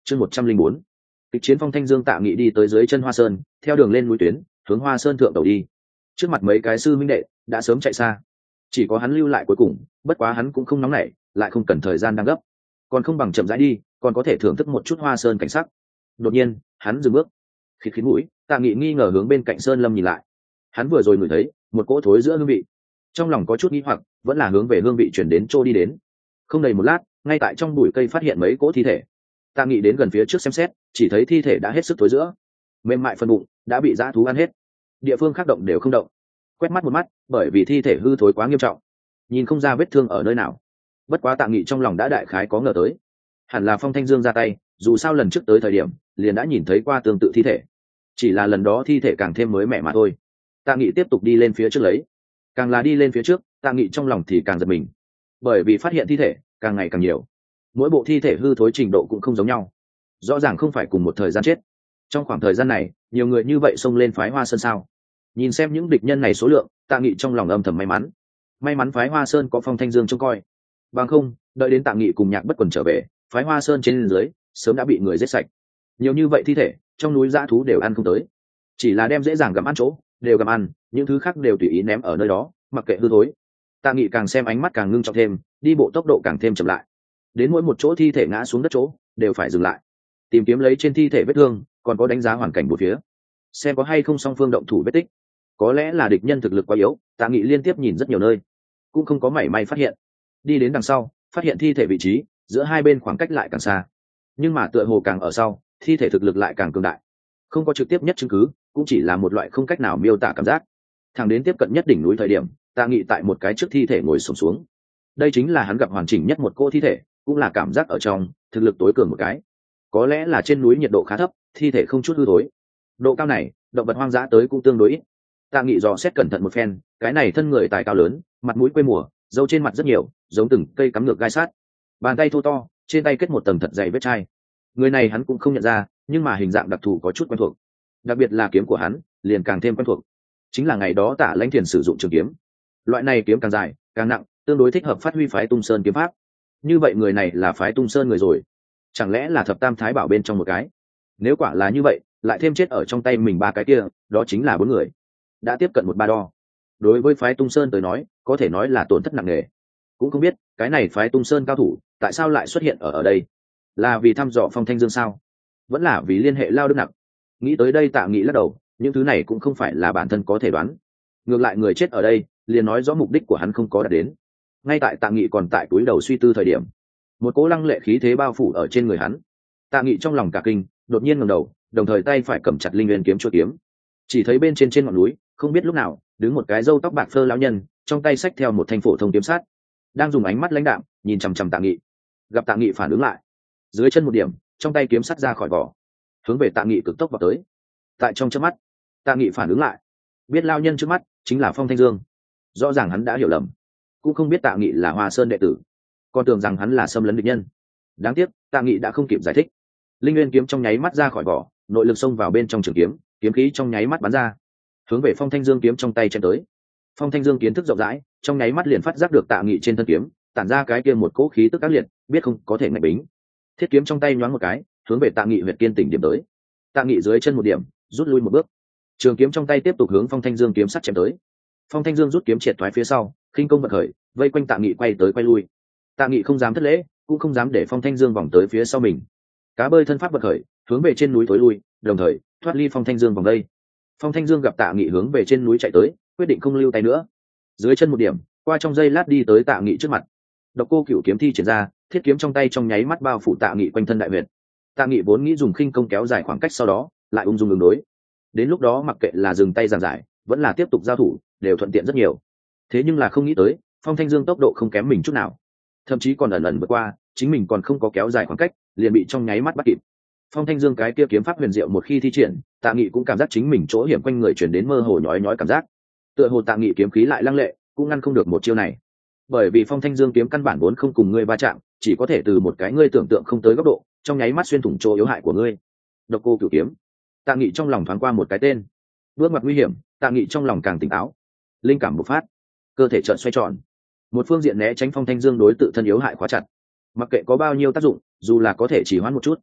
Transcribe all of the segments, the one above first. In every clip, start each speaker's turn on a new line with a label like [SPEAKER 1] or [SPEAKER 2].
[SPEAKER 1] Chương 104. Kịch chiến Phong Thanh Dương Tạ Nghị đi tới dưới chân Hoa Sơn, theo đường lên núi tuyến, hướng Hoa Sơn thượng đầu đi. Trước mặt mấy cái sư minh đệ đã sớm chạy xa, chỉ có hắn lưu lại cuối cùng, bất quá hắn cũng không nóng nảy, lại không cần thời gian đang gấp, còn không bằng chậm rãi đi, còn có thể thưởng thức một chút Hoa Sơn cảnh sắc. Đột nhiên, hắn dừng bước, khịt khịt mũi, Tạ Nghị nghi ngờ hướng bên cạnh Sơn Lâm nhìn lại. Hắn vừa rồi ngửi thấy một cỗ thối giữa hương vị, trong lòng có chút nghi hoặc, vẫn là hướng về hương vị chuyển đến chỗ đi đến. Không đầy một lát, ngay tại trong bụi cây phát hiện mấy cỗ thi thể. Tạ Nghị đến gần phía trước xem xét, chỉ thấy thi thể đã hết sức thối giữa, mềm mại phần bụng đã bị dã thú ăn hết, địa phương khác động đều không động. Quét mắt một mắt, bởi vì thi thể hư thối quá nghiêm trọng, nhìn không ra vết thương ở nơi nào. Bất quá Tạ Nghị trong lòng đã đại khái có ngờ tới, hẳn là Phong Thanh Dương ra tay, dù sao lần trước tới thời điểm liền đã nhìn thấy qua tương tự thi thể, chỉ là lần đó thi thể càng thêm mới mẻ mà thôi. Tạ Nghị tiếp tục đi lên phía trước lấy, càng là đi lên phía trước, Tạ Nghị trong lòng thì càng giật mình, bởi vì phát hiện thi thể càng ngày càng nhiều, mỗi bộ thi thể hư thối trình độ cũng không giống nhau, rõ ràng không phải cùng một thời gian chết. Trong khoảng thời gian này, nhiều người như vậy xông lên phái Hoa Sơn sao? Nhìn xem những địch nhân này số lượng, Tạ Nghị trong lòng âm thầm may mắn phái Hoa Sơn có Phong Thanh Dương trông coi, bằng không đợi đến Tạ Nghị cùng Nhạc Bất Quần trở về, phái Hoa Sơn trên dưới sớm đã bị người giết sạch. Nhiều như vậy thi thể, trong núi dã thú đều ăn không tới, chỉ là đem dễ dàng gặm ăn chỗ đều gặm ăn, những thứ khác đều tùy ý ném ở nơi đó, mặc kệ hư thối. Tạ Nghị càng xem ánh mắt càng ngưng trọng thêm, đi bộ tốc độ càng thêm chậm lại, đến mỗi một chỗ thi thể ngã xuống đất chỗ đều phải dừng lại, tìm kiếm lấy trên thi thể vết thương, còn có đánh giá hoàn cảnh bốn phía, xem có hay không song phương động thủ vết tích. Có lẽ là địch nhân thực lực quá yếu, Tạ Nghị liên tiếp nhìn rất nhiều nơi, cũng không có mảy may phát hiện. Đi đến đằng sau, phát hiện thi thể vị trí giữa hai bên khoảng cách lại càng xa, nhưng mà tựa hồ càng ở sau, thi thể thực lực lại càng cường đại. Không có trực tiếp nhất chứng cứ, cũng chỉ là một loại không cách nào miêu tả cảm giác. Thẳng đến tiếp cận nhất đỉnh núi thời điểm, Tạ Nghị tại một cái trước thi thể ngồi xổm xuống. Đây chính là hắn gặp hoàn chỉnh nhất một cô thi thể, cũng là cảm giác ở trong thực lực tối cường một cái. Có lẽ là trên núi nhiệt độ khá thấp, thi thể không chút hư thối. Độ cao này, động vật hoang dã tới cũng tương đối ít. Tạ Nghị dò xét cẩn thận một phen, cái này thân người tài cao lớn, mặt mũi quê mùa, râu trên mặt rất nhiều, giống từng cây cắm ngược gai sát. Bàn tay thô to, trên tay kết một tầng thật dày vết chai. Người này hắn cũng không nhận ra, nhưng mà hình dạng đặc thù có chút quen thuộc. Đặc biệt là kiếm của hắn, liền càng thêm quen thuộc. Chính là ngày đó Tạ Lãnh Thiền sử dụng trường kiếm. Loại này kiếm càng dài, càng nặng, tương đối thích hợp phát huy phái Tung Sơn kiếm pháp. Như vậy người này là phái Tung Sơn người rồi, chẳng lẽ là thập tam thái bảo bên trong một cái? Nếu quả là như vậy, lại thêm chết ở trong tay mình ba cái kia, đó chính là bốn người, đã tiếp cận một ba đo. Đối với phái Tung Sơn tới nói, có thể nói là tổn thất nặng nề. Cũng không biết cái này phái Tung Sơn cao thủ tại sao lại xuất hiện ở đây, là vì thăm dò Phong Thanh Dương sao, vẫn là vì liên hệ Lao Đức Nặc? Nghĩ tới đây Tạ Nghị lắc đầu, những thứ này cũng không phải là bản thân có thể đoán. Ngược lại người chết ở đây liền nói rõ mục đích của hắn không có đạt đến. Ngay tại Tạ Nghị còn tại túi đầu suy tư thời điểm, một cỗ lăng lệ khí thế bao phủ ở trên người hắn. Tạ Nghị trong lòng cả kinh, đột nhiên ngẩng đầu, đồng thời tay phải cầm chặt linh nguyên kiếm chuôi kiếm. Chỉ thấy bên trên ngọn núi, không biết lúc nào đứng một cái râu tóc bạc phơ lão nhân, trong tay xách theo một thanh phổ thông kiếm sắt, đang dùng ánh mắt lãnh đạm nhìn chằm chằm Tạ Nghị. Gặp Tạ Nghị phản ứng lại, dưới chân một điểm, trong tay kiếm sắt ra khỏi vỏ, hướng về Tạ Nghị cực tốc vào tới. Tại trong chớp mắt, Tạ Nghị phản ứng lại, biết lão nhân trước mắt chính là Phong Thanh Dương. Rõ ràng hắn đã hiểu lầm, cũng không biết Tạ Nghị là Hoa Sơn đệ tử, còn tưởng rằng hắn là xâm lấn địch nhân. Đáng tiếc Tạ Nghị đã không kịp giải thích, linh nguyên kiếm trong nháy mắt ra khỏi vỏ, nội lực xông vào bên trong trường kiếm, kiếm khí trong nháy mắt bắn ra, hướng về Phong Thanh Dương kiếm trong tay chém tới. Phong Thanh Dương kiến thức rộng rãi, trong nháy mắt liền phát giác được Tạ Nghị trên thân kiếm tản ra cái kia một cỗ khí tức ác liệt, biết không có thể ngạch bính. Thiết kiếm trong tay nhoáng một cái, hướng về Tạ Nghị huyệt kiên tỉnh điểm tới. Tạ Nghị dưới chân một điểm, rút lui một bước, trường kiếm trong tay tiếp tục hướng Phong Thanh Dương kiếm sắt chém tới. Phong Thanh Dương rút kiếm triệt thoái phía sau, khinh công vận khởi, vây quanh Tạ Nghị quay tới quay lui. Tạ Nghị không dám thất lễ, cũng không dám để Phong Thanh Dương vòng tới phía sau mình. Cá bơi thân pháp vận khởi, hướng về trên núi tối lui, đồng thời thoát ly Phong Thanh Dương vòng đây. Phong Thanh Dương gặp Tạ Nghị hướng về trên núi chạy tới, quyết định không lưu tay nữa. Dưới chân một điểm, qua trong giây lát đi tới Tạ Nghị trước mặt. Độc Cô Cửu kiếm thi triển ra, thiết kiếm trong tay trong nháy mắt bao phủ Tạ Nghị quanh thân đại huyệt. Tạ Nghị vốn nghĩ dùng khinh công kéo dài khoảng cách, sau đó lại ung dung ứng đối. Đến lúc đó mặc kệ là dừng tay giằng giải, vẫn là tiếp tục giao thủ, đều thuận tiện rất nhiều. Thế nhưng là không nghĩ tới, Phong Thanh Dương tốc độ không kém mình chút nào, thậm chí còn ẩn ẩn vượt qua chính mình, còn không có kéo dài khoảng cách liền bị trong nháy mắt bắt kịp. Phong Thanh Dương cái kia kiếm pháp huyền diệu một khi thi triển, Tạ Nghị cũng cảm giác chính mình chỗ hiểm quanh người chuyển đến mơ hồ nhói nhói cảm giác. Tựa hồ Tạ Nghị kiếm khí lại lăng lệ, cũng ngăn không được một chiêu này. Bởi vì Phong Thanh Dương kiếm căn bản vốn không cùng ngươi va chạm, chỉ có thể từ một cái ngươi tưởng tượng không tới góc độ, trong nháy mắt xuyên thủng chỗ yếu hại của ngươi. Độc Cô Cửu kiếm. Tạ Nghị trong lòng thoáng qua một cái tên. Bước ngoặt nguy hiểm, Tạ Nghị trong lòng càng tỉnh táo. Linh cảm bộc phát, cơ thể chợt xoay tròn, một phương diện né tránh Phong Thanh Dương đối tự thân yếu hại khóa chặt. Mặc kệ có bao nhiêu tác dụng, dù là có thể chỉ hoãn một chút,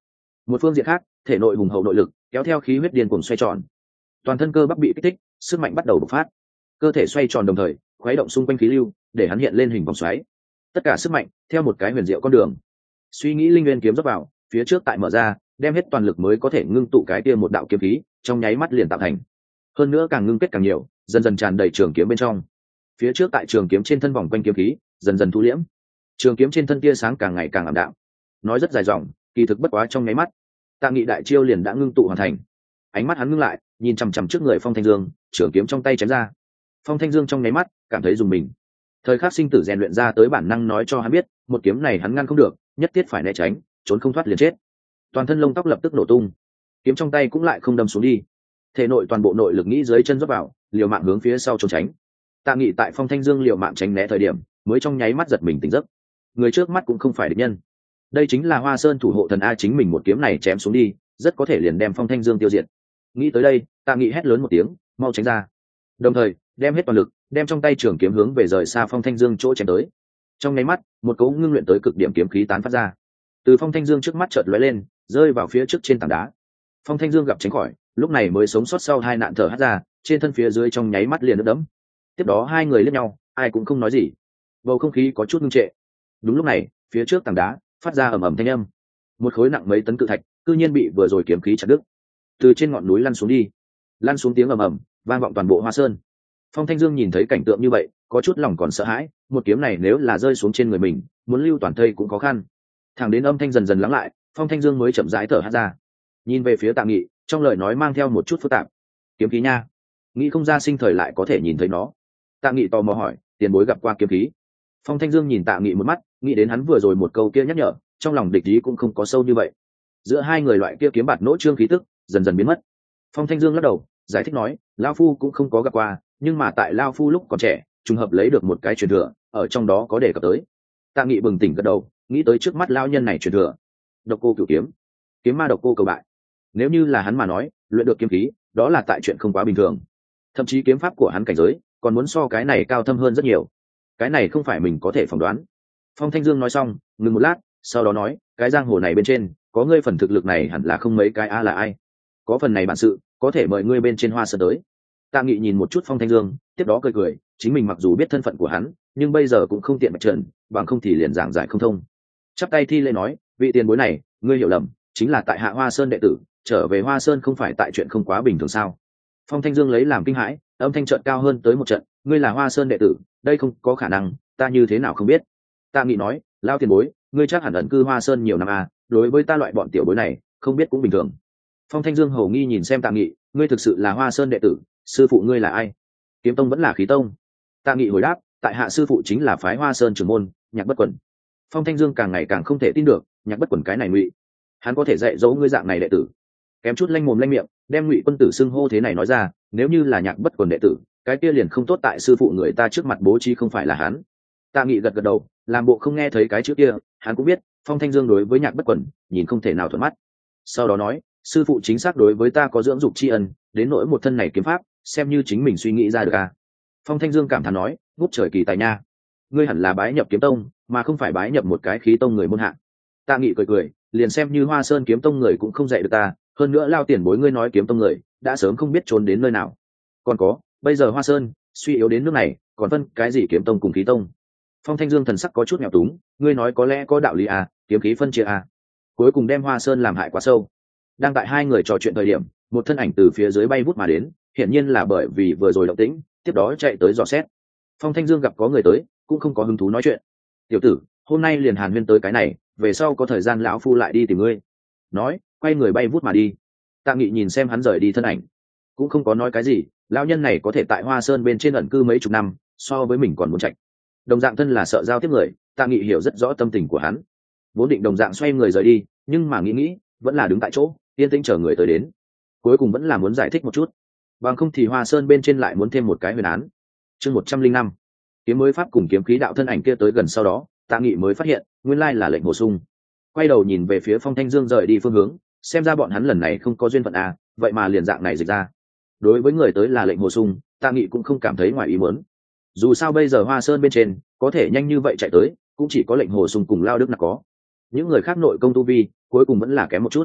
[SPEAKER 1] Một phương diện khác, thể nội hùng hậu nội lực kéo theo khí huyết điên cuồng xoay tròn, toàn thân cơ bắp bị kích thích, sức mạnh bắt đầu bộc phát, cơ thể xoay tròn đồng thời khuấy động xung quanh khí lưu để hắn hiện lên hình vòng xoáy, tất cả sức mạnh theo một cái huyền diệu con đường. Suy nghĩ linh nguyên kiếm dốc vào phía trước tại mở ra, đem hết toàn lực mới có thể ngưng tụ cái kia một đạo kiếm khí, trong nháy mắt liền tạo thành. Hơn nữa càng ngưng kết càng nhiều, dần dần tràn đầy trường kiếm bên trong. Phía trước tại trường kiếm trên thân vòng quanh kiếm khí dần dần thu liễm, trường kiếm trên thân tia sáng càng ngày càng ảm đạm. Nói rất dài dòng, kỳ thực bất quá trong nháy mắt, Tạ Nghị đại chiêu liền đã ngưng tụ hoàn thành. Ánh mắt hắn ngưng lại, nhìn chằm chằm trước người Phong Thanh Dương, trường kiếm trong tay chém ra. Phong Thanh Dương trong nháy mắt cảm thấy dùng mình. Thời khắc sinh tử rèn luyện ra tới bản năng nói cho hắn biết, một kiếm này hắn ngăn không được, nhất thiết phải né tránh, trốn không thoát liền chết. Toàn thân lông tóc lập tức nổ tung, kiếm trong tay cũng lại không đâm xuống đi. Thể nội toàn bộ nội lực nghĩ dưới chân rót vào, liều mạng hướng phía sau trốn tránh. Tạ Nghị tại Phong Thanh Dương liều mạng tránh né thời điểm, mới trong nháy mắt giật mình tỉnh giấc. Người trước mắt cũng không phải địch nhân, đây chính là Hoa Sơn thủ hộ thần a, chính mình một kiếm này chém xuống đi, rất có thể liền đem Phong Thanh Dương tiêu diệt. Nghĩ tới đây, Tạ Nghị hét lớn một tiếng, mau tránh ra. Đồng thời, đem hết toàn lực, đem trong tay trường kiếm hướng về rời xa Phong Thanh Dương chỗ chém tới. Trong nháy mắt, một cấu ngưng luyện tới cực điểm kiếm khí tán phát ra, từ Phong Thanh Dương trước mắt chợt lóe lên, rơi vào phía trước trên tảng đá. Phong Thanh Dương gặp tránh khỏi, lúc này mới sống sót sau hai nạn thở hắt ra, trên thân phía dưới trong nháy mắt liền ướt đẫm. Tiếp đó hai người liếc nhau, ai cũng không nói gì, bầu không khí có chút ngưng trệ. Đúng lúc này, phía trước tảng đá phát ra ầm ầm thanh âm, một khối nặng mấy tấn cự thạch cư nhiên bị vừa rồi kiếm khí chặt đứt, từ trên ngọn núi lăn xuống đi. Lăn xuống tiếng ầm ầm vang vọng toàn bộ Hoa Sơn. Phong Thanh Dương nhìn thấy cảnh tượng như vậy, có chút lòng còn sợ hãi, một kiếm này nếu là rơi xuống trên người mình, muốn lưu toàn thây cũng khó khăn. Thẳng đến âm thanh dần dần lắng lại, Phong Thanh Dương mới chậm rãi thở hắt ra, nhìn về phía Tạ Nghị, trong lời nói mang theo một chút phức tạp. Kiếm khí nha, nghĩ không ra sinh thời lại có thể nhìn thấy nó. Tạ Nghị tò mò hỏi, tiền bối gặp qua kiếm khí? Phong Thanh Dương nhìn Tạ Nghị một mắt, nghĩ đến hắn vừa rồi một câu kia nhắc nhở, trong lòng địch ý cũng không có sâu như vậy. Giữa hai người loại kia kiếm bạt nỗ trương khí tức dần dần biến mất. Phong Thanh Dương lắc đầu, giải thích nói, lão phu cũng không có gặp qua, nhưng mà tại lão phu lúc còn trẻ, trùng hợp lấy được một cái truyền thừa, ở trong đó có đề cập tới. Tạ Nghị bừng tỉnh gật đầu, nghĩ tới trước mắt lão nhân này truyền thừa, Độc Cô Cửu kiếm, kiếm ma Độc Cô cầu bại. Nếu như là hắn mà nói, luyện được kiếm khí, đó là tại chuyện không quá bình thường. Thậm chí kiếm pháp của hắn cảnh giới, còn muốn so cái này cao thâm hơn rất nhiều. Cái này không phải mình có thể phỏng đoán. Phong Thanh Dương nói xong, ngừng một lát, sau đó nói, cái giang hồ này bên trên, có ngươi phần thực lực này hẳn là không mấy cái a là ai? Có phần này bản sự, có thể mời ngươi bên trên Hoa Sơn tới. Tạ Nghị nhìn một chút Phong Thanh Dương, tiếp đó cười cười, chính mình mặc dù biết thân phận của hắn, nhưng bây giờ cũng không tiện bạch trần, bằng không thì liền giảng giải không thông. Chắp tay thi lễ nói, vị tiền bối này, ngươi hiểu lầm, chính là tại Hạ Hoa Sơn đệ tử, trở về Hoa Sơn không phải tại chuyện không quá bình thường sao? Phong Thanh Dương lấy làm kinh hãi, âm thanh trợn cao hơn tới một trận, ngươi là Hoa Sơn đệ tử, đây không có khả năng, ta như thế nào không biết? Tạ Nghị nói, lao tiền bối, ngươi chắc hẳn ẩn cư Hoa Sơn nhiều năm à, đối với ta loại bọn tiểu bối này, không biết cũng bình thường. Phong Thanh Dương hầu nghi nhìn xem Tạ Nghị, ngươi thực sự là Hoa Sơn đệ tử, sư phụ ngươi là ai? Kiếm tông vẫn là khí tông? Tạ Nghị hồi đáp, tại hạ sư phụ chính là phái Hoa Sơn trưởng môn, Nhạc Bất Quẩn. Phong Thanh Dương càng ngày càng không thể tin được, Nhạc Bất Quẩn cái này ngụy, hắn có thể dạy dỗ ngươi dạng này đệ tử? Kém chút lanh mồm lanh miệng, đem Ngụy quân tử xưng hô thế này nói ra, nếu như là Nhạc Bất Quẩn đệ tử, cái kia liền không tốt tại sư phụ người ta trước mặt bố trí không phải là hắn. Tạ Nghị gật gật đầu, làm bộ không nghe thấy cái chữ kia, hắn cũng biết, Phong Thanh Dương đối với Nhạc Bất Quẩn, nhìn không thể nào thuận mắt. Sau đó nói, sư phụ chính xác đối với ta có dưỡng dục tri ân, đến nỗi một thân này kiếm pháp, xem như chính mình suy nghĩ ra được à. Phong Thanh Dương cảm thán nói, ngút trời kỳ tài nha, ngươi hẳn là bái nhập kiếm tông, mà không phải bái nhập một cái khí tông người môn hạ. Tạ Nghị cười cười, liền xem như Hoa Sơn kiếm tông người cũng không dạy được ta, hơn nữa lao tiền bối ngươi nói kiếm tông người, đã sớm không biết trốn đến nơi nào. Còn có, bây giờ Hoa Sơn suy yếu đến nước này, còn phân cái gì kiếm tông cùng khí tông? Phong Thanh Dương thần sắc có chút nghèo túng, ngươi nói có lẽ có đạo lý à, kiếm khí phân chia à. Cuối cùng đem Hoa Sơn làm hại quá sâu. Đang tại hai người trò chuyện thời điểm, một thân ảnh từ phía dưới bay vút mà đến, hiển nhiên là bởi vì vừa rồi động tĩnh, tiếp đó chạy tới dò xét. Phong Thanh Dương gặp có người tới, cũng không có hứng thú nói chuyện. Tiểu tử, hôm nay liền hàn huyên tới cái này, về sau có thời gian lão phu lại đi tìm ngươi. Nói, quay người bay vút mà đi. Tạ Nghị nhìn xem hắn rời đi thân ảnh, cũng không có nói cái gì. Lão nhân này có thể tại Hoa Sơn bên trên ẩn cư mấy chục năm, so với mình còn muốn chạy. Đồng dạng thân là sợ giao tiếp người, Tạ Nghị hiểu rất rõ tâm tình của hắn. Vốn định đồng dạng xoay người rời đi, nhưng mà nghĩ, vẫn là đứng tại chỗ, yên tĩnh chờ người tới đến. Cuối cùng vẫn là muốn giải thích một chút, bằng không thì Hoa Sơn bên trên lại muốn thêm một cái huyền án. Chương 105, kiếm mới pháp cùng kiếm khí đạo thân ảnh kia tới gần sau đó, Tạ Nghị mới phát hiện, nguyên lai là lệnh bổ sung. Quay đầu nhìn về phía Phong Thanh Dương rời đi phương hướng, xem ra bọn hắn lần này không có duyên phận à, vậy mà liền dạng này dịch ra. Đối với người tới là lệnh bổ sung, Tạ Nghị cũng không cảm thấy ngoài ý muốn. Dù sao bây giờ Hoa Sơn bên trên có thể nhanh như vậy chạy tới, cũng chỉ có lệnh hồ sung cùng Lao Đức Nặc có. Những người khác nội công tu vi cuối cùng vẫn là kém một chút.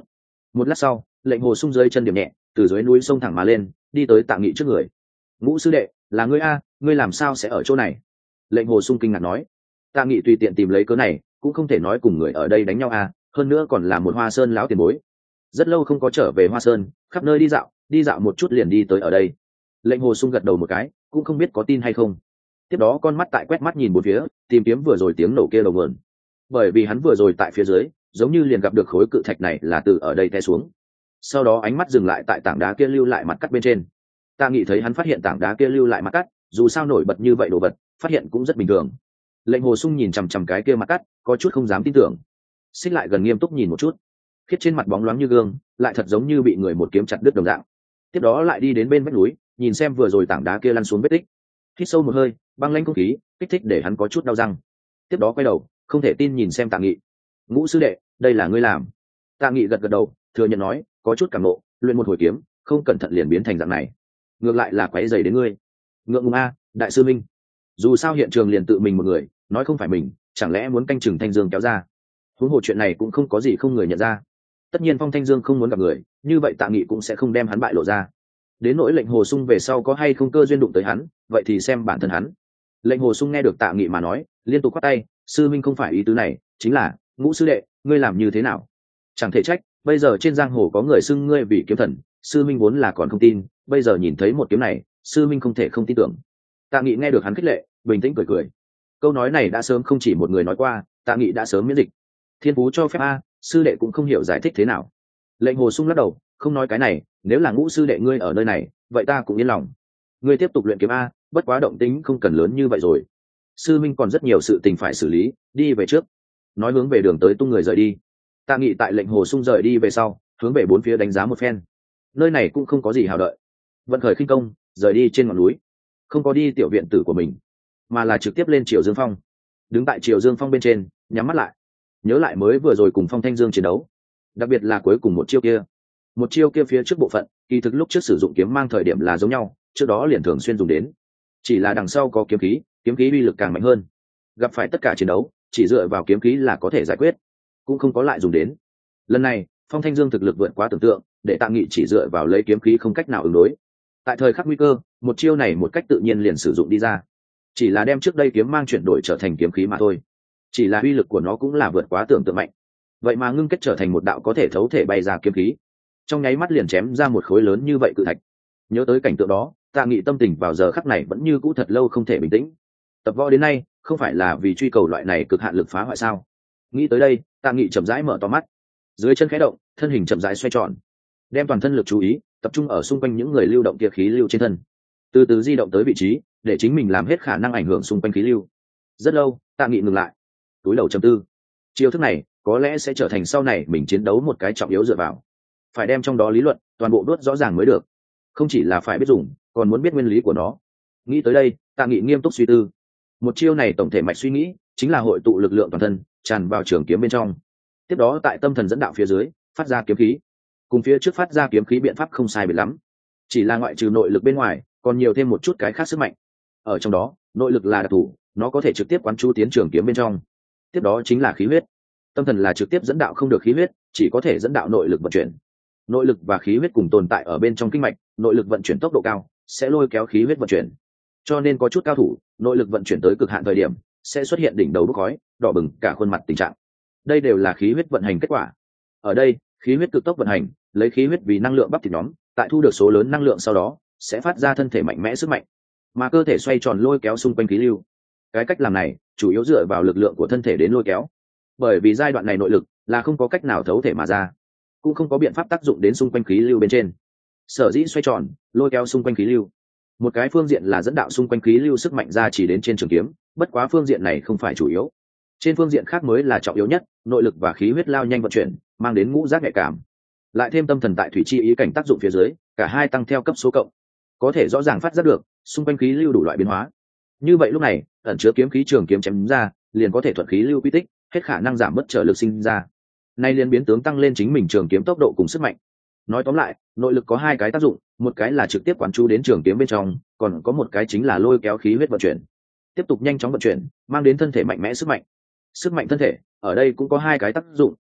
[SPEAKER 1] Một lát sau, lệnh hồ sung dưới chân điểm nhẹ, từ dưới núi sông thẳng mà lên, đi tới Tạ Nghị trước người. Ngũ sư đệ, là ngươi a, ngươi làm sao sẽ ở chỗ này? Lệnh hồ sung kinh ngạc nói. Tạ Nghị tùy tiện tìm lấy cớ này, cũng không thể nói cùng người ở đây đánh nhau a, hơn nữa còn là một Hoa Sơn lão tiền bối. Rất lâu không có trở về Hoa Sơn, khắp nơi đi dạo một chút liền đi tới ở đây. Lệnh hồ sung gật đầu một cái, cũng không biết có tin hay không. Tiếp đó con mắt tại quét mắt nhìn bốn phía, tìm kiếm vừa rồi tiếng nổ kia đầu nguồn. Bởi vì hắn vừa rồi tại phía dưới, giống như liền gặp được khối cự thạch này là từ ở đây té xuống. Sau đó ánh mắt dừng lại tại tảng đá kia lưu lại mặt cắt bên trên. Tạ Nghị thấy hắn phát hiện tảng đá kia lưu lại mặt cắt, dù sao nổi bật như vậy đồ vật, phát hiện cũng rất bình thường. Lệnh hồ sung nhìn chằm chằm cái kia mặt cắt, có chút không dám tin tưởng. Xích lại gần nghiêm túc nhìn một chút, khiết trên mặt bóng loáng như gương, lại thật giống như bị người một kiếm chặt đứt đồng dạng. Tiếp đó lại đi đến bên vách núi, nhìn xem vừa rồi tảng đá kia lăn xuống vết tích. Hít sâu một hơi, băng lãnh không khí kích thích để hắn có chút đau răng. Tiếp đó quay đầu, không thể tin nhìn xem Tạ Nghị. Ngũ sư đệ, đây là ngươi làm? Tạ Nghị gật gật đầu, thừa nhận nói, có chút cảm nộ, luyện một hồi kiếm, không cẩn thận liền biến thành dạng này. Ngược lại là quấy rầy đến ngươi. Ngượng ngùng a, đại sư minh. Dù sao hiện trường liền tự mình một người, nói không phải mình, chẳng lẽ muốn canh chừng Thanh Dương kéo ra? Huống hồ chuyện này cũng không có gì không người nhận ra. Tất nhiên Phong Thanh Dương không muốn gặp người, như vậy Tạ Nghị cũng sẽ không đem hắn bại lộ ra. Đến nỗi lệnh hồ sung về sau có hay không cơ duyên đụng tới hắn, vậy thì xem bản thân hắn. Lệnh hồ sung nghe được Tạ Nghị mà nói, liên tục quát tay, sư minh không phải ý tứ này, chính là Ngũ sư đệ, ngươi làm như thế nào? Chẳng thể trách, bây giờ trên giang hồ có người xưng ngươi vì kiếm thần, sư minh vốn là còn không tin, bây giờ nhìn thấy một kiếm này, sư minh không thể không tin tưởng. Tạ Nghị nghe được hắn khích lệ, bình tĩnh cười cười. Câu nói này đã sớm không chỉ một người nói qua, Tạ Nghị đã sớm miễn dịch. Thiên phú cho phép a, sư đệ cũng không hiểu giải thích thế nào. Lệnh hồ sung lắc đầu, không nói cái này, nếu là Ngũ sư đệ ngươi ở nơi này, vậy ta cũng yên lòng. Ngươi tiếp tục luyện kiếm a, bất quá động tính không cần lớn như vậy rồi. Sư minh còn rất nhiều sự tình phải xử lý, đi về trước. Nói hướng về đường tới tung người rời đi. Tạ Nghị tại lệnh hồ sung rời đi về sau, hướng về bốn phía đánh giá một phen. Nơi này cũng không có gì hào đợi, vận khởi khinh công, rời đi trên ngọn núi. Không có đi tiểu viện tử của mình, mà là trực tiếp lên Triều Dương Phong. Đứng tại Triều Dương Phong bên trên, nhắm mắt lại, nhớ lại mới vừa rồi cùng Phong Thanh Dương chiến đấu, đặc biệt là cuối cùng một chiêu kia. Một chiêu kia phía trước bộ phận, kỳ thực lúc trước sử dụng kiếm mang thời điểm là giống nhau, trước đó liền thường xuyên dùng đến. Chỉ là đằng sau có kiếm khí uy lực càng mạnh hơn. Gặp phải tất cả chiến đấu, chỉ dựa vào kiếm khí là có thể giải quyết, cũng không có lại dùng đến. Lần này, Phong Thanh Dương thực lực vượt quá tưởng tượng, để Tạ Nghị chỉ dựa vào lấy kiếm khí không cách nào ứng đối. Tại thời khắc nguy cơ, một chiêu này một cách tự nhiên liền sử dụng đi ra. Chỉ là đem trước đây kiếm mang chuyển đổi trở thành kiếm khí mà thôi. Chỉ là uy lực của nó cũng là vượt quá tưởng tượng mạnh. Vậy mà ngưng kết trở thành một đạo có thể thấu thể bay ra kiếm khí. Trong nháy mắt liền chém ra một khối lớn như vậy cự thạch. Nhớ tới cảnh tượng đó, Tạ Nghị tâm tình vào giờ khắc này vẫn như cũ thật lâu không thể bình tĩnh. Tập võ đến nay, không phải là vì truy cầu loại này cực hạn lực phá hoại sao? Nghĩ tới đây, Tạ Nghị chậm rãi mở to mắt. Dưới chân khẽ động, thân hình chậm rãi xoay tròn, đem toàn thân lực chú ý tập trung ở xung quanh những người lưu động kia khí lưu trên thân, từ từ di động tới vị trí để chính mình làm hết khả năng ảnh hưởng xung quanh khí lưu. Rất lâu, Tạ Nghị ngừng lại, túi đầu trầm tư. Chiêu thức này có lẽ sẽ trở thành sau này mình chiến đấu một cái trọng yếu dựa vào. Phải đem trong đó lý luận toàn bộ đốt rõ ràng mới được, không chỉ là phải biết dùng, còn muốn biết nguyên lý của nó. Nghĩ tới đây, Tạ Nghị nghiêm túc suy tư. Một chiêu này tổng thể mạch suy nghĩ chính là hội tụ lực lượng toàn thân tràn vào trường kiếm bên trong, tiếp đó tại tâm thần dẫn đạo phía dưới phát ra kiếm khí. Cùng phía trước phát ra kiếm khí biện pháp không sai biệt lắm, chỉ là ngoại trừ nội lực bên ngoài còn nhiều thêm một chút cái khác sức mạnh. Ở trong đó, nội lực là đặc thù, nó có thể trực tiếp quán chú tiến trường kiếm bên trong. Tiếp đó chính là khí huyết. Tâm thần là trực tiếp dẫn đạo không được khí huyết, chỉ có thể dẫn đạo nội lực vận chuyển. Nội lực và khí huyết cùng tồn tại ở bên trong kinh mạch, nội lực vận chuyển tốc độ cao sẽ lôi kéo khí huyết vận chuyển. Cho nên có chút cao thủ, nội lực vận chuyển tới cực hạn thời điểm sẽ xuất hiện đỉnh đầu bốc khói, đỏ bừng cả khuôn mặt tình trạng. Đây đều là khí huyết vận hành kết quả. Ở đây, khí huyết cực tốc vận hành, lấy khí huyết vì năng lượng bắp thịt nhóm, tại thu được số lớn năng lượng sau đó sẽ phát ra thân thể mạnh mẽ sức mạnh, mà cơ thể xoay tròn lôi kéo xung quanh khí lưu. Cái cách làm này chủ yếu dựa vào lực lượng của thân thể đến lôi kéo, bởi vì giai đoạn này nội lực là không có cách nào thấu thể mà ra, cũng không có biện pháp tác dụng đến xung quanh khí lưu bên trên. Sở dĩ xoay tròn lôi kéo xung quanh khí lưu, một cái phương diện là dẫn đạo xung quanh khí lưu sức mạnh ra chỉ đến trên trường kiếm, bất quá phương diện này không phải chủ yếu. Trên phương diện khác mới là trọng yếu nhất, nội lực và khí huyết lao nhanh vận chuyển, mang đến ngũ giác nhạy cảm, lại thêm tâm thần tại thủy chi ý cảnh tác dụng phía dưới, cả hai tăng theo cấp số cộng, có thể rõ ràng phát giác được xung quanh khí lưu đủ loại biến hóa. Như vậy lúc này ẩn chứa kiếm khí trường kiếm chém ra liền có thể thuận khí lưu quy tích, hết khả năng giảm mất trở lực sinh ra. Nay liền biến tướng tăng lên chính mình trường kiếm tốc độ cùng sức mạnh. Nói tóm lại, nội lực có hai cái tác dụng, một cái là trực tiếp quán chú đến trường kiếm bên trong, còn có một cái chính là lôi kéo khí huyết vận chuyển, tiếp tục nhanh chóng vận chuyển, mang đến thân thể mạnh mẽ sức mạnh. Sức mạnh thân thể ở đây cũng có hai cái tác dụng,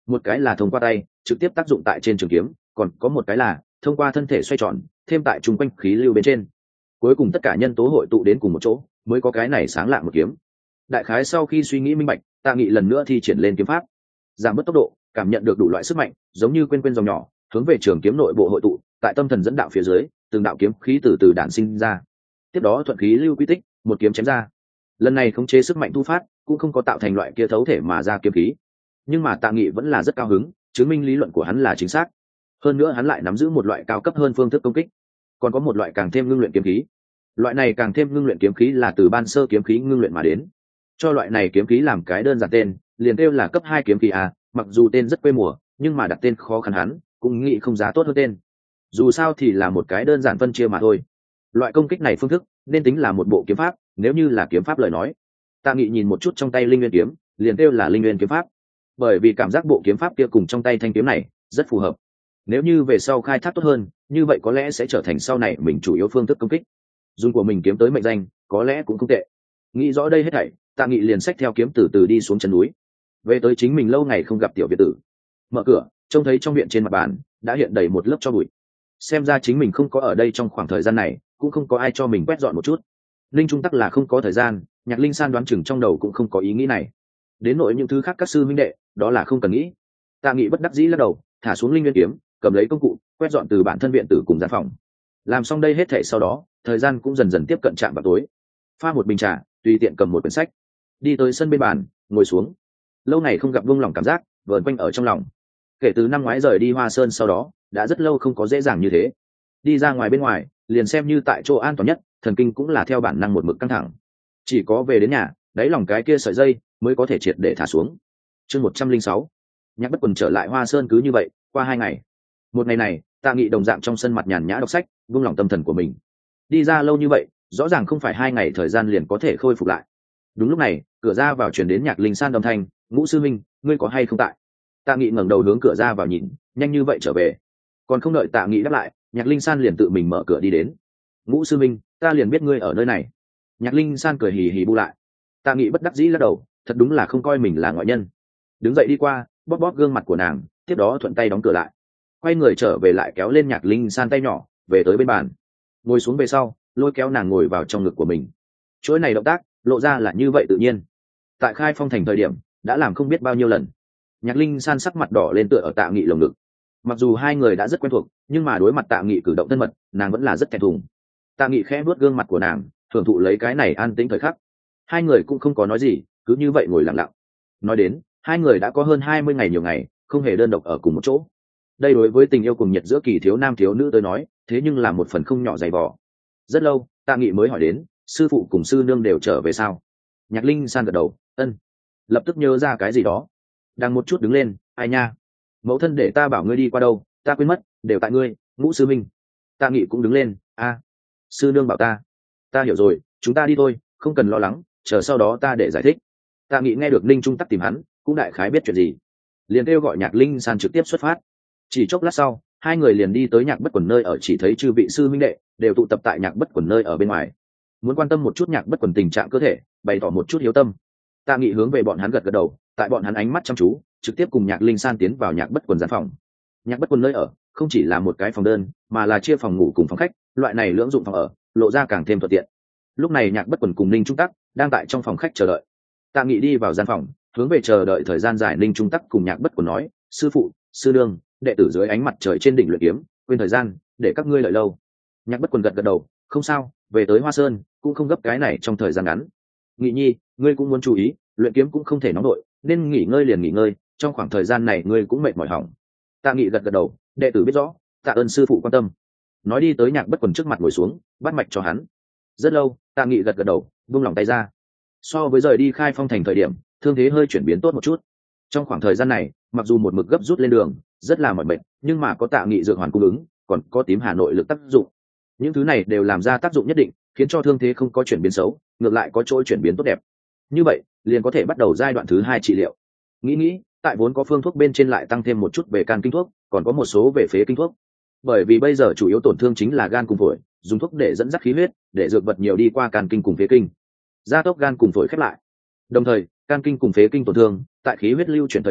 [SPEAKER 1] một cái là thông qua tay trực tiếp tác dụng tại trên trường kiếm, còn có một cái là thông qua thân thể xoay tròn thêm tại chung quanh khí lưu bên trên. Cuối cùng tất cả nhân tố hội tụ đến cùng một chỗ mới có cái này sáng lạng một kiếm. Đại khái sau khi suy nghĩ minh bạch, Tạ Nghị lần nữa thi triển lên kiếm pháp, giảm bớt tốc độ, cảm nhận được đủ loại sức mạnh, giống như quên dòng nhỏ hướng về trường kiếm nội bộ hội tụ, tại tâm thần dẫn đạo phía dưới, từng đạo kiếm khí từ từ đản sinh ra. Tiếp đó thuận khí lưu quy tích, một kiếm chém ra. Lần này khống chế sức mạnh thu phát, cũng không có tạo thành loại kia thấu thể mà ra kiếm khí. Nhưng mà Tạ Nghị vẫn là rất cao hứng, chứng minh lý luận của hắn là chính xác. Hơn nữa hắn lại nắm giữ một loại cao cấp hơn phương thức công kích, còn có một loại càng thêm ngưng luyện kiếm khí. Loại này càng thêm ngưng luyện kiếm khí là từ ban sơ kiếm khí ngưng luyện mà đến. Cho loại này kiếm khí làm cái đơn giản tên, liền kêu là cấp 2 kiếm khí a, mặc dù tên rất quê mùa, nhưng mà đặt tên khó khăn hắn, cũng nghĩ không giá tốt hơn tên. Dù sao thì là một cái đơn giản phân chia mà thôi. Loại công kích này phương thức nên tính là một bộ kiếm pháp, nếu như là kiếm pháp lời nói. Tạ Nghị nhìn một chút trong tay linh nguyên kiếm, liền kêu là linh nguyên kiếm pháp, bởi vì cảm giác bộ kiếm pháp kia cùng trong tay thanh kiếm này rất phù hợp. Nếu như về sau khai thác tốt hơn, như vậy có lẽ sẽ trở thành sau này mình chủ yếu phương thức công kích. Dùng của mình kiếm tới mệnh danh, có lẽ cũng không tệ. Nghĩ rõ đây hết thảy, Tạ Nghị liền xách theo kiếm từ từ đi xuống chân núi, về tới chính mình lâu ngày không gặp tiểu viện tử. Mở cửa, trông thấy trong viện trên mặt bàn đã hiện đầy một lớp tro bụi. Xem ra chính mình không có ở đây trong khoảng thời gian này, cũng không có ai cho mình quét dọn một chút. Linh Trung Tắc là không có thời gian, Nhạc Linh San đoán chừng trong đầu cũng không có ý nghĩ này. Đến nỗi những thứ khác các sư minh đệ, đó là không cần nghĩ. Tạ Nghị bất đắc dĩ lắc đầu, thả xuống linh nguyên kiếm, cầm lấy công cụ, quét dọn từ bản thân viện tử cùng gian phòng. Làm xong đây hết thảy sau đó, thời gian cũng dần dần tiếp cận trạm vào tối. Pha một bình trà, tùy tiện cầm một quyển sách, đi tới sân bên bàn, ngồi xuống. Lâu ngày không gặp buông lỏng cảm giác vờn quanh ở trong lòng. Kể từ năm ngoái rời đi Hoa Sơn sau đó, đã rất lâu không có dễ dàng như thế. Đi ra ngoài bên ngoài, liền xem như tại chỗ an toàn nhất, thần kinh cũng là theo bản năng một mực căng thẳng. Chỉ có về đến nhà, đáy lòng cái kia sợi dây mới có thể triệt để thả xuống. Chương 106. Nhạc Bất Quần trở lại Hoa Sơn cứ như vậy, qua 2 ngày. Một ngày này, Tạ Nghị đồng dạng trong sân mặt nhàn nhã đọc sách, buông lỏng tâm thần của mình. Đi ra lâu như vậy, rõ ràng không phải 2 ngày thời gian liền có thể khôi phục lại. Đúng lúc này, cửa ra vào truyền đến Nhạc Linh San âm thanh, "Ngũ sư minh, ngươi có hay không tại?" Tạ Nghị ngẩng đầu hướng cửa ra vào nhìn, nhanh như vậy trở về. Còn không đợi Tạ Nghị đáp lại, Nhạc Linh San liền tự mình mở cửa đi đến. "Ngũ sư minh, ta liền biết ngươi ở nơi này." Nhạc Linh San cười hì hì bu lại. Tạ Nghị bất đắc dĩ lắc đầu, thật đúng là không coi mình là ngoại nhân. Đứng dậy đi qua, bóp bóp gương mặt của nàng, tiếp đó thuận tay đóng cửa lại. Quay người trở về lại kéo lên Nhạc Linh San tay nhỏ, về tới bên bàn. Ngồi xuống về sau, lôi kéo nàng ngồi vào trong ngực của mình. Chuỗi này động tác, lộ ra là như vậy tự nhiên. Tại Khai Phong thành thời điểm, đã làm không biết bao nhiêu lần. Nhạc Linh San sắc mặt đỏ lên tựa ở Tạ Nghị lồng ngực. Mặc dù hai người đã rất quen thuộc, nhưng mà đối mặt Tạ Nghị cử động thân mật, nàng vẫn là rất thẹn thùng. Tạ Nghị khẽ vuốt gương mặt của nàng, thưởng thụ lấy cái này an tĩnh thời khắc. Hai người cũng không có nói gì, cứ như vậy ngồi lặng lặng. Nói đến, hai người đã có hơn 20 ngày nhiều ngày, không hề đơn độc ở cùng một chỗ. Đây đối với tình yêu cùng nhiệt giữa kỳ thiếu nam thiếu nữ tới nói, thế nhưng là một phần không nhỏ dày vò. Rất lâu, Tạ Nghị mới hỏi đến, sư phụ cùng sư nương đều trở về sao? Nhạc Linh San gật đầu, ân. Lập tức nhớ ra cái gì đó, đang một chút đứng lên, ai nha, mẫu thân để ta bảo ngươi đi qua đâu, ta quên mất, đều tại ngươi, Ngũ sư minh. Tạ Nghị cũng đứng lên, a, sư nương bảo ta hiểu rồi, chúng ta đi thôi, không cần lo lắng, chờ sau đó ta để giải thích. Tạ Nghị nghe được Ninh Trung Tắc tìm hắn, cũng đại khái biết chuyện gì, liền kêu gọi Nhạc Linh San trực tiếp xuất phát. Chỉ chốc lát sau, hai người liền đi tới Nhạc Bất Quần nơi ở, chỉ thấy chư vị sư minh đệ đều tụ tập tại Nhạc Bất Quần nơi ở bên ngoài, muốn quan tâm một chút Nhạc Bất Quần tình trạng cơ thể, bày tỏ một chút hiếu tâm. Tạ Nghị hướng về bọn hắn gật gật đầu, tại bọn hắn ánh mắt chăm chú, trực tiếp cùng Nhạc Linh San tiến vào Nhạc Bất Quần gian phòng. Nhạc Bất Quần nơi ở không chỉ là một cái phòng đơn, mà là chia phòng ngủ cùng phòng khách, loại này lưỡng dụng phòng ở, lộ ra càng thêm thuận tiện. Lúc này Nhạc Bất Quần cùng Ninh Trung Tắc đang tại trong phòng khách chờ đợi. Tạ Nghị đi vào gian phòng, hướng về chờ đợi thời gian dài Ninh Trung Tắc cùng Nhạc Bất Quần nói, sư phụ, sư nương, đệ tử dưới ánh mặt trời trên đỉnh luyện kiếm, quên thời gian, để các ngươi đợi lâu. Nhạc Bất Quần gật gật đầu, không sao, về tới Hoa Sơn cũng không gấp cái này trong thời gian ngắn. Nghị nhi, ngươi cũng muốn chú ý, luyện kiếm cũng không thể nóng đội, nên nghỉ ngơi liền nghỉ ngơi, trong khoảng thời gian này ngươi cũng mệt mỏi hỏng. Tạ Nghị gật gật đầu, đệ tử biết rõ, tạ ơn sư phụ quan tâm. Nói đi tới Nhạc Bất Quần trước mặt ngồi xuống, bắt mạch cho hắn. Rất lâu, Tạ Nghị gật gật đầu, buông lòng tay ra. So với rời đi Khai Phong thành thời điểm, thương thế hơi chuyển biến tốt một chút. Trong khoảng thời gian này, mặc dù một mực gấp rút lên đường, rất là mỏi mệt, nhưng mà có Tạ Nghị dược hoàn cung ứng, còn có tím Hà Nội lực tác dụng. Những thứ này đều làm ra tác dụng nhất định, khiến cho thương thế không có chuyển biến xấu, ngược lại có chỗ chuyển biến tốt đẹp. Như vậy, liền có thể bắt đầu giai đoạn thứ 2 trị liệu. Nghĩ, tại vốn có phương thuốc bên trên lại tăng thêm một chút về can kinh thuốc, còn có một số về phế kinh thuốc. Bởi vì bây giờ chủ yếu tổn thương chính là gan cùng phổi, dùng thuốc để dẫn dắt khí huyết, để dược vật nhiều đi qua can kinh cùng phế kinh, gia tốc gan cùng phổi khép lại. Đồng thời, can kinh cùng phế kinh tổn thương, tại khí huyết lưu chuyển thời điểm,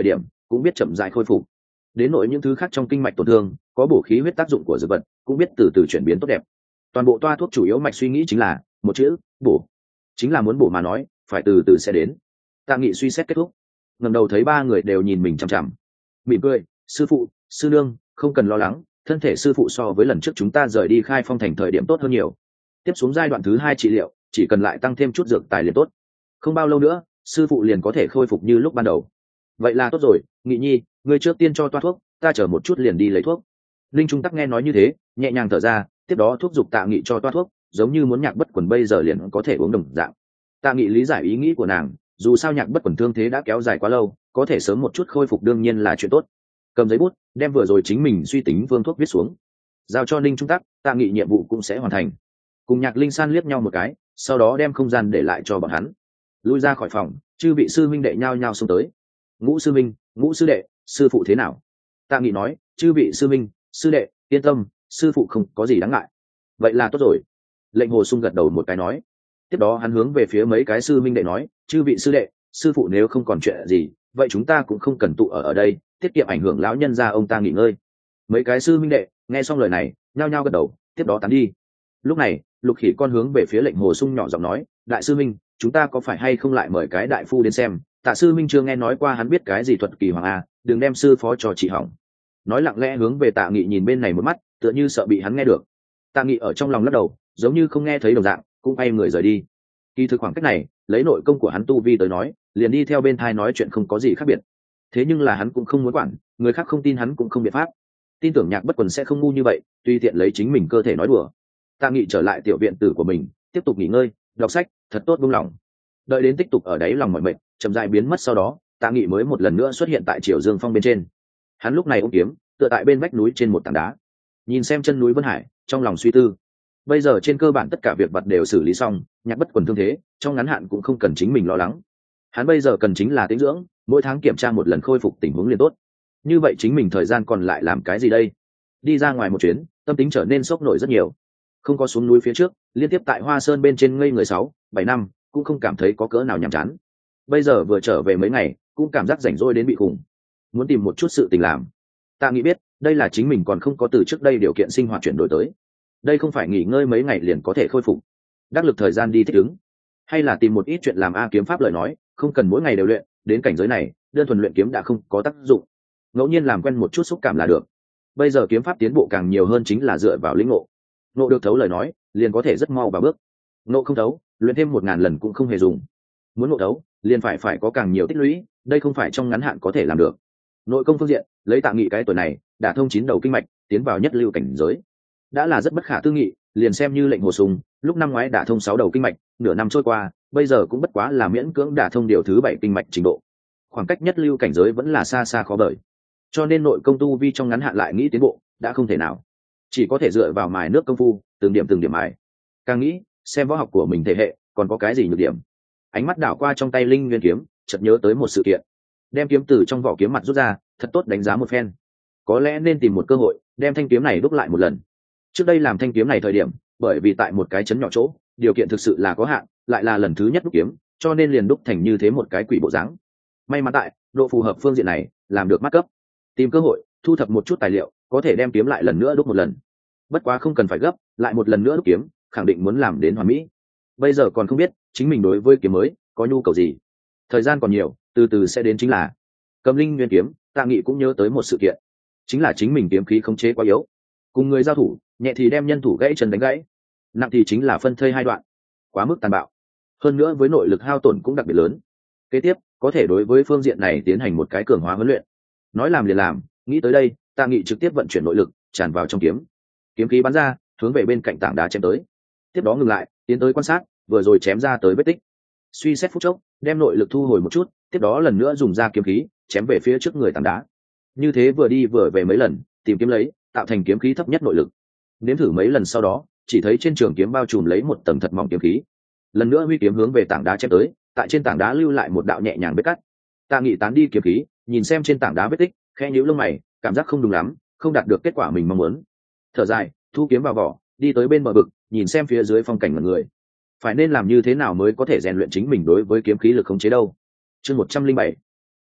[SPEAKER 1] cũng biết chậm rãi khôi phục. Đến nội những thứ khác trong kinh mạch tổn thương, có bổ khí huyết tác dụng của dược vật cũng biết từ từ chuyển biến tốt đẹp. Toàn bộ toa thuốc chủ yếu mạch suy nghĩ chính là một chữ: bổ. Chính là muốn bổ mà nói, phải từ từ sẽ đến. Tạ Nghị suy xét kết thúc, ngẩng đầu thấy ba người đều nhìn mình chằm chằm, mỉm cười: sư phụ, sư nương, không cần lo lắng, thân thể sư phụ so với lần trước chúng ta rời đi Khai Phong thành thời điểm tốt hơn nhiều. Tiếp xuống giai đoạn thứ 2 trị liệu, chỉ cần lại tăng thêm chút dược tài liền tốt. Không bao lâu nữa, sư phụ liền có thể khôi phục như lúc ban đầu. Vậy là tốt rồi, Nghị nhi, ngươi trước tiên cho toa thuốc, ta chờ một chút liền đi lấy thuốc. Linh Trung Tắc nghe nói như thế, nhẹ nhàng thở ra, tiếp đó thúc giục Tạ Nghị cho toa thuốc, giống như muốn Nhạc Bất Quần bây giờ liền có thể uống đồng dạng. Tạ Nghị lý giải ý nghĩ của nàng, dù sao Nhạc Bất Quần thương thế đã kéo dài quá lâu, có thể sớm một chút khôi phục đương nhiên là chuyện tốt. Cầm giấy bút, đem vừa rồi chính mình suy tính phương thuốc viết xuống, giao cho Linh Trung Tắc, Tạ Nghị nhiệm vụ cũng sẽ hoàn thành. Cùng Nhạc Linh San liếc nhau một cái, sau đó đem không gian để lại cho bọn hắn. Lui ra khỏi phòng, chư vị sư minh đệ nhao nhao xông tới. Ngũ sư minh, Ngũ sư đệ, sư phụ thế nào? Tạ Nghị nói: chư vị sư minh, sư đệ, yên tâm, sư phụ không có gì đáng ngại. Vậy là tốt rồi. Lệnh Hồ Sung gật đầu một cái nói. Tiếp đó hắn hướng về phía mấy cái sư minh đệ nói: chư vị sư đệ, sư phụ nếu không còn chuyện gì, vậy chúng ta cũng không cần tụ ở đây, tiết kiệm ảnh hưởng lão nhân gia ông ta nghỉ ngơi. Mấy cái sư minh đệ nghe xong lời này, nhao nhao gật đầu, tiếp đó tán đi. Lúc này, Lục Khỉ con hướng về phía Lệnh Hồ Sung nhỏ giọng nói: đại sư minh, chúng ta có phải hay không lại mời cái đại phu đến xem? Tạ sư minh chưa nghe nói qua hắn biết cái gì thuật kỳ hoàng a, đừng đem sư phó trò trị hỏng. Nói lặng lẽ hướng về Tạ Nghị nhìn bên này một mắt, tựa như sợ bị hắn nghe được. Tạ Nghị ở trong lòng lắc đầu, giống như không nghe thấy đồng dạng, cũng bay người rời đi. Kỳ thực khoảng cách này, lấy nội công của hắn tu vi tới nói, liền đi theo bên thai nói chuyện không có gì khác biệt. Thế nhưng là hắn cũng không muốn quản, người khác không tin hắn cũng không biện pháp. Tin tưởng Nhạc Bất Quần sẽ không ngu như vậy, tùy tiện lấy chính mình cơ thể nói đùa. Tạ Nghị trở lại tiểu viện tử của mình, tiếp tục nghỉ ngơi, đọc sách, thật tốt buông lòng. Đợi đến tích tục ở đáy lòng mọi mệt chậm rãi biến mất sau đó, Tạ Nghị mới một lần nữa xuất hiện tại Triều Dương Phong bên trên. Hắn lúc này ôm kiếm, tựa tại bên vách núi trên một tảng đá, nhìn xem chân núi Vân Hải, trong lòng suy tư. Bây giờ trên cơ bản tất cả việc vặt đều xử lý xong, Nhạc Bất Quần thương thế, trong ngắn hạn cũng không cần chính mình lo lắng. Hắn bây giờ cần chính là tĩnh dưỡng, mỗi tháng kiểm tra một lần khôi phục tình huống liền tốt. Như vậy chính mình thời gian còn lại làm cái gì đây? Đi ra ngoài một chuyến, tâm tính trở nên sốc nổi rất nhiều. Không có xuống núi phía trước, liên tiếp tại Hoa Sơn bên trên ngây người 6-7 năm, cũng không cảm thấy có cỡ nào nhàm chán. Bây giờ vừa trở về mấy ngày, cũng cảm giác rảnh rỗi đến bị khủng, muốn tìm một chút sự tình làm. Tạ Nghị biết, đây là chính mình còn không có từ trước đây điều kiện sinh hoạt chuyển đổi tới. Đây không phải nghỉ ngơi mấy ngày liền có thể khôi phục, đắc lực thời gian đi thích ứng, hay là tìm một ít chuyện làm kiếm pháp lời nói, không cần mỗi ngày đều luyện, đến cảnh giới này, đơn thuần luyện kiếm đã không có tác dụng. Ngẫu nhiên làm quen một chút xúc cảm là được. Bây giờ kiếm pháp tiến bộ càng nhiều hơn chính là dựa vào lĩnh ngộ. Ngộ được thấu lời nói, liền có thể rất mau vào bước. Ngộ không thấu, luyện thêm 1000 lần cũng không hề dùng. Muốn ngộ thấu, liền phải có càng nhiều tích lũy, đây không phải trong ngắn hạn có thể làm được. Nội công phương diện, lấy Tạ Nghị cái tuổi này, đã thông 9 đầu kinh mạch, tiến vào nhất lưu cảnh giới, đã là rất bất khả tư nghị. Liền xem như Lệnh Hồ Sung, lúc năm ngoái đã thông 6 đầu kinh mạch, nửa năm trôi qua, bây giờ cũng bất quá là miễn cưỡng đả thông điều thứ 7 kinh mạch trình độ. Khoảng cách nhất lưu cảnh giới vẫn là xa xa khó vời. Cho nên nội công tu vi trong ngắn hạn lại nghĩ tiến bộ, đã không thể nào. Chỉ có thể dựa vào mài nước công phu, từng điểm mài. Càng nghĩ, xem võ học của mình thể hệ, còn có cái gì nhược điểm. Ánh mắt đảo qua trong tay Linh Nguyên kiếm, chợt nhớ tới một sự kiện. Đem kiếm từ trong vỏ kiếm mặt rút ra, thật tốt đánh giá một phen. Có lẽ nên tìm một cơ hội, đem thanh kiếm này đúc lại một lần. Trước đây làm thanh kiếm này thời điểm, bởi vì tại một cái chấn nhỏ chỗ, điều kiện thực sự là có hạn, lại là lần thứ nhất đúc kiếm, cho nên liền đúc thành như thế một cái quỷ bộ dáng. May mắn tại độ phù hợp phương diện này, làm được mắt cấp. Tìm cơ hội, thu thập một chút tài liệu, có thể đem kiếm lại lần nữa đúc một lần. Bất quá không cần phải gấp, lại một lần nữa đúc kiếm, khẳng định muốn làm đến hoàn mỹ. Bây giờ còn không biết chính mình đối với kiếm mới có nhu cầu gì. Thời gian còn nhiều, từ từ sẽ đến. Chính là cầm Linh Nguyên kiếm, Tạ Nghị cũng nhớ tới một sự kiện, chính là chính mình kiếm khí khống chế quá yếu. Cùng người giao thủ, nhẹ thì đem nhân thủ gãy chân đánh gãy, nặng thì chính là phân thây hai đoạn, quá mức tàn bạo. Hơn nữa với nội lực hao tổn cũng đặc biệt lớn. Kế tiếp có thể đối với phương diện này tiến hành một cái cường hóa huấn luyện. Nói làm liền làm, nghĩ tới đây, Tạ Nghị trực tiếp vận chuyển nội lực tràn vào trong kiếm. Kiếm khí bắn ra, hướng về bên cạnh tảng đá chém tới. Tiếp đó ngừng lại, tiến tới quan sát vừa rồi chém ra tới vết tích. Suy xét phút chốc, đem nội lực thu hồi một chút, tiếp đó lần nữa dùng ra kiếm khí chém về phía trước người tảng đá. Như thế vừa đi vừa về mấy lần, tìm kiếm lấy, tạo thành kiếm khí thấp nhất nội lực. Nếm thử mấy lần sau đó, chỉ thấy trên trường kiếm bao trùm lấy một tầng thật mỏng kiếm khí. Lần nữa huy kiếm hướng về tảng đá chém tới, tại trên tảng đá lưu lại một đạo nhẹ nhàng vết cắt. Tạ Nghị tán đi kiếm khí, nhìn xem trên tảng đá vết tích, khẽ nhíu lông mày, cảm giác không đúng lắm, không đạt được kết quả mình mong muốn. Thở dài, thu kiếm vào vỏ, đi tới bên bờ vực, nhìn xem phía dưới phong cảnh mọi người. Phải nên làm như thế nào mới có thể rèn luyện chính mình đối với kiếm khí lực khống chế đâu? Chương 107.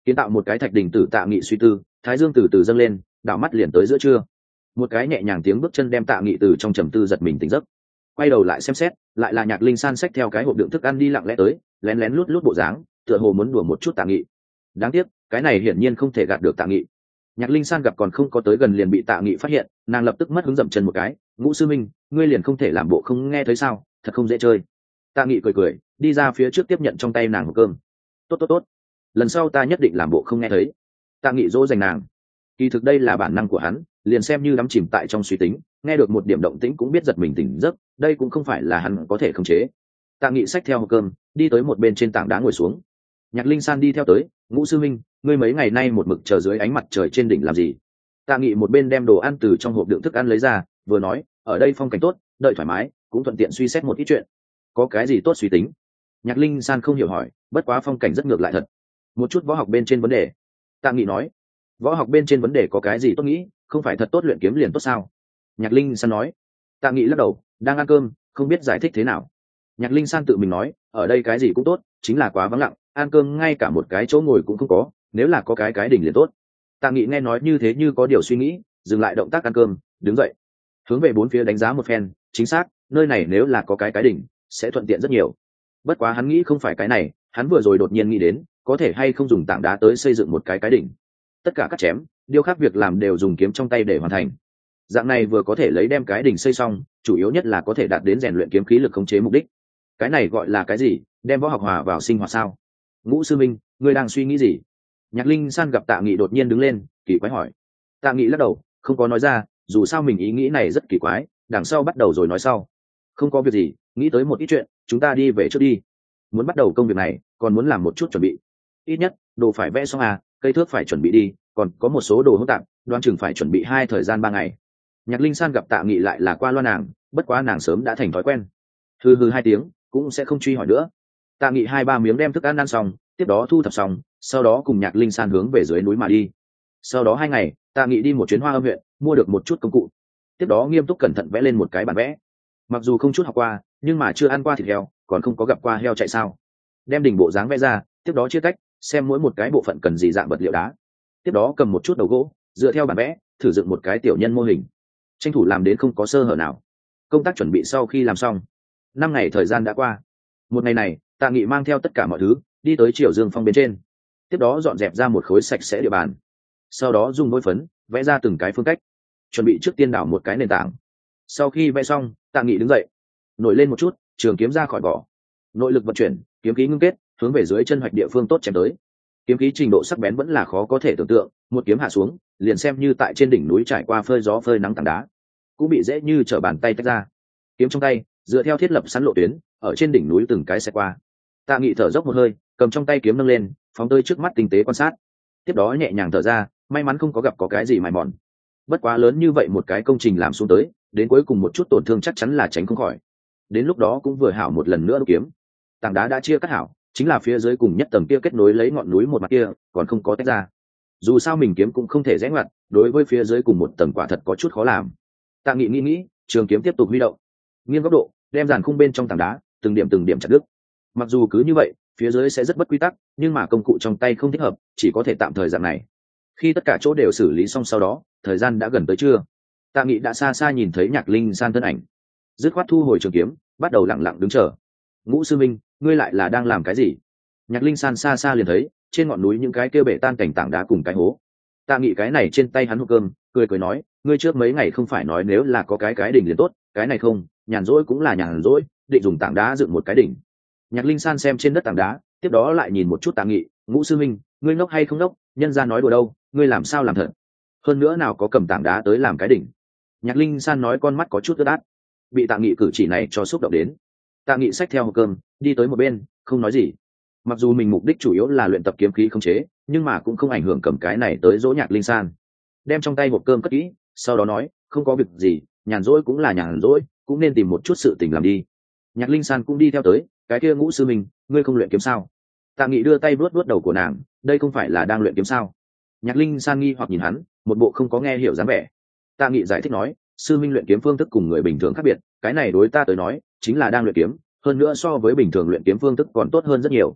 [SPEAKER 1] kiến tạo một cái thạch đình tử. Tạ Nghị suy tư, thái dương từ từ dâng lên, đảo mắt liền tới giữa trưa. Một cái nhẹ nhàng tiếng bước chân đem Tạ Nghị từ trong trầm tư giật mình tỉnh giấc. Quay đầu lại xem xét, lại là Nhạc Linh San xách theo cái hộp đựng thức ăn đi lặng lẽ tới, lén lén lút lút bộ dáng, tựa hồ muốn đùa một chút Tạ Nghị. Đáng tiếc, cái này hiển nhiên không thể gạt được Tạ Nghị. Nhạc Linh San gặp còn không có tới gần liền bị Tạ Nghị phát hiện, nàng lập tức mất hứng dậm chân một cái. Ngũ sư minh, ngươi liền không thể làm bộ không nghe thấy sao? Thật không dễ chơi. Tạ Nghị cười cười, đi ra phía trước tiếp nhận trong tay nàng hộp cơm. Tốt tốt tốt, lần sau ta nhất định làm bộ không nghe thấy. Tạ Nghị dỗ dành nàng. Kỳ thực đây là bản năng của hắn, liền xem như đắm chìm tại trong suy tính, nghe được một điểm động tĩnh cũng biết giật mình tỉnh giấc, đây cũng không phải là hắn có thể khống chế. Tạ Nghị xách theo hộp cơm, đi tới một bên trên tảng đá ngồi xuống. Nhạc Linh San đi theo tới. Ngũ sư minh, ngươi mấy ngày nay một mực chờ dưới ánh mặt trời trên đỉnh làm gì? Tạ Nghị một bên đem đồ ăn từ trong hộp đựng thức ăn lấy ra, vừa nói, ở đây phong cảnh tốt, đợi thoải mái, cũng thuận tiện suy xét một ít chuyện. Có cái gì tốt suy tính? Nhạc Linh San không hiểu hỏi, bất quá phong cảnh rất ngược lại thật. Một chút võ học bên trên vấn đề. Tạ Nghị nói, võ học bên trên vấn đề có cái gì tốt nghĩ, không phải thật tốt luyện kiếm liền tốt sao? Nhạc Linh San nói. Tạ Nghị lắc đầu, đang ăn cơm, không biết giải thích thế nào. Nhạc Linh San tự mình nói, ở đây cái gì cũng tốt, chính là quá vắng lặng, ăn cơm ngay cả một cái chỗ ngồi cũng không có, nếu là có cái đỉnh liền tốt. Tạ Nghị nghe nói như thế như có điều suy nghĩ, dừng lại động tác ăn cơm, đứng dậy, hướng về bốn phía đánh giá một phen. Chính xác, nơi này nếu là có cái đỉnh, sẽ thuận tiện rất nhiều. Bất quá hắn nghĩ không phải cái này, hắn vừa rồi đột nhiên nghĩ đến, có thể hay không dùng tảng đá tới xây dựng một cái đỉnh. Tất cả cắt chém, điêu khắc việc làm đều dùng kiếm trong tay để hoàn thành. Dạng này vừa có thể lấy đem cái đỉnh xây xong, chủ yếu nhất là có thể đạt đến rèn luyện kiếm khí lực khống chế mục đích. Cái này gọi là cái gì? Đem võ học hòa vào sinh hoạt sao? Ngũ sư minh, ngươi đang suy nghĩ gì? Nhạc Linh San gặp Tạ Nghị đột nhiên đứng lên, kỳ quái hỏi. Tạ Nghị lắc đầu, không có nói ra, dù sao mình ý nghĩ này rất kỳ quái, đằng sau bắt đầu rồi nói sau. Không có việc gì, nghĩ tới một ít chuyện, chúng ta đi về trước đi. Muốn bắt đầu công việc này, còn muốn làm một chút chuẩn bị. Ít nhất, đồ phải vẽ xong à, cây thước phải chuẩn bị đi, còn có một số đồ hỗn tạp, đoán chừng phải chuẩn bị thời gian 3 ngày. Nhạc Linh San gặp Tạ Nghị lại là qua loa nàng, bất quá nàng sớm đã thành thói quen. Hừ hừ 2 tiếng, cũng sẽ không truy hỏi nữa. Tạ Nghị 2-3 miếng đem thức ăn ăn xong, tiếp đó thu thập xong, sau đó cùng Nhạc Linh San hướng về dưới núi mà đi. Sau đó 2 ngày, Tạ Nghị đi một chuyến Hoa Âm huyện, mua được một chút công cụ, tiếp đó nghiêm túc cẩn thận vẽ lên một cái bản vẽ. Mặc dù không chút học qua, nhưng mà chưa ăn qua thịt heo, còn không có gặp qua heo chạy sao. Đem đỉnh bộ dáng vẽ ra, tiếp đó chia cách, xem mỗi một cái bộ phận cần gì dạng vật liệu đá. Tiếp đó cầm một chút đầu gỗ, dựa theo bản vẽ, thử dựng một cái tiểu nhân mô hình. Tranh thủ làm đến không có sơ hở nào. Công tác chuẩn bị sau khi làm xong, 5 ngày thời gian đã qua. Một ngày này, Tạ Nghị mang theo tất cả mọi thứ, đi tới Triều Dương Phong bên trên. Tiếp đó dọn dẹp ra một khối sạch sẽ địa bàn. Sau đó dùng vôi phấn, vẽ ra từng cái phương cách. Chuẩn bị trước tiên đảo một cái nền tảng. Sau khi vẽ xong, Tạ Nghị đứng dậy, nổi lên một chút, trường kiếm ra khỏi vỏ. Nội lực vận chuyển, kiếm khí ngưng kết, hướng về dưới chân hoạch địa phương tốt chém tới. Kiếm khí trình độ sắc bén vẫn là khó có thể tưởng tượng, một kiếm hạ xuống, liền xem như tại trên đỉnh núi trải qua phơi gió phơi nắng tảng đá, cũng bị dễ như trở bàn tay tách ra. Kiếm trong tay, dựa theo thiết lập sẵn lộ tuyến, ở trên đỉnh núi từng cái sẽ qua. Tạ Nghị thở dốc một hơi, cầm trong tay kiếm nâng lên, phóng tới trước mắt tinh tế quan sát. Tiếp đó nhẹ nhàng thở ra, may mắn không có gặp có cái gì mài mòn. Bất quá lớn như vậy một cái công trình làm xuống tới, đến cuối cùng một chút tổn thương chắc chắn là tránh không khỏi. Đến lúc đó cũng vừa hảo một lần nữa đúc kiếm. Tảng đá đã chia cắt hảo, chính là phía dưới cùng nhất tầng kia kết nối lấy ngọn núi một mặt kia, còn không có tách ra. Dù sao mình kiếm cũng không thể rẽ ngoặt, đối với phía dưới cùng một tầng quả thật có chút khó làm. Tạ Nghị nghĩ, trường kiếm tiếp tục huy động, nghiêng góc độ, đem dàn khung bên trong tảng đá từng điểm chặt đứt. Mặc dù cứ như vậy, phía dưới sẽ rất bất quy tắc, nhưng mà công cụ trong tay không thích hợp, chỉ có thể tạm thời dạng này. Khi tất cả chỗ đều xử lý xong sau đó, thời gian đã gần tới trưa. Tạ Nghị đã xa xa nhìn thấy Nhạc Linh San thân ảnh, dứt khoát thu hồi trường kiếm, bắt đầu lặng lặng đứng chờ. Ngũ sư minh, ngươi lại là đang làm cái gì? Nhạc Linh San xa xa liền thấy trên ngọn núi những cái kêu bể tan cảnh tảng đá cùng cái hố. Tạ Nghị cái này trên tay hắn hộp cơm, cười nói, ngươi trước mấy ngày không phải nói nếu là có cái đỉnh liền tốt, cái này không, nhàn rỗi cũng là nhàn rỗi, định dùng tảng đá dựng một cái đỉnh. Nhạc Linh San xem trên đất tảng đá, tiếp đó lại nhìn một chút Tạ Nghị, Ngũ sư minh, ngươi ngốc hay không ngốc, nhân ra nói đùa đâu, ngươi làm sao làm thật? Hơn nữa nào có cầm tảng đá tới làm cái đỉnh. Nhạc Linh San nói con mắt có chút ướt át, bị Tạ Nghị cử chỉ này cho xúc động đến. Tạ Nghị xách theo hộp cơm, đi tới một bên, không nói gì. Mặc dù mình mục đích chủ yếu là luyện tập kiếm khí khống chế, nhưng mà cũng không ảnh hưởng cầm cái này tới dỗ Nhạc Linh San. Đem trong tay hộp cơm cất kỹ, sau đó nói, không có việc gì, nhàn rỗi cũng là nhàn rỗi, cũng nên tìm một chút sự tình làm đi. Nhạc Linh San cũng đi theo tới, cái kia Ngũ sư minh, ngươi không luyện kiếm sao? Tạ Nghị đưa tay vuốt vuốt đầu của nàng, đây không phải là đang luyện kiếm sao? Nhạc Linh San nghi hoặc nhìn hắn, một bộ không có nghe hiểu dáng vẻ. Tạ Nghị giải thích nói, sư minh luyện kiếm phương thức cùng người bình thường khác biệt, cái này đối ta tới nói chính là đang luyện kiếm, hơn nữa so với bình thường luyện kiếm phương thức còn tốt hơn rất nhiều.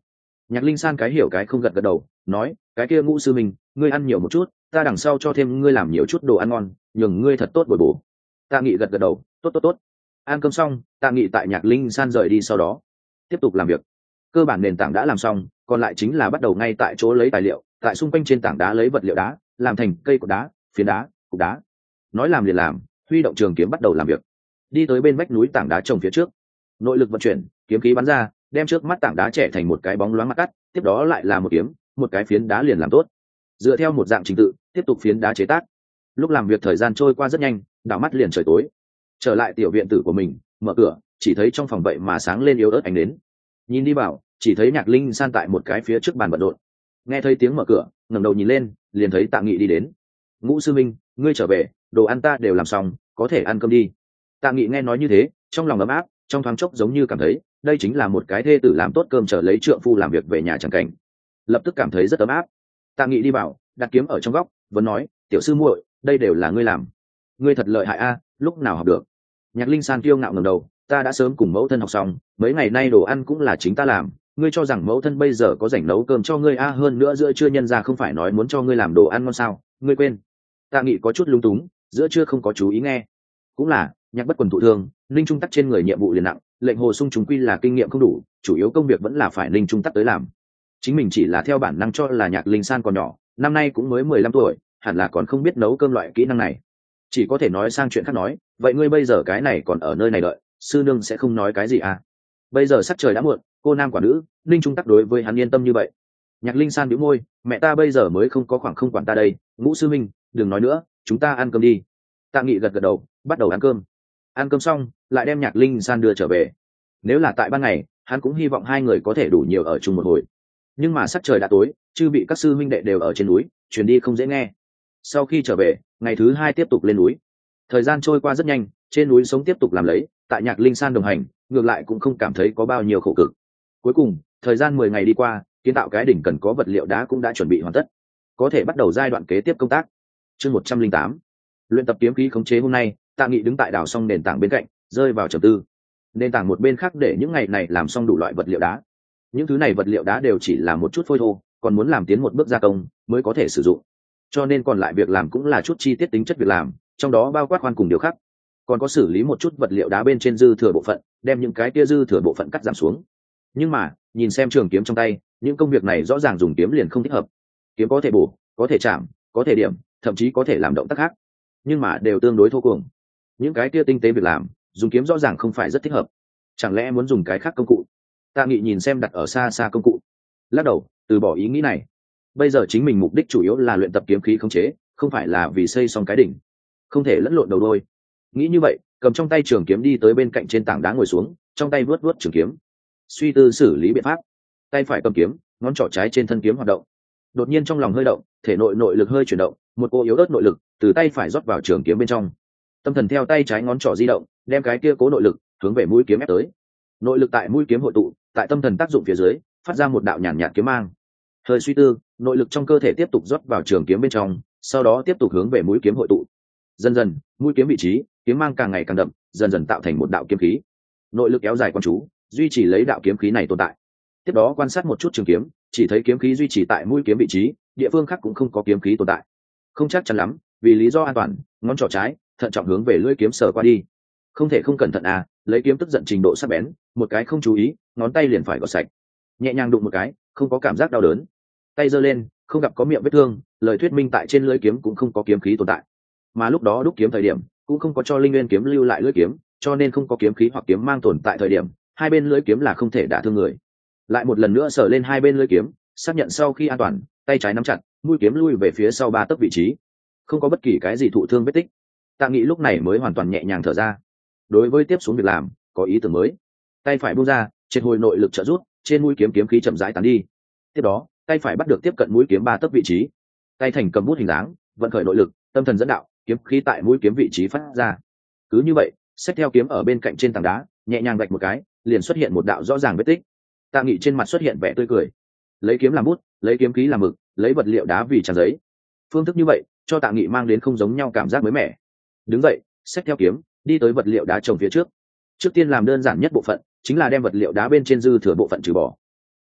[SPEAKER 1] Nhạc Linh San cái hiểu cái không gật gật đầu, nói, cái kia Ngũ sư minh, ngươi ăn nhiều một chút, ta đằng sau cho thêm ngươi làm nhiều chút đồ ăn ngon, nhường ngươi thật tốt bồi bổ. Tạ Nghị gật gật đầu, tốt tốt tốt. Ăn cơm xong, Tạ Nghị tại Nhạc Linh San rời đi sau đó tiếp tục làm việc. Cơ bản nền tảng đã làm xong, còn lại chính là bắt đầu ngay tại chỗ lấy tài liệu, tại xung quanh trên tảng đá lấy vật liệu đá, làm thành cây cột đá, phiến đá, cục đá. Nói làm liền làm, huy động trường kiếm bắt đầu làm việc. Đi tới bên vách núi tảng đá trồng phía trước, nội lực vận chuyển, kiếm khí bắn ra, đem trước mắt tảng đá trẻ thành một cái bóng loáng mặt cắt, tiếp đó lại là một kiếm, một cái phiến đá liền làm tốt. Dựa theo một dạng trình tự, tiếp tục phiến đá chế tác. Lúc làm việc thời gian trôi qua rất nhanh, đảo mắt liền trời tối. Trở lại tiểu viện tử của mình, mở cửa, chỉ thấy trong phòng vậy mà sáng lên yếu ớt ánh nến. Nhìn đi vào, chỉ thấy Nhạc Linh San tại một cái phía trước bàn bận rộn. Nghe thấy tiếng mở cửa, ngẩng đầu nhìn lên, liền thấy Tạ Nghị đi đến. Ngũ sư minh, ngươi trở về, đồ ăn ta đều làm xong, có thể ăn cơm đi. Tạ Nghị nghe nói như thế, trong lòng ấm áp, trong thoáng chốc giống như cảm thấy đây chính là một cái thê tử làm tốt cơm chờ lấy trượng phu làm việc về nhà chẳng cảnh, lập tức cảm thấy rất ấm áp. Tạ Nghị đi vào, đặt kiếm ở trong góc, vẫn nói, tiểu sư muội, đây đều là ngươi làm, ngươi thật lợi hại a, lúc nào học được? Nhạc Linh San kiêu ngạo ngẩng đầu, ta đã sớm cùng mẫu thân học xong, mấy ngày nay đồ ăn cũng là chính ta làm, ngươi cho rằng mẫu thân bây giờ có rảnh nấu cơm cho ngươi a? Hơn nữa giữa trưa nhân ra không phải nói muốn cho ngươi làm đồ ăn ngon sao, ngươi quên? Tạ Nghị có chút lung túng, giữa trưa không có chú ý nghe. Cũng là, Nhạc bất quần thụ thương, Ninh Trung Tắc trên người nhiệm vụ liền nặng, lệnh Hồ Sung chúng quy là kinh nghiệm không đủ, chủ yếu công việc vẫn là phải Ninh Trung Tắc tới làm. Chính mình chỉ là theo bản năng cho là Nhạc Linh San còn nhỏ, năm nay cũng mới 15 tuổi, hẳn là còn không biết nấu cơm loại kỹ năng này. Chỉ có thể nói sang chuyện khác nói, vậy ngươi bây giờ cái này còn ở nơi này đợi, sư nương sẽ không nói cái gì à? Bây giờ sắc trời đã muộn, cô nam quả nữ, Ninh Trung Tắc đối với hắn yên tâm như vậy. Nhạc Linh San bĩu môi, mẹ ta bây giờ mới không có khoảng không quản ta đây, Ngũ sư minh, đừng nói nữa, chúng ta ăn cơm đi. Tạ Nghị gật gật đầu, bắt đầu ăn cơm. Ăn cơm xong, lại đem Nhạc Linh San đưa trở về. Nếu là tại ban ngày, hắn cũng hy vọng hai người có thể đủ nhiều ở chung một hồi. Nhưng mà sắc trời đã tối, chư bị các sư huynh đệ đều ở trên núi, chuyến đi không dễ nghe. Sau khi trở về, ngày thứ hai tiếp tục lên núi. Thời gian trôi qua rất nhanh, trên núi sống tiếp tục làm lấy, tại Nhạc Linh San đồng hành, ngược lại cũng không cảm thấy có bao nhiêu khổ cực. Cuối cùng, thời gian 10 ngày đi qua, kiến tạo cái đỉnh cần có vật liệu đá cũng đã chuẩn bị hoàn tất, có thể bắt đầu giai đoạn kế tiếp công tác. Chương 108, luyện tập kiếm khí khống chế. Hôm nay, Tạ Nghị đứng tại đảo xong nền tảng bên cạnh, rơi vào trầm tư. Nền tảng một bên khác để những ngày này làm xong đủ loại vật liệu đá. Những thứ này vật liệu đá đều chỉ là một chút phôi thô, còn muốn làm tiến một bước gia công mới có thể sử dụng. Cho nên còn lại việc làm cũng là chút chi tiết tính chất việc làm, trong đó bao quát khoan cùng điều khắc, còn có xử lý một chút vật liệu đá bên trên dư thừa bộ phận, đem những cái kia dư thừa bộ phận cắt giảm xuống. Nhưng mà, nhìn xem trường kiếm trong tay, những công việc này rõ ràng dùng kiếm liền không thích hợp. Kiếm có thể bổ, có thể chạm, có thể điểm, thậm chí có thể làm động tác khác, nhưng mà đều tương đối thô cuồng. Những cái kia tinh tế việc làm, dùng kiếm rõ ràng không phải rất thích hợp. Chẳng lẽ muốn dùng cái khác công cụ? Tạ Nghị nhìn xem đặt ở xa xa công cụ, lắc đầu, từ bỏ ý nghĩ này. Bây giờ chính mình mục đích chủ yếu là luyện tập kiếm khí khống chế, không phải là vì xây xong cái đỉnh, không thể lẫn lộn đầu đôi. Nghĩ như vậy, cầm trong tay trường kiếm đi tới bên cạnh trên tảng đá ngồi xuống, trong tay vuốt vuốt trường kiếm, suy tư xử lý biện pháp. Tay phải cầm kiếm, ngón trỏ trái trên thân kiếm hoạt động. Đột nhiên trong lòng hơi động, thể nội nội lực hơi chuyển động, một cô yếu ớt nội lực từ tay phải rót vào trường kiếm bên trong. Tâm thần theo tay trái ngón trỏ di động, đem cái kia cố nội lực hướng về mũi kiếm ép tới. Nội lực tại mũi kiếm hội tụ, tại tâm thần tác dụng phía dưới, phát ra một đạo nhàn nhạt kiếm mang. Hơi suy tư, nội lực trong cơ thể tiếp tục rót vào trường kiếm bên trong, sau đó tiếp tục hướng về mũi kiếm hội tụ. Dần dần, mũi kiếm vị trí, kiếm mang càng ngày càng đậm, dần dần tạo thành một đạo kiếm khí. Nội lực kéo dài quan chú, duy trì lấy đạo kiếm khí này tồn tại. Tiếp đó quan sát một chút trường kiếm, chỉ thấy kiếm khí duy trì tại mũi kiếm vị trí, địa phương khác cũng không có kiếm khí tồn tại. Không chắc chắn lắm, vì lý do an toàn, ngón trỏ trái thận trọng hướng về lưỡi kiếm sờ qua đi. Không thể không cẩn thận à, lấy kiếm tức giận trình độ sắc bén, một cái không chú ý, ngón tay liền phải gọt sạch. Nhẹ nhàng đụng một cái, không có cảm giác đau đớn. Tay giơ lên, không gặp có miệng vết thương, lời thuyết minh tại trên lưỡi kiếm cũng không có kiếm khí tồn tại. Mà lúc đó đúc kiếm thời điểm, cũng không có cho linh nguyên kiếm lưu lại lưỡi kiếm, cho nên không có kiếm khí hoặc kiếm mang tồn tại thời điểm, hai bên lưỡi kiếm là không thể đả thương người. Lại một lần nữa sờ lên hai bên lưỡi kiếm, xác nhận sau khi an toàn, tay trái nắm chặt, mũi kiếm lui về phía sau 3 tấc vị trí, không có bất kỳ cái gì thụ thương vết tích. Tạ Nghị lúc này mới hoàn toàn nhẹ nhàng thở ra. Đối với tiếp xuống việc làm, có ý tưởng mới. Tay phải buông ra, triệt hồi nội lực trợ rút, trên mũi kiếm kiếm khí chậm rãi tán đi. Tiếp đó, tay phải bắt được tiếp cận mũi kiếm 3 tấc vị trí, tay thành cầm bút hình dáng, vận khởi nội lực, tâm thần dẫn đạo, kiếm khí tại mũi kiếm vị trí phát ra. Cứ như vậy, xách theo kiếm ở bên cạnh trên tảng đá, nhẹ nhàng vạch một cái, liền xuất hiện một đạo rõ ràng vết tích. Tạ Nghị trên mặt xuất hiện vẻ tươi cười. Lấy kiếm làm bút, lấy kiếm khí làm mực, lấy vật liệu đá vì trang giấy. Phương thức như vậy, cho Tạ Nghị mang đến không giống nhau cảm giác mới mẻ. Đứng dậy, xách theo kiếm, đi tới vật liệu đá trồng phía trước. Trước tiên làm đơn giản nhất bộ phận, chính là đem vật liệu đá bên trên dư thừa bộ phận trừ bỏ.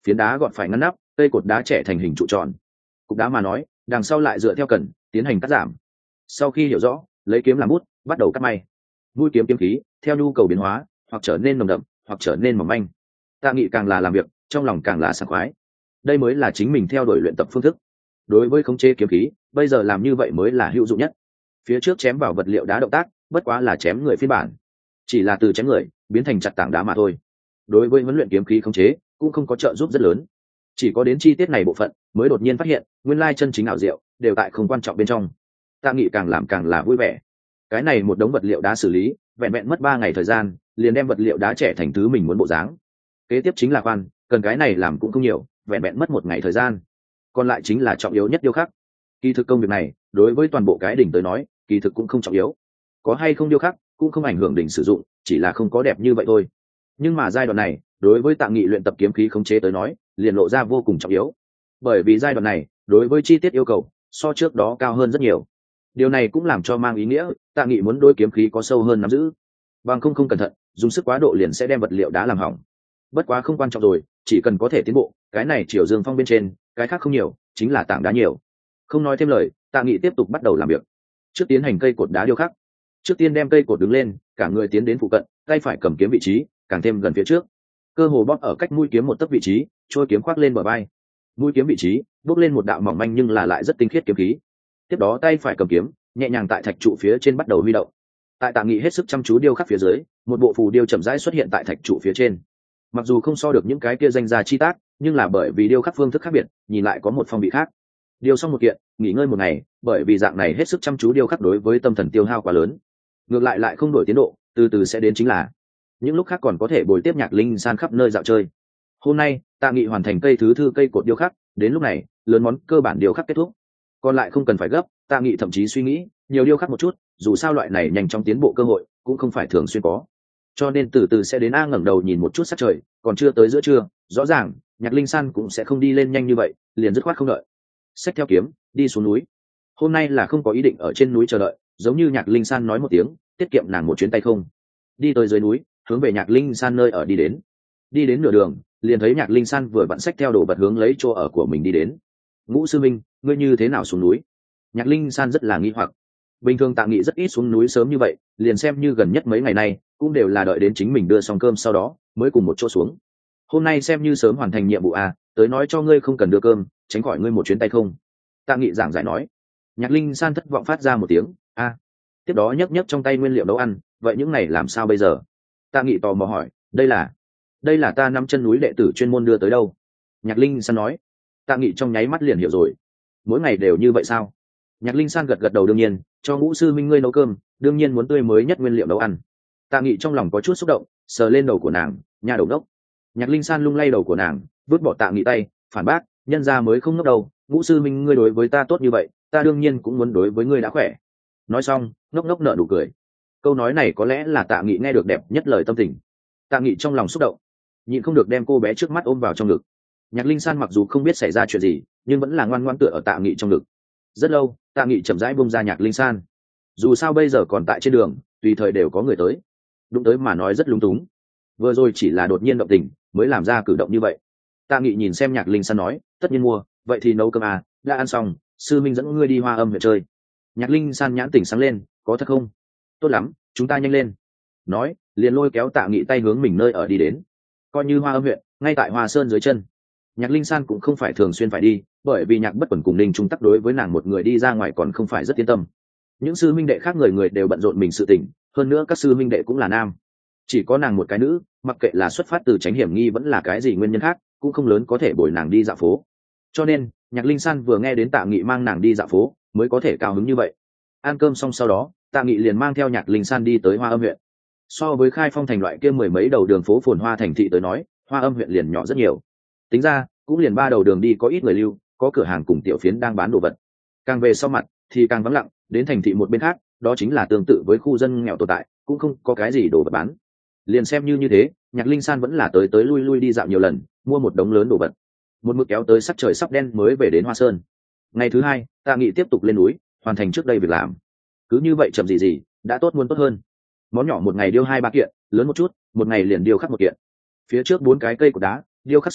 [SPEAKER 1] phiến đá gọn phải ngăn nắp, cây cột đá trẻ thành hình trụ tròn. Cục đá mà nói, đằng sau lại dựa theo cần tiến hành cắt giảm. Sau khi hiểu rõ, lấy kiếm làm bút, bắt đầu cắt may. Mũi kiếm kiếm khí theo nhu cầu biến hóa, hoặc trở nên nồng đậm, hoặc trở nên mỏng manh. Tạ Nghị càng là làm việc, trong lòng càng là sảng khoái. Đây mới là chính mình theo đuổi luyện tập phương thức. Đối với khống chế kiếm khí, bây giờ làm như vậy mới là hữu dụng nhất. Phía trước chém vào vật liệu đá động tác, bất quá là chém người phiên bản, chỉ là từ chém người biến thành chặt tảng đá mà thôi. Đối với huấn luyện kiếm khí khống chế, cũng không có trợ giúp rất lớn. Chỉ có đến chi tiết này bộ phận, mới đột nhiên phát hiện, nguyên lai chân chính ảo diệu đều tại không quan trọng bên trong. Tạ Nghị càng làm càng là vui vẻ. Cái này một đống vật liệu đá xử lý, vẹn vẹn mất 3 ngày thời gian, liền đem vật liệu đá trẻ thành thứ mình muốn bộ dáng. Kế tiếp chính là khoan, cần cái này làm cũng không nhiều, vẹn vẹn mất 1 ngày thời gian. Còn lại chính là trọng yếu nhất điêu khắc. Kỳ thực công việc này, đối với toàn bộ cái đỉnh tới nói, kỳ thực cũng không trọng yếu. Có hay không điêu khắc, cũng không ảnh hưởng đỉnh sử dụng, chỉ là không có đẹp như vậy thôi. Nhưng mà giai đoạn này, đối với Tạ Nghị luyện tập kiếm khí khống chế tới nói, liền lộ ra vô cùng trọng yếu. Bởi vì giai đoạn này, đối với chi tiết yêu cầu, so trước đó cao hơn rất nhiều. Điều này cũng làm cho mang ý nghĩa, Tạ Nghị muốn đối kiếm khí có sâu hơn nắm giữ. Bằng không cẩn thận, dùng sức quá độ liền sẽ đem vật liệu đá làm hỏng. Bất quá không quan trọng rồi, chỉ cần có thể tiến bộ, cái này Triều Dương Phong bên trên, cái khác không nhiều, chính là tảng đá nhiều. Không nói thêm lời, Tạ Nghị tiếp tục bắt đầu làm việc. Trước tiến hành cây cột đá điêu khắc. Trước tiên đem cây cột đứng lên, cả người tiến đến phụ cận, tay phải cầm kiếm vị trí, càng thêm gần phía trước. Cơ hồ bóp ở cách mũi kiếm 1 tấc vị trí, trôi kiếm khoác lên bờ vai. Mũi kiếm vị trí, bốc lên một đạo mỏng manh nhưng là lại rất tinh khiết kiếm khí. Tiếp đó tay phải cầm kiếm, nhẹ nhàng tại thạch trụ phía trên bắt đầu huy động. Tại Tạ Nghị hết sức chăm chú điêu khắc phía dưới, một bộ phù điêu chậm rãi xuất hiện tại thạch trụ phía trên. Mặc dù không so được những cái kia danh gia chi tác, nhưng là bởi vì điêu khắc phương thức khác biệt, nhìn lại có một phong vị khác. Điêu xong một kiện, nghỉ ngơi một ngày, bởi vì dạng này hết sức chăm chú điêu khắc đối với tâm thần tiêu hao quá lớn. Ngược lại không đổi tiến độ, từ từ sẽ đến chính là. Những lúc khác còn có thể bồi tiếp Nhạc Linh San khắp nơi dạo chơi. Hôm nay, Tạ Nghị hoàn thành cây thứ thư cây cột điêu khắc, đến lúc này, lớn món cơ bản điêu khắc kết thúc. Còn lại không cần phải gấp, Tạ Nghị thậm chí suy nghĩ, nhiều điêu khắc một chút, dù sao loại này nhanh chóng tiến bộ cơ hội, cũng không phải thường xuyên có. Cho nên từ từ sẽ đến A ngẩng đầu nhìn một chút sắc trời, còn chưa tới giữa trưa, rõ ràng, Nhạc Linh San cũng sẽ không đi lên nhanh như vậy, liền dứt khoát không đợi. Xách theo kiếm, đi xuống núi. Hôm nay là không có ý định ở trên núi chờ đợi, giống như Nhạc Linh San nói một tiếng, tiết kiệm nàng một chuyến tay không. Đi tới dưới núi, hướng về Nhạc Linh San nơi ở đi đến. Đi đến nửa đường, liền thấy Nhạc Linh San vừa vặn xách theo đồ vật hướng lấy chỗ ở của mình đi đến. Ngũ sư minh, ngươi như thế nào xuống núi? Nhạc Linh San rất là nghi hoặc. Bình thường Tạ Nghị rất ít xuống núi sớm như vậy, liền xem như gần nhất mấy ngày nay, cũng đều là đợi đến chính mình đưa xong cơm sau đó, mới cùng một chỗ xuống. Hôm nay xem như sớm hoàn thành nhiệm vụ à, tới nói cho ngươi không cần đưa cơm, tránh khỏi ngươi một chuyến tay không. Tạ Nghị giảng giải nói. Nhạc Linh San thất vọng phát ra một tiếng, a. Tiếp đó nhấc trong tay nguyên liệu nấu ăn, vậy những này làm sao bây giờ? Tạ Nghị tò mò hỏi, đây là ta 5 chân núi đệ tử chuyên môn đưa tới đâu? Nhạc Linh San nói. Tạ Nghị trong nháy mắt liền hiểu rồi. Mỗi ngày đều như vậy sao? Nhạc Linh San gật đầu đương nhiên, cho Ngũ sư minh ngươi nấu cơm, đương nhiên muốn tươi mới nhất nguyên liệu nấu ăn. Tạ Nghị trong lòng có chút xúc động, sờ lên đầu của nàng, nhà đầu đốc. Nhạc Linh San lung lay đầu của nàng, vứt bỏ Tạ Nghị tay, phản bác, nhân gia mới không ngốc đầu, Ngũ sư minh ngươi đối với ta tốt như vậy, ta đương nhiên cũng muốn đối với ngươi đã khỏe. Nói xong, ngốc nở nụ cười. Câu nói này có lẽ là Tạ Nghị nghe được đẹp nhất lời tâm tình. Tạ Nghị trong lòng xúc động, nhịn không được đem cô bé trước mắt ôm vào trong ngực. Nhạc Linh San mặc dù không biết xảy ra chuyện gì, nhưng vẫn là ngoan ngoãn tựa ở Tạ Nghị trong ngực. Rất lâu, Tạ Nghị chậm rãi buông ra Nhạc Linh San. Dù sao bây giờ còn tại trên đường, tùy thời đều có người tới. Đụng tới mà nói rất lung túng. Vừa rồi chỉ là đột nhiên động tình, mới làm ra cử động như vậy. Tạ Nghị nhìn xem Nhạc Linh San nói, tất nhiên mua, vậy thì nấu cơm à, đã ăn xong, sư minh dẫn ngươi đi Hoa Âm huyện chơi. Nhạc Linh San nhãn tỉnh sáng lên, có thật không? Tốt lắm, chúng ta nhanh lên. Nói, liền lôi kéo Tạ Nghị tay hướng mình nơi ở đi đến. Coi như Hoa Âm huyện, ngay tại Hoa Sơn dưới chân. Nhạc Linh San cũng không phải thường xuyên phải đi, bởi vì Nhạc Bất Quẩn cùng Ninh Trung Tắc đối với nàng một người đi ra ngoài còn không phải rất yên tâm. Những sư minh đệ khác người đều bận rộn mình sự tình, hơn nữa các sư minh đệ cũng là nam, chỉ có nàng một cái nữ, mặc kệ là xuất phát từ tránh hiểm nghi vẫn là cái gì nguyên nhân khác, cũng không lớn có thể bồi nàng đi dạo phố. Cho nên Nhạc Linh San vừa nghe đến Tạ Nghị mang nàng đi dạo phố, mới có thể cao hứng như vậy. Ăn cơm xong sau đó, Tạ Nghị liền mang theo Nhạc Linh San đi tới Hoa Âm huyện. So với Khai Phong thành loại kia 10 mấy đầu đường phố phồn hoa thành thị tới nói, Hoa Âm huyện liền nhỏ rất nhiều. Tính ra cũng liền 3 đầu đường đi có ít người lưu, có cửa hàng cùng tiểu phiến đang bán đồ vật. Càng về sau mặt thì càng vắng lặng, đến thành thị một bên khác, đó chính là tương tự với khu dân nghèo tồn tại, cũng không có cái gì đồ vật bán. Liền xem như thế, Nhạc Linh San vẫn là tới lui đi dạo nhiều lần, mua một đống lớn đồ vật. Một mực kéo tới sắc trời sắp đen mới về đến Hoa Sơn. Ngày thứ 2, Tạ Nghị tiếp tục lên núi, hoàn thành trước đây việc làm. Cứ như vậy chậm gì, đã tốt muốn tốt hơn. Món nhỏ một ngày điêu 2-3 kiện, lớn một chút, một ngày liền điêu khắc một kiện. Phía trước 4 cái cây cột đá, điêu khắc xong,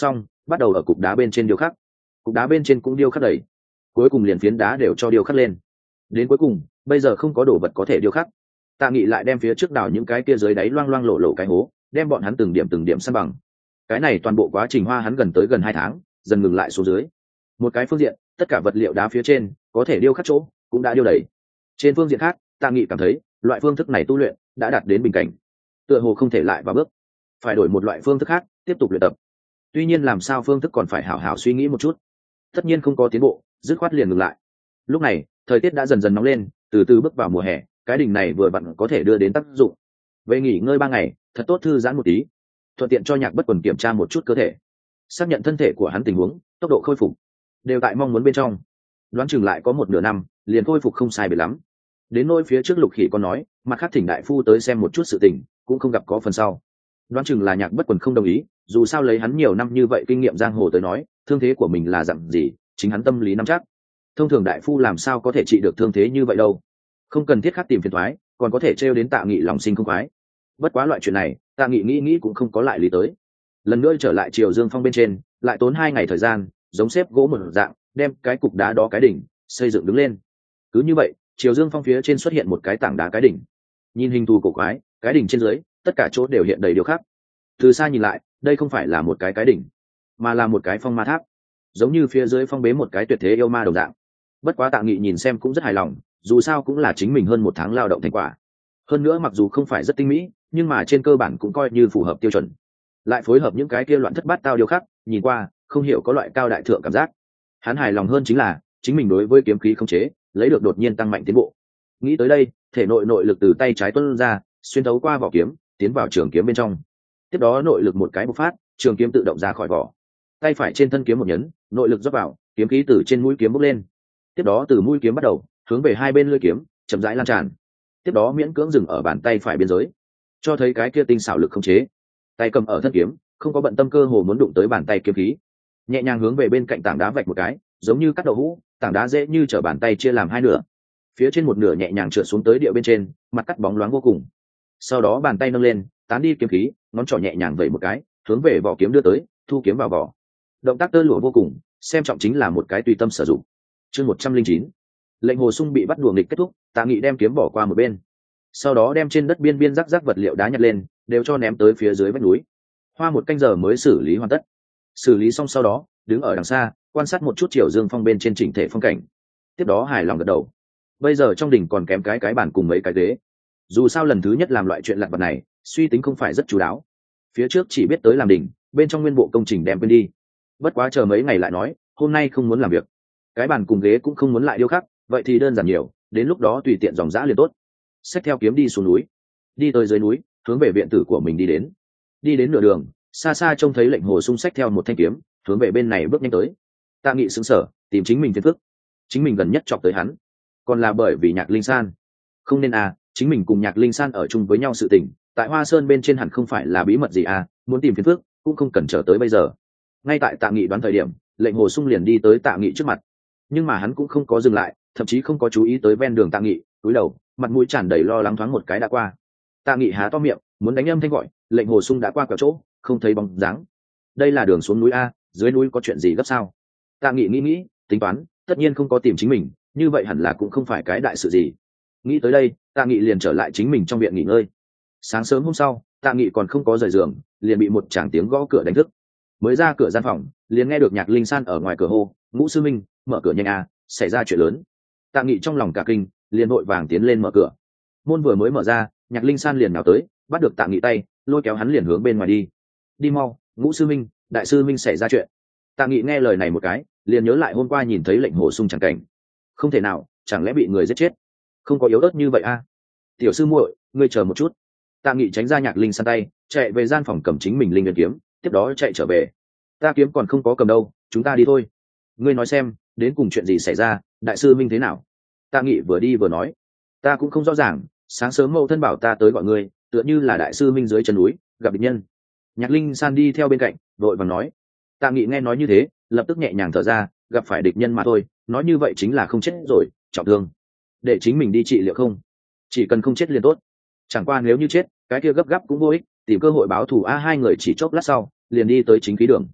[SPEAKER 1] bắt đầu ở cục đá bên trên điêu khắc. Cục đá bên trên cũng điêu khắc đầy, cuối cùng liền phiến đá đều cho điêu khắc lên. Đến cuối cùng bây giờ không có đồ vật có thể điêu khắc, Tạ Nghị lại đem phía trước đào những cái kia dưới đáy loang loang lộ lộ cái hố, đem bọn hắn từng điểm san bằng. Cái này toàn bộ quá trình hoa hắn gần 2 tháng, dần ngừng lại xuống dưới. Một cái phương diện, tất cả vật liệu đá phía trên có thể điêu khắc chỗ cũng đã điêu đầy. Trên phương diện khác, Tạ Nghị cảm thấy loại phương thức này tu luyện đã đạt đến bình cảnh, tựa hồ không thể lại vào bước, phải đổi một loại phương thức khác tiếp tục luyện tập. Tuy nhiên làm sao phương thức còn phải hảo hảo suy nghĩ một chút. Tất nhiên không có tiến bộ, dứt khoát liền ngừng lại. Lúc này thời tiết đã dần dần nóng lên, từ từ bước vào mùa hè, cái đỉnh này vừa vặn có thể đưa đến tác dụng. Về nghỉ ngơi 3 ngày, thật tốt thư giãn một tí, thuận tiện cho Nhạc Bất Quần kiểm tra một chút cơ thể, xác nhận thân thể của hắn tình huống, tốc độ khôi phục đều tại mong muốn bên trong. Đoán chừng lại có một nửa năm liền khôi phục không sai biệt lắm. Đến nỗi phía trước Lục Khỉ còn nói mặt khác thỉnh đại phu tới xem một chút sự tình, cũng không gặp có phần sau. Đoán chừng là Nhạc Bất Quần không đồng ý, dù sao lấy hắn nhiều năm như vậy kinh nghiệm giang hồ tới nói, thương thế của mình là dạng gì chính hắn tâm lý nắm chắc. Thông thường đại phu làm sao có thể trị được thương thế như vậy đâu, không cần thiết khắc tìm phiền toái, còn có thể trêu đến Tạ Nghị lòng sinh không khoái. Bất quá loại chuyện này Tạ Nghị nghĩ cũng không có lại lý tới. Lần nữa trở lại Triều Dương Phong bên trên, lại tốn 2 ngày thời gian, giống xếp gỗ một dạng đem cái cục đá đó cái đỉnh xây dựng đứng lên. Cứ như vậy Triều Dương Phong phía trên xuất hiện một cái tảng đá cái đỉnh, nhìn hình thù cổ quái, cái đỉnh trên dưới tất cả chỗ đều hiện đầy điều khác. Từ xa nhìn lại, đây không phải là một cái đỉnh, mà là một cái phong ma tháp, giống như phía dưới phong bế một cái tuyệt thế yêu ma đồng dạng. Bất quá Tạ Nghị nhìn xem cũng rất hài lòng, dù sao cũng là chính mình hơn 1 tháng lao động thành quả. Hơn nữa mặc dù không phải rất tinh mỹ, nhưng mà trên cơ bản cũng coi như phù hợp tiêu chuẩn. Lại phối hợp những cái kia loạn thất bát tao điều khác, nhìn qua không hiểu có loại cao đại thượng cảm giác. Hắn hài lòng hơn chính là chính mình đối với kiếm khí khống chế lấy được đột nhiên tăng mạnh tiến bộ. Nghĩ tới đây, thể nội lực từ tay trái tuôn ra, xuyên thấu qua vỏ kiếm, tiến vào trường kiếm bên trong. Tiếp đó nội lực một cái bộc phát, trường kiếm tự động ra khỏi vỏ. Tay phải trên thân kiếm một nhấn, nội lực rót vào, kiếm khí từ trên mũi kiếm bốc lên. Tiếp đó từ mũi kiếm bắt đầu hướng về hai bên lưỡi kiếm chậm rãi lan tràn. Tiếp đó miễn cưỡng dừng ở bàn tay phải biên giới, cho thấy cái kia tinh xảo lực khống chế. Tay cầm ở thân kiếm, không có bận tâm cơ hồ muốn đụng tới bàn tay kiếm khí, nhẹ nhàng hướng về bên cạnh tảng đá vạch một cái, giống như cắt đậu hũ, tảng đá dễ như trở bàn tay chia làm 2 nửa. Phía trên một nửa nhẹ nhàng trượt xuống tới địa bên trên, mặt cắt bóng loáng vô cùng. Sau đó bàn tay nâng lên, tán đi kiếm khí, ngón trỏ nhẹ nhàng vẩy một cái, hướng về vỏ kiếm đưa tới, thu kiếm vào vỏ. Động tác tơ lụa vô cùng, xem trọng chính là một cái tùy tâm sử dụng. Chương 109. Lệnh Hồ Sung bị bắt đuổi nghịch kết thúc, Tạ Nghị đem kiếm bỏ qua một bên, sau đó đem trên đất biên rắc rắc vật liệu đá nhặt lên, đều cho ném tới phía dưới vách núi. Hoa 1 canh giờ mới xử lý hoàn tất. Xử lý xong sau đó, đứng ở đằng xa, quan sát một chút Triều Dương Phong bên trên chỉnh thể phong cảnh. Tiếp đó hài lòng gật đầu. Bây giờ trong đỉnh còn kém cái bàn cùng mấy cái ghế. Dù sao lần thứ nhất làm loại chuyện lặt vặt này, suy tính không phải rất chú đáo. Phía trước chỉ biết tới làm đỉnh, bên trong nguyên bộ công trình đem quên đi. Bất quá chờ mấy ngày lại nói, hôm nay không muốn làm việc. Cái bàn cùng ghế cũng không muốn lại điêu khắc, vậy thì đơn giản nhiều, đến lúc đó tùy tiện dòng dã liền tốt. Xách theo kiếm đi xuống núi, đi tới dưới núi, hướng về viện tử của mình đi đến. Đi đến nửa đường, xa xa trông thấy Lệnh Hồ Sung xách theo một thanh kiếm, hướng về bên này bước nhanh tới. Tạ Nghị sững sờ, tìm chính mình phiền phức. Chính mình gần nhất chọc tới hắn, còn là bởi vì Nhạc Linh San. Không nên à, chính mình cùng Nhạc Linh San ở chung với nhau sự tình, tại Hoa Sơn bên trên hẳn không phải là bí mật gì à, muốn tìm phiền phức cũng không cần chờ tới bây giờ. Ngay tại Tạ Nghị đoán thời điểm, Lệnh Hồ Sung liền đi tới Tạ Nghị trước mặt, nhưng mà hắn cũng không có dừng lại, thậm chí không có chú ý tới ven đường Tạ Nghị, cúi đầu, mặt mũi tràn đầy lo lắng thoáng một cái đã qua. Tạ Nghị há to miệng, muốn đánh âm thanh gọi, Lệnh Hồ Sung đã qua quẹo chỗ, không thấy bóng dáng. Đây là đường xuống núi a, dưới núi có chuyện gì gấp sao? Tạ Nghị nghĩ, tính toán, tất nhiên không có tìm chính mình, như vậy hẳn là cũng không phải cái đại sự gì. Nghĩ tới đây, Tạ Nghị liền trở lại chính mình trong viện nghỉ ngơi. Sáng sớm hôm sau, Tạ Nghị còn không có rời giường, liền bị một tràng tiếng gõ cửa đánh thức. Mới ra cửa gian phòng, liền nghe được Nhạc Linh San ở ngoài cửa hô, "Ngũ sư minh, mở cửa nhanh a, xảy ra chuyện lớn." Tạ Nghị trong lòng cả kinh, liền vội vàng tiến lên mở cửa. Môn vừa mới mở ra, Nhạc Linh San liền nào tới, bắt được Tạ Nghị tay, lôi kéo hắn liền hướng bên ngoài đi. "Đi mau, Ngũ sư minh, đại sư minh xảy ra chuyện." Tạ Nghị nghe lời này một cái, liền nhớ lại hôm qua nhìn thấy Lệnh Hồ Sung chẳng cảnh. Không thể nào, chẳng lẽ bị người giết chết? Không có yếu ớt như vậy a. "Tiểu sư muội, ngươi chờ một chút." Tạ Nghị tránh ra Nhạc Linh San tay, chạy về gian phòng cầm chính mình linh nguyên kiếm, tiếp đó chạy trở về. "Ta kiếm còn không có cầm đâu, chúng ta đi thôi." "Ngươi nói xem, đến cùng chuyện gì xảy ra, đại sư minh thế nào?" Tạ Nghị vừa đi vừa nói. "Ta cũng không rõ ràng, sáng sớm mẫu thân bảo ta tới gọi ngươi, tựa như là đại sư minh dưới chân núi gặp địch nhân." Nhạc Linh San đi theo bên cạnh, đội vàng nói. Tạ Nghị nghe nói như thế, lập tức nhẹ nhàng thở ra, gặp phải địch nhân mà thôi, nói như vậy chính là không chết rồi, trọng thương. Để chính mình đi trị liệu không? Chỉ cần không chết liền tốt. Chẳng qua nếu như chết, cái kia gấp gáp cũng vô ích, tìm cơ hội báo thù a. Hai người chỉ chốc lát sau, liền đi tới chính khí đường.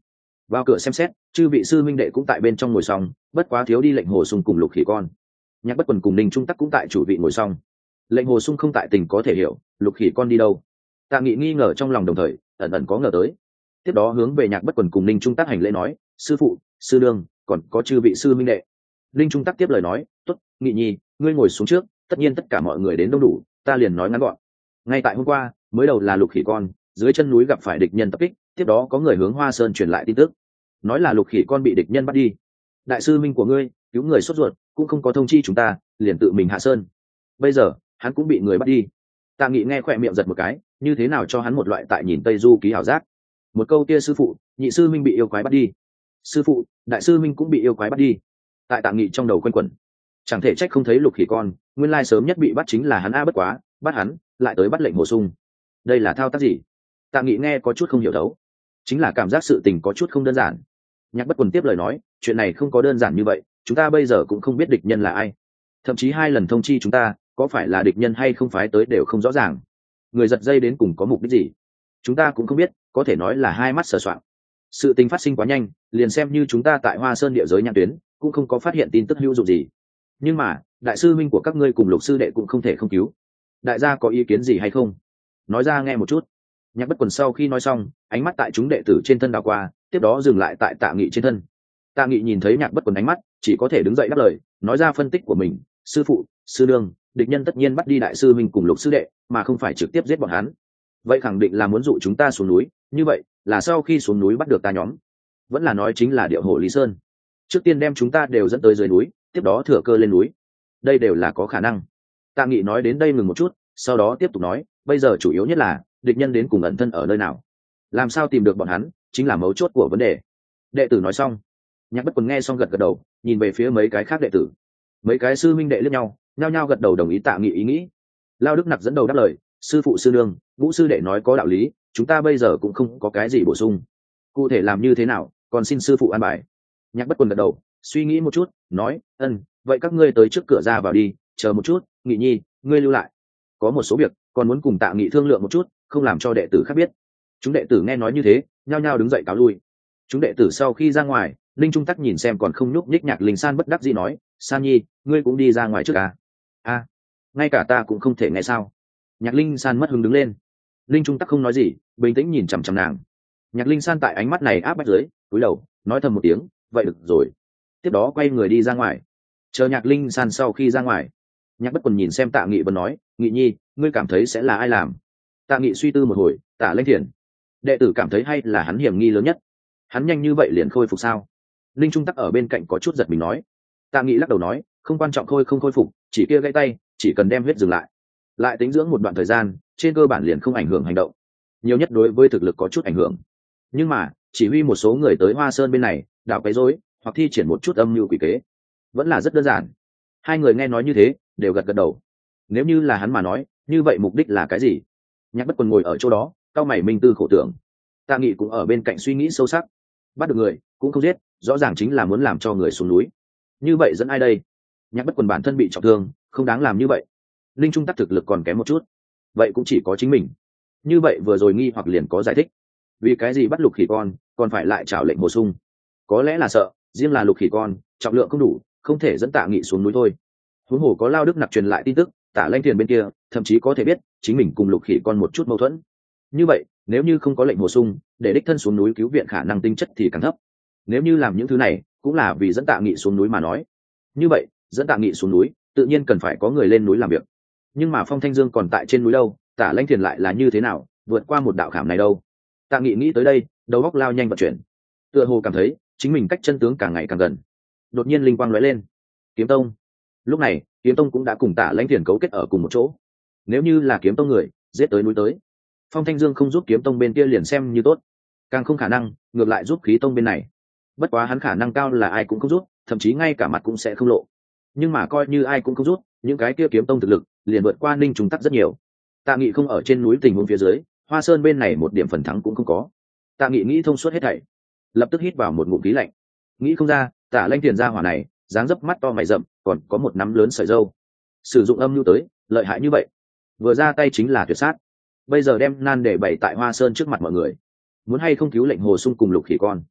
[SPEAKER 1] vào cửa xem xét, chư vị sư minh đệ cũng tại bên trong ngồi xong, bất quá thiếu đi lệnh hồ sung cùng lục khỉ con. Nhạc Bất Quần cùng Ninh Trung Tắc cũng tại chủ vị ngồi xong. Lệnh hồ sung không tại tình có thể hiểu, lục khỉ con đi đâu? Tạ Nghị nghi ngờ trong lòng, đồng thời ẩn ẩn có ngờ tới. Tiếp đó hướng về Nhạc Bất Quần cùng Ninh Trung Tắc hành lễ nói, sư phụ, sư đương, còn có chư vị sư minh đệ. Ninh Trung Tắc tiếp lời nói, tốt, Nghị nhi, ngươi ngồi xuống trước, tất nhiên tất cả mọi người đến đông đủ, ta liền nói ngắn gọn. Ngay tại hôm qua, mới đầu là lục khỉ con, dưới chân núi gặp phải địch nhân tập kích, tiếp đó có người hướng Hoa Sơn truyền lại tin tức, nói là lục khỉ con bị địch nhân bắt đi. Đại sư minh của ngươi cứu người sốt ruột, cũng không có thông chi chúng ta, liền tự mình hạ sơn. Bây giờ hắn cũng bị người bắt đi. Tạ Nghị nghe khỏe miệng giật một cái, như thế nào cho hắn một loại tại nhìn Tây Du ký ảo giác. Một câu kia sư phụ, nhị sư minh bị yêu quái bắt đi, sư phụ, đại sư minh cũng bị yêu quái bắt đi, tại Tạ Nghị trong đầu quanh quẩn. Chẳng thể trách không thấy lục khỉ con, nguyên lai sớm nhất bị bắt chính là hắn a, bất quá bắt hắn lại tới bắt lệnh hồ sung, đây là thao tác gì? Tạ Nghị nghe có chút không hiểu đấu, chính là cảm giác sự tình có chút không đơn giản. Nhạc Bất Quần tiếp lời nói, chuyện này không có đơn giản như vậy, chúng ta bây giờ cũng không biết địch nhân là ai, thậm chí 2 lần thông chi chúng ta, có phải là địch nhân hay không phái tới đều không rõ ràng. Người giật dây đến cùng có mục đích gì, chúng ta cũng không biết, có thể nói là hai mắt sờ soạng. Sự tình phát sinh quá nhanh, liền xem như chúng ta tại Hoa Sơn địa giới nhãn tuyến cũng không có phát hiện tin tức hữu dụng gì. Nhưng mà đại sư minh của các ngươi cùng lục sư đệ cũng không thể không cứu. Đại gia có ý kiến gì hay không, nói ra nghe một chút. Nhạc Bất Quần sau khi nói xong, ánh mắt tại chúng đệ tử trên thân đảo qua, tiếp đó dừng lại tại Tạ Nghị trên thân. Tạ Nghị nhìn thấy Nhạc Bất Quần ánh mắt, chỉ có thể đứng dậy đáp lời, nói ra phân tích của mình. Sư phụ, sư nương, địch nhân tất nhiên bắt đi đại sư minh cùng lục sư đệ, mà không phải trực tiếp giết bọn hắn. Vậy khẳng định là muốn dụ chúng ta xuống núi, như vậy là sau khi xuống núi bắt được ta nhóm, vẫn là nói chính là điệu hổ Lý Sơn, trước tiên đem chúng ta đều dẫn tới dưới núi, tiếp đó thừa cơ lên núi, đây đều là có khả năng. Tạ Nghị nói đến đây ngừng một chút, sau đó tiếp tục nói, bây giờ chủ yếu nhất là địch nhân đến cùng ẩn thân ở nơi nào, làm sao tìm được bọn hắn chính là mấu chốt của vấn đề. Đệ tử nói xong. Nhạc Bất Quần nghe xong gật gật đầu, nhìn về phía mấy cái khác đệ tử. Mấy cái sư minh đệ liếc nhau, nhao nhao gật đầu đồng ý Tạ Nghị ý nghĩ. Lao Đức Nặc dẫn đầu đáp lời, sư phụ sư nương, Vũ sư đệ nói có đạo lý, chúng ta bây giờ cũng không có cái gì bổ sung, cụ thể làm như thế nào còn xin sư phụ an bài. Nhạc Bất Quần gật đầu, suy nghĩ một chút, nói, vậy các ngươi tới trước cửa ra vào đi, chờ một chút, Nghị nhi, ngươi lưu lại, có một số việc còn muốn cùng Tạ Nghị thương lượng một chút, không làm cho đệ tử khác biết. Chúng đệ tử nghe nói như thế, nhao nhao đứng dậy cáo lui. Chúng đệ tử sau khi ra ngoài, Linh Trung Tắc nhìn xem còn không nhúc nhích Nhạc Linh San bất đắc dĩ nói, San nhi, ngươi cũng đi ra ngoài trước à? Ngay cả ta cũng không thể nghe sao? Nhạc Linh San mất hứng đứng lên. Linh Trung Tắc không nói gì, bình tĩnh nhìn chằm chằm nàng. Nhạc Linh San tại ánh mắt này áp bách dưới, cúi đầu nói thầm một tiếng, vậy được rồi, tiếp đó quay người đi ra ngoài. Chờ Nhạc Linh San sau khi ra ngoài, Nhạc Bất Quần nhìn xem Tạ Nghị vẫn nói, Nghị nhi, ngươi cảm thấy sẽ là ai làm? Tạ Nghị suy tư một hồi, Tạ Lãnh Thiền. Đệ tử cảm thấy hay là hắn hiểm nghi lớn nhất, hắn nhanh như vậy liền khôi phục sao? Linh Trung Tắc ở bên cạnh có chút giật mình nói. Tạ Nghị lắc đầu nói, không quan trọng khôi không khôi phục, chỉ kia gãy tay, chỉ cần đem huyết dừng lại tính dưỡng một đoạn thời gian, trên cơ bản liền không ảnh hưởng hành động, nhiều nhất đối với thực lực có chút ảnh hưởng. Nhưng mà chỉ huy một số người tới Hoa Sơn bên này đào quấy rối hoặc thi triển một chút âm mưu quỷ kế vẫn là rất đơn giản. Hai người nghe nói như thế đều gật gật đầu. Nếu như là hắn mà nói, như vậy mục đích là cái gì? Nhạc Bất Quần ngồi ở chỗ đó, cau mày minh tư khổ tưởng. Tạ Nghị cũng ở bên cạnh suy nghĩ sâu sắc. Bắt được người cũng không giết, rõ ràng chính là muốn làm cho người xuống núi. Như vậy dẫn ai đây? Nhạc Bất Quần bản thân bị trọng thương, không đáng làm như vậy. Linh Trung Tắc thực lực còn kém một chút, vậy cũng chỉ có chính mình. Như vậy vừa rồi nghi hoặc liền có giải thích, vì cái gì bắt lục khỉ con còn phải lại trảo lệnh bổ sung? Có lẽ là sợ riêng là lục khỉ con trọng lượng không đủ, không thể dẫn Tạ Nghị xuống núi thôi. Huống hồ có Lao Đức Nặc truyền lại tin tức, Tạ Lãnh Thiền bên kia thậm chí có thể biết chính mình cùng lục khỉ con một chút mâu thuẫn. Như vậy nếu như không có lệnh bổ sung, để đích thân xuống núi cứu viện khả năng tinh chất thì càng thấp. Nếu như làm những thứ này cũng là vì dẫn Tạ Nghị xuống núi mà nói, như vậy dẫn Tạ Nghị xuống núi tự nhiên cần phải có người lên núi làm việc. Nhưng mà Phong Thanh Dương còn tại trên núi đâu, Tạ Lãnh Thiền lại là như thế nào vượt qua một đạo khảm này đâu? Tạ Nghị nghĩ tới đây, đầu óc lao nhanh vận chuyển, tựa hồ cảm thấy chính mình cách chân tướng càng ngày càng gần. Đột nhiên linh quang lóe lên, Kiếm Tông. Lúc này Kiếm Tông cũng đã cùng Tạ Lãnh Thiền cấu kết ở cùng một chỗ. Nếu như là Kiếm Tông người giết tới núi tới, Phong Thanh Dương không giúp Kiếm Tông bên kia liền xem như tốt, càng không khả năng ngược lại giúp Khí Tông bên này. Bất quá hắn khả năng cao là ai cũng không giúp, thậm chí ngay cả mặt cũng sẽ không lộ. Nhưng mà coi như ai cũng không giúp, những cái kia Kiếm Tông thực lực liền vượt qua Ninh Trung Tắc rất nhiều. Tạ Nghị không ở trên núi tình huống phía dưới, Hoa Sơn bên này một điểm phần thắng cũng không có. Tạ Nghị nghĩ thông suốt hết thảy, lập tức hít vào một ngụm khí lạnh. Nghĩ không ra Tạ Lãnh Thiền gia hỏa này dáng dấp mắt to mày rậm, còn có một nắm lớn sợi râu, sử dụng âm mưu tới lợi hại như vậy, vừa ra tay chính là tuyệt sát. Bây giờ đem nan để bày tại Hoa Sơn trước mặt mọi người, muốn hay không cứu lệnh hồ sung cùng lục khỉ con,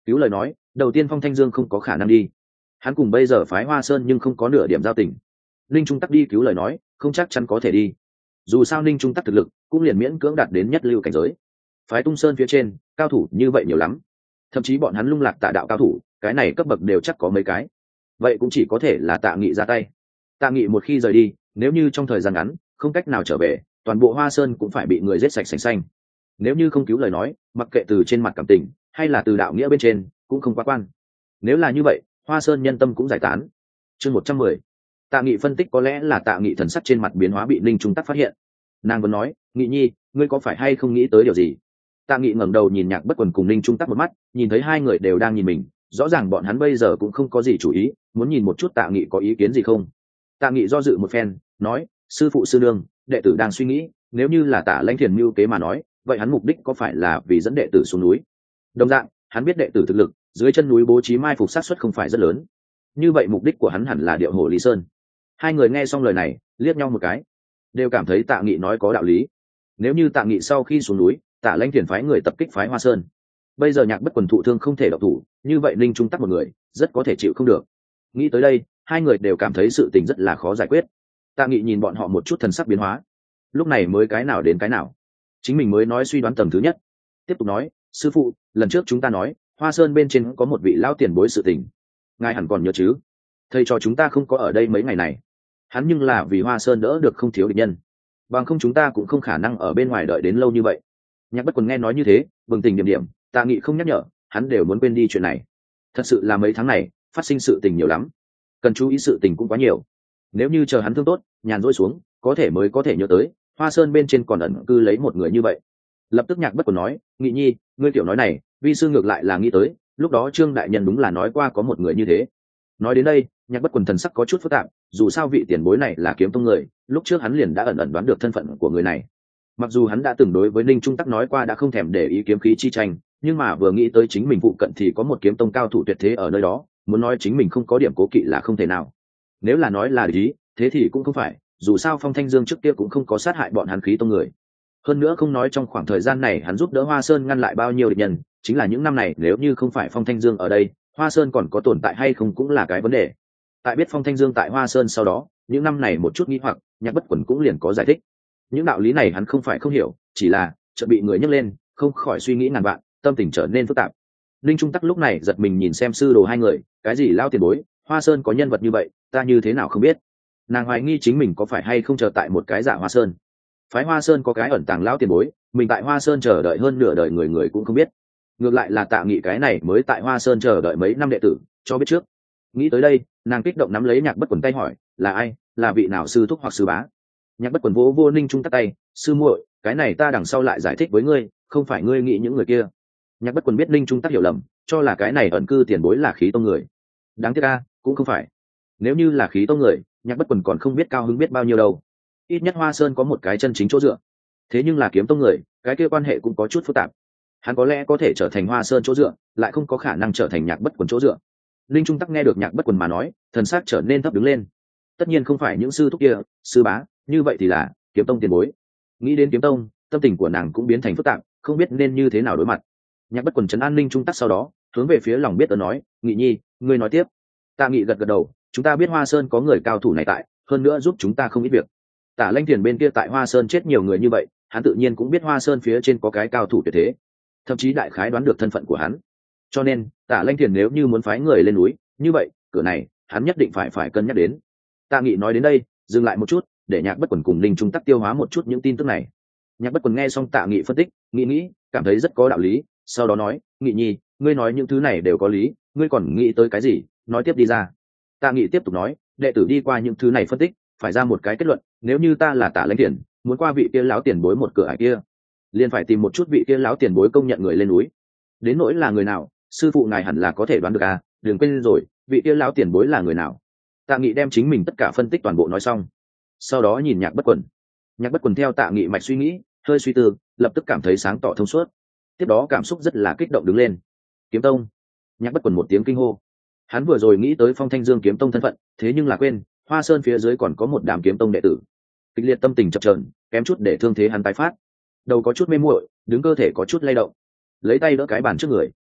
[SPEAKER 1] cứu lời nói đầu tiên Phong Thanh Dương không có khả năng đi, hắn cùng bây giờ phái Hoa Sơn nhưng không có nửa điểm giao tình. Ninh Trung Tắc đi cứu lời nói không chắc chắn có thể đi, dù sao Ninh Trung Tắc thực lực cũng liền miễn cưỡng đạt đến nhất lưu cảnh giới. Phái Tung Sơn phía trên cao thủ như vậy nhiều lắm, thậm chí bọn hắn Lung Lạc Tà đạo cao thủ cái này cấp bậc đều chắc có mấy cái, vậy cũng chỉ có thể là Tạ Nghị ra tay. Tạ Nghị một khi rời đi, nếu như trong thời gian ngắn không cách nào trở về, toàn bộ Hoa Sơn cũng phải bị người giết sạch sành xanh. Nếu như không cứu lời nói, mặc kệ từ trên mặt cảm tình hay là từ đạo nghĩa bên trên cũng không quá quan. Nếu là như vậy, Hoa Sơn nhân tâm cũng giải tán. Chương 110. Tạ Nghị phân tích có lẽ là Tạ Nghị thần sắc trên mặt biến hóa bị Ninh Trung Tắc phát hiện. Nàng vẫn nói, Nghị nhi, ngươi có phải hay không nghĩ tới điều gì? Tạ Nghị ngẩng đầu nhìn Nhạc Bất Quần cùng Ninh Trung Tắc một mắt, nhìn thấy hai người đều đang nhìn mình, rõ ràng bọn hắn bây giờ cũng không có gì chủ ý, muốn nhìn một chút Tạ Nghị có ý kiến gì không. Tạ Nghị do dự một phen, nói, sư phụ sư nương, đệ tử đang suy nghĩ, nếu như là Tạ Lãnh Thiền mưu kế mà nói, vậy hắn mục đích có phải là vì dẫn đệ tử xuống núi? Đồng dạng, hắn biết đệ tử thực lực, dưới chân núi bố trí mai phục sát suất không phải rất lớn. Như vậy mục đích của hắn hẳn là điệu hồ Lý Sơn. Hai người nghe xong lời này, liếc nhau một cái, đều cảm thấy Tạ Nghị nói có đạo lý. Nếu như Tạ Nghị sau khi xuống núi, Tạ Lãnh Thiền phái người tập kích phái Hoa Sơn, bây giờ Nhạc Bất Quần thụ thương không thể động thủ, như vậy Ninh Trung Tắc một người rất có thể chịu không được. Nghĩ tới đây, hai người đều cảm thấy sự tình rất là khó giải quyết. Tạ Nghị nhìn bọn họ một chút thần sắc biến hóa, lúc này mới cái nào đến cái nào, chính mình mới nói suy đoán tầng thứ nhất. Tiếp tục nói, sư phụ, lần trước chúng ta nói Hoa Sơn bên trên có một vị lão tiền bối sự tình, ngài hẳn còn nhớ chứ? Thầy trò chúng ta không có ở đây mấy ngày này, hắn nhưng là vì Hoa Sơn đỡ được không thiếu địch nhân, bằng không chúng ta cũng không khả năng ở bên ngoài đợi đến lâu như vậy. Nhạc Bất Quần nghe nói như thế, bừng tỉnh điểm điểm, Tạ Nghị không nhắc nhở, hắn đều muốn quên đi chuyện này. Thật sự là mấy tháng này phát sinh sự tình nhiều lắm, cần chú ý sự tình cũng quá nhiều. Nếu như chờ hắn thương tốt, nhàn rỗi xuống, có thể mới có thể nhớ tới Hoa Sơn bên trên còn ẩn cư lấy một người như vậy. Lập tức Nhạc Bất Quần nói, Nghị nhi, ngươi tiểu nói này, vi sư ngược lại là nghĩ tới, lúc đó Trương đại nhân đúng là nói qua có một người như thế. Nói đến đây, Nhạc Bất Quần thần sắc có chút phức tạp, dù sao vị tiền bối này là Kiếm Tông người, lúc trước hắn liền đã ẩn ẩn đoán được thân phận của người này. Mặc dù hắn đã từng đối với Ninh Trung Tắc nói qua đã không thèm để ý kiếm khí chi tranh, nhưng mà vừa nghĩ tới chính mình phụ cận thì có một kiếm tông cao thủ tuyệt thế ở nơi đó, muốn nói chính mình không có điểm cố kỵ là không thể nào. Nếu là nói là lý, thế thì cũng không phải, dù sao Phong Thanh Dương trước kia cũng không có sát hại bọn hắn khí tông người. Hơn nữa không nói trong khoảng thời gian này hắn giúp đỡ Hoa Sơn ngăn lại bao nhiêu địch nhân, chính là những năm này nếu như không phải Phong Thanh Dương ở đây, Hoa Sơn còn có tồn tại hay không cũng là cái vấn đề. Tại biết Phong Thanh Dương tại Hoa Sơn sau đó, những năm này một chút nghi hoặc, Nhạc Bất Quần cũng liền có giải thích. Những đạo lý này hắn không phải không hiểu, chỉ là chợt bị người nhấc lên, không khỏi suy nghĩ ngàn vạn, tâm tình trở nên phức tạp. Linh Trung Tắc lúc này giật mình nhìn xem sư đồ hai người, cái gì lao tiền bối, Hoa Sơn có nhân vật như vậy, ta như thế nào không biết. Nàng hoài nghi chính mình có phải hay không chờ tại một cái giả Hoa Sơn. Phái Hoa Sơn có cái ẩn tàng lão tiền bối, mình tại Hoa Sơn chờ đợi hơn nửa đời người người cũng không biết. Ngược lại là Tạ Nghị cái này mới tại Hoa Sơn chờ đợi mấy năm đệ tử, cho biết trước. Nghĩ tới đây, nàng kích động nắm lấy Nhạc Bất Quần tay hỏi, là ai, là vị nào sư thúc hoặc sư bá? Nhạc Bất Quần vỗ vô Ninh Trung Tắc tay, sư muội, cái này ta đằng sau lại giải thích với ngươi, không phải ngươi nghĩ những người kia. Nhạc Bất Quần biết Ninh Trung Tắc hiểu lầm, cho là cái này ẩn cư tiền bối là khí tông người. Đáng tiếc a, cũng không phải. Nếu như là khí tông người, Nhạc Bất Quần còn không biết cao hứng biết bao nhiêu đâu. Ít nhất Hoa Sơn có một cái chân chính chỗ dựa. Thế nhưng là kiếm tông người, cái kia quan hệ cũng có chút phức tạp. Hắn có lẽ có thể trở thành Hoa Sơn chỗ dựa, lại không có khả năng trở thành Nhạc Bất Quần chỗ dựa. Linh Trung Tắc nghe được Nhạc Bất Quần mà nói, thần sắc trở nên thấp đứng lên. Tất nhiên không phải những sư thúc kia, sư bá, như vậy thì là kiếm tông tiền bối. Nghĩ đến kiếm tông, tâm tình của nàng cũng biến thành phức tạp, không biết nên như thế nào đối mặt. Nhạc Bất Quần trấn an Linh Trung Tắc sau đó, hướng về phía lòng biết ơn nói, Nghị nhi, ngươi nói tiếp. Tạ Nghị gật gật đầu, chúng ta biết Hoa Sơn có người cao thủ này tại, hơn nữa giúp chúng ta không ít việc. Tả Lãnh Thiền bên kia tại Hoa Sơn chết nhiều người như vậy, hắn tự nhiên cũng biết Hoa Sơn phía trên có cái cao thủ tuyệt thế, thậm chí đại khái đoán được thân phận của hắn. Cho nên, Tả Lãnh Thiền nếu như muốn phái người lên núi, như vậy, cửa này, hắn nhất định phải cân nhắc đến. Tạ Nghị nói đến đây, dừng lại một chút, để Nhạc Bất Quần cùng Linh Trung Tắc tiêu hóa một chút những tin tức này. Nhạc Bất Quần nghe xong Tạ Nghị phân tích, nghĩ, cảm thấy rất có đạo lý, sau đó nói, Nghị nhi, ngươi nói những thứ này đều có lý, ngươi còn nghĩ tới cái gì, nói tiếp đi ra. Tạ Nghị tiếp tục nói, đệ tử đi qua những thứ này phân tích, phải ra một cái kết luận, nếu như ta là Tả Lãnh Thiền, muốn qua vị kia lão tiền bối một cửa ải kia, liền phải tìm một chút vị kia lão tiền bối công nhận người lên núi. Đến nỗi là người nào, sư phụ ngài hẳn là có thể đoán được à, đừng quên rồi, vị kia lão tiền bối là người nào. Tạ Nghị đem chính mình tất cả phân tích toàn bộ nói xong, sau đó nhìn Nhạc Bất Quần. Nhạc Bất Quần theo Tạ Nghị mạch suy nghĩ, hơi suy tư, lập tức cảm thấy sáng tỏ thông suốt. Tiếp đó cảm xúc rất là kích động đứng lên. Kiếm tông. Nhạc Bất Quần một tiếng kinh hô. Hắn vừa rồi nghĩ tới Phong Thanh Dương kiếm tông thân phận, thế nhưng là quên, Hoa Sơn phía dưới còn có một đám kiếm tông đệ tử. Kịch liệt tâm tình chập chờn, kém chút để thương thế hắn tái phát. Đầu có chút mê muội, đứng cơ thể có chút lay động. Lấy tay đỡ cái bàn trước người.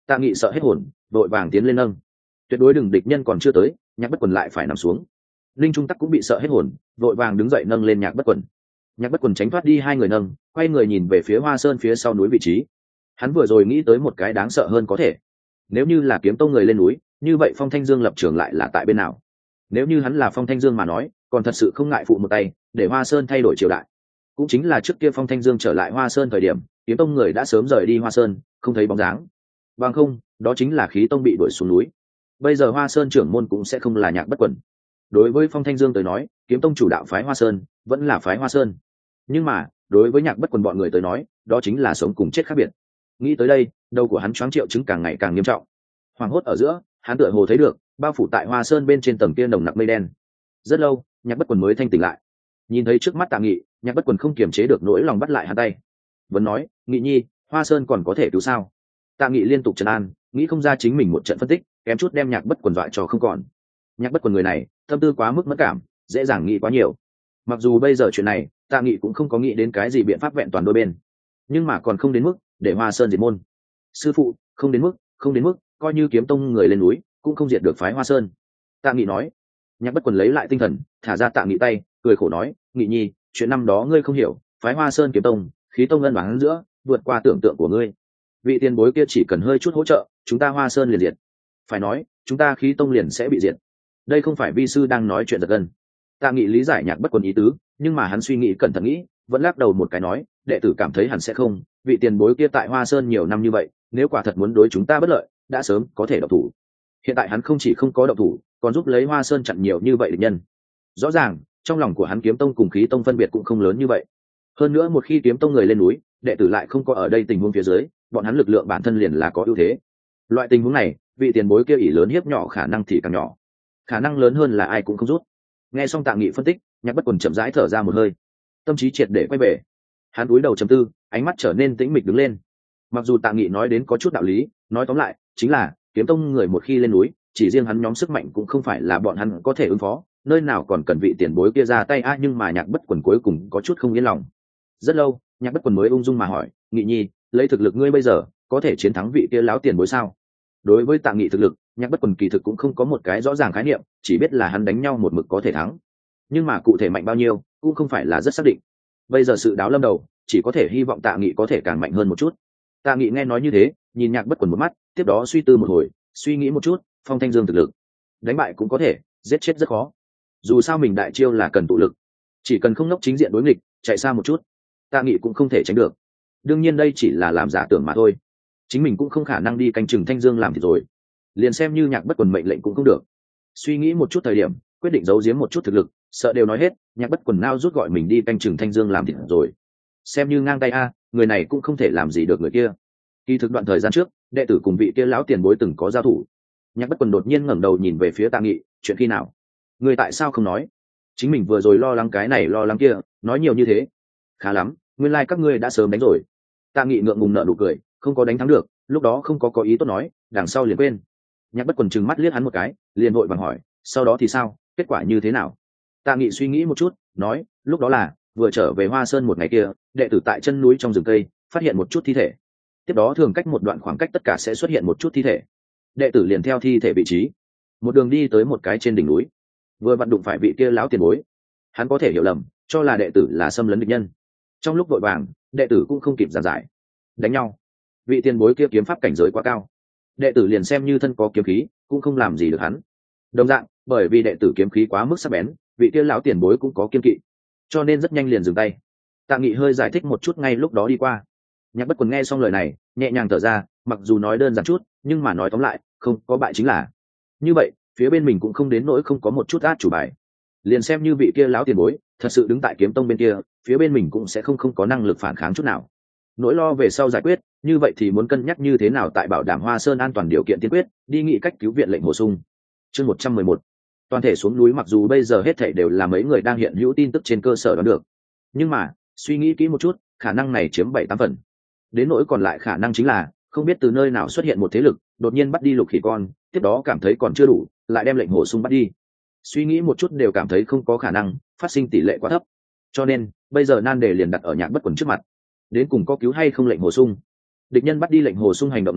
[SPEAKER 1] Tạ Nghị sợ hết hồn, vội vàng tiến lên nâng. Tuyệt đối đừng, địch nhân còn chưa tới, Nhạc Bất Quần lại phải nằm xuống. Linh Trung Tắc cũng bị sợ hết hồn, vội vàng đứng dậy nâng lên Nhạc Bất Quần. Nhạc Bất Quần tránh thoát đi hai người nâng, quay người nhìn về phía Hoa Sơn phía sau núi vị trí. Hắn vừa rồi nghĩ tới một cái đáng sợ hơn có thể. Nếu như là Kiếm Tông người lên núi, như vậy Phong Thanh Dương lập trường lại là tại bên nào? Nếu như hắn là Phong Thanh Dương mà nói, còn thật sự không ngại phụ một tay, để Hoa Sơn thay đổi triều đại. Cũng chính là trước kia Phong Thanh Dương trở lại Hoa Sơn thời điểm, Kiếm Tông người đã sớm rời đi Hoa Sơn, không thấy bóng dáng. Bằng không, đó chính là Khí Tông bị đuổi xuống núi. Bây giờ Hoa Sơn trưởng môn cũng sẽ không là Nhạc Bất Quần. Đối với Phong Thanh Dương tới nói, Kiếm Tông chủ đạo phái Hoa Sơn, vẫn là phái Hoa Sơn. Nhưng mà, đối với Nhạc Bất Quần bọn người tới nói, đó chính là sống cùng chết khác biệt. Nghĩ tới đây, đầu của hắn choáng triệu chứng càng ngày càng nghiêm trọng. Hoảng hốt ở giữa, hắn tựa hồ thấy được bao phủ tại Hoa Sơn bên trên tầng kia nồng nặc mây đen. Rất lâu, Nhạc Bất Quần mới thanh tỉnh lại. Nhìn thấy trước mắt Tạ Nghị, Nhạc Bất Quần không kiềm chế được nỗi lòng bắt lại hắn tay. Vẫn nói, Nghị nhi, Hoa Sơn còn có thể cứu sao? Tạ Nghị liên tục trấn an, nghĩ không ra chính mình một trận phân tích, kém chút đem Nhạc Bất Quần dọa cho không còn. Nhạc Bất Quần người này, tâm tư quá mức mất cảm, dễ dàng nghĩ quá nhiều. Mặc dù bây giờ chuyện này, Tạ Nghị cũng không có nghĩ đến cái gì biện pháp vẹn toàn đôi bên, nhưng mà còn không đến mức để Hoa Sơn diệt môn. Sư phụ, không đến mức, coi như Kiếm Tông người lên núi, cũng không diệt được phái Hoa Sơn. Tạ Nghị nói. Nhạc Bất Quần lấy lại tinh thần, thả ra Tạ Nghị tay, cười khổ nói, Nghị nhi, chuyện năm đó ngươi không hiểu, phái Hoa Sơn Kiếm Tông, Khí Tông ân oán giữa, vượt qua tưởng tượng của ngươi. Vị tiền bối kia chỉ cần hơi chút hỗ trợ, chúng ta Hoa Sơn liền diệt. Phải nói, chúng ta Khí Tông liền sẽ bị diệt. Đây không phải vi sư đang nói chuyện giật gân. Tạ Nghị lý giải Nhạc Bất Quần ý tứ, nhưng mà hắn suy nghĩ cẩn thận nghĩ, vẫn lắc đầu một cái nói, đệ tử cảm thấy hẳn sẽ không, vị tiền bối kia tại Hoa Sơn nhiều năm như vậy, nếu quả thật muốn đối chúng ta bất lợi, đã sớm có thể động thủ. Hiện tại hắn không chỉ không có động thủ, còn giúp lấy Hoa Sơn chặn nhiều như vậy địch nhân. Rõ ràng, trong lòng của hắn Kiếm Tông cùng Khí Tông phân biệt cũng không lớn như vậy. Hơn nữa một khi Kiếm Tông người lên núi, đệ tử lại không có ở đây tình huống phía dưới, bọn hắn lực lượng bản thân liền là có ưu thế. Loại tình huống này, vị tiền bối kia ỷ lớn hiếp nhỏ khả năng thì càng nhỏ. Khả năng lớn hơn là ai cũng không rút. Nghe xong Tạ Nghị phân tích, Nhạc Bất Quần chậm rãi thở ra một hơi, tâm trí triệt để quay về. Hắn cúi đầu trầm tư, ánh mắt trở nên tĩnh mịch đứng lên. Mặc dù Tạ Nghị nói đến có chút đạo lý, nói tóm lại chính là Kiếm Tông người một khi lên núi, chỉ riêng hắn nhóm sức mạnh cũng không phải là bọn hắn có thể ứng phó, nơi nào còn cần vị tiền bối kia ra tay a. Nhưng mà Nhạc Bất Quần cuối cùng có chút không yên lòng. Rất lâu, Nhạc Bất Quần mới ung dung mà hỏi, Nghị nhi, lấy thực lực ngươi bây giờ, có thể chiến thắng vị kia láo tiền bối sao? Đối với Tạ Nghị thực lực, Nhạc Bất Quần kỳ thực cũng không có một cái rõ ràng khái niệm, chỉ biết là hắn đánh nhau một mực có thể thắng, nhưng mà cụ thể mạnh bao nhiêu cũng không phải là rất xác định. Bây giờ sự đáo lâm đầu, chỉ có thể hy vọng Tạ Nghị có thể càng mạnh hơn một chút. Tạ Nghị nghe nói như thế, nhìn Nhạc Bất Quần một mắt, tiếp đó suy tư một hồi, suy nghĩ một chút, Phong Thanh Dương thực lực, đánh bại cũng có thể, giết chết rất khó. Dù sao mình đại chiêu là cần tụ lực, chỉ cần không nốc chính diện đối nghịch, chạy xa một chút, Tạ Nghị cũng không thể tránh được. Đương nhiên đây chỉ là làm giả tưởng mà thôi, chính mình cũng không khả năng đi canh chừng Thanh Dương làm thì rồi, liền xem như Nhạc Bất Quần mệnh lệnh cũng không được. Suy nghĩ một chút thời điểm, quyết định giấu giếm một chút thực lực, sợ đều nói hết, Nhạc Bất Quần nao rút gọi mình đi canh chừng Thanh Dương làm thì rồi, xem như ngang tay a, người này cũng không thể làm gì được người kia. Kỳ thực đoạn thời gian trước, đệ tử cùng vị kia lão tiền bối từng có giao thủ. Nhạc Bất Quần đột nhiên ngẩng đầu nhìn về phía Tạ Nghị, chuyện khi nào? Người tại sao không nói? Chính mình vừa rồi lo lắng cái này lo lắng kia, nói nhiều như thế. Khá lắm, nguyên lai các ngươi đã sớm đánh rồi. Tạ Nghị ngượng ngùng nở nụ cười, không có đánh thắng được, lúc đó không có ý tốt nói, đằng sau liền quên. Nhạc Bất Quần trừng mắt liếc hắn một cái, liền vội vàng hỏi, sau đó thì sao, kết quả như thế nào? Tạ Nghị suy nghĩ một chút, nói, lúc đó là vừa trở về Hoa Sơn một ngày kia, đệ tử tại chân núi trong rừng cây phát hiện một chút thi thể. Tiếp đó thường cách một đoạn khoảng cách tất cả sẽ xuất hiện một chút thi thể. Đệ tử liền theo thi thể vị trí, một đường đi tới một cái trên đỉnh núi, vừa vặn đụng phải vị kia lão tiền bối. Hắn có thể hiểu lầm, cho là đệ tử là xâm lấn địch nhân. Trong lúc vội vàng, đệ tử cũng không kịp giảng giải, đánh nhau. Vị tiền bối kia kiếm pháp cảnh giới quá cao, đệ tử liền xem như thân có kiếm khí cũng không làm gì được hắn. Đồng dạng, bởi vì đệ tử kiếm khí quá mức sắc bén, vị kia lão tiền bối cũng có kiên kỵ, cho nên rất nhanh liền dừng tay. Tạ Nghị hơi giải thích một chút ngay lúc đó đi qua. Nhạc Bất Quần nghe xong lời này, nhẹ nhàng thở ra, mặc dù nói đơn giản chút, nhưng mà nói tóm lại, không có bại chính là. Như vậy, phía bên mình cũng không đến nỗi không có một chút át chủ bài. Liền xem như vị kia lão tiền bối thật sự đứng tại Kiếm Tông bên kia, phía bên mình cũng sẽ không có năng lực phản kháng chút nào. Nỗi lo về sau giải quyết, như vậy thì muốn cân nhắc như thế nào tại bảo đảm Hoa Sơn an toàn điều kiện tiên quyết, đi nghị cách cứu viện lệnh bổ sung. Chương 111. Toàn thể xuống núi, mặc dù bây giờ hết thảy đều là mấy người đang hiện hữu tin tức trên cơ sở đoán được, nhưng mà suy nghĩ kỹ một chút, khả năng này chiếm 7-8 phần. Đến nỗi còn lại khả năng chính là không biết từ nơi nào xuất hiện một thế lực, đột nhiên bắt đi Lục Khỉ con, tiếp đó cảm thấy còn chưa đủ, lại đem lệnh bổ sung bắt đi. Suy nghĩ một chút đều cảm thấy không có khả năng, phát sinh tỷ lệ quá thấp. Cho nên bây giờ nan đề liền đặt ở Nhạc Bất Quần trước mặt, đến cùng có cứu hay không lệnh bổ sung. Địch nhân bắt đi lệnh bổ sung hành động này,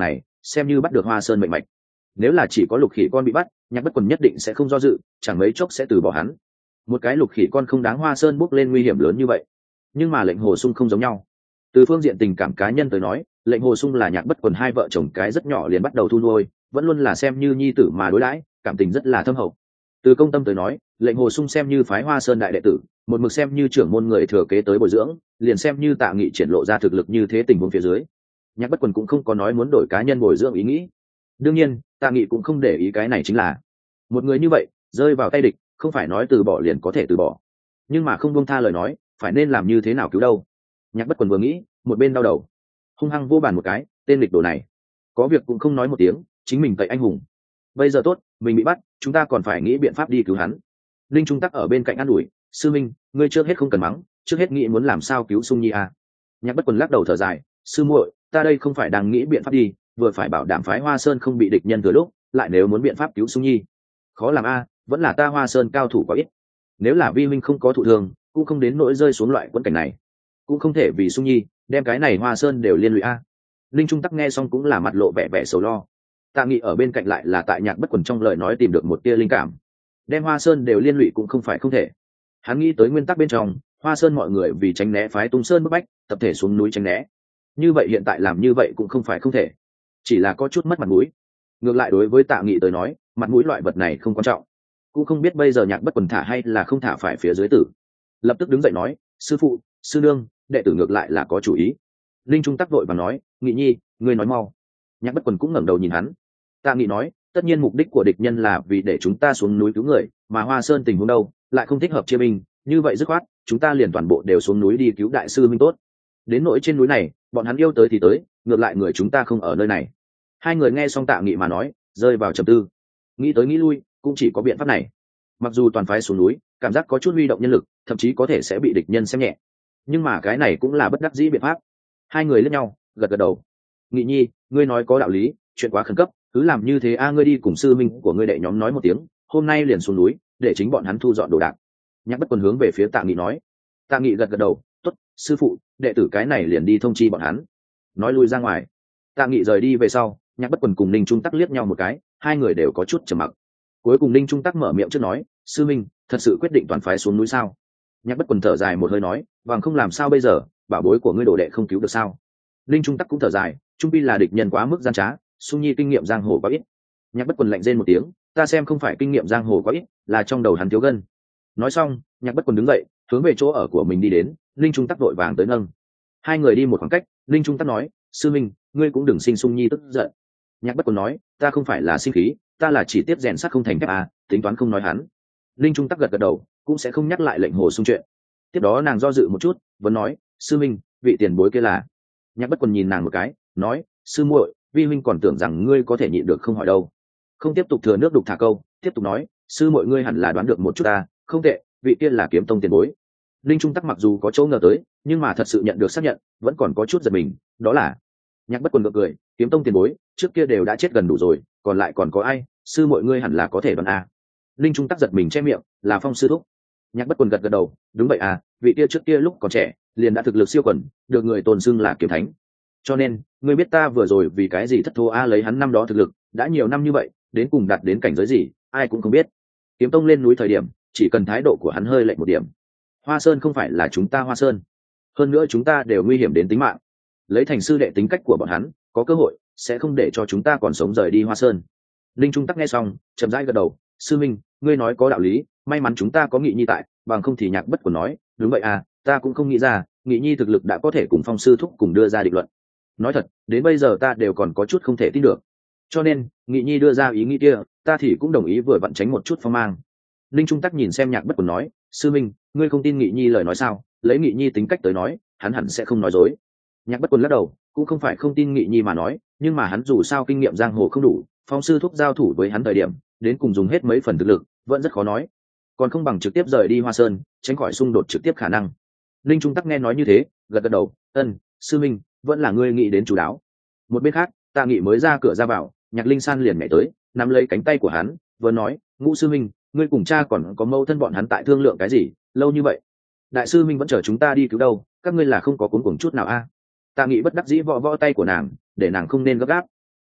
[SPEAKER 1] xem như bắt được Hoa Sơn mệnh mạch. Nếu là chỉ có lục khỉ con bị bắt, Nhạc Bất Quần nhất định sẽ không do dự, chẳng mấy chốc sẽ từ bỏ hắn. Một cái lục khỉ con không đáng Hoa Sơn bước lên nguy hiểm lớn như vậy. Nhưng mà lệnh Hồ Sung không giống nhau. Từ phương diện tình cảm cá nhân tới nói, lệnh Hồ Sung là Nhạc Bất Quần hai vợ chồng cái rất nhỏ liền bắt đầu thu nuôi, vẫn luôn là xem như nhi tử mà đối đãi, cảm tình rất là thâm hậu. Từ công tâm tới nói, lệnh Hồ Sung xem như phái Hoa Sơn đại đệ tử, một mực xem như trưởng môn người thừa kế tới bồi dưỡng, liền xem như Tạ Nghị triển lộ ra thực lực như thế tình huống phía dưới, Nhạc Bất Quần cũng không có nói muốn đổi cá nhân bồi dưỡng ý nghĩ. Đương nhiên, Tạ Nghị cũng không để ý cái này, chính là một người như vậy rơi vào tay địch, không phải nói từ bỏ liền có thể từ bỏ, nhưng mà không buông tha lời nói, phải nên làm như thế nào cứu đâu. Nhạc Bất Quần vừa nghĩ, một bên đau đầu, hung hăng vô bàn một cái, tên lịch đồ này, có việc cũng không nói một tiếng, chính mình cậy anh hùng. Bây giờ tốt, mình bị bắt, chúng ta còn phải nghĩ biện pháp đi cứu hắn. Linh Trung Tắc ở bên cạnh an ủi, sư minh, ngươi trước hết không cần mắng, trước hết nghĩ muốn làm sao cứu Sung Nhi à. Nhạc Bất Quần lắc đầu thở dài, sư muội, ta đây không phải đang nghĩ biện pháp đi, vừa phải bảo đảm phái Hoa Sơn không bị địch nhân thừa lúc, lại nếu muốn biện pháp cứu Sung Nhi, khó làm a, vẫn là ta Hoa Sơn cao thủ quá ít. Nếu là vi huynh không có thụ thương, cũng không đến nỗi rơi xuống loại quẫn cảnh này, cũng không thể vì Sung Nhi đem cái này Hoa Sơn đều liên lụy a. Linh Trung Tắc nghe xong cũng là mặt lộ vẻ vẻ sầu lo. Tạ Nghị ở bên cạnh lại là tại Nhạc Bất Quần trong lời nói tìm được một tia linh cảm, đem Hoa Sơn đều liên lụy cũng không phải không thể. Hắn nghĩ tới nguyên tắc bên trong, Hoa Sơn mọi người vì tránh né phái Tung Sơn bức bách, tập thể xuống núi tránh né. Như vậy hiện tại làm như vậy cũng không phải không thể, chỉ là có chút mất mặt mũi. Ngược lại đối với Tạ Nghị tới nói, mặt mũi loại vật này không quan trọng. Cũng không biết bây giờ Nhạc Bất Quần thả hay là không thả phải phía dưới tử. Lập tức đứng dậy nói, sư phụ, sư nương, đệ tử ngược lại là có chủ ý. Linh Trung Tắc vội và nói, Nghị nhi, ngươi nói mau. Nhạc Bất Quần cũng ngẩng đầu nhìn hắn. Tạ Nghị nói, tất nhiên mục đích của địch nhân là vì để chúng ta xuống núi cứu người, mà Hoa Sơn tình huống đâu lại không thích hợp chia binh, như vậy dứt khoát chúng ta liền toàn bộ đều xuống núi đi cứu đại sư minh tốt. Đến nỗi trên núi này, bọn hắn yêu tới thì tới, ngược lại người chúng ta không ở nơi này. Hai người nghe xong Tạ Nghị mà nói, rơi vào trầm tư. Nghĩ tới nghĩ lui, cũng chỉ có biện pháp này. Mặc dù toàn phái xuống núi, cảm giác có chút huy động nhân lực, thậm chí có thể sẽ bị địch nhân xem nhẹ, nhưng mà cái này cũng là bất đắc dĩ biện pháp. Hai người liếc nhau, gật gật đầu. Nghị nhi, ngươi nói có đạo lý, chuyện quá khẩn cấp, cứ làm như thế a. Ngươi đi cùng sư minh của ngươi đệ nhóm nói một tiếng, hôm nay liền xuống núi, để chính bọn hắn thu dọn đồ đạc. Nhạc Bất Quần hướng về phía Tạ Nghị nói. Tạ Nghị gật gật đầu, tốt, sư phụ, đệ tử cái này liền đi thông chi bọn hắn. Nói lui ra ngoài. Tạ Nghị rời đi về sau, Nhạc Bất Quần cùng Ninh Trung Tắc liếc nhau một cái, hai người đều có chút trầm mặc. Cuối cùng Ninh Trung Tắc mở miệng trước nói, sư minh, thật sự quyết định toàn phái xuống núi sao? Nhạc Bất Quần thở dài một hơi nói, bằng không làm sao bây giờ, bảo bối của ngươi đồ đệ không cứu được sao? Ninh Trung Tắc cũng thở dài, trung pi là địch nhân quá mức gian trá, Sung Nhi kinh nghiệm giang hồ quá ít. Nhạc Bất Quần lạnh rên một tiếng, ta xem không phải kinh nghiệm giang hồ quá ít, là trong đầu hắn thiếu gân. Nói xong, Nhạc Bất Quần đứng dậy, hướng về chỗ ở của mình đi đến. Ninh Trung Tắc vội vàng tới nâng. Hai người đi một khoảng cách, Ninh Trung Tắc nói, sư minh, ngươi cũng đừng sinh Sung Nhi tức giận. Nhạc Bất Quần nói, ta không phải là sinh khí, ta là chỉ tiếp rèn sắt không thành thép à, tính toán không nói hắn. Ninh Trung Tắc gật gật đầu, cũng sẽ không nhắc lại lệnh Hồ Sung chuyện. Tiếp đó nàng do dự một chút, vẫn nói, sư minh, vị tiền bối kia là. Nhạc Bất Quần nhìn nàng một cái, nói, sư muội, vi huynh còn tưởng rằng ngươi có thể nhịn được không hỏi đâu. Không tiếp tục thừa nước đục thả câu, tiếp tục nói, sư muội ngươi hẳn là đoán được một chút ta, không tệ, vị kia là Kiếm Tông tiền bối. Linh Trung Tắc mặc dù có chỗ ngờ tới, nhưng mà thật sự nhận được xác nhận, vẫn còn có chút giật mình, đó là. Nhạc Bất Quần gượng cười, Kiếm Tông tiền bối, trước kia đều đã chết gần đủ rồi, còn lại còn có ai, sư muội ngươi hẳn là có thể đoán a. Linh Trung Tắc giật mình che miệng, là Phong sư thúc. Nhạc Bất Quần gật gật đầu, đúng vậy à, vị kia trước kia lúc còn trẻ, liền đã thực lực siêu quần, được người tôn xưng là kiếm thánh. Cho nên, ngươi biết ta vừa rồi vì cái gì thất thố a, lấy hắn năm đó thực lực, đã nhiều năm như vậy, đến cùng đạt đến cảnh giới gì, ai cũng không biết. Kiếm Tông lên núi thời điểm, chỉ cần thái độ của hắn hơi lệch một điểm. Hoa Sơn không phải là chúng ta Hoa Sơn, hơn nữa chúng ta đều nguy hiểm đến tính mạng. Lấy thành sư đệ tính cách của bọn hắn, có cơ hội sẽ không để cho chúng ta còn sống rời đi Hoa Sơn. Linh Trung Tắc nghe xong, chậm rãi gật đầu, sư minh, ngươi nói có đạo lý, may mắn chúng ta có Nghị nhi tại, bằng không thì Nhạc Bất Quần nói, đúng vậy à, ta cũng không nghĩ ra, Nghị nhi thực lực đã có thể cùng Phong sư thúc cùng đưa ra định luận. Nói thật, đến bây giờ ta đều còn có chút không thể tin được. Cho nên, Nghị nhi đưa ra ý nghĩ kia, ta thì cũng đồng ý, vừa vặn tránh một chút phong mang. Linh Trung Tắc nhìn xem Nhạc Bất Quần nói, sư minh, ngươi không tin Nghị nhi lời nói sao? Lấy Nghị nhi tính cách tới nói, hắn hẳn sẽ không nói dối. Nhạc Bất Quần lắc đầu, cũng không phải không tin Nghị nhi mà nói, nhưng mà hắn dù sao kinh nghiệm giang hồ không đủ, Phong sư thúc giao thủ với hắn thời điểm, đến cùng dùng hết mấy phần thực lực, vẫn rất khó nói. Còn không bằng trực tiếp rời đi Hoa Sơn, tránh khỏi xung đột trực tiếp khả năng. Linh Trung Tắc nghe nói như thế, gật gật đầu, ân, sư minh, vẫn là ngươi nghĩ đến chú đáo. Một bên khác, Tạ Nghị mới ra cửa ra vào, Nhạc Linh San liền nhảy tới, nắm lấy cánh tay của hắn, vừa nói, Ngũ sư minh, ngươi cùng cha còn có mâu thân bọn hắn tại thương lượng cái gì, lâu như vậy? Đại sư minh vẫn chờ chúng ta đi cứu đâu, các ngươi là không có cuống cuồng chút nào a? Tạ Nghị bất đắc dĩ võ tay của nàng, để nàng không nên gấp gáp.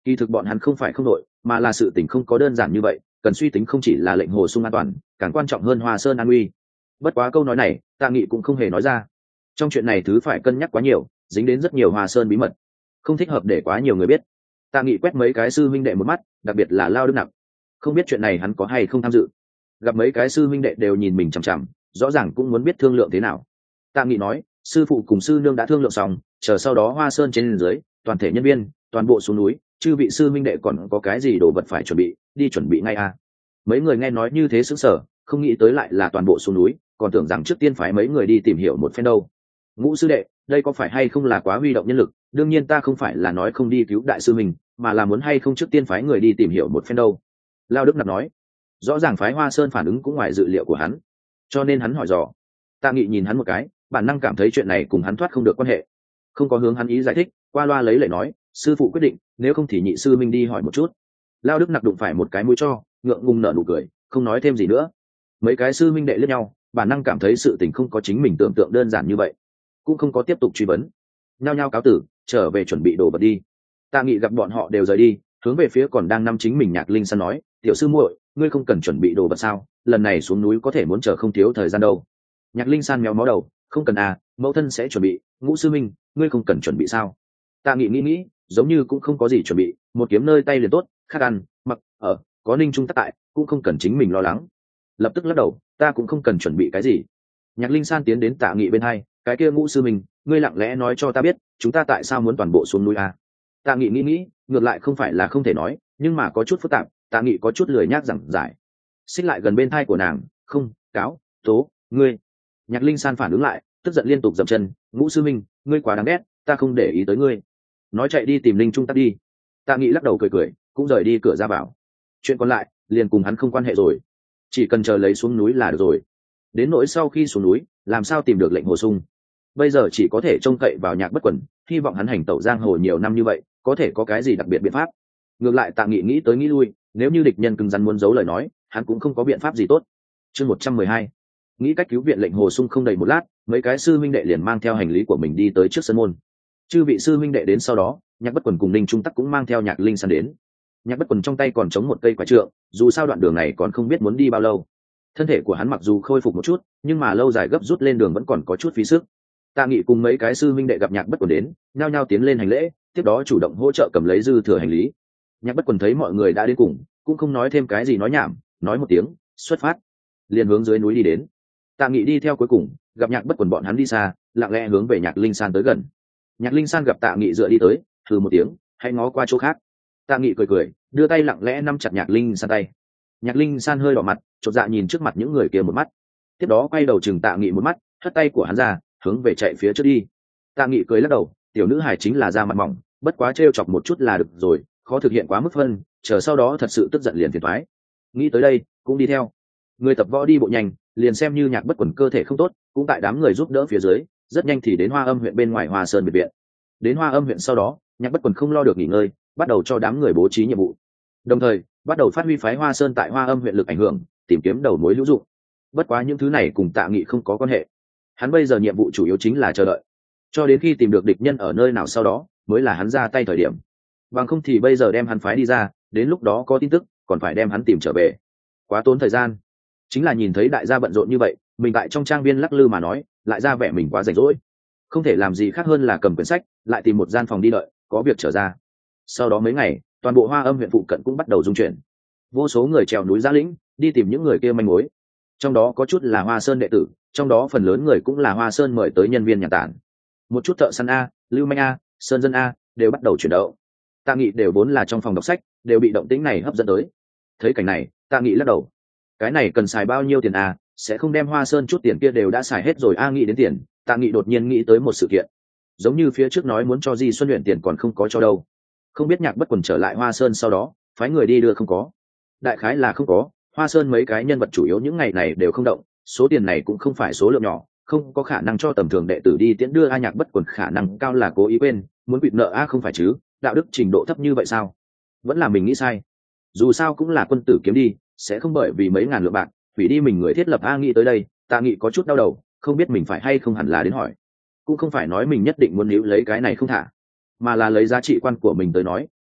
[SPEAKER 1] Kỳ thực bọn hắn không phải không đội, mà là sự tình không có đơn giản như vậy, cần suy tính không chỉ là lệnh hồ sung an toàn, càng quan trọng hơn Hoa Sơn an nguy. Bất quá câu nói này Tạ Nghị cũng không hề nói ra. Trong chuyện này thứ phải cân nhắc quá nhiều, dính đến rất nhiều Hoa Sơn bí mật, không thích hợp để quá nhiều người biết. Tạ Nghị quét mấy cái sư huynh đệ một mắt, đặc biệt là Lao Đức Nặc, không biết chuyện này hắn có hay không tham dự. Gặp mấy cái sư huynh đệ đều nhìn mình chằm chằm, rõ ràng cũng muốn biết thương lượng thế nào. Tạ Nghị nói, sư phụ cùng sư nương đã thương lượng xong, chờ sau đó Hoa Sơn trên dưới, toàn thể nhân viên, toàn bộ xuống núi, chư vị sư huynh đệ còn có cái gì đồ vật phải chuẩn bị, đi chuẩn bị ngay à. Mấy người nghe nói như thế sững sờ, không nghĩ tới lại là toàn bộ xuống núi, còn tưởng rằng trước tiên phái mấy người đi tìm hiểu một phen đâu. Ngũ sư đệ, đây có phải hay không là quá huy động nhân lực? Đương nhiên ta không phải là nói không đi cứu đại sư mình, mà là muốn hay không trước tiên phái người đi tìm hiểu một phen đâu. Lao Đức Nặc nói, rõ ràng phái Hoa Sơn phản ứng cũng ngoài dự liệu của hắn, cho nên hắn hỏi dò. Tạ Nghị nhìn hắn một cái, bản năng cảm thấy chuyện này cùng hắn thoát không được quan hệ, không có hướng hắn ý giải thích, qua loa lấy lời nói, sư phụ quyết định, nếu không thì nhị sư minh đi hỏi một chút. Lao Đức Nặc đụng phải một cái mũi cho, ngượng ngùng nở nụ cười, không nói thêm gì nữa. Mấy cái sư minh đệ liếc nhau, bản năng cảm thấy sự tình không có chính mình tưởng tượng đơn giản như vậy, cũng không có tiếp tục truy vấn, nhao nhao cáo tử, trở về chuẩn bị đồ vật đi. Tạ Nghị gặp bọn họ đều rời đi, hướng về phía còn đang nắm chính mình Nhạc Linh San nói, tiểu sư muội, ngươi không cần chuẩn bị đồ vật sao? Lần này xuống núi có thể muốn chờ không thiếu thời gian đâu. Nhạc Linh San méo mó đầu, không cần à, mẫu thân sẽ chuẩn bị. Ngũ sư minh, ngươi không cần chuẩn bị sao? Tạ Nghị nghĩ, giống như cũng không có gì chuẩn bị, một kiếm nơi tay liền tốt, khác ăn mặc ở, có Ninh Trung Tắc tại, cũng không cần chính mình lo lắng. Lập tức lắc đầu, ta cũng không cần chuẩn bị cái gì. Nhạc Linh San tiến đến Tạ Nghị bên hai, cái kia Ngũ sư minh, ngươi lặng lẽ nói cho ta biết, chúng ta tại sao muốn toàn bộ xuống núi à? Tạ Nghị nghĩ, ngược lại không phải là không thể nói, nhưng mà có chút phức tạp. Tạ Nghị có chút lười nhác giảng giải. Xích lại gần bên thai của nàng, không, cáo, tố, ngươi. Nhạc Linh San phản ứng lại, tức giận liên tục dậm chân, Ngũ sư minh, ngươi quá đáng ghét, ta không để ý tới ngươi. Nói chạy đi tìm Linh Trung Tắc đi. Tạ Nghị lắc đầu cười, cũng rời đi cửa ra vào. Chuyện còn lại liền cùng hắn không quan hệ rồi, chỉ cần chờ lấy xuống núi là được rồi. Đến nỗi sau khi xuống núi làm sao tìm được lệnh hồ sung, bây giờ chỉ có thể trông cậy vào Nhạc Bất Quần, hy vọng hắn hành tẩu giang hồ nhiều năm như vậy có thể có cái gì đặc biệt biện pháp. Ngược lại Tạ Nghị nghĩ tới nghĩ lui, nếu như địch nhân cứng rắn muốn giấu lời nói, hắn cũng không có biện pháp gì tốt. Chương 112. Nghĩ cách cứu viện lệnh hồ sung không đầy một lát, mấy cái sư minh đệ liền mang theo hành lý của mình đi tới trước sân môn. Chư vị sư minh đệ đến sau đó, Nhạc Bất Quần cùng Ninh Trung Tắc cũng mang theo Nhạc Linh San đến. Nhạc Bất Quần trong tay còn chống một cây quả trượng, dù sao đoạn đường này còn không biết muốn đi bao lâu. Thân thể của hắn mặc dù khôi phục một chút, nhưng mà lâu dài gấp rút lên đường vẫn còn có chút phí sức. Tạ Nghị cùng mấy cái sư minh đệ gặp Nhạc Bất Quần đến, nhao nhao tiến lên hành lễ, tiếp đó chủ động hỗ trợ cầm lấy dư thừa hành lý. Nhạc Bất Quần thấy mọi người đã đến cùng, cũng không nói thêm cái gì nói nhảm, nói một tiếng, xuất phát, liền hướng dưới núi đi đến. Tạ Nghị đi theo cuối cùng, gặp Nhạc Bất Quần bọn hắn đi xa, lặng lẽ hướng về Nhạc Linh San tới gần. Nhạc Linh San gặp Tạ Nghị dựa đi tới, hừ một tiếng, hãy ngó qua chỗ khác. Tạ Nghị cười, đưa tay lặng lẽ nắm chặt Nhạc Linh San tay. Nhạc Linh San hơi đỏ mặt, chột dạ nhìn trước mặt những người kia một mắt, tiếp đó quay đầu chừng Tạ Nghị một mắt, hất tay của hắn ra, hướng về chạy phía trước đi. Tạ Nghị cười lắc đầu, tiểu nữ hài chính là da mặt mỏng, bất quá trêu chọc một chút là được rồi, khó thực hiện quá mức phân, chờ sau đó thật sự tức giận liền phiền toái. Nghĩ tới đây, cũng đi theo. Người tập võ đi bộ nhanh, liền xem như Nhạc Bất Quần cơ thể không tốt, cũng tại đám người giúp đỡ phía dưới, rất nhanh thì đến Hoa Âm huyện bên ngoài Hoa Sơn biệt viện. Đến Hoa Âm huyện sau đó, Nhạc Bất Quần không lo được nghỉ ngơi, bắt đầu cho đám người bố trí nhiệm vụ, đồng thời bắt đầu phát huy phái Hoa Sơn tại Hoa Âm huyện lực ảnh hưởng, tìm kiếm đầu mối hữu dụng. Bất quá những thứ này cùng Tạ Nghị không có quan hệ, hắn bây giờ nhiệm vụ chủ yếu chính là chờ đợi, cho đến khi tìm được địch nhân ở nơi nào sau đó mới là hắn ra tay thời điểm. Bằng không thì bây giờ đem hắn phái đi ra, đến lúc đó có tin tức còn phải đem hắn tìm trở về, quá tốn thời gian. Chính là nhìn thấy đại gia bận rộn như vậy, mình tại trong trang viên lắc lư mà nói, lại ra vẻ mình quá rảnh rỗi, không thể làm gì khác hơn là cầm quyển sách lại tìm một gian phòng đi đợi có việc trở ra. Sau đó mấy ngày, toàn bộ Hoa Âm huyện phụ cận cũng bắt đầu dung chuyển, vô số người trèo núi giã lĩnh đi tìm những người kia manh mối, trong đó có chút là Hoa Sơn đệ tử, trong đó phần lớn người cũng là Hoa Sơn mời tới nhân viên nhà tản. Một chút thợ săn a, lưu manh a, sơn dân a đều bắt đầu chuyển động. Tạ Nghị đều vốn là trong phòng đọc sách, đều bị động tĩnh này hấp dẫn tới. Thấy cảnh này, Tạ Nghị lắc đầu, cái này cần xài bao nhiêu tiền a, sẽ không đem Hoa Sơn chút tiền kia đều đã xài hết rồi a. Nghĩ đến tiền, Tạ Nghị đột nhiên nghĩ tới một sự kiện, giống như phía trước nói muốn cho Di Xuân luyện tiền còn không có cho đâu, không biết Nhạc Bất Quần trở lại Hoa Sơn sau đó phái người đi đưa không có. Đại khái là không có, Hoa Sơn mấy cái nhân vật chủ yếu những ngày này đều không động, số tiền này cũng không phải số lượng nhỏ, không có khả năng cho tầm thường đệ tử đi tiễn đưa a. Nhạc Bất Quần khả năng cao là cố ý quên, muốn quỵt nợ a. Không phải chứ, đạo đức trình độ thấp như vậy sao? Vẫn là mình nghĩ sai, dù sao cũng là quân tử kiếm đi, sẽ không bởi vì mấy ngàn lượng bạc hủy đi mình người thiết lập a. Nghĩ tới đây, Tạ Nghị có chút đau đầu, không biết mình phải hay không hẳn là đến hỏi. Cũng không phải nói mình nhất định muốn níu lấy cái này không thả, mà là lấy giá trị quan của mình tới nói,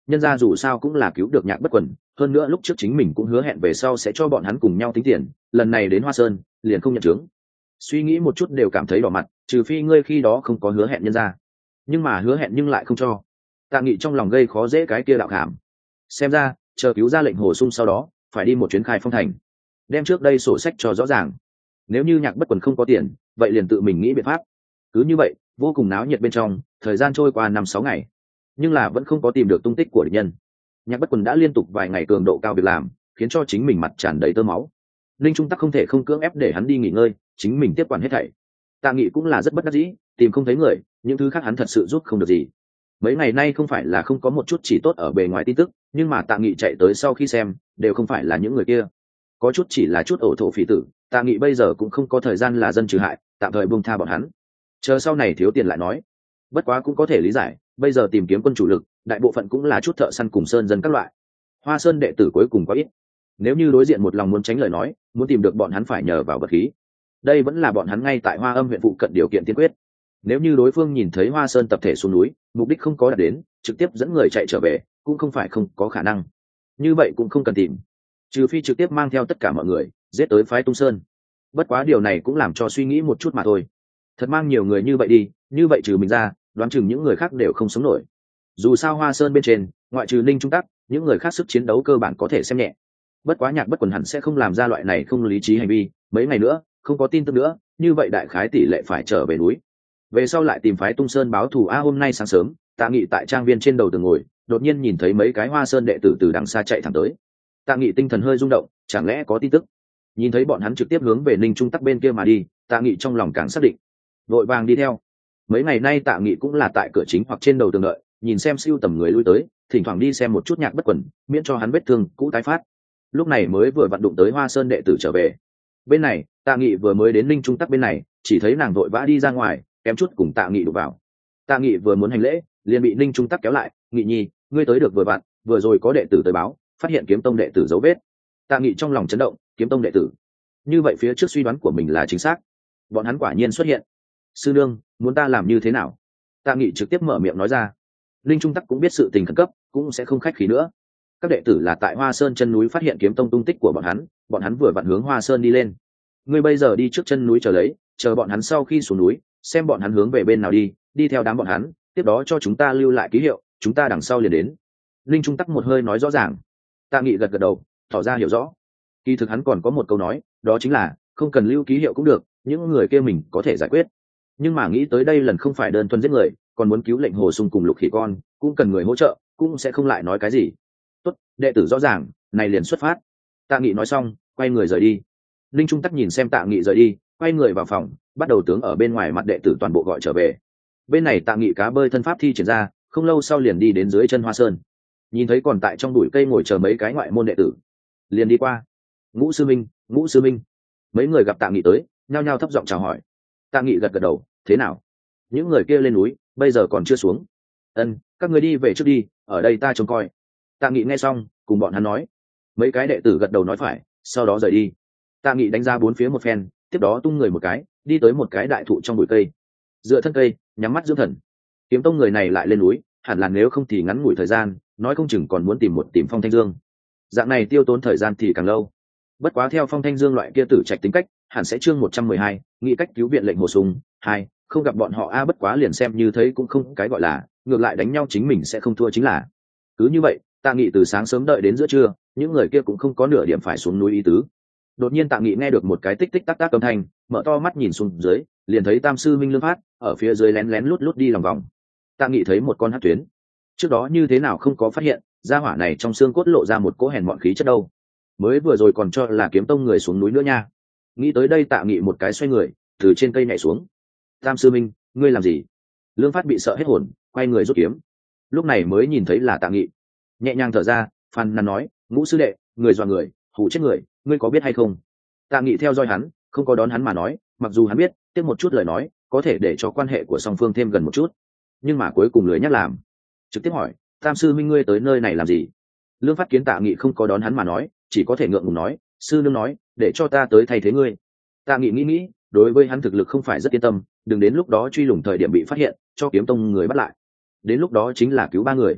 [SPEAKER 1] nhân ra dù sao cũng là cứu được Nhạc Bất Quần, hơn nữa lúc trước chính mình cũng hứa hẹn về sau sẽ cho bọn hắn cùng nhau tính tiền, lần này đến Hoa Sơn liền không nhận chứng. Suy nghĩ một chút đều cảm thấy đỏ mặt, trừ phi ngươi khi đó không có hứa hẹn nhân ra, nhưng mà hứa hẹn nhưng lại không cho. Tạ Nghị trong lòng gây khó dễ cái kia đạo khảm. Xem ra chờ cứu ra lệnh hồ sung sau đó phải đi một chuyến khai phong thành, đem trước đây sổ sách cho rõ ràng. Nếu như Nhạc Bất Quần không có tiền, vậy liền tự mình nghĩ biện pháp. Cứ như vậy vô cùng náo nhiệt bên trong, thời gian trôi qua 5-6 ngày, nhưng là vẫn không có tìm được tung tích của địch nhân. Nhạc Bất Quần đã liên tục vài ngày cường độ cao việc làm, khiến cho chính mình mặt tràn đầy tơ máu. Linh Trung Tắc không thể không cưỡng ép để hắn đi nghỉ ngơi, chính mình tiếp quản hết thảy. Tạ Nghị cũng là rất bất đắc dĩ, tìm không thấy người, những thứ khác hắn thật sự giúp không được gì. Mấy ngày nay không phải là không có một chút chỉ tốt ở bề ngoài tin tức, nhưng mà Tạ Nghị chạy tới sau khi xem, đều không phải là những người kia. Có chút chỉ là chút ổ thổ phỉ tử, Tạ Nghị bây giờ cũng không có thời gian là dân trừ hại, tạm thời buông tha bọn hắn. Chờ sau này thiếu tiền lại nói. Bất quá cũng có thể lý giải, bây giờ tìm kiếm quân chủ lực, đại bộ phận cũng là chút thợ săn cùng sơn dân các loại. Hoa Sơn đệ tử cuối cùng có ít. Nếu như đối diện một lòng muốn tránh lời nói, muốn tìm được bọn hắn phải nhờ vào vật khí. Đây vẫn là bọn hắn ngay tại Hoa Âm huyện phụ cận điều kiện tiên quyết. Nếu như đối phương nhìn thấy Hoa Sơn tập thể xuống núi, mục đích không có đạt đến, trực tiếp dẫn người chạy trở về, cũng không phải không có khả năng. Như vậy cũng không cần tìm, trừ phi trực tiếp mang theo tất cả mọi người giết tới phái Tung Sơn. Bất quá điều này cũng làm cho suy nghĩ một chút mà thôi. Thật mang nhiều người như vậy đi, như vậy trừ mình ra, đoán chừng những người khác đều không sống nổi. Dù sao Hoa Sơn bên trên, ngoại trừ Ninh Trung Tắc, những người khác sức chiến đấu cơ bản có thể xem nhẹ. Bất quá Nhạc Bất Quần hẳn sẽ không làm ra loại này không lý trí hành vi. Mấy ngày nữa không có tin tức nữa, như vậy đại khái tỷ lệ phải trở về núi. Về sau lại tìm phái Tung Sơn báo thù. Hôm nay sáng sớm, Tạ Nghị tại trang viên trên đầu tường ngồi, đột nhiên nhìn thấy mấy cái Hoa Sơn đệ tử từ đằng xa chạy thẳng tới. Tạ Nghị tinh thần hơi rung động, chẳng lẽ có tin tức? Nhìn thấy bọn hắn trực tiếp hướng về Ninh Trung Tắc bên kia mà đi, Tạ Nghị trong lòng càng xác định, vội vàng đi theo. Mấy ngày nay Tạ Nghị cũng là tại cửa chính hoặc trên đầu tường đợi, nhìn xem siêu tầm người lui tới, thỉnh thoảng đi xem một chút Nhạc Bất Quần, miễn cho hắn vết thương cũ tái phát. Lúc này mới vừa vặn đụng tới Hoa Sơn đệ tử trở về. Bên này Tạ Nghị vừa mới đến Ninh Trung Tắc bên này, chỉ thấy nàng vội vã đi ra ngoài, kém chút cùng Tạ Nghị đụng vào. Tạ Nghị vừa muốn hành lễ, liền bị Ninh Trung Tắc kéo lại. Nghị nhi, ngươi tới được vừa vặn, vừa rồi có đệ tử tới báo, phát hiện Kiếm Tông đệ tử dấu vết. Tạ Nghị trong lòng chấn động, Kiếm Tông đệ tử, như vậy phía trước suy đoán của mình là chính xác, bọn hắn quả nhiên xuất hiện. Sư nương, muốn ta làm như thế nào? Tạ Nghị trực tiếp mở miệng nói ra. Linh Trung Tắc cũng biết sự tình khẩn cấp, cũng sẽ không khách khí nữa. Các đệ tử là tại Hoa Sơn chân núi phát hiện Kiếm Tông tung tích của bọn hắn vừa vặn hướng Hoa Sơn đi lên. Ngươi bây giờ đi trước chân núi chờ lấy, chờ bọn hắn sau khi xuống núi, xem bọn hắn hướng về bên nào đi, đi theo đám bọn hắn, tiếp đó cho chúng ta lưu lại ký hiệu, chúng ta đằng sau liền đến. Linh Trung Tắc một hơi nói rõ ràng. Tạ Nghị gật gật đầu, tỏ ra hiểu rõ. Kỳ thực hắn còn có một câu nói, đó chính là không cần lưu ký hiệu cũng được, những người kia mình có thể giải quyết. Nhưng mà nghĩ tới đây lần không phải đơn thuần giết người, còn muốn cứu lệnh hồ sung cùng Lục Khỉ con, cũng cần người hỗ trợ, cũng sẽ không lại nói cái gì. Tốt, đệ tử rõ ràng, này liền xuất phát. Tạ Nghị nói xong, quay người rời đi. Linh Trung Tắc nhìn xem Tạ Nghị rời đi, quay người vào phòng, bắt đầu tướng ở bên ngoài mặt đệ tử toàn bộ gọi trở về. Bên này Tạ Nghị cá bơi thân pháp thi triển ra, không lâu sau liền đi đến dưới chân Hoa Sơn. Nhìn thấy còn tại trong bụi cây ngồi chờ mấy cái ngoại môn đệ tử, liền đi qua. Ngũ sư minh, Ngũ sư minh. Mấy người gặp Tạ Nghị tới, nhao nhao thấp giọng chào hỏi. Tạ Nghị gật gật đầu, thế nào? Những người kia lên núi, bây giờ còn chưa xuống. Ân, các người đi về trước đi, ở đây ta trông coi. Tạ Nghị nghe xong, cùng bọn hắn nói. Mấy cái đệ tử gật đầu nói phải, sau đó rời đi. Tạ Nghị đánh ra bốn phía một phen, tiếp đó tung người một cái, đi tới một cái đại thụ trong bụi cây. Dựa thân cây, nhắm mắt dưỡng thần. Kiếm Tông người này lại lên núi, hẳn là nếu không thì ngắn ngủi thời gian, nói không chừng còn muốn tìm Phong Thanh Dương. Dạng này tiêu tốn thời gian thì càng lâu. Bất quá theo Phong Thanh Dương loại kia tử trạch tính cách, hẳn sẽ chương 112, nghĩ cách cứu viện lệnh hồ sung. Hai, không gặp bọn họ bất quá liền xem như thấy cũng không cái gọi là, ngược lại đánh nhau chính mình sẽ không thua chính là. Cứ như vậy, Tạ Nghị từ sáng sớm đợi đến giữa trưa, những người kia cũng không có nửa điểm phải xuống núi ý tứ. Đột nhiên Tạ Nghị nghe được một cái tích tích tắc tắc âm thanh, mở to mắt nhìn xuống dưới, liền thấy Tam sư Minh Lương Phát ở phía dưới lén lén lút lút đi lòng vòng. Tạ Nghị thấy một con hắc tuyến, trước đó như thế nào không có phát hiện, gia hỏa này trong xương cốt lộ ra một cỗ hèn mọn khí chất đâu. Mới vừa rồi còn cho là Kiếm Tông người xuống núi nữa nha. Nghĩ tới đây Tạ Nghị một cái xoay người, từ trên cây nhảy xuống. Tam sư Minh, ngươi làm gì? Lương Phát bị sợ hết hồn, quay người rút kiếm. Lúc này mới nhìn thấy là Tạ Nghị, nhẹ nhàng thở ra, phàn nàn nói, Ngũ sư đệ, người dọa người, hù chết người, ngươi có biết hay không? Tạ Nghị theo dõi hắn, không có đón hắn mà nói, mặc dù hắn biết tiếp một chút lời nói có thể để cho quan hệ của song phương thêm gần một chút, nhưng mà cuối cùng lười nhắc làm, trực tiếp hỏi, Tam sư Minh ngươi tới nơi này làm gì? Lương Phát kiến Tạ Nghị không có đón hắn mà nói, chỉ có thể ngượng ngùng nói, sư nương nói để cho ta tới thay thế ngươi. Tạ Nghị nghĩ, đối với hắn thực lực không phải rất yên tâm, đừng đến lúc đó truy lùng thời điểm bị phát hiện, cho Kiếm Tông người bắt lại, đến lúc đó chính là cứu ba người.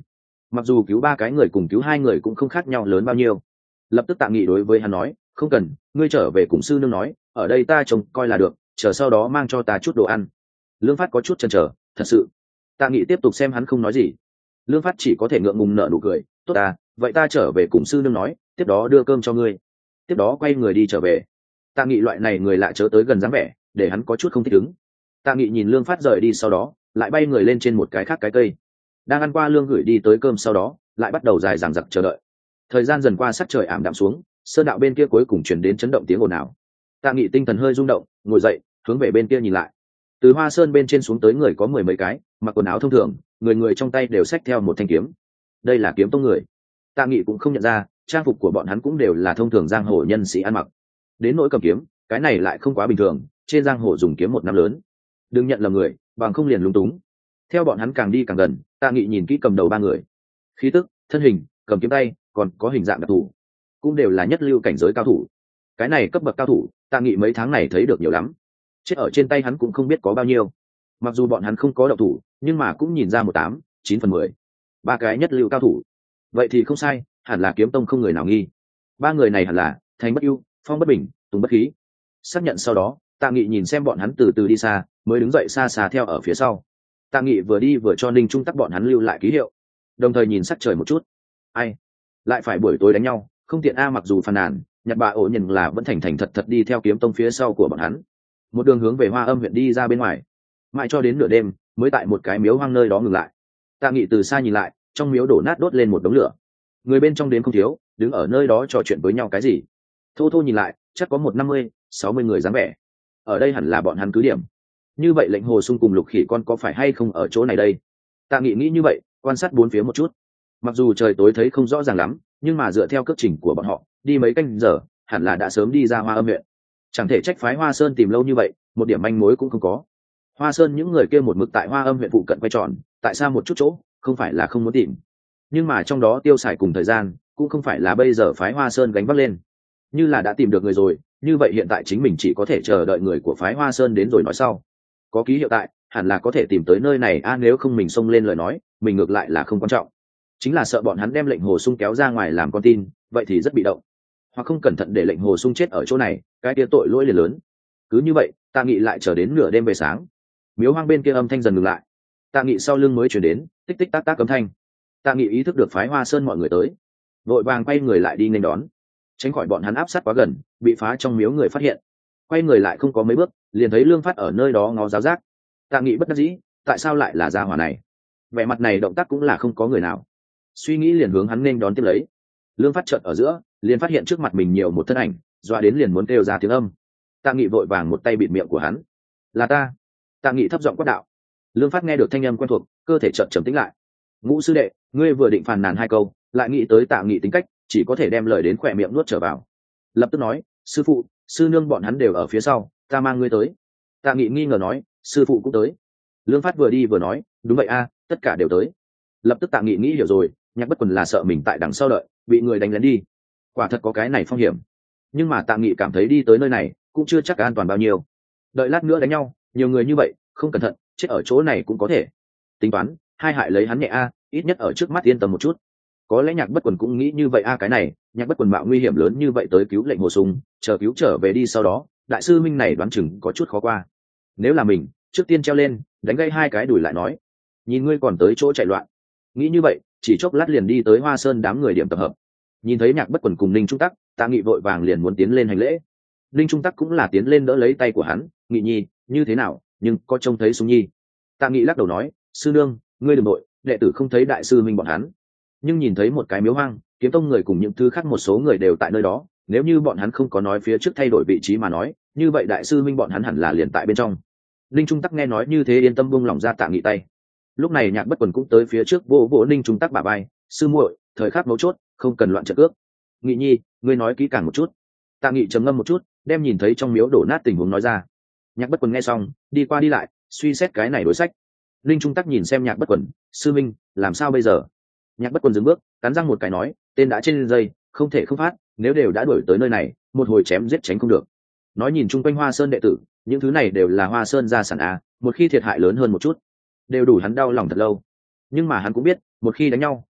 [SPEAKER 1] mặc dù cứu 3 cái người cùng cứu 2 người cũng không khác nhau lớn bao nhiêu. Lập tức Tạ Nghị đối với hắn nói, không cần, ngươi trở về cùng sư nương nói, ở đây ta trông coi là được, chờ sau đó mang cho ta chút đồ ăn. Lương Phát có chút chần chờ, thật sự. Tạ Nghị tiếp tục xem hắn không nói gì. Lương Phát chỉ có thể ngượng ngùng nở nụ cười, tốt à, vậy ta trở về cùng sư nương nói, tiếp đó đưa cơm cho ngươi. Tiếp đó quay người đi trở về. Tạ Nghị loại này người lạ chớ tới gần dáng vẻ, để hắn có chút không thích ứng. Tạ Nghị nhìn Lương Phát rời đi sau đó, lại bay người lên trên một cái khác cái cây. Đang ăn qua lương gửi đi tới cơm sau đó, lại bắt đầu dài dằng dặc chờ đợi. Thời gian dần qua sắc trời ảm đạm xuống, sơn đạo bên kia cuối cùng truyền đến chấn động tiếng ồn ào. Tạ Nghị tinh thần hơi rung động, ngồi dậy, hướng về bên kia nhìn lại. Từ Hoa Sơn bên trên xuống tới người có 10 mấy cái, mặc quần áo thông thường, người người trong tay đều xách theo một thanh kiếm. Đây là kiếm tông người. Tạ Nghị cũng không nhận ra, trang phục của bọn hắn cũng đều là thông thường giang hồ nhân sĩ ăn mặc. Đến nỗi cầm kiếm, cái này lại không quá bình thường, trên giang hồ dùng kiếm một năm lớn. Đừng nhận lầm người, bằng không liền lúng túng. Theo bọn hắn càng đi càng gần, Tạ Nghị nhìn kỹ cầm đầu 3 người. Khí tức, thân hình, cầm kiếm tay, còn có hình dạng đặc thù, cũng đều là nhất lưu cảnh giới cao thủ. Cái này cấp bậc cao thủ, Tạ Nghị mấy tháng này thấy được nhiều lắm. Chết ở trên tay hắn cũng không biết có bao nhiêu. Mặc dù bọn hắn không có động thủ, nhưng mà cũng nhìn ra 9/10. 3 cái nhất lưu cao thủ. Vậy thì không sai, hẳn là kiếm tông không người nào nghi. 3 người này hẳn là Thành Bất Ưu, Phong Bất Bình, Tùng Bất Khí. Xác nhận sau đó, Tạ Nghị nhìn xem bọn hắn từ từ đi xa, mới đứng dậy xa xa theo ở phía sau. Tạ Nghị vừa đi vừa cho Ninh Trung Tắc bọn hắn lưu lại ký hiệu, đồng thời nhìn sắc trời một chút. Ai lại phải buổi tối đánh nhau, không tiện a. Mặc dù phàn nàn, Nhật Bá ổ nhìn là vẫn thành thành thật thật đi theo kiếm tông phía sau của bọn hắn, một đường hướng về Hoa Âm huyện đi ra bên ngoài, mãi cho đến nửa đêm mới tại một cái miếu hoang nơi đó ngừng lại. Tạ Nghị từ xa nhìn lại, trong miếu đổ nát đốt lên một đống lửa, người bên trong đến không thiếu, đứng ở nơi đó trò chuyện với nhau cái gì. Thô thô nhìn lại, chắc có 50-60 người dáng vẻ. Ở đây hẳn là bọn hắn cứ điểm. Như vậy Lệnh Hồ Sung cùng Lục Khỉ Con có phải hay không ở chỗ này đây? Tạ Nghị nghĩ như vậy, quan sát bốn phía một chút. Mặc dù trời tối thấy không rõ ràng lắm, nhưng mà dựa theo cước trình của bọn họ, đi mấy canh giờ, hẳn là đã sớm đi ra Hoa Âm huyện. Chẳng thể trách phái Hoa Sơn tìm lâu như vậy, một điểm manh mối cũng không có. Hoa Sơn những người kia một mực tại Hoa Âm huyện phụ cận quay tròn, tại sao một chút chỗ, không phải là không muốn tìm. Nhưng mà trong đó tiêu xài cùng thời gian, cũng không phải là bây giờ phái Hoa Sơn gánh vác lên. Như là đã tìm được người rồi, như vậy hiện tại chính mình chỉ có thể chờ đợi người của phái Hoa Sơn đến rồi nói sau. Có ký hiệu tại, hẳn là có thể tìm tới nơi này a. Nếu không mình xông lên lời nói, mình ngược lại là không quan trọng. Chính là sợ bọn hắn đem Lệnh Hồ Sung kéo ra ngoài làm con tin, vậy thì rất bị động. Hoặc không cẩn thận để Lệnh Hồ Sung chết ở chỗ này, cái kia tội lỗi liền lớn. Cứ như vậy, Tạ Nghị lại chờ đến nửa đêm về sáng. Miếu hoang bên kia âm thanh dần ngừng lại. Tạ Nghị sau lưng mới chuyển đến tích tích tác tác âm thanh. Tạ Nghị ý thức được phái Hoa Sơn mọi người tới, vội vàng quay người lại đi nghênh đón, tránh khỏi bọn hắn áp sát quá gần, bị phá trong miếu người phát hiện. Quay người lại không có mấy bước, liền thấy Lương Phát ở nơi đó ngó giáo giác. Tạ Nghị bất đắc dĩ, tại sao lại là gia hỏa này? Vẻ mặt này động tác cũng là không có người nào. Suy nghĩ liền hướng hắn nghênh đón tiếp lấy. Lương Phát chợt ở giữa, liền phát hiện trước mặt mình nhiều một thân ảnh, dọa đến liền muốn kêu ra tiếng âm. Tạ Nghị vội vàng một tay bịt miệng của hắn. Là ta. Tạ Nghị thấp giọng quát đạo. Lương Phát nghe được thanh âm quen thuộc, cơ thể chợt trầm tĩnh lại. Ngũ sư đệ, ngươi vừa định phàn nàn 2 câu, lại nghĩ tới Tạ Nghị tính cách, chỉ có thể đem lời đến khỏe miệng nuốt trở vào. Lập tức nói, sư phụ, sư nương bọn hắn đều ở phía sau, ta mang ngươi tới. Tạ Nghị nghi ngờ nói, sư phụ cũng tới. Lương Phát vừa đi vừa nói, đúng vậy a, tất cả đều tới. Lập tức Tạ Nghị nghĩ hiểu rồi, Nhạc Bất Quần là sợ mình tại đằng sau đợi, bị người đánh lén đi. Quả thật có cái này phong hiểm. Nhưng mà Tạ Nghị cảm thấy đi tới nơi này cũng chưa chắc an toàn bao nhiêu. Đợi lát nữa đánh nhau, nhiều người như vậy, không cẩn thận, chết ở chỗ này cũng có thể. Tính toán, 2 hại lấy hắn nhẹ a, ít nhất ở trước mắt yên tâm một chút. Có lẽ Nhạc Bất Quần cũng nghĩ như vậy a. Cái này, Nhạc Bất Quần mạo nguy hiểm lớn như vậy tới cứu Lệnh Hồ Sung, chờ cứu trở về đi sau đó, đại sư minh này đoán chừng có chút khó qua. Nếu là mình, trước tiên treo lên, đánh gây 2 cái đuổi lại nói. Nhìn ngươi còn tới chỗ chạy loạn. Nghĩ như vậy, chỉ chốc lát liền đi tới Hoa Sơn đám người điểm tập hợp. Nhìn thấy Nhạc Bất Quần cùng Ninh Trung Tắc, Tạ Nghị vội vàng liền muốn tiến lên hành lễ. Ninh Trung Tắc cũng là tiến lên đỡ lấy tay của hắn, Nghị nhi, như thế nào, nhưng có trông thấy Sung nhi. Tạ Nghị lắc đầu nói, sư nương, ngươi đừng nội, đệ tử không thấy đại sư minh bọn hắn. Nhưng nhìn thấy một cái miếu hoang, kiếm tông người cùng những thứ khác một số người đều tại nơi đó, nếu như bọn hắn không có nói phía trước thay đổi vị trí mà nói, như vậy đại sư minh bọn hắn hẳn là liền tại bên trong. Ninh Trung Tắc nghe nói như thế yên tâm buông lỏng ra Tạ Nghị tay. Lúc này Nhạc Bất Quần cũng tới phía trước vỗ vỗ Ninh Trung Tắc bả vai, sư muội, thời khắc mấu chốt, không cần loạn trận cước. Nghị nhi, ngươi nói kỹ càng một chút. Tạ Nghị trầm ngâm một chút, đem nhìn thấy trong miếu đổ nát tình huống nói ra. Nhạc Bất Quần nghe xong, đi qua đi lại, suy xét cái này đối sách. Ninh Trung Tắc nhìn xem Nhạc Bất Quần, sư minh, làm sao bây giờ? Nhạc Bất Quần dừng bước, cắn răng một cái nói, tên đã trên dây, không thể không phát, nếu đều đã đuổi tới nơi này, một hồi chém giết tránh không được. Nói nhìn chung quanh Hoa Sơn đệ tử, những thứ này đều là Hoa Sơn gia sản a, một khi thiệt hại lớn hơn một chút, đều đủ hắn đau lòng thật lâu. Nhưng mà hắn cũng biết, một khi đánh nhau,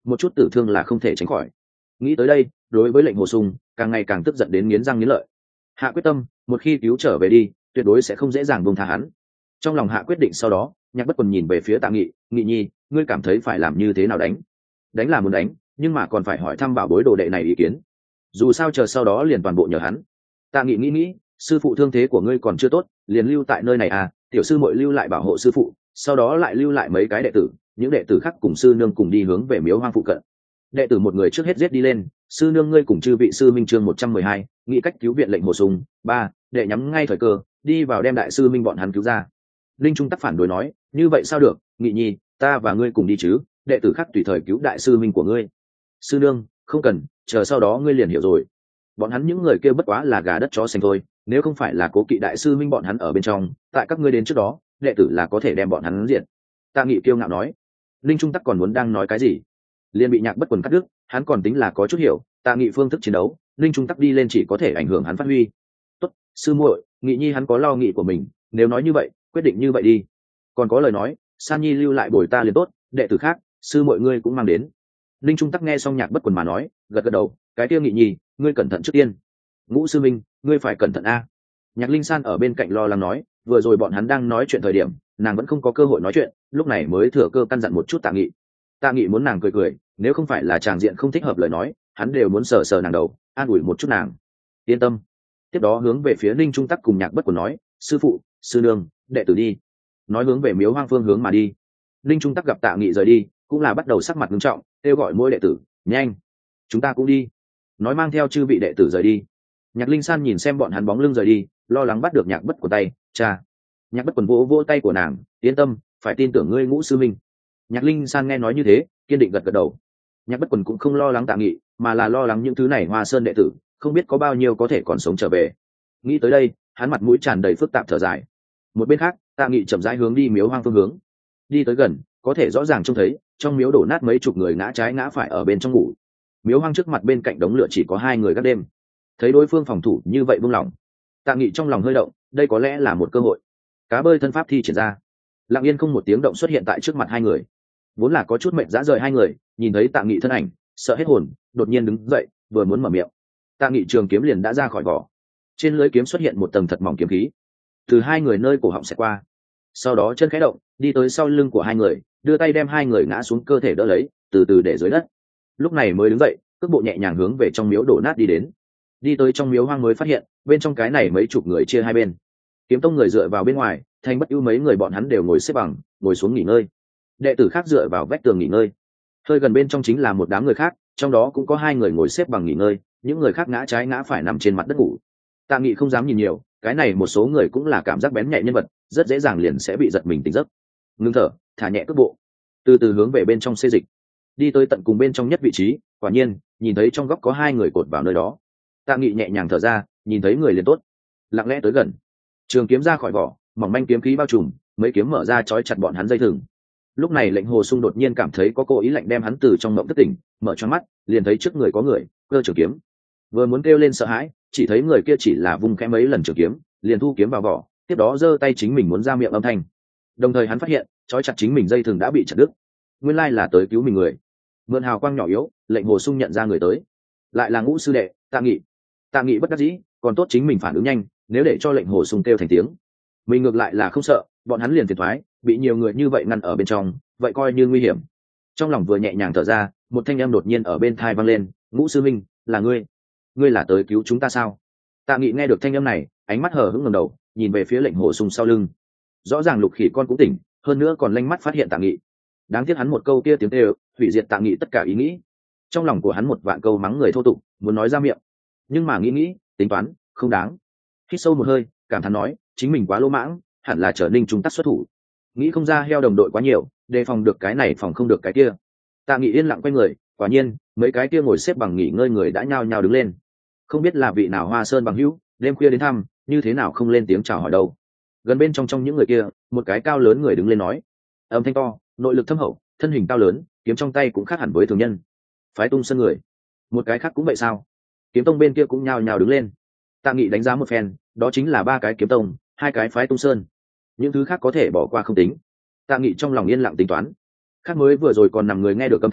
[SPEAKER 1] một chút tử thương là không thể tránh khỏi. Nghĩ tới đây, đối với lệnh Hồ Sung càng ngày càng tức giận đến nghiến răng nghiến lợi. Hạ quyết tâm, một khi cứu trở về đi, tuyệt đối sẽ không dễ dàng buông tha hắn. Trong lòng hạ quyết định sau đó, Nhạc Bất Quần nhìn về phía Tạ Nghị, "Nghị nhi, ngươi cảm thấy phải làm như thế nào đánh?" Đánh là muốn đánh, nhưng mà còn phải hỏi thăm bảo bối đồ đệ này ý kiến. Dù sao chờ sau đó liền toàn bộ nhờ hắn. Tạ Nghị nghĩ, sư phụ thương thế của ngươi còn chưa tốt, liền lưu tại nơi này à, tiểu sư muội lưu lại bảo hộ sư phụ, sau đó lại lưu lại mấy cái đệ tử, những đệ tử khác cùng sư nương cùng đi hướng về miếu hoang phụ cận. Đệ tử một người trước hết giết đi lên, sư nương ngươi cùng chư vị sư minh chương 112, nghĩ cách cứu viện lệnh Hồ Sung. 3, đệ nhắm ngay thời cơ, đi vào đem đại sư minh bọn hắn cứu ra. Linh Trung Tắc phản đối nói, như vậy sao được, Nghị nhi, ta và ngươi cùng đi chứ, đệ tử khác tùy thời cứu đại sư minh của ngươi. Sư nương, không cần, chờ sau đó ngươi liền hiểu rồi. Bọn hắn những người kia bất quá là gà đất chó sành thôi, nếu không phải là cố kỵ đại sư minh bọn hắn ở bên trong, tại các ngươi đến trước đó, đệ tử là có thể đem bọn hắn diệt. Tạ Nghị kiêu ngạo nói. Linh Trung Tắc còn muốn đang nói cái gì, liền bị Nhạc Bất Quần cắt đứt. Hắn còn tính là có chút hiểu Tạ Nghị phương thức chiến đấu, Linh Trung Tắc đi lên chỉ có thể ảnh hưởng hắn phát huy. Tốt, sư muội, Nghị nhi hắn có lo nghĩ của mình, nếu nói như vậy, quyết định như vậy đi. Còn có lời nói, San nhi lưu lại bồi ta liền tốt, đệ tử khác, sư muội ngươi cũng mang đến. Linh Trung Tắc nghe xong Nhạc Bất Quần mà nói, gật gật đầu, cái kia Nghị nhi, ngươi cẩn thận trước tiên. Ngũ sư minh, ngươi phải cẩn thận a. Nhạc Linh San ở bên cạnh lo lắng nói, vừa rồi bọn hắn đang nói chuyện thời điểm, nàng vẫn không có cơ hội nói chuyện, lúc này mới thừa cơ căn dặn một chút Tạ Nghị. Tạ Nghị muốn nàng cười cười, nếu không phải là tràng diện không thích hợp lời nói, hắn đều muốn sờ sờ nàng đầu, an ủi một chút nàng. Yên tâm. Tiếp đó hướng về phía Ninh Trung Tắc cùng Nhạc Bất Quần nói, sư phụ, sư nương, đệ tử đi. Nói hướng về miếu hoang phương hướng mà đi. Ninh Trung Tắc gặp Tạ Nghị rời đi, cũng là bắt đầu sắc mặt nghiêm trọng, kêu gọi mỗi đệ tử, nhanh, chúng ta cũng đi. Nói mang theo chư vị đệ tử rời đi. Nhạc Linh San nhìn xem bọn hắn bóng lưng rời đi, lo lắng bắt được Nhạc Bất Quần tay, cha. Nhạc Bất Quần vỗ vỗ tay của nàng, yên tâm, phải tin tưởng ngươi Ngũ sư minh. Nhạc Linh San nghe nói như thế, kiên định gật gật đầu. Nhạc Bất Quần cũng không lo lắng Tạ Nghị, mà là lo lắng những thứ này Hoa Sơn đệ tử không biết có bao nhiêu có thể còn sống trở về. Nghĩ tới đây, hắn mặt mũi tràn đầy phức tạp thở dài. Một bên khác, Tạ Nghị chậm rãi hướng đi miếu hoang phương hướng. Đi tới gần, có thể rõ ràng trông thấy trong miếu đổ nát mấy chục người ngã trái ngã phải ở bên trong ngủ. Miếu hoang trước mặt bên cạnh đống lửa chỉ có 2 người gác đêm. Thấy đối phương phòng thủ như vậy buông lỏng, Tạ Nghị trong lòng hơi động, đây có lẽ là một cơ hội. Cá bơi thân pháp thi triển ra, lặng yên không một tiếng động xuất hiện tại trước mặt 2 người. Vốn là có chút mệt dã rời 2 người, nhìn thấy Tạ Nghị thân ảnh, sợ hết hồn, đột nhiên đứng dậy, vừa muốn mở miệng, Tạ Nghị trường kiếm liền đã ra khỏi vỏ. Trên lưỡi kiếm xuất hiện một tầng thật mỏng kiếm khí, từ 2 người nơi cổ họng xẹt qua. Sau đó chân khẽ động, đi tới sau lưng của 2 người, đưa tay đem 2 người ngã xuống cơ thể đỡ lấy, từ từ để dưới đất. Lúc này mới đứng dậy, cước bộ nhẹ nhàng hướng về trong miếu đổ nát đi đến. Đi tới trong miếu hoang mới phát hiện, bên trong cái này mấy chục người chia 2 bên. Kiếm tông người dựa vào bên ngoài, Thanh Bất Ưu mấy người bọn hắn đều ngồi xếp bằng, ngồi xuống nghỉ ngơi. Đệ tử khác dựa vào vách tường nghỉ ngơi. Hơi gần bên trong chính là một đám người khác, trong đó cũng có 2 người ngồi xếp bằng nghỉ ngơi, những người khác ngã trái ngã phải nằm trên mặt đất ngủ. Tạ Nghị không dám nhìn nhiều, cái này một số người cũng là cảm giác bén nhạy nhân vật, rất dễ dàng liền sẽ bị giật mình tỉnh giấc. Ngưng thở, thả nhẹ cước bộ, từ từ hướng về bên trong xê dịch, đi tới tận cùng bên trong nhất vị trí. Quả nhiên, nhìn thấy trong góc có 2 người cột vào nơi đó. Tạ Nghị nhẹ nhàng thở ra, nhìn thấy người liền tốt, lặng lẽ tới gần, trường kiếm ra khỏi vỏ, mỏng manh kiếm khí bao trùm, mấy kiếm mở ra trói chặt bọn hắn dây thừng. Lúc này lệnh Hồ Sung đột nhiên cảm thấy có cô ý lạnh đem hắn từ trong mộng thức tỉnh, mở choáng mắt, liền thấy trước người có người cơ trường kiếm. Vừa muốn kêu lên sợ hãi, chỉ thấy người kia chỉ là vung khẽ mấy lần trường kiếm, liền thu kiếm vào vỏ, tiếp đó giơ tay chính mình muốn ra miệng âm thanh. Đồng thời hắn phát hiện, trói chặt chính mình dây thừng đã bị chặt đứt. Nguyên lai là tới cứu mình người. Mượn hào quang nhỏ yếu, lệnh Hồ Sung nhận ra người tới, lại là Ngũ sư đệ Tạ Nghị. Tạ Nghị bất đắc dĩ, còn tốt chính mình phản ứng nhanh, nếu để cho lệnh Hồ Sung kêu thành tiếng, mình ngược lại là không sợ, bọn hắn liền phiền thoái, bị nhiều người như vậy ngăn ở bên trong, vậy coi như nguy hiểm. Trong lòng vừa nhẹ nhàng thở ra, một thanh âm đột nhiên ở bên tai vang lên, Ngũ sư minh, là ngươi? Ngươi là tới cứu chúng ta sao? Tạ Nghị nghe được thanh âm này, ánh mắt hờ hững ngẩng đầu, nhìn về phía lệnh Hồ Sung sau lưng. Rõ ràng Lục Khỉ con cũng tỉnh, hơn nữa còn lanh mắt phát hiện Tạ Nghị. Đáng tiếc hắn một câu kia tiếng kêu, hủy diệt Tạ Nghị tất cả ý nghĩ. Trong lòng của hắn một vạn câu mắng người thô tục, muốn nói ra miệng, nhưng mà nghĩ, tính toán, không đáng. Hít sâu một hơi, cảm thán nói, chính mình quá lỗ mãng, hẳn là trở Ninh Trung Tắc xuất thủ. Nghĩ không ra heo đồng đội quá nhiều, đề phòng được cái này phòng không được cái kia. Tạ Nghị yên lặng quay người, quả nhiên mấy cái kia ngồi xếp bằng nghỉ ngơi người đã nhao nhao đứng lên. Không biết là vị nào Hoa Sơn bằng hữu, đêm khuya đến thăm, như thế nào không lên tiếng chào hỏi đâu. Gần bên trong những người kia, một cái cao lớn người đứng lên nói, âm thanh to, nội lực thâm hậu, thân hình cao lớn, kiếm trong tay cũng khác hẳn với thường nhân. Phái Tung Sơn người. Một cái khác cũng vậy sao? Kiếm tông bên kia cũng nhao nhao đứng lên. Tạ Nghị đánh giá một phen, đó chính là 3 cái kiếm tông, 2 cái phái Tung Sơn, những thứ khác có thể bỏ qua không tính. Tạ Nghị trong lòng yên lặng tính toán. Khác mới vừa rồi còn nằm người nghe được âm thanh,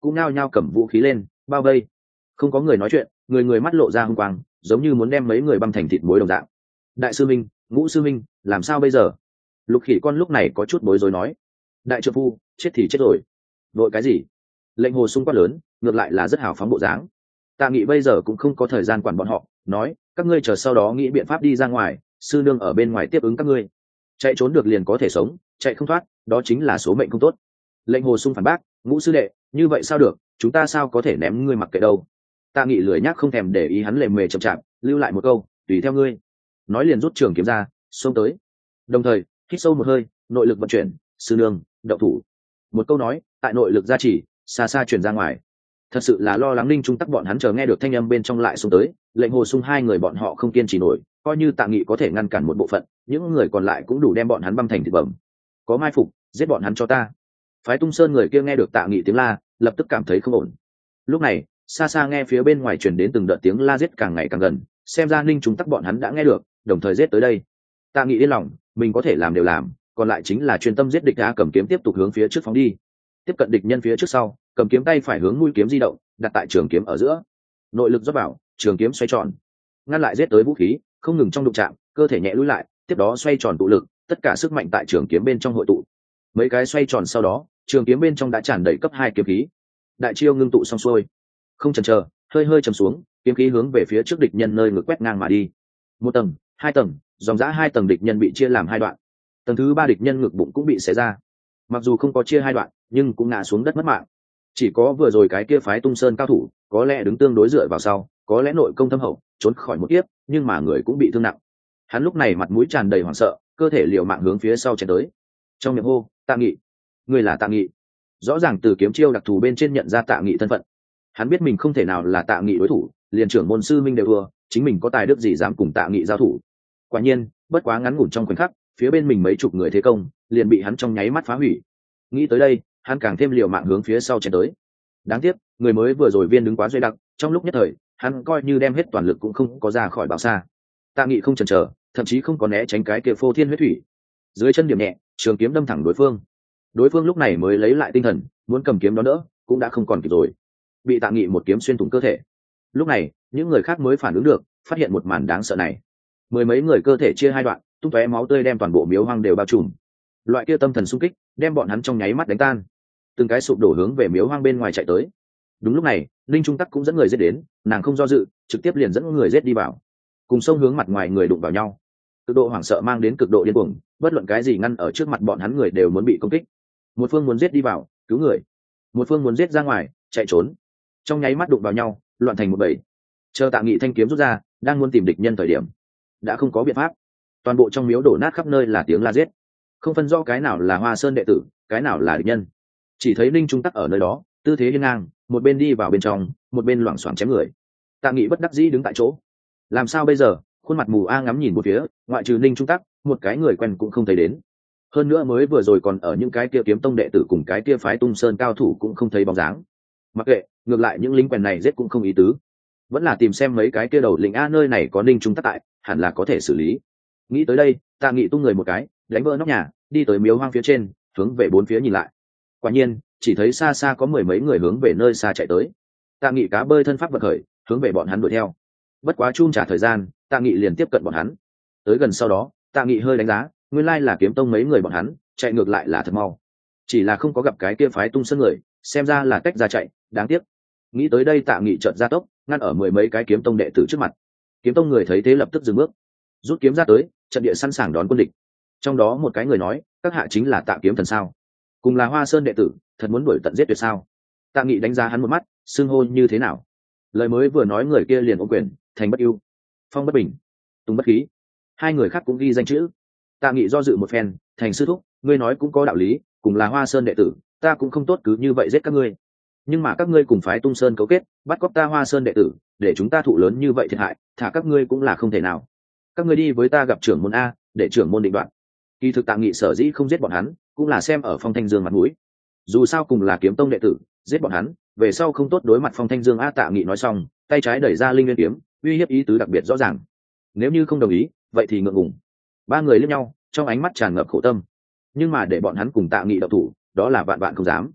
[SPEAKER 1] cũng nao nhao cầm vũ khí lên bao vây. Không có người nói chuyện, người người mắt lộ ra hung quang, giống như muốn đem mấy người băm thành thịt muối đồng dạng. Đại sư minh, Ngũ sư minh, làm sao bây giờ? Lục Khỉ Con lúc này có chút bối rối nói. Đại trợ phu, chết thì chết rồi. Vội cái gì? Lệnh Hồ Sung quát lớn, ngược lại là rất hào phóng bộ dáng. Tạ Nghị bây giờ cũng không có thời gian quản bọn họ, nói, các ngươi chờ sau đó nghĩ biện pháp đi ra ngoài, sư nương ở bên ngoài tiếp ứng các ngươi. Chạy trốn được liền có thể sống, chạy không thoát, đó chính là số mệnh không tốt. Lệnh Hồ Sung phản bác, Ngũ sư đệ, như vậy sao được, chúng ta sao có thể ném ngươi mặc kệ đâu. Tạ Nghị lười nhác không thèm để ý hắn lề mề chậm chạp, lưu lại một câu, tùy theo ngươi. Nói liền rút trường kiếm ra, xông tới. Đồng thời, hít sâu một hơi, nội lực vận chuyển, sư nương, động thủ. Một câu nói, tại nội lực gia trì, xa xa truyền ra ngoài. Thật sự là lo lắng Ninh Trung Tắc bọn hắn chờ nghe được thanh âm bên trong lại xông tới, Lệnh Hồ Sung hai người bọn họ không kiên trì nổi, coi như Tạ Nghị có thể ngăn cản một bộ phận, những người còn lại cũng đủ đem bọn hắn băm thành thịt bẩm. Có mai phục, giết bọn hắn cho ta. Phái Tung Sơn người kia nghe được Tạ Nghị tiếng la, lập tức cảm thấy không ổn. Lúc này, xa xa nghe phía bên ngoài truyền đến từng đợt tiếng la giết càng ngày càng gần, xem ra Ninh Trung Tắc bọn hắn đã nghe được, đồng thời giết tới đây. Tạ Nghị yên lòng, mình có thể làm đều làm, còn lại chính là chuyên tâm giết địch. Đã cầm kiếm tiếp tục hướng phía trước phóng đi. Tiếp cận địch nhân phía trước sau, cầm kiếm tay phải hướng mũi kiếm di động, đặt tại trường kiếm ở giữa. Nội lực rót vào, trường kiếm xoay tròn, ngăn lại giết tới vũ khí, không ngừng trong đụng chạm, cơ thể nhẹ lùi lại, tiếp đó xoay tròn tụ lực, tất cả sức mạnh tại trường kiếm bên trong hội tụ. Mấy cái xoay tròn sau đó, trường kiếm bên trong đã tràn đầy cấp 2 kiếm khí. Đại chiêu ngưng tụ xong xuôi, không chần chờ, hơi hơi chầm xuống, kiếm khí hướng về phía trước địch nhân nơi ngực quét ngang mà đi. Một tầng, hai tầng, dòng dã 2 tầng địch nhân bị chia làm 2 đoạn. Tầng thứ 3 địch nhân ngực bụng cũng bị xé ra. Mặc dù không có chia 2 đoạn, nhưng cũng ngã xuống đất mất mạng. Chỉ có vừa rồi cái kia phái Tung Sơn cao thủ, có lẽ đứng tương đối dựa vào sau, có lẽ nội công thâm hậu, trốn khỏi một kiếp, nhưng mà người cũng bị thương nặng. Hắn lúc này mặt mũi tràn đầy hoảng sợ, cơ thể liều mạng hướng phía sau chém tới. Trong miệng hô, Tạ Nghị, người là Tạ Nghị. Rõ ràng từ kiếm chiêu đặc thù bên trên nhận ra Tạ Nghị thân phận. Hắn biết mình không thể nào là Tạ Nghị đối thủ, liền trưởng môn sư minh đều thua, chính mình có tài đức gì dám cùng Tạ Nghị giao thủ. Quả nhiên, bất quá ngắn ngủn trong khoảnh khắc, phía bên mình mấy chục người thế công, liền bị hắn trong nháy mắt phá hủy. Nghĩ tới đây, hắn càng thêm liều mạng hướng phía sau chém tới. Đáng tiếc, người mới vừa rồi viên đứng quá dày đặc, trong lúc nhất thời, hắn coi như đem hết toàn lực cũng không có ra khỏi bao xa. Tạ Nghị không chần chờ, thậm chí không có né tránh cái kia phô thiên huyết thủy. Dưới chân điểm nhẹ, trường kiếm đâm thẳng đối phương. Đối phương lúc này mới lấy lại tinh thần, muốn cầm kiếm đó đỡ, cũng đã không còn kịp rồi. Bị Tạ Nghị một kiếm xuyên thủng cơ thể. Lúc này, những người khác mới phản ứng được, phát hiện một màn đáng sợ này. Mười mấy người cơ thể chia 2 đoạn, tung tóe máu tươi đem toàn bộ miếu hoang đều bao trùm. Loại kia tâm thần xung kích, đem bọn hắn trong nháy mắt đánh tan. Từng cái sụp đổ hướng về miếu hoang bên ngoài chạy tới. Đúng lúc này, Linh Trung Tắc cũng dẫn người giết đến, nàng không do dự, trực tiếp liền dẫn người giết đi vào. Cùng sông hướng mặt ngoài người đụng vào nhau. Cực độ hoảng sợ mang đến cực độ điên cuồng, bất luận cái gì ngăn ở trước mặt bọn hắn người đều muốn bị công kích. Một phương muốn giết đi vào, cứu người. Một phương muốn giết ra ngoài, chạy trốn. Trong nháy mắt đụng vào nhau, loạn thành một bầy. Chờ Tạ Nghị thanh kiếm rút ra, đang muốn tìm địch nhân thời điểm, đã không có biện pháp. Toàn bộ trong miếu đổ nát khắp nơi là tiếng la giết. Không phân rõ cái nào là Hoa Sơn đệ tử, cái nào là địch nhân. Chỉ thấy Linh Trung Tắc ở nơi đó, tư thế hiên ngang, một bên đi vào bên trong, một bên loảng xoảng chém người. Tạ Nghị bất đắc dĩ đứng tại chỗ. Làm sao bây giờ? Khuôn mặt mù a ngắm nhìn một phía, ngoại trừ Linh Trung Tắc, một cái người quen cũng không thấy đến. Hơn nữa mới vừa rồi còn ở những cái kia kiếm tông đệ tử cùng cái kia phái Tung Sơn cao thủ cũng không thấy bóng dáng. Mặc kệ, ngược lại những lính quèn này giết cũng không ý tứ. Vẫn là tìm xem mấy cái kia đầu lĩnh a, nơi này có Linh Trung Tắc tại, hẳn là có thể xử lý. Nghĩ tới đây, Tạ Nghị tung người một cái, đánh vỡ nóc nhà, đi tới miếu hoang phía trên, hướng về bốn phía nhìn lại. Quả nhiên, chỉ thấy xa xa có mười mấy người hướng về nơi xa chạy tới. Tạ Nghị cá bơi thân pháp vận khởi, hướng về bọn hắn đuổi theo. Bất quá chung trả thời gian, Tạ Nghị liền tiếp cận bọn hắn. Tới gần sau đó, Tạ Nghị hơi đánh giá, nguyên lai là kiếm tông mấy người bọn hắn, chạy ngược lại là thật mau. Chỉ là không có gặp cái kia phái Tung Sơn người, xem ra là cách ra chạy, đáng tiếc. Nghĩ tới đây, Tạ Nghị chợt ra tốc, ngăn ở mười mấy cái kiếm tông đệ tử trước mặt. Kiếm tông người thấy thế lập tức dừng bước, rút kiếm ra tới, trận địa sẵn sàng đón quân địch. Trong đó một cái người nói, các hạ chính là Tạ Kiếm Thần sao? Cùng là Hoa Sơn đệ tử, thật muốn đuổi tận giết tuyệt sao? Tạ Nghị đánh giá hắn một mắt, xưng hô như thế nào? Lời mới vừa nói người kia liền ôm quyền, thành bất ưu, phong bất bình, tung bất khí. Hai người khác cũng ghi danh chữ. Tạ Nghị do dự một phen, thành sư thúc, ngươi nói cũng có đạo lý, cùng là Hoa Sơn đệ tử, ta cũng không tốt cứ như vậy giết các ngươi. Nhưng mà các ngươi cùng phái Tung Sơn cấu kết, bắt cóc ta Hoa Sơn đệ tử, để chúng ta thụ lớn như vậy thiệt hại, thả các ngươi cũng là không thể nào. Các ngươi đi với ta gặp trưởng môn a, để trưởng môn định đoạt. Kỳ thực Tạ Nghị sở dĩ không giết bọn hắn, cũng là xem ở Phong Thanh Dương mặt mũi. Dù sao cùng là kiếm tông đệ tử, giết bọn hắn, về sau không tốt đối mặt Phong Thanh Dương a. Tạ Nghị nói xong, tay trái đẩy ra linh nguyên kiếm, uy hiếp ý tứ đặc biệt rõ ràng. Nếu như không đồng ý, vậy thì ngượng ngùng. Ba người liếc nhau, trong ánh mắt tràn ngập khổ tâm. Nhưng mà để bọn hắn cùng Tạ Nghị động thủ, đó là vạn vạn không dám.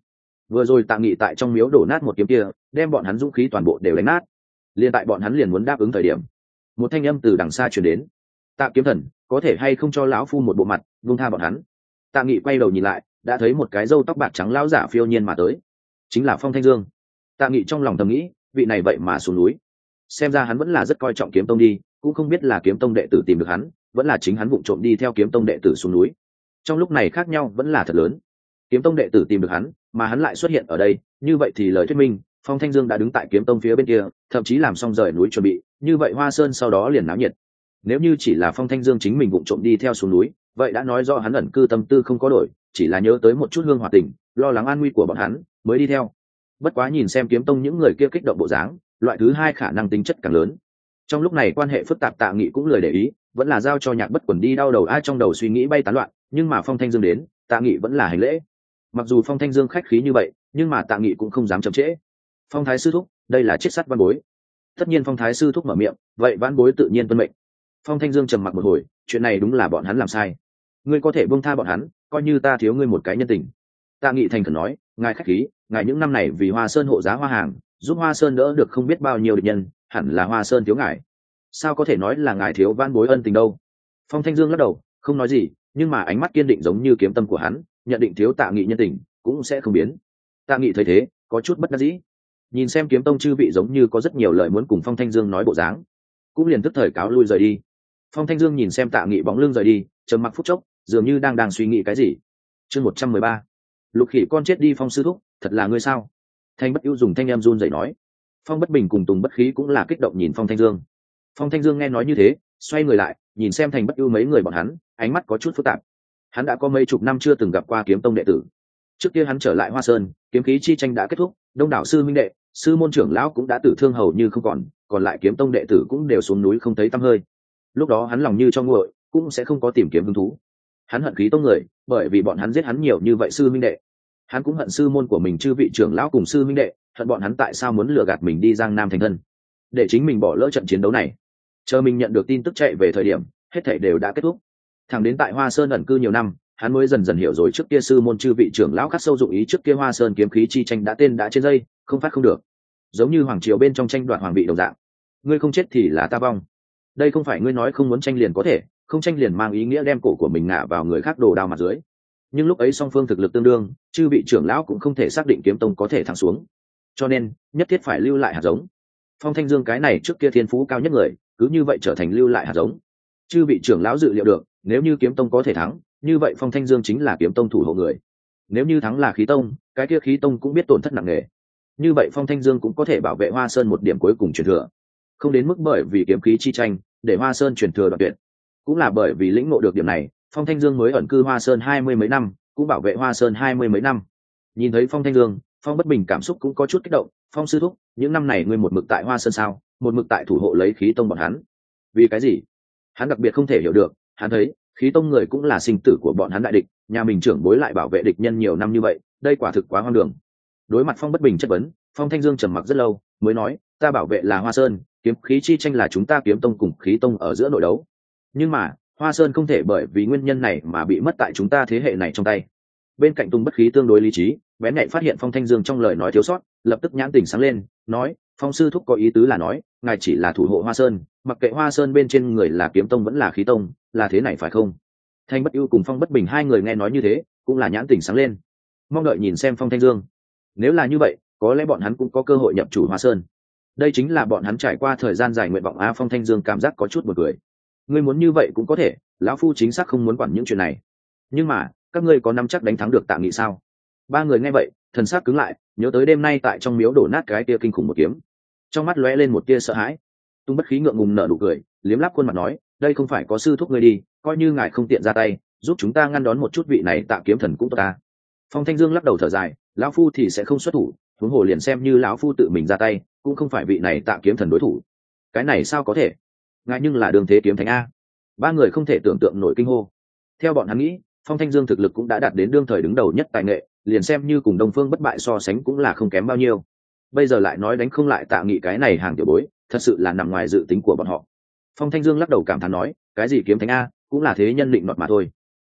[SPEAKER 1] vừa rồi Tạ Nghị tại trong miếu đổ nát một kiếm kia đem bọn hắn dũng khí toàn bộ đều đánh nát. Liên tại bọn hắn liền muốn đáp ứng thời điểm, một thanh âm từ đằng xa truyền đến: Tạ kiếm thần, có thể hay không cho lão phu một bộ mặt, buông tha bọn hắn? Tạ Nghị quay đầu nhìn lại, đã thấy một cái râu tóc bạc trắng lão giả phiêu nhiên mà tới, chính là Phong Thanh Dương. Tạ Nghị trong lòng thầm nghĩ, vị này vậy mà xuống núi, xem ra hắn vẫn là rất coi trọng kiếm tông đi, cũng không biết là kiếm tông đệ tử tìm được hắn, vẫn là chính hắn vụng trộm đi theo kiếm tông đệ tử xuống núi. Trong lúc này khác nhau vẫn là thật lớn. Kiếm tông đệ tử tìm được hắn, mà hắn lại xuất hiện ở đây, như vậy thì lời thuyết minh Phong Thanh Dương đã đứng tại kiếm tông phía bên kia, thậm chí làm xong rời núi chuẩn bị, như vậy Hoa Sơn sau đó liền náo nhiệt. Nếu như chỉ là Phong Thanh Dương chính mình vụng trộm đi theo xuống núi, vậy đã nói rõ hắn ẩn cư tâm tư không có đổi, chỉ là nhớ tới một chút hương hòa tình, lo lắng an nguy của bọn hắn mới đi theo. Bất quá nhìn xem kiếm tông những người kia kích động bộ dáng, loại thứ hai khả năng tính chất càng lớn. Trong lúc này quan hệ phức tạp Tạ Nghị cũng lười để ý, vẫn là giao cho Nhạc Bất Quần đi đau đầu. Ai trong đầu suy nghĩ bay tán loạn, nhưng mà Phong Thanh Dương đến, Tạ Nghị vẫn là hành lễ. Mặc dù Phong Thanh Dương khách khí như vậy, nhưng mà Tạ Nghị cũng không dám chậm trễ. Phong thái sư thúc, đây là chiết sắt văn bối. Tất nhiên Phong thái sư thúc mở miệng, vậy văn bối tự nhiên tuân mệnh. Phong Thanh Dương trầm mặc một hồi, chuyện này đúng là bọn hắn làm sai, ngươi có thể buông tha bọn hắn, coi như ta thiếu ngươi một cái nhân tình. Tạ Nghị thành khẩn nói, ngài khách khí, ngài những năm này vì Hoa Sơn hộ giá hoa hàng, giúp Hoa Sơn đỡ được không biết bao nhiêu địch nhân, hẳn là Hoa Sơn thiếu ngài, sao có thể nói là ngài thiếu van bối ân tình đâu. Phong Thanh Dương lắc đầu, không nói gì, nhưng mà ánh mắt kiên định giống như kiếm tâm của hắn, nhận định thiếu Tạ Nghị nhân tình cũng sẽ không biến. Tạ Nghị thấy thế, có chút bất đắc dĩ, nhìn xem kiếm tông chư vị giống như có rất nhiều lời muốn cùng Phong Thanh Dương nói bộ dáng, cũng liền tức thời cáo lui rời đi. Phong Thanh Dương nhìn xem Tạ Nghị bóng lưng rời đi, trầm mặc phút chốc, dường như đang suy nghĩ cái gì. Chương 113. Lục Khỉ con chết đi. Phong sư thúc, thật là ngươi sao? Thanh Bất Ưu dùng thanh em run rẩy nói. Phong Bất Bình cùng Tùng Bất Khí cũng là kích động nhìn Phong Thanh Dương. Phong Thanh Dương nghe nói như thế, xoay người lại, nhìn xem Thành Bất Ưu mấy người bọn hắn, ánh mắt có chút phức tạp. Hắn đã có mấy chục năm chưa từng gặp qua kiếm tông đệ tử. Trước kia hắn trở lại Hoa Sơn, kiếm khí chi tranh đã kết thúc, đông đảo sư minh đệ, sư môn trưởng lão cũng đã tử thương hầu như không còn lại kiếm tông đệ tử cũng đều xuống núi không thấy tăm hơi. Lúc đó hắn lòng như cho nguội, cũng sẽ không có tìm kiếm hứng thú. Hắn hận khí tông người, bởi vì bọn hắn giết hắn nhiều như vậy sư minh đệ. Hắn cũng hận sư môn của mình chư vị trưởng lão cùng sư minh đệ, hận bọn hắn tại sao muốn lừa gạt mình đi Giang Nam thành thân, để chính mình bỏ lỡ trận chiến đấu này. Chờ mình nhận được tin tức chạy về thời điểm, hết thảy đều đã kết thúc. Thẳng đến tại Hoa Sơn ẩn cư nhiều năm, hắn mới dần dần hiểu rồi trước kia sư môn chư vị trưởng lão khắc sâu dụng ý, trước kia Hoa Sơn kiếm khí chi tranh đã tên đã trên dây, không phát không được. Giống như hoàng triều bên trong tranh đoạt hoàng vị đồng dạng, ngươi không chết thì là ta vong. Đây không phải ngươi nói không muốn tranh liền có thể, không tranh liền mang ý nghĩa đem cổ của mình ngã vào người khác đồ đao mặt dưới. Nhưng lúc ấy song phương thực lực tương đương, chư vị trưởng lão cũng không thể xác định kiếm tông có thể thắng xuống, cho nên nhất thiết phải lưu lại hạt giống. Phong Thanh Dương cái này trước kia thiên phú cao nhất người, cứ như vậy trở thành lưu lại hạt giống. Chư vị trưởng lão dự liệu được, nếu như kiếm tông có thể thắng, như vậy Phong Thanh Dương chính là kiếm tông thủ hộ người. Nếu như thắng là khí tông, cái kia khí tông cũng biết tổn thất nặng nề. Như vậy Phong Thanh Dương cũng có thể bảo vệ Hoa Sơn một điểm cuối cùng truyền thừa, không đến mức bởi vì kiếm khí chi tranh để Hoa Sơn truyền thừa đoạn tuyệt. Cũng là bởi vì lĩnh ngộ được điểm này, Phong Thanh Dương mới ẩn cư Hoa Sơn 20 mấy năm, cũng bảo vệ Hoa Sơn 20 mấy năm. Nhìn thấy Phong Thanh Dương, Phong Bất Bình cảm xúc cũng có chút kích động. Phong sư thúc, những năm này ngươi một mực tại Hoa Sơn sao? Một mực tại thủ hộ lấy khí tông bọn hắn, vì cái gì? Hắn đặc biệt không thể hiểu được. Hắn thấy khí tông người cũng là sinh tử của bọn hắn đại địch, nhà mình trưởng bối lại bảo vệ địch nhân nhiều năm như vậy, đây quả thực quá hoang đường. Đối mặt Phong Bất Bình chất vấn, Phong Thanh Dương trầm mặc rất lâu, mới nói, ta bảo vệ là Hoa Sơn, kiếm khí chi tranh là chúng ta kiếm tông cùng khí tông ở giữa nội đấu. Nhưng mà Hoa Sơn không thể bởi vì nguyên nhân này mà bị mất tại chúng ta thế hệ này trong tay. Bên cạnh Tùng Bất Khí tương đối lý trí, bén nhạy phát hiện Phong Thanh Dương trong lời nói thiếu sót, lập tức nhãn tỉnh sáng lên, nói, Phong sư thúc có ý tứ là nói, ngài chỉ là thủ hộ Hoa Sơn, mặc kệ Hoa Sơn bên trên người là kiếm tông vẫn là khí tông, là thế này phải không? Thanh Bất Ưu cùng Phong Bất Bình hai người nghe nói như thế, cũng là nhãn tỉnh sáng lên, mong đợi nhìn xem Phong Thanh Dương. Nếu là như vậy, có lẽ bọn hắn cũng có cơ hội nhập chủ Hoa Sơn. Đây chính là bọn hắn trải qua thời gian dài nguyện vọng. Phong Thanh Dương cảm giác có chút buồn cười. Ngươi muốn như vậy cũng có thể, lão phu chính xác không muốn quản những chuyện này. Nhưng mà các ngươi có nắm chắc đánh thắng được Tạ Nghị sao? Ba người nghe vậy, thần sắc cứng lại, nhớ tới đêm nay tại trong miếu đổ nát cái tia kinh khủng một kiếm, trong mắt lóe lên một tia sợ hãi. Tung Bất Khí ngượng ngùng nở nụ cười, liếm láp khuôn mặt nói, đây không phải có sư thúc ngươi đi, coi như ngài không tiện ra tay, giúp chúng ta ngăn đón một chút vị này Tạ kiếm thần cũng tốt ta. Phong Thanh Dương lắc đầu thở dài, lão phu thì sẽ không xuất thủ, huống hồ liền xem như lão phu tự mình ra tay, cũng không phải vị này Tạ kiếm thần đối thủ. Cái này sao có thể? Ngài nhưng là đường thế kiếm thánh a. Ba người không thể tưởng tượng nổi kinh hô. Theo bọn hắn nghĩ, Phong Thanh Dương thực lực cũng đã đạt đến đương thời đứng đầu nhất tài nghệ, liền xem như cùng Đông Phương Bất Bại so sánh cũng là không kém bao nhiêu. Bây giờ lại nói đánh không lại Tạ Nghị cái này hàng tiểu bối, thật sự là nằm ngoài dự tính của bọn họ. Phong Thanh Dương lắc đầu cảm thán nói, cái gì kiếm thánh a, cũng là thế nhân định nọt mà thôi.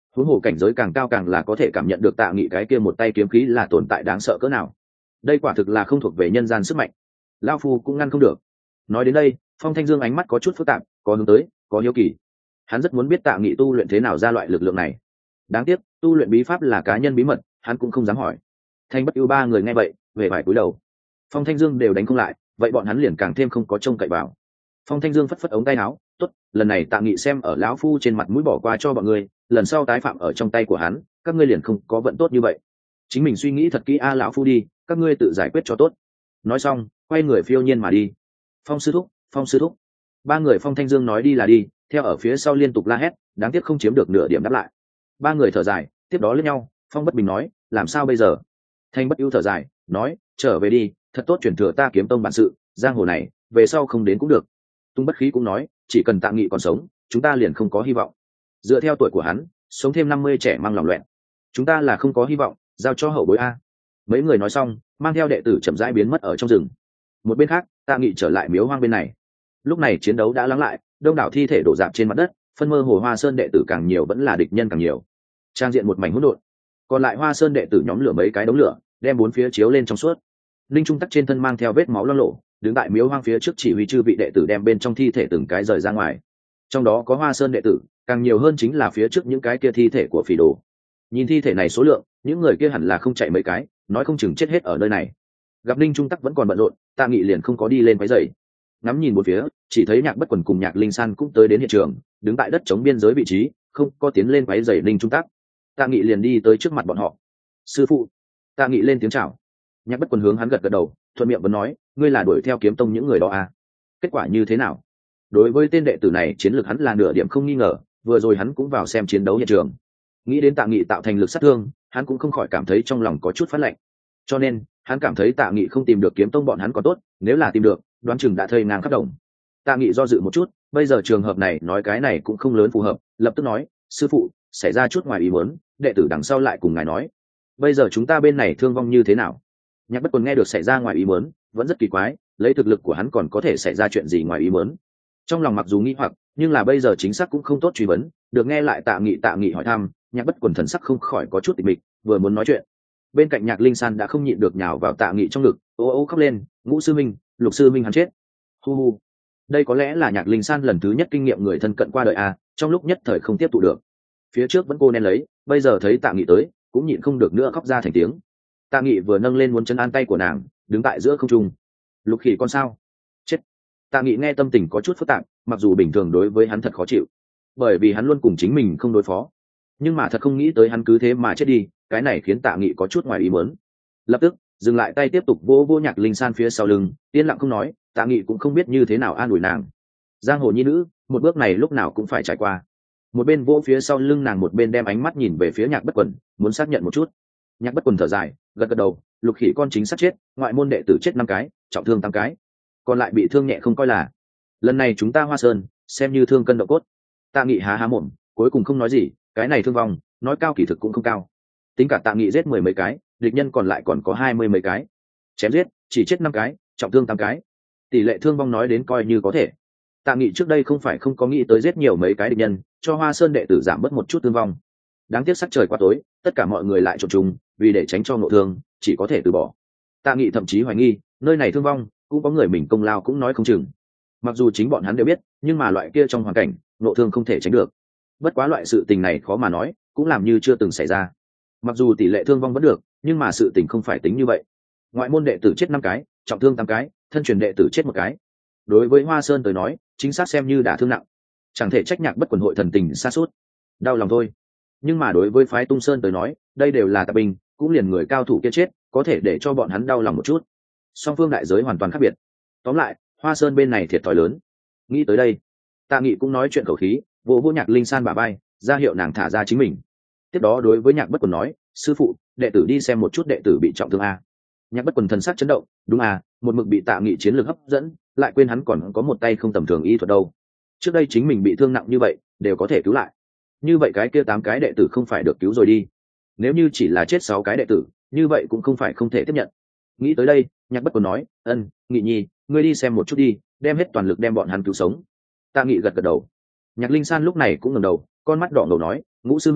[SPEAKER 1] huống hồ cảnh giới càng cao càng là có thể cảm nhận được Tạ Nghị cái kia một tay kiếm khí là tồn tại đáng sợ cỡ nào. Đây quả thực là không thuộc về nhân gian sức mạnh, lão phu cũng ngăn không được. Nói đến đây, Phong Thanh Dương ánh mắt có chút phức tạp, có hướng tới, có hiếu kỳ. Hắn rất muốn biết Tạ Nghị tu luyện thế nào ra loại lực lượng này. Đáng tiếc, tu luyện bí pháp là cá nhân bí mật, hắn cũng không dám hỏi. Thanh Bất Ưu ba người nghe vậy, về vải cúi đầu. Phong Thanh Dương đều đánh không lại, vậy bọn hắn liền càng thêm không có trông cậy vào. Phong Thanh Dương phất phất ống tay áo, tốt, lần này Tạ Nghị xem ở lão phu trên mặt mũi bỏ qua cho bọn ngươi, lần sau tái phạm ở trong tay của hắn, các ngươi liền không có vận tốt như vậy. Chính mình suy nghĩ thật kỹ a lão phu đi, các ngươi tự giải quyết cho tốt. Nói xong, quay người phiêu nhiên mà đi. Phong sư thúc, Phong sư thúc. Ba người Phong Thanh Dương nói đi là đi, theo ở phía sau liên tục la hét, đáng tiếc không chiếm được nửa điểm đáp lại. Ba người thở dài, tiếp đó lẫn nhau. Phong Bất Bình nói, làm sao bây giờ? Thanh Bất Ưu thở dài, nói, trở về đi, thật tốt truyền thừa ta kiếm tông bản sự, giang hồ này về sau không đến cũng được. Tung Bất Khí cũng nói, chỉ cần Tạ Nghị còn sống, chúng ta liền không có hy vọng. Dựa theo tuổi của hắn, sống thêm 50 trẻ mang lòng loẹn, chúng ta là không có hy vọng, giao cho hậu bối a. Mấy người nói xong, mang theo đệ tử chậm rãi biến mất ở trong rừng. Một bên khác, Tạ Nghị trở lại miếu hoang bên này. Lúc này chiến đấu đã lắng lại, đông đảo thi thể đổ rạp trên mặt đất, phân mơ hồ Hoa Sơn đệ tử càng nhiều vẫn là địch nhân càng nhiều. Trang diện một mảnh hỗn độn. Còn lại Hoa Sơn đệ tử nhóm lửa mấy cái đống lửa, đem bốn phía chiếu lên trong suốt. Linh Trung Tắc trên thân mang theo vết máu loang lổ, đứng tại miếu hoang phía trước chỉ huy chư vị đệ tử đem bên trong thi thể từng cái rời ra ngoài. Trong đó có Hoa Sơn đệ tử, càng nhiều hơn chính là phía trước những cái kia thi thể của phỉ đồ. Nhìn thi thể này số lượng, những người kia hẳn là không chạy mấy cái, nói không chừng chết hết ở nơi này. Gặp Linh Trung Tắc vẫn còn bận rộn, Tạ Nghị liền không có đi lên quấy rầy. Ngắm nhìn một phía, chỉ thấy Nhạc Bất Quần cùng Nhạc Linh San cũng tới đến hiện trường, đứng tại đất chống biên giới vị trí, không có tiến lên quấy rầy Linh Trung Tắc. Tạ Nghị liền đi tới trước mặt bọn họ. Sư phụ. Tạ Nghị lên tiếng chào. Nhạc Bất Quần hướng hắn gật gật đầu, thuận miệng vẫn nói, ngươi là đuổi theo kiếm tông những người đó à? Kết quả như thế nào? Đối với tên đệ tử này chiến lược hắn là nửa điểm không nghi ngờ, vừa rồi hắn cũng vào xem chiến đấu hiện trường. Nghĩ đến Tạ Nghị tạo thành lực sát thương, hắn cũng không khỏi cảm thấy trong lòng có chút phát lạnh. Cho nên, hắn cảm thấy Tạ Nghị không tìm được kiếm tông bọn hắn còn tốt, nếu là tìm được, đoán chừng đã thây ngang khắp đồng. Tạ Nghị do dự một chút, bây giờ trường hợp này nói cái này cũng không lớn phù hợp, lập tức nói, sư phụ, xảy ra chút ngoài ý muốn, đệ tử đằng sau lại cùng ngài nói. Bây giờ chúng ta bên này thương vong như thế nào? Nhạc Bất Quần nghe được xảy ra ngoài ý muốn, vẫn rất kỳ quái, lấy thực lực của hắn còn có thể xảy ra chuyện gì ngoài ý muốn. Trong lòng mặc dù nghi hoặc, nhưng là bây giờ chính xác cũng không tốt truy vấn, được nghe lại Tạ Nghị hỏi thăm, Nhạc Bất Quần thần sắc không khỏi có chút tịch mịch, vừa muốn nói chuyện. Bên cạnh Nhạc Linh San đã không nhịn được nhào vào Tạ Nghị trong ngực, ô ô khóc lên, Ngũ sư minh, Lục sư minh hắn chết. Hu hu. Đây có lẽ là Nhạc Linh San lần thứ nhất kinh nghiệm người thân cận qua đời a, trong lúc nhất thời không tiếp thụ được. Phía trước vẫn cô nên lấy, bây giờ thấy Tạ Nghị tới, cũng nhịn không được nữa khóc ra thành tiếng. Tạ Nghị vừa nâng lên muốn chân an tay của nàng, đứng tại giữa không trung. Lục Khỉ con sao? Chết. Tạ Nghị nghe tâm tình có chút phức tạp, mặc dù bình thường đối với hắn thật khó chịu, bởi vì hắn luôn cùng chính mình không đối phó, nhưng mà thật không nghĩ tới hắn cứ thế mà chết đi, cái này khiến Tạ Nghị có chút ngoài ý muốn. Lập tức dừng lại tay, tiếp tục vỗ vỗ Nhạc Linh San phía sau lưng, yên lặng không nói. Tạ Nghị cũng không biết như thế nào an ủi nàng. Giang hồ nhi nữ, một bước này lúc nào cũng phải trải qua. Một bên vỗ phía sau lưng nàng, một bên đem ánh mắt nhìn về phía Nhạc Bất Quần, muốn xác nhận một chút. Nhạc Bất Quần thở dài, gật gật đầu, Lục Khỉ con chính xác chết, ngoại môn đệ tử chết 5 cái, trọng thương 8 cái, còn lại bị thương nhẹ không coi là. Lần này chúng ta Hoa Sơn xem như thương cân độ cốt. Tạ Nghị há há mồm, cuối cùng không nói gì, cái này thương vong, nói cao kỳ thực cũng không cao. Tính cả Tạ Nghị giết 10 mấy cái, địch nhân còn lại còn có 20 mấy cái. Chém giết, chỉ chết 5 cái, trọng thương 8 cái. Tỷ lệ thương vong nói đến coi như có thể. Tạ Nghị trước đây không phải không có nghĩ tới giết nhiều mấy cái địch nhân, cho Hoa Sơn đệ tử giảm bớt một chút thương vong. Đáng tiếc sắc trời quá tối, tất cả mọi người lại trộn trùng, vì để tránh cho ngộ thương, chỉ có thể từ bỏ. Tạ Nghị thậm chí hoài nghi, nơi này thương vong, cũng có người mình công lao cũng nói không chừng. Mặc dù chính bọn hắn đều biết, nhưng mà loại kia trong hoàn cảnh, ngộ thương không thể tránh được. Bất quá loại sự tình này khó mà nói, cũng làm như chưa từng xảy ra. Mặc dù tỷ lệ thương vong vẫn được, nhưng mà sự tình không phải tính như vậy. Ngoại môn đệ tử chết 5 cái, trọng thương 8 cái, thân truyền đệ tử chết 1 cái. Đối với Hoa Sơn tới nói, chính xác xem như đã thương nặng. Chẳng thể trách Nhạc Bất Quần hội thần tình xa suốt, đau lòng thôi. Nhưng mà đối với phái Tung Sơn tới nói, đây đều là tạp binh, cũng liền người cao thủ kia chết, có thể để cho bọn hắn đau lòng một chút. Song phương đại giới hoàn toàn khác biệt. Tóm lại, Hoa Sơn bên này thiệt thòi lớn. Nghĩ tới đây, Tạ Nghị cũng nói chuyện khẩu khí, vỗ vỗ Nhạc Linh San bả vai, ra hiệu nàng thả ra chính mình. Tiếp đó đối với Nhạc Bất Quần nói, sư phụ, đệ tử đi xem một chút đệ tử bị trọng thương a. Nhạc Bất Quần thần sắc chấn động, đúng à, một mực bị Tạ Nghị chiến lược hấp dẫn, lại quên hắn còn có một tay không tầm thường y thuật đâu. Trước đây chính mình bị thương nặng như vậy, đều có thể cứu lại. Như vậy cái kia 8 cái đệ tử không phải được cứu rồi đi. Nếu như chỉ là chết 6 cái đệ tử, như vậy cũng không phải không thể tiếp nhận. Nghĩ tới đây, Nhạc Bất Quần nói, Nghị nhi, ngươi đi xem một chút đi, đem hết toàn lực đem bọn hắn cứu sống. Tạ Nghị gật gật đầu. Nhạc Linh San lúc này cũng ngẩng đầu, con mắt đỏ ngầu nói, Ngũ sư minh,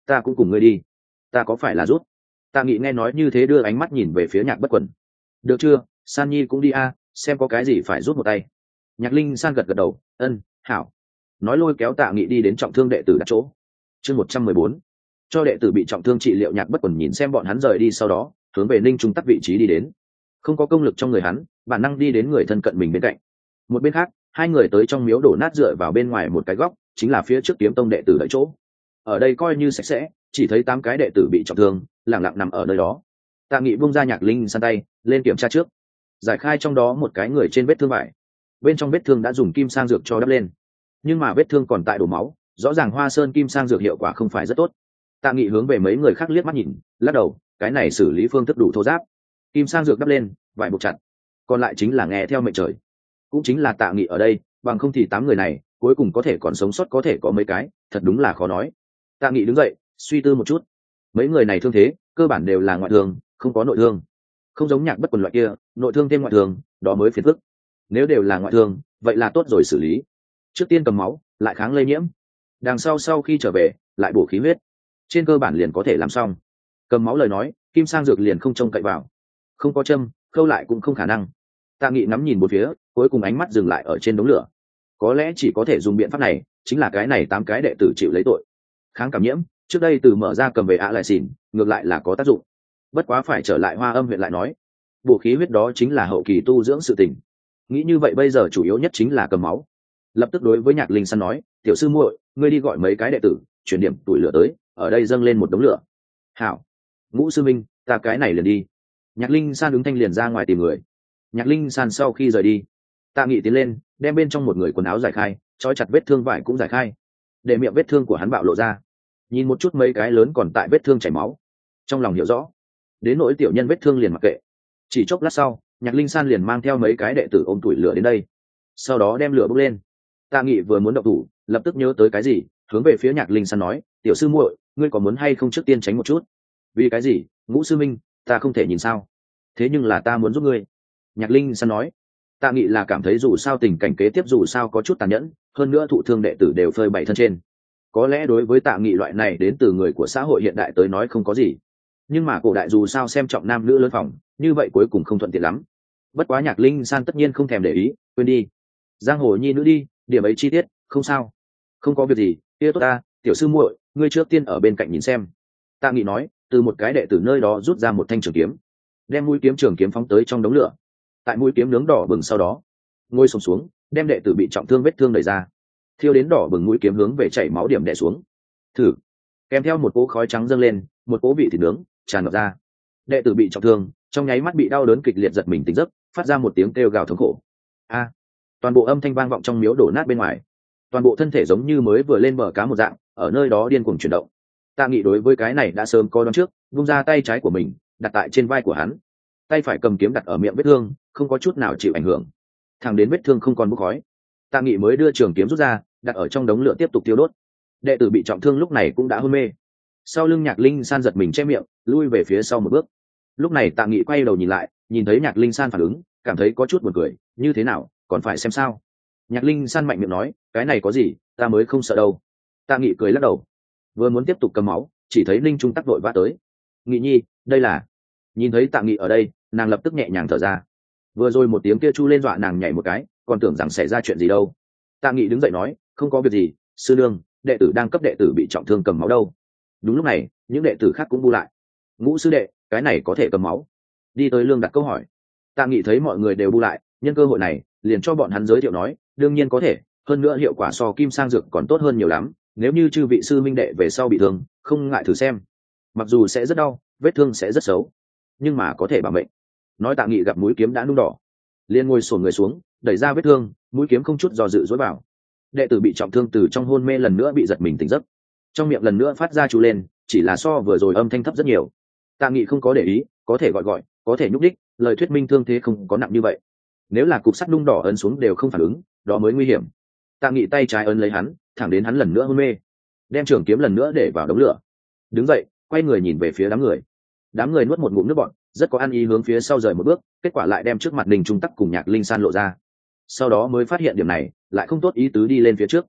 [SPEAKER 1] ta cũng cùng ngươi đi. Ta có phải là rút? Tạ Nghị nghe nói như thế đưa ánh mắt nhìn về phía Nhạc Bất Quần. Được chưa, San Nhi cũng đi a, xem có cái gì phải rút một tay. Nhạc Linh San gật gật đầu, ân, hảo. Nói lôi kéo Tạ Nghị đi đến trọng thương đệ tử đặt chỗ. Chương 114. Cho đệ tử bị trọng thương trị liệu. Nhạc Bất Quần nhìn xem bọn hắn rời đi, sau đó hướng về Ninh Trung Tắc vị trí đi đến. Không có công lực trong người hắn, bản năng đi đến người thân cận mình bên cạnh. Một bên khác, hai người tới trong miếu đổ nát dựa vào bên ngoài một cái góc, chính là phía trước Kiếm Tông đệ tử đợi chỗ. Ở đây coi như sạch sẽ, chỉ thấy 8 cái đệ tử bị trọng thương lặng lặng nằm ở nơi đó. Tạ Nghị buông ra Nhạc Linh San tay, lên kiểm tra trước, giải khai trong đó một cái người trên vết thương vải. Bên trong vết thương đã dùng kim sang dược cho đắp lên, nhưng mà vết thương còn tại đổ máu, rõ ràng Hoa Sơn kim sang dược hiệu quả không phải rất tốt. Tạ Nghị hướng về mấy người khác liếc mắt nhìn, lắc đầu, cái này xử lý phương thức đủ thô ráp. Kim sang dược đắp lên, vải buộc chặt, còn lại chính là nghe theo mệnh trời. Cũng chính là Tạ Nghị ở đây, bằng không thì 8 người này cuối cùng có thể còn sống sót có thể có mấy cái, thật đúng là khó nói. Tạ Nghị đứng dậy, suy tư một chút. Mấy người này thương thế cơ bản đều là ngoại thương, không có nội thương. Không giống Nhạc Bất Quần loại kia, nội thương thêm ngoại thương, đó mới phiền phức. Nếu đều là ngoại thương, vậy là tốt rồi xử lý. Trước tiên cầm máu, lại kháng lây nhiễm. Đằng sau khi trở về, lại bổ khí huyết. Trên cơ bản liền có thể làm xong. Cầm máu lời nói, kim sang dược liền không trông cậy vào. Không có châm, khâu lại cũng không khả năng. Tạ Nghị ngắm nhìn bốn phía, cuối cùng ánh mắt dừng lại ở trên đống lửa. Có lẽ chỉ có thể dùng biện pháp này, chính là cái này 8 cái đệ tử chịu lấy tội. Kháng cảm nhiễm, trước đây từ mở ra cầm về lại xỉn, ngược lại là có tác dụng. Bất quá phải trở lại Hoa Âm huyện lại nói, bổ khí huyết đó chính là hậu kỳ tu dưỡng sự tình. Nghĩ như vậy bây giờ chủ yếu nhất chính là cầm máu. Lập tức đối với Nhạc Linh San nói, tiểu sư muội, ngươi đi gọi mấy cái đệ tử, chuyển điểm tuổi lửa tới, ở đây dâng lên một đống lửa. Hảo. Ngũ sư minh, ta cái này liền đi. Nhạc Linh San ứng thanh liền ra ngoài tìm người. Nhạc Linh San sau khi rời đi, Tạ Nghị tiến lên, đem bên trong một người quần áo giải khai, trói chặt vết thương vải cũng giải khai, để miệng vết thương của hắn bạo lộ ra. Nhìn một chút mấy cái lớn còn tại vết thương chảy máu, trong lòng hiểu rõ, đến nỗi tiểu nhân vết thương liền mặc kệ. Chỉ chốc lát sau, Nhạc Linh San liền mang theo mấy cái đệ tử ôm tuổi lửa đến đây, sau đó đem lửa bốc lên. Tạ Nghị vừa muốn động thủ, lập tức nhớ tới cái gì, hướng về phía Nhạc Linh San nói, tiểu sư muội, ngươi có muốn hay không trước tiên tránh một chút? Vì cái gì? Ngũ sư minh, ta không thể nhìn sao? Thế nhưng là ta muốn giúp ngươi. Nhạc Linh San nói. Tạ Nghị là cảm thấy dù sao tình cảnh kế tiếp dù sao có chút tàn nhẫn, hơn nữa thụ thương đệ tử đều phơi bày thân trên. Có lẽ đối với Tạ Nghị loại này đến từ người của xã hội hiện đại tới nói không có gì, nhưng mà cổ đại dù sao xem trọng nam nữ lớn phòng, như vậy cuối cùng không thuận tiện lắm. Bất quá Nhạc Linh San tất nhiên không thèm để ý, quên đi. Giang hồ nhi nữ đi, điểm ấy chi tiết, không sao. Không có việc gì, kia tốt ta, tiểu sư muội, ngươi trước tiên ở bên cạnh nhìn xem. Tạ Nghị nói, từ một cái đệ tử nơi đó rút ra một thanh trường kiếm, đem mũi kiếm trường kiếm phóng tới trong đống lửa. Tại mũi kiếm nướng đỏ bừng sau đó, ngồi xổm xuống, đem đệ tử bị trọng thương vết thương đẩy ra, thiêu đến đỏ bừng mũi kiếm hướng về chảy máu điểm đè xuống. Thử, kèm theo một cỗ khói trắng dâng lên, một cỗ vị thịt nướng tràn ngập ra. Đệ tử bị trọng thương, trong nháy mắt bị đau đớn kịch liệt giật mình tỉnh giấc, phát ra một tiếng kêu gào thống khổ. A! Toàn bộ âm thanh vang vọng trong miếu đổ nát bên ngoài. Toàn bộ thân thể giống như mới vừa lên bờ cá một dạng, ở nơi đó điên cuồng chuyển động. Tạ Nghị đối với cái này đã sớm có đoán trước, vung ra tay trái của mình, đặt tại trên vai của hắn, tay phải cầm kiếm đặt ở miệng vết thương, không có chút nào chịu ảnh hưởng. Thẳng đến vết thương không còn bốc khói, Tạ Nghị mới đưa trường kiếm rút ra, đặt ở trong đống lửa tiếp tục tiêu đốt. Đệ tử bị trọng thương lúc này cũng đã hôn mê. Sau lưng Nhạc Linh San giật mình che miệng, lui về phía sau một bước. Lúc này Tạ Nghị quay đầu nhìn lại, nhìn thấy Nhạc Linh San phản ứng, cảm thấy có chút buồn cười, như thế nào, còn phải xem sao? Nhạc Linh San mạnh miệng nói, cái này có gì, ta mới không sợ đâu. Tạ Nghị cười lắc đầu, vừa muốn tiếp tục cầm máu, chỉ thấy Linh Trung Tắc đội vã tới. Nghị nhi, đây là. Nhìn thấy Tạ Nghị ở đây, nàng lập tức nhẹ nhàng thở ra. Vừa rồi một tiếng kia chu lên dọa nàng nhảy một cái, còn tưởng rằng xảy ra chuyện gì đâu. Tạ Nghị đứng dậy nói, không có việc gì, sư nương, đệ tử đang cấp đệ tử bị trọng thương cầm máu đâu. Đúng lúc này, những đệ tử khác cũng bu lại. Ngũ sư đệ, cái này có thể cầm máu? Đi tới Lương đặt câu hỏi. Tạ Nghị thấy mọi người đều bu lại, nhân cơ hội này liền cho bọn hắn giới thiệu nói, đương nhiên có thể, hơn nữa hiệu quả so kim sang dược còn tốt hơn nhiều lắm. Nếu như chư vị sư minh đệ về sau bị thương, không ngại thử xem. Mặc dù sẽ rất đau, vết thương sẽ rất xấu, nhưng mà có thể bảo mệnh. Nói Tạ Nghị gặp mũi kiếm đã nung đỏ, liền ngồi xổm người xuống, đẩy ra vết thương, mũi kiếm không chút do dự dối vào. Đệ tử bị trọng thương từ trong hôn mê lần nữa bị giật mình tỉnh giấc, trong miệng lần nữa phát ra chú lên, chỉ là so vừa rồi âm thanh thấp rất nhiều. Tạ Nghị không có để ý, có thể gọi, có thể nhúc đích, lời thuyết minh thương thế không có nặng như vậy. Nếu là cục sắt nung đỏ ấn xuống đều không phản ứng, đó mới nguy hiểm. Tạ Nghị tay trái ấn lấy hắn, thẳng đến hắn lần nữa hôn mê, đem trường kiếm lần nữa để vào đống lửa. Đứng dậy, quay người nhìn về phía đám người. Đám người nuốt một ngụm nước bọt, rất có ăn ý hướng phía sau rời một bước, kết quả lại đem trước mặt Ninh Trung Tắc cùng Nhạc Linh San lộ ra. Sau đó mới phát hiện điểm này, lại không tốt ý tứ đi lên phía trước.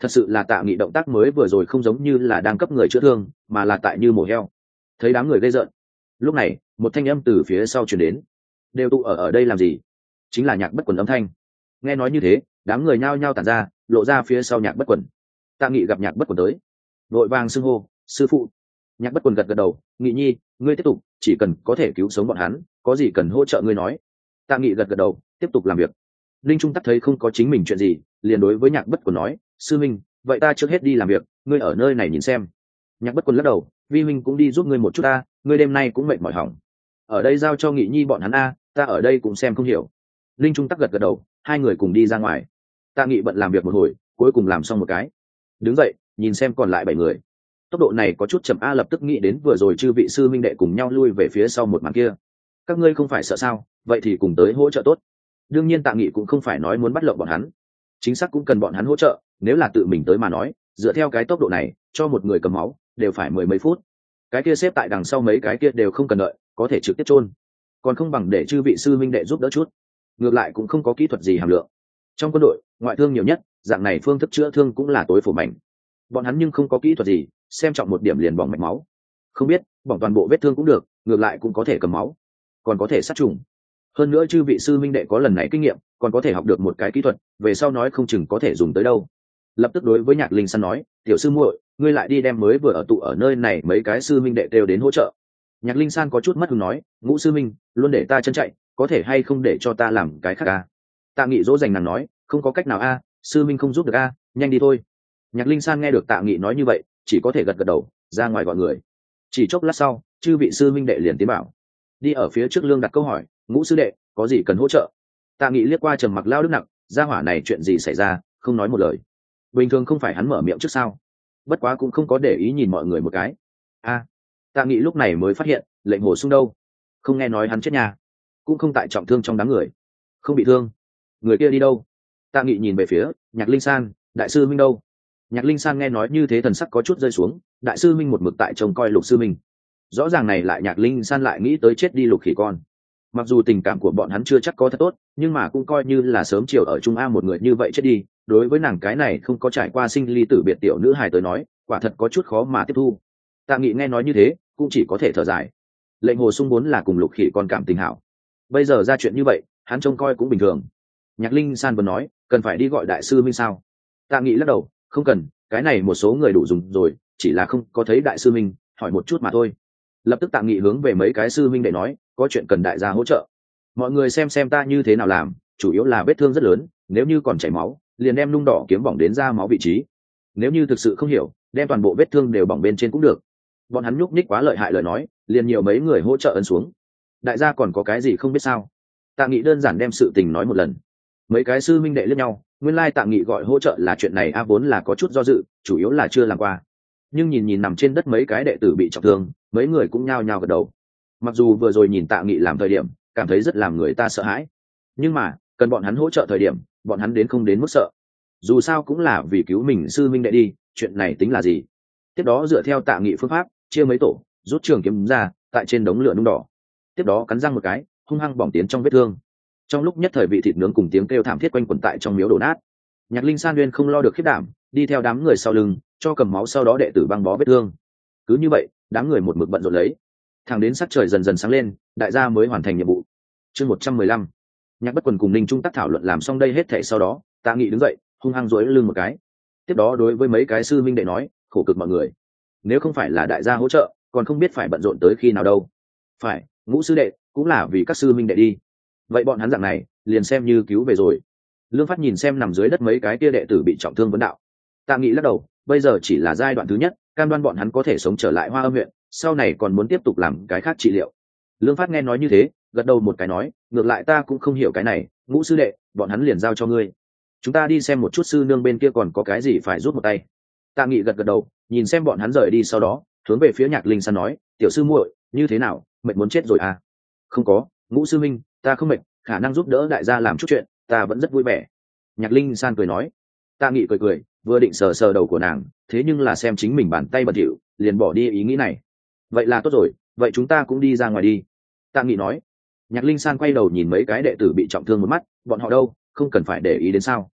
[SPEAKER 1] Thật sự là Tạ Nghị động tác mới vừa rồi không giống như là đang cấp người chữa thương, mà là tại như mổ heo. Thấy đám người gây rợn, lúc này một thanh âm từ phía sau truyền đến. Đều tụ ở đây làm gì? Chính là Nhạc Bất Quần âm thanh. Nghe nói như thế, đám người nhao nhao tản ra, lộ ra phía sau Nhạc Bất Quần. Tạ Nghị gặp Nhạc Bất Quần tới, vội vàng xưng hô sư phụ. Nhạc Bất Quần gật gật đầu, Nghị nhi, ngươi tiếp tục, chỉ cần có thể cứu sống bọn hắn, có gì cần hỗ trợ ngươi nói. Tạ Nghị gật gật đầu, tiếp tục làm việc. Linh Trung Tắc thấy không có chính mình chuyện gì, liền đối với Nhạc Bất Quần nói, sư minh, vậy ta trước hết đi làm việc, ngươi ở nơi này nhìn xem. Nhạc Bất Quần lắc đầu, vi huynh cũng đi giúp ngươi một chút ta, ngươi đêm nay cũng mệt mỏi hỏng. Ở đây giao cho Nghị nhi bọn hắn a, ta ở đây cũng xem không hiểu. Linh Trung Tắc gật gật đầu, hai người cùng đi ra ngoài. Tạ Nghị bận làm việc một hồi, cuối cùng làm xong một cái, đứng dậy nhìn xem còn lại 7 người. Tốc độ này có chút chậm a, lập tức nghĩ đến vừa rồi chư vị sư minh đệ cùng nhau lui về phía sau một màn kia. Các ngươi không phải sợ sao? Vậy thì cùng tới hỗ trợ tốt. Đương nhiên Tạ Nghị cũng không phải nói muốn bắt lộng bọn hắn, chính xác cũng cần bọn hắn hỗ trợ. Nếu là tự mình tới mà nói, dựa theo cái tốc độ này, cho một người cầm máu đều phải 10 mấy phút. Cái kia xếp tại đằng sau mấy cái kia đều không cần đợi, có thể trực tiếp chôn. Còn không bằng để chư vị sư minh đệ giúp đỡ chút. Ngược lại cũng không có kỹ thuật gì hàm lượng. Trong quân đội, ngoại thương nhiều nhất, dạng này phương thức chữa thương cũng là tối phổ mảnh. Bọn hắn nhưng không có kỹ thuật gì, xem trọng một điểm liền bỏng mạch máu. Không biết, bỏng toàn bộ vết thương cũng được, ngược lại cũng có thể cầm máu, còn có thể sát trùng. Hơn nữa chư vị sư minh đệ có lần này kinh nghiệm, còn có thể học được một cái kỹ thuật, về sau nói không chừng có thể dùng tới đâu. Lập tức đối với Nhạc Linh San nói, tiểu sư muội, ngươi lại đi đem mới vừa ở tụ ở nơi này mấy cái sư minh đệ đều đến hỗ trợ. Nhạc Linh San có chút mất hứng nói, Ngũ sư minh, luôn để ta chân chạy, có thể hay không để cho ta làm cái khác a? Tạ Nghị dỗ dành nàng nói, không có cách nào a, sư minh không giúp được a, nhanh đi thôi. Nhạc Linh San nghe được Tạ Nghị nói như vậy, chỉ có thể gật gật đầu, ra ngoài gọi người. Chỉ chốc lát sau, chư vị sư minh đệ liền tiến bảo. Đi ở phía trước Lương đặt câu hỏi, Ngũ sư đệ, có gì cần hỗ trợ? Tạ Nghị liếc qua Trầm Mặc lao đức nặng, gia hỏa này chuyện gì xảy ra, không nói một lời. Bình thường không phải hắn mở miệng trước sao? Bất quá cũng không có để ý nhìn mọi người một cái. A, Tạ Nghị lúc này mới phát hiện, Lệnh Hồ Sung đâu? Không nghe nói hắn chết nhà, cũng không tại trọng thương trong đám người. Không bị thương. Người kia đi đâu? Tạ Nghị nhìn về phía Nhạc Linh San, đại sư minh đâu? Nhạc Linh San nghe nói như thế thần sắc có chút rơi xuống, đại sư minh một mực tại trông coi Lục sư minh. Rõ ràng này lại Nhạc Linh San lại nghĩ tới chết đi Lục khỉ con. Mặc dù tình cảm của bọn hắn chưa chắc có thật tốt, nhưng mà cũng coi như là sớm chiều ở Trung A một người như vậy chết đi, đối với nàng cái này không có trải qua sinh ly tử biệt tiểu nữ hài tới nói, quả thật có chút khó mà tiếp thu. Tạ Nghị nghe nói như thế, cũng chỉ có thể thở dài. Lệnh Hồ Sung muốn là cùng Lục khỉ con cảm tình hảo, bây giờ ra chuyện như vậy, hắn trông coi cũng bình thường. Nhạc Linh San vừa nói, cần phải đi gọi đại sư minh sao? Tạ Nghị lắc đầu, không cần, cái này một số người đủ dùng rồi, chỉ là không có thấy đại sư minh, hỏi một chút mà thôi. Lập tức Tạ Nghị hướng về mấy cái sư minh để nói, có chuyện cần đại gia hỗ trợ. Mọi người xem ta như thế nào làm, chủ yếu là vết thương rất lớn, nếu như còn chảy máu, liền đem nung đỏ kiếm bỏng đến ra máu vị trí. Nếu như thực sự không hiểu, đem toàn bộ vết thương đều bỏng bên trên cũng được. Bọn hắn nhúc nhích quá lợi hại lời nói, liền nhiều mấy người hỗ trợ ấn xuống. Đại gia còn có cái gì không biết sao? Tạ Nghị đơn giản đem sự tình nói một lần. Mấy cái sư minh đệ liếc nhau, nguyên lai Tạ Nghị gọi hỗ trợ là chuyện này a, vốn là có chút do dự, chủ yếu là chưa làm qua. Nhưng nhìn nằm trên đất mấy cái đệ tử bị trọng thương, mấy người cũng nhao nhao gật đầu. Mặc dù vừa rồi nhìn Tạ Nghị làm thời điểm, cảm thấy rất làm người ta sợ hãi, nhưng mà cần bọn hắn hỗ trợ thời điểm, bọn hắn đến không đến mức sợ. Dù sao cũng là vì cứu mình sư minh đệ đi, chuyện này tính là gì? Tiếp đó dựa theo Tạ Nghị phương pháp, chia mấy tổ, rút trường kiếm ra, tại trên đống lửa nung đỏ. Tiếp đó cắn răng một cái, hung hăng bỏng tiến trong vết thương. Trong lúc nhất thời vị thịt nướng cùng tiếng kêu thảm thiết quanh quẩn tại trong miếu đổ nát. Nhạc Linh San Nguyên không lo được khiếp đảm, đi theo đám người sau lưng, cho cầm máu, sau đó đệ tử băng bó vết thương. Cứ như vậy, đám người một mực bận rộn lấy. Thẳng đến sắc trời dần dần sáng lên, đại gia mới hoàn thành nhiệm vụ. Chương 115. Nhạc Bất Quần cùng Ninh Trung Tắc thảo luận làm xong đây hết thảy sau đó, Tạ Nghị đứng dậy, hung hăng duỗi lưng một cái. Tiếp đó đối với mấy cái sư minh đệ nói, khổ cực mọi người. Nếu không phải là đại gia hỗ trợ, còn không biết phải bận rộn tới khi nào đâu. Phải, Ngũ sư đệ, cũng là vì các sư minh đệ đi. Vậy bọn hắn dạng này, liền xem như cứu về rồi. Lương Phát nhìn xem nằm dưới đất mấy cái kia đệ tử bị trọng thương vấn đạo. Tạ Nghị lắc đầu, bây giờ chỉ là giai đoạn thứ nhất, cam đoan bọn hắn có thể sống trở lại Hoa Âm huyện, sau này còn muốn tiếp tục làm cái khác trị liệu. Lương Phát nghe nói như thế, gật đầu một cái nói, ngược lại ta cũng không hiểu cái này, Ngũ sư đệ, bọn hắn liền giao cho ngươi. Chúng ta đi xem một chút sư nương bên kia còn có cái gì phải giúp một tay. Tạ Nghị gật đầu, nhìn xem bọn hắn rời đi sau đó, hướng về phía Nhạc Linh San nói, tiểu sư muội, như thế nào, mệt muốn chết rồi à? Không có, Ngũ sư minh, ta không mệt, khả năng giúp đỡ đại gia làm chút chuyện, ta vẫn rất vui vẻ. Nhạc Linh San cười nói. Tạ Nghị cười, vừa định sờ sờ đầu của nàng, thế nhưng là xem chính mình bàn tay bẩn thỉu, liền bỏ đi ý nghĩ này. Vậy là tốt rồi, vậy chúng ta cũng đi ra ngoài đi. Tạ Nghị nói. Nhạc Linh San quay đầu nhìn mấy cái đệ tử bị trọng thương một mắt, bọn họ đâu, không cần phải để ý đến sao?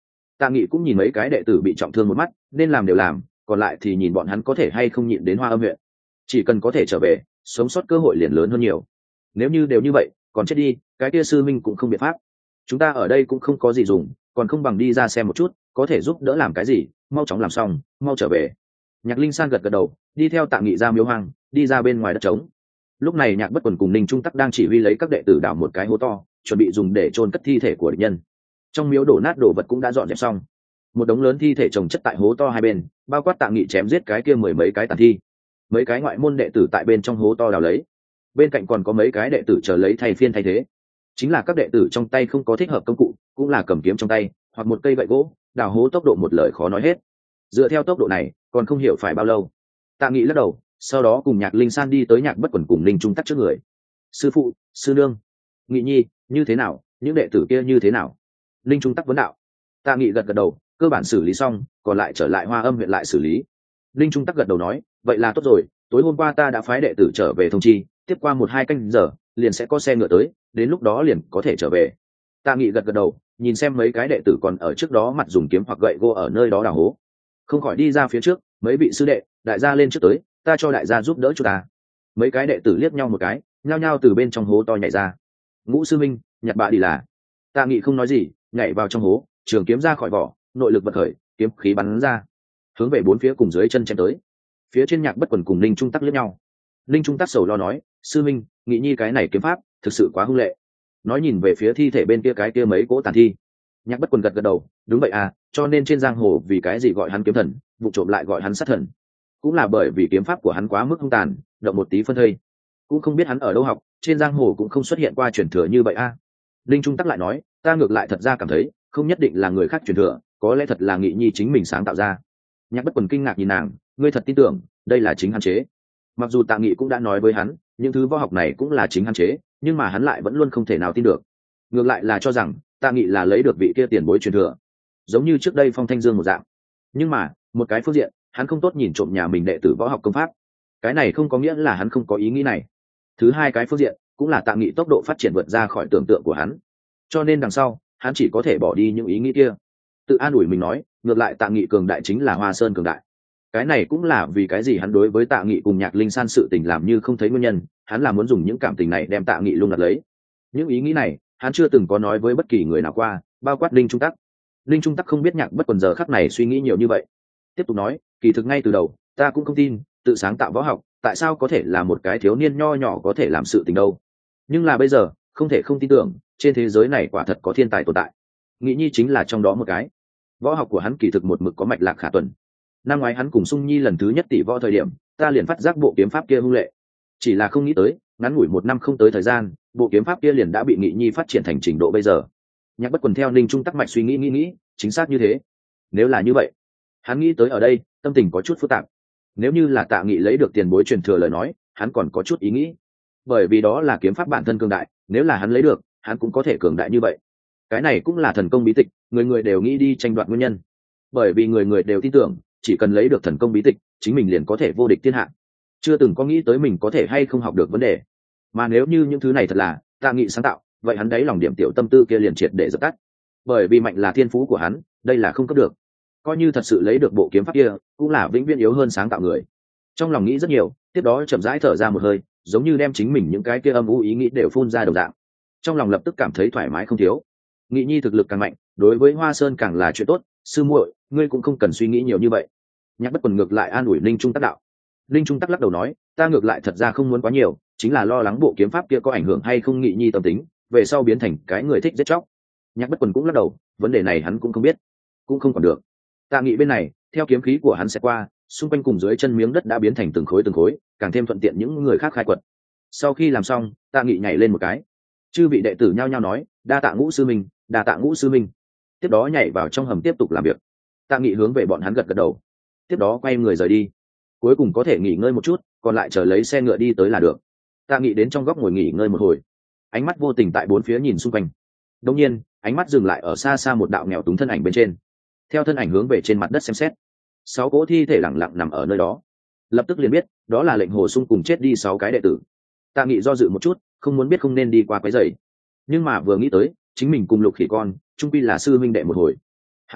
[SPEAKER 1] Tạ Nghị cũng nhìn mấy cái đệ tử bị trọng thương một mắt, nên làm đều làm, còn lại thì nhìn bọn hắn có thể hay không nhịn đến Hoa Âm huyện. Chỉ cần có thể trở về, sống sót cơ hội liền lớn hơn nhiều. Nếu như đều như vậy, còn chết đi, cái kia sư minh cũng không biện pháp. Chúng ta ở đây cũng không có gì dùng, còn không bằng đi ra xem một chút, có thể giúp đỡ làm cái gì, mau chóng làm xong, mau trở về. Nhạc Linh San gật gật đầu, đi theo Tạ Nghị ra miếu hoang, đi ra bên ngoài đất trống. Lúc này Nhạc Bất Quần cùng Ninh Trung Tắc đang chỉ huy lấy các đệ tử đào một cái hố to, chuẩn bị dùng để chôn cất thi thể của địch nhân. Trong miếu đổ nát đồ vật cũng đã dọn dẹp xong, một đống lớn thi thể chồng chất tại hố to hai bên, bao quát Tạ Nghị chém giết cái kia mười mấy cái tàn thi. Mấy cái ngoại môn đệ tử tại bên trong hố to đào lấy, bên cạnh còn có mấy cái đệ tử chờ lấy thay phiên thay thế. Chính là các đệ tử trong tay không có thích hợp công cụ, cũng là cầm kiếm trong tay hoặc một cây gậy gỗ, đào hố tốc độ một lời khó nói hết. Dựa theo tốc độ này còn không hiểu phải bao lâu. Tạ Nghị lắc đầu, sau đó cùng Nhạc Linh San đi tới Nhạc Bất Quần cùng Ninh Trung Tắc trước người. Sư phụ, sư nương, Nghị nhi như thế nào, những đệ tử kia như thế nào? Ninh Trung Tắc vấn đạo. Tạ Nghị gật gật đầu, cơ bản xử lý xong, còn lại trở lại Hoa Âm huyện lại xử lý. Ninh Trung Tắc gật đầu nói, vậy là tốt rồi, tối hôm qua ta đã phái đệ tử trở về thông chi, tiếp qua 1-2 canh giờ liền sẽ có xe ngựa tới, đến lúc đó liền có thể trở về. Tạ Nghị gật gật đầu, nhìn xem mấy cái đệ tử còn ở trước đó mặt dùng kiếm hoặc gậy gỗ ở nơi đó đào hố, không khỏi đi ra phía trước. Mấy vị sư đệ, đại gia lên trước tới, ta cho đại gia giúp đỡ cho ta. Mấy cái đệ tử liếc nhau một cái, nhao nhao từ bên trong hố to nhảy ra. Ngũ sư minh, nhặt bạ đi là. Tạ Nghị không nói gì, nhảy vào trong hố, trường kiếm ra khỏi vỏ, nội lực bật khởi, kiếm khí bắn ra, hướng về bốn phía cùng dưới chân chém tới. Phía trên Nhạc Bất Quần cùng Ninh Trung Tắc liếc nhau. Ninh Trung Tắc sầu lo nói, sư minh, Nghị nhi cái này kiếm pháp thực sự quá hung lệ. Nói nhìn về phía thi thể bên kia cái kia mấy cỗ tàn thi. Nhạc Bất Quần gật gật đầu, đúng vậy à, cho nên trên giang hồ vì cái gì gọi hắn kiếm thần, vụ trộm lại gọi hắn sát thần, cũng là bởi vì kiếm pháp của hắn quá mức hung tàn, động một tí phân thây. Cũng không biết hắn ở đâu học, trên giang hồ cũng không xuất hiện qua truyền thừa như vậy a. Linh Trung Tắc lại nói, ta ngược lại thật ra cảm thấy không nhất định là người khác truyền thừa, có lẽ thật là Nghị nhi chính mình sáng tạo ra. Nhạc Bất Quần kinh ngạc nhìn nàng, ngươi thật tin tưởng đây là chính hắn chế? Mặc dù Tạ Nghị cũng đã nói với hắn những thứ võ học này cũng là chính hắn chế, nhưng mà hắn lại vẫn luôn không thể nào tin được, ngược lại là cho rằng Tạ Nghị là lấy được vị kia tiền bối truyền thừa, giống như trước đây Phong Thanh Dương một dạng. Nhưng mà một cái phương diện, hắn không tốt nhìn trộm nhà mình đệ tử võ học công pháp, cái này không có nghĩa là hắn không có ý nghĩ này. Thứ hai cái phương diện cũng là Tạ Nghị tốc độ phát triển vượt ra khỏi tưởng tượng của hắn, cho nên đằng sau hắn chỉ có thể bỏ đi những ý nghĩ kia. Tự an ủi mình nói, ngược lại Tạ Nghị cường đại chính là Hoa Sơn cường đại. Cái này cũng là vì cái gì hắn đối với Tạ Nghị cùng Nhạc Linh San sự tình làm như không thấy nguyên nhân, hắn là muốn dùng những cảm tình này đem Tạ Nghị lung lạc lấy. Những ý nghĩ này hắn chưa từng có nói với bất kỳ người nào qua, bao quát Linh Trung Tắc. Linh Trung Tắc không biết Nhạc Bất Quần giờ khắc này suy nghĩ nhiều như vậy. Tiếp tục nói, kỳ thực ngay từ đầu ta cũng không tin tự sáng tạo võ học tại sao có thể là một cái thiếu niên nho nhỏ có thể làm sự tình đâu, nhưng là bây giờ không thể không tin tưởng, trên thế giới này quả thật có thiên tài tồn tại. Nghị nhi chính là trong đó một cái. Võ học của hắn kỳ thực một mực có mạch lạc khả tuần. Năm ngoái hắn cùng Sung Nhi lần thứ nhất tỷ võ thời điểm, ta liền phát giác bộ kiếm pháp kia hung lệ, chỉ là không nghĩ tới ngắn ngủi 1 năm không tới thời gian, bộ kiếm pháp kia liền đã bị Nghị nhi phát triển thành trình độ bây giờ. Nhạc Bất Quần theo Ninh Trung Tắc mạch suy nghĩ, chính xác như thế. Nếu là như vậy, hắn nghĩ tới ở đây tâm tình có chút phức tạp. Nếu như là Tạ Nghị lấy được tiền bối truyền thừa lời nói, hắn còn có chút ý nghĩ, bởi vì đó là kiếm pháp bản thân cường đại, nếu là hắn lấy được, hắn cũng có thể cường đại như vậy. Cái này cũng là thần công bí tịch, người người đều nghĩ đi tranh đoạt nguyên nhân, bởi vì người người đều tin tưởng chỉ cần lấy được thần công bí tịch, chính mình liền có thể vô địch thiên hạ, chưa từng có nghĩ tới mình có thể hay không học được vấn đề. Mà nếu như những thứ này thật là Tạ Nghị sáng tạo, vậy hắn đáy lòng điểm tiểu tâm tư kia liền triệt để dập tắt, bởi vì mạnh là thiên phú của hắn, đây là không cấp được. Coi như thật sự lấy được bộ kiếm pháp kia, cũng là vĩnh viễn yếu hơn sáng tạo người. Trong lòng nghĩ rất nhiều, tiếp đó chậm rãi thở ra một hơi, giống như đem chính mình những cái kia âm u ý nghĩ đều phun ra đồng dạng. Trong lòng lập tức cảm thấy thoải mái không thiếu. Nghị nhi thực lực càng mạnh, đối với Hoa Sơn càng là chuyện tốt, sư muội, ngươi cũng không cần suy nghĩ nhiều như vậy. Nhạc Bất Quần ngược lại an ủi Linh Trung Tắc đạo. Linh Trung Tắc lắc đầu nói, ta ngược lại thật ra không muốn quá nhiều, chính là lo lắng bộ kiếm pháp kia có ảnh hưởng hay không Nghị nhi tâm tính, về sau biến thành cái người thích giết chóc. Nhạc Bất Quần cũng lắc đầu, vấn đề này hắn cũng không biết, cũng không còn được. Tạ Nghị bên này, theo kiếm khí của hắn sẽ qua, xung quanh cùng dưới chân miếng đất đã biến thành từng khối, càng thêm thuận tiện những người khác khai quật. Sau khi làm xong, Tạ Nghị nhảy lên một cái. Chư vị đệ tử nhao nhao nói, đa tạ Ngũ sư minh, đa tạ Ngũ sư minh. Tiếp đó nhảy vào trong hầm tiếp tục làm việc. Tạ Nghị hướng về bọn hắn gật gật đầu. Tiếp đó quay người rời đi. Cuối cùng có thể nghỉ ngơi một chút, còn lại chờ lấy xe ngựa đi tới là được. Tạ Nghị đến trong góc ngồi nghỉ ngơi một hồi, ánh mắt vô tình tại bốn phía nhìn xung quanh. Đột nhiên, ánh mắt dừng lại ở xa xa một đạo nghèo túng thân ảnh bên trên. Theo thân ảnh hướng về trên mặt đất xem xét, 6 cỗ thi thể lặng lặng nằm ở nơi đó. Lập tức liền biết đó là lệnh Hồ Sung cùng chết đi 6 cái đệ tử. Tạ Nghị do dự một chút, không muốn biết không nên đi qua quấy rầy, nhưng mà vừa nghĩ tới chính mình cùng Lục Khỉ con trung quy là sư huynh đệ một hồi, hắn chết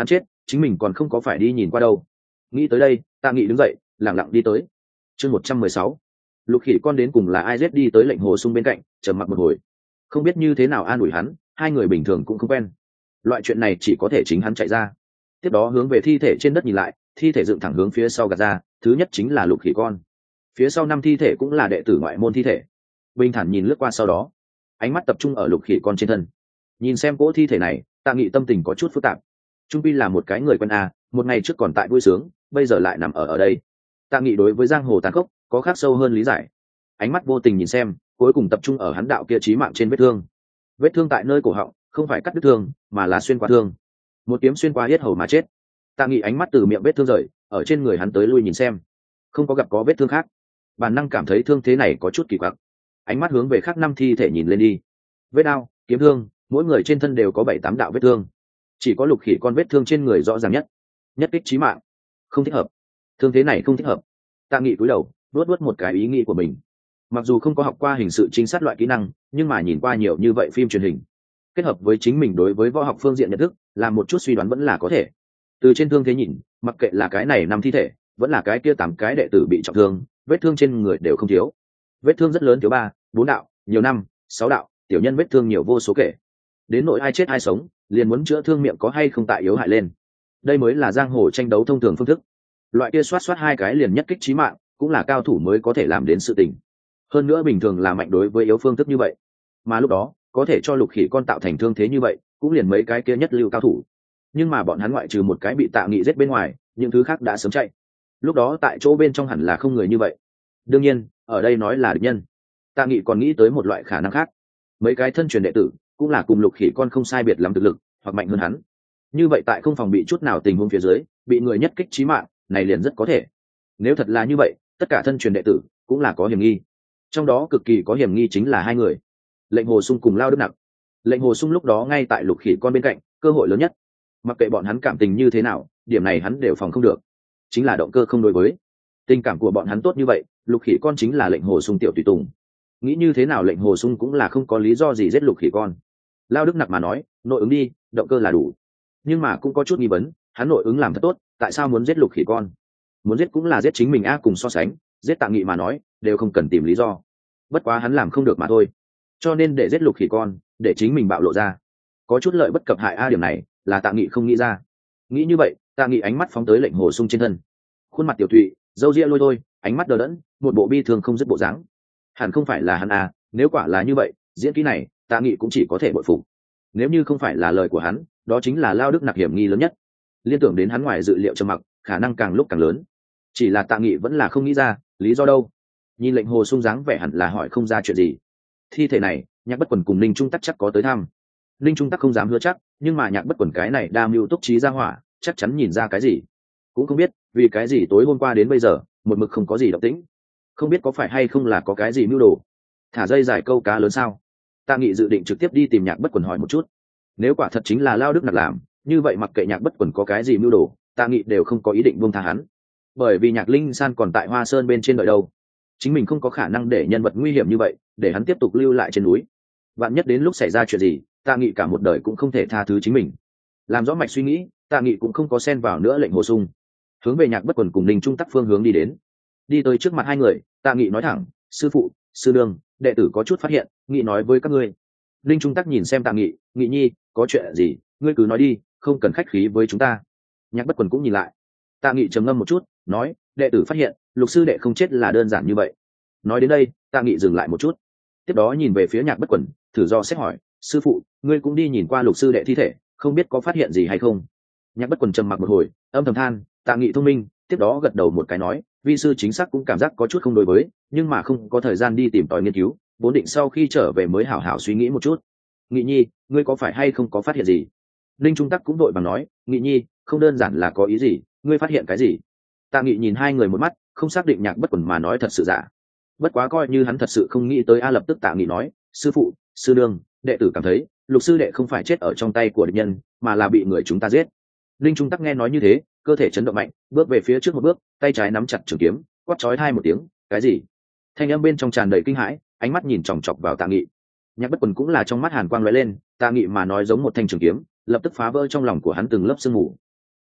[SPEAKER 1] chính mình còn không có phải đi nhìn qua đâu. Nghĩ tới đây, Tạ Nghị đứng dậy lẳng lặng đi tới. Chương 116. Lục Khỉ con đến cùng là ai giết đi tới Lệnh Hồ Sung bên cạnh, trầm mặc một hồi, không biết như thế nào an ủi hắn, hai người bình thường cũng không quen, loại chuyện này chỉ có thể chính hắn chạy ra. Tiếp đó hướng về thi thể trên đất nhìn lại, thi thể dựng thẳng hướng phía sau gạt ra, thứ nhất chính là Lục Khỉ con, phía sau 5 thi thể cũng là đệ tử ngoại môn thi thể. Bình thản nhìn lướt qua, sau đó ánh mắt tập trung ở Lục Khỉ con trên thân, nhìn xem cỗ thi thể này, Tạ Nghị tâm tình có chút phức tạp. Trung pi là một cái người quen một ngày trước còn tại vui sướng, bây giờ lại nằm ở đây. Tạ Nghị đối với giang hồ tàn khốc có khác sâu hơn lý giải, ánh mắt vô tình nhìn xem, cuối cùng tập trung ở hắn đạo kia chí mạng trên vết thương. Vết thương tại nơi cổ họng, không phải cắt đứt thương, mà là xuyên qua thương, một kiếm xuyên qua yết hầu mà chết. Tạ Nghị ánh mắt từ miệng vết thương rời, ở trên người hắn tới lui nhìn xem, không có gặp có vết thương khác, bản năng cảm thấy thương thế này có chút kỳ quặc. Ánh mắt hướng về khác 5 thi thể nhìn lên đi. Vết đao, kiếm thương, mỗi người trên thân đều có 7-8 đạo vết thương, chỉ có Lục Khỉ con vết thương trên người rõ ràng nhất, nhất kích chí mạng. Không thích hợp, thương thế này không thích hợp. Tạ Nghị cúi đầu nuốt một cái ý nghĩ của mình. Mặc dù không có học qua hình sự trinh sát loại kỹ năng, nhưng mà nhìn qua nhiều như vậy phim truyền hình, kết hợp với chính mình đối với võ học phương diện nhận thức, làm một chút suy đoán vẫn là có thể. Từ trên thương thế nhìn, mặc kệ là cái này 5 thi thể, vẫn là cái kia 8 cái đệ tử bị trọng thương, vết thương trên người đều không thiếu. Vết thương rất lớn, thiếu 3-4 đạo, nhiều 5-6 đạo, tiểu nhân vết thương nhiều vô số kể. Đến nỗi ai chết ai sống, liền muốn chữa thương miệng có hay không tại yếu hại lên. Đây mới là giang hồ tranh đấu thông thường phương thức. Loại kia xoát 2 cái liền nhất kích chí mạng, cũng là cao thủ mới có thể làm đến sự tình. Hơn nữa bình thường là mạnh đối với yếu phương thức như vậy, mà lúc đó có thể cho Lục Khỉ con tạo thành thương thế như vậy, cũng liền mấy cái kia nhất lưu cao thủ. Nhưng mà bọn hắn ngoại trừ một cái bị Tạ Nghị giết bên ngoài, những thứ khác đã sớm chạy. Lúc đó tại chỗ bên trong hẳn là không người như vậy. Đương nhiên, ở đây nói là địch nhân, Tạ Nghị còn nghĩ tới một loại khả năng khác. Mấy cái thân truyền đệ tử cũng là cùng Lục Khỉ con không sai biệt lắm thực lực, hoặc mạnh hơn hắn. Như vậy tại không phòng bị chút nào tình huống phía dưới, bị người nhất kích chí mạng, này liền rất có thể. Nếu thật là như vậy, tất cả thân truyền đệ tử cũng là có hiểm nghi. Trong đó cực kỳ có hiểm nghi chính là 2 người, Lệnh Hồ Sung cùng Lao Đức Nặc. Lệnh Hồ Sung lúc đó ngay tại Lục Khỉ con bên cạnh, cơ hội lớn nhất. Mặc kệ bọn hắn cảm tình như thế nào, điểm này hắn đều phòng không được, chính là động cơ không đối với. Tình cảm của bọn hắn tốt như vậy, Lục Khỉ con chính là Lệnh Hồ Sung tiểu tùy tùng. Nghĩ như thế nào Lệnh Hồ Sung cũng là không có lý do gì giết Lục Khỉ con. Lao Đức Nặc mà nói, nội ứng đi, động cơ là đủ. Nhưng mà cũng có chút nghi vấn, hắn nội ứng làm thật tốt, tại sao muốn giết Lục Khỉ con? Muốn giết cũng là giết chính mình cùng so sánh, giết Tạ Nghị mà nói, đều không cần tìm lý do. Bất quá hắn làm không được mà thôi. Cho nên để giết Lục Khỉ con, để chính mình bạo lộ ra, có chút lợi bất cập hại điểm này là Tạ Nghị không nghĩ ra. Nghĩ như vậy, Tạ Nghị ánh mắt phóng tới Lệnh Hồ Sung trên thân, khuôn mặt tiểu thụy, râu ria lôi thôi, ánh mắt đờ đẫn, một bộ bi thương không dứt bộ dáng. Hẳn không phải là hắn nếu quả là như vậy, diễn kỹ này Tạ Nghị cũng chỉ có thể bội phục. Nếu như không phải là lời của hắn, đó chính là Lao Đức Nặc hiểm nghi lớn nhất. Liên tưởng đến hắn ngoài dự liệu trầm mặc, khả năng càng lúc càng lớn. Chỉ là Tạ Nghị vẫn là không nghĩ ra lý do đâu. Nhìn Lệnh Hồ Sung dáng vẻ hẳn là hỏi không ra chuyện gì. Thi thể này, Nhạc Bất Quần cùng Ninh Trung Tắc chắc có tới thăm. Ninh Trung Tắc không dám hứa chắc, nhưng mà Nhạc Bất Quần cái này đa mưu túc trí ra hỏa, chắc chắn nhìn ra cái gì. Cũng không biết vì cái gì tối hôm qua đến bây giờ một mực không có gì động tĩnh, không biết có phải hay không là có cái gì mưu đồ, thả dây dài câu cá lớn sao. Tạ Nghị dự định trực tiếp đi tìm Nhạc Bất Quần hỏi một chút. Nếu quả thật chính là Lao Đức Nặc làm, như vậy mặc kệ Nhạc Bất Quần có cái gì mưu đồ, Tạ Nghị đều không có ý định buông tha hắn. Bởi vì Nhạc Linh San còn tại Hoa Sơn bên trên đợi đâu, chính mình không có khả năng để nhân vật nguy hiểm như vậy để hắn tiếp tục lưu lại trên núi. Vạn nhất đến lúc xảy ra chuyện gì, Tạ Nghị cả một đời cũng không thể tha thứ chính mình. Làm rõ mạch suy nghĩ, Tạ Nghị cũng không có xen vào nữa Lệnh Hồ Sung, hướng về Nhạc Bất Quần cùng Ninh Trung Tắc phương hướng đi đến. Đi tới trước mặt 2 người, Tạ Nghị nói thẳng: sư phụ, sư nương, đệ tử có chút phát hiện, nghị nói với các ngươi. Ninh Trung Tắc nhìn xem Tạ Nghị: Nghị nhi, có chuyện gì, ngươi cứ nói đi, không cần khách khí với chúng ta. Nhạc Bất Quần cũng nhìn lại. Tạ Nghị trầm ngâm một chút, nói: đệ tử phát hiện Lục sư đệ không chết là đơn giản như vậy. Nói đến đây, Tạ Nghị dừng lại một chút, tiếp đó nhìn về phía Nhạc Bất Quần, thử do xét hỏi: sư phụ, ngươi cũng đi nhìn qua Lục sư đệ thi thể, không biết có phát hiện gì hay không? Nhạc Bất Quần trầm mặc một hồi, âm thầm than: Tạ Nghị thông minh. Tiếp đó gật đầu một cái nói: vi sư chính xác cũng cảm giác có chút không đối với, nhưng mà không có thời gian đi tìm tòi nghiên cứu, vốn định sau khi trở về mới hảo hảo suy nghĩ một chút. Nghị nhi, ngươi có phải hay không có phát hiện gì? Linh Trung Tắc cũng đội bằng nói: Nghị nhi, không đơn giản là có ý gì, ngươi phát hiện cái gì? Tạ Nghị nhìn 2 người một mắt, không xác định Nhạc Bất Quần mà nói thật sự giả. Bất quá coi như hắn thật sự không nghĩ tới lập tức Tạ Nghị nói: sư phụ, sư nương, đệ tử cảm thấy Lục sư đệ không phải chết ở trong tay của địch nhân, mà là bị người chúng ta giết. Linh Trung Tắc nghe nói như thế, cơ thể chấn động mạnh, bước về phía trước một bước, tay trái nắm chặt trường kiếm, quát chói tai một tiếng: cái gì? Thanh âm bên trong tràn đầy kinh hãi, ánh mắt nhìn chòng chọc vào Tạ Nghị. Nhạc Bất Quần cũng là trong mắt hàn quang lóe lên, Tạ Nghị mà nói giống một thanh trường kiếm, lập tức phá vỡ trong lòng của hắn từng lớp sương mù.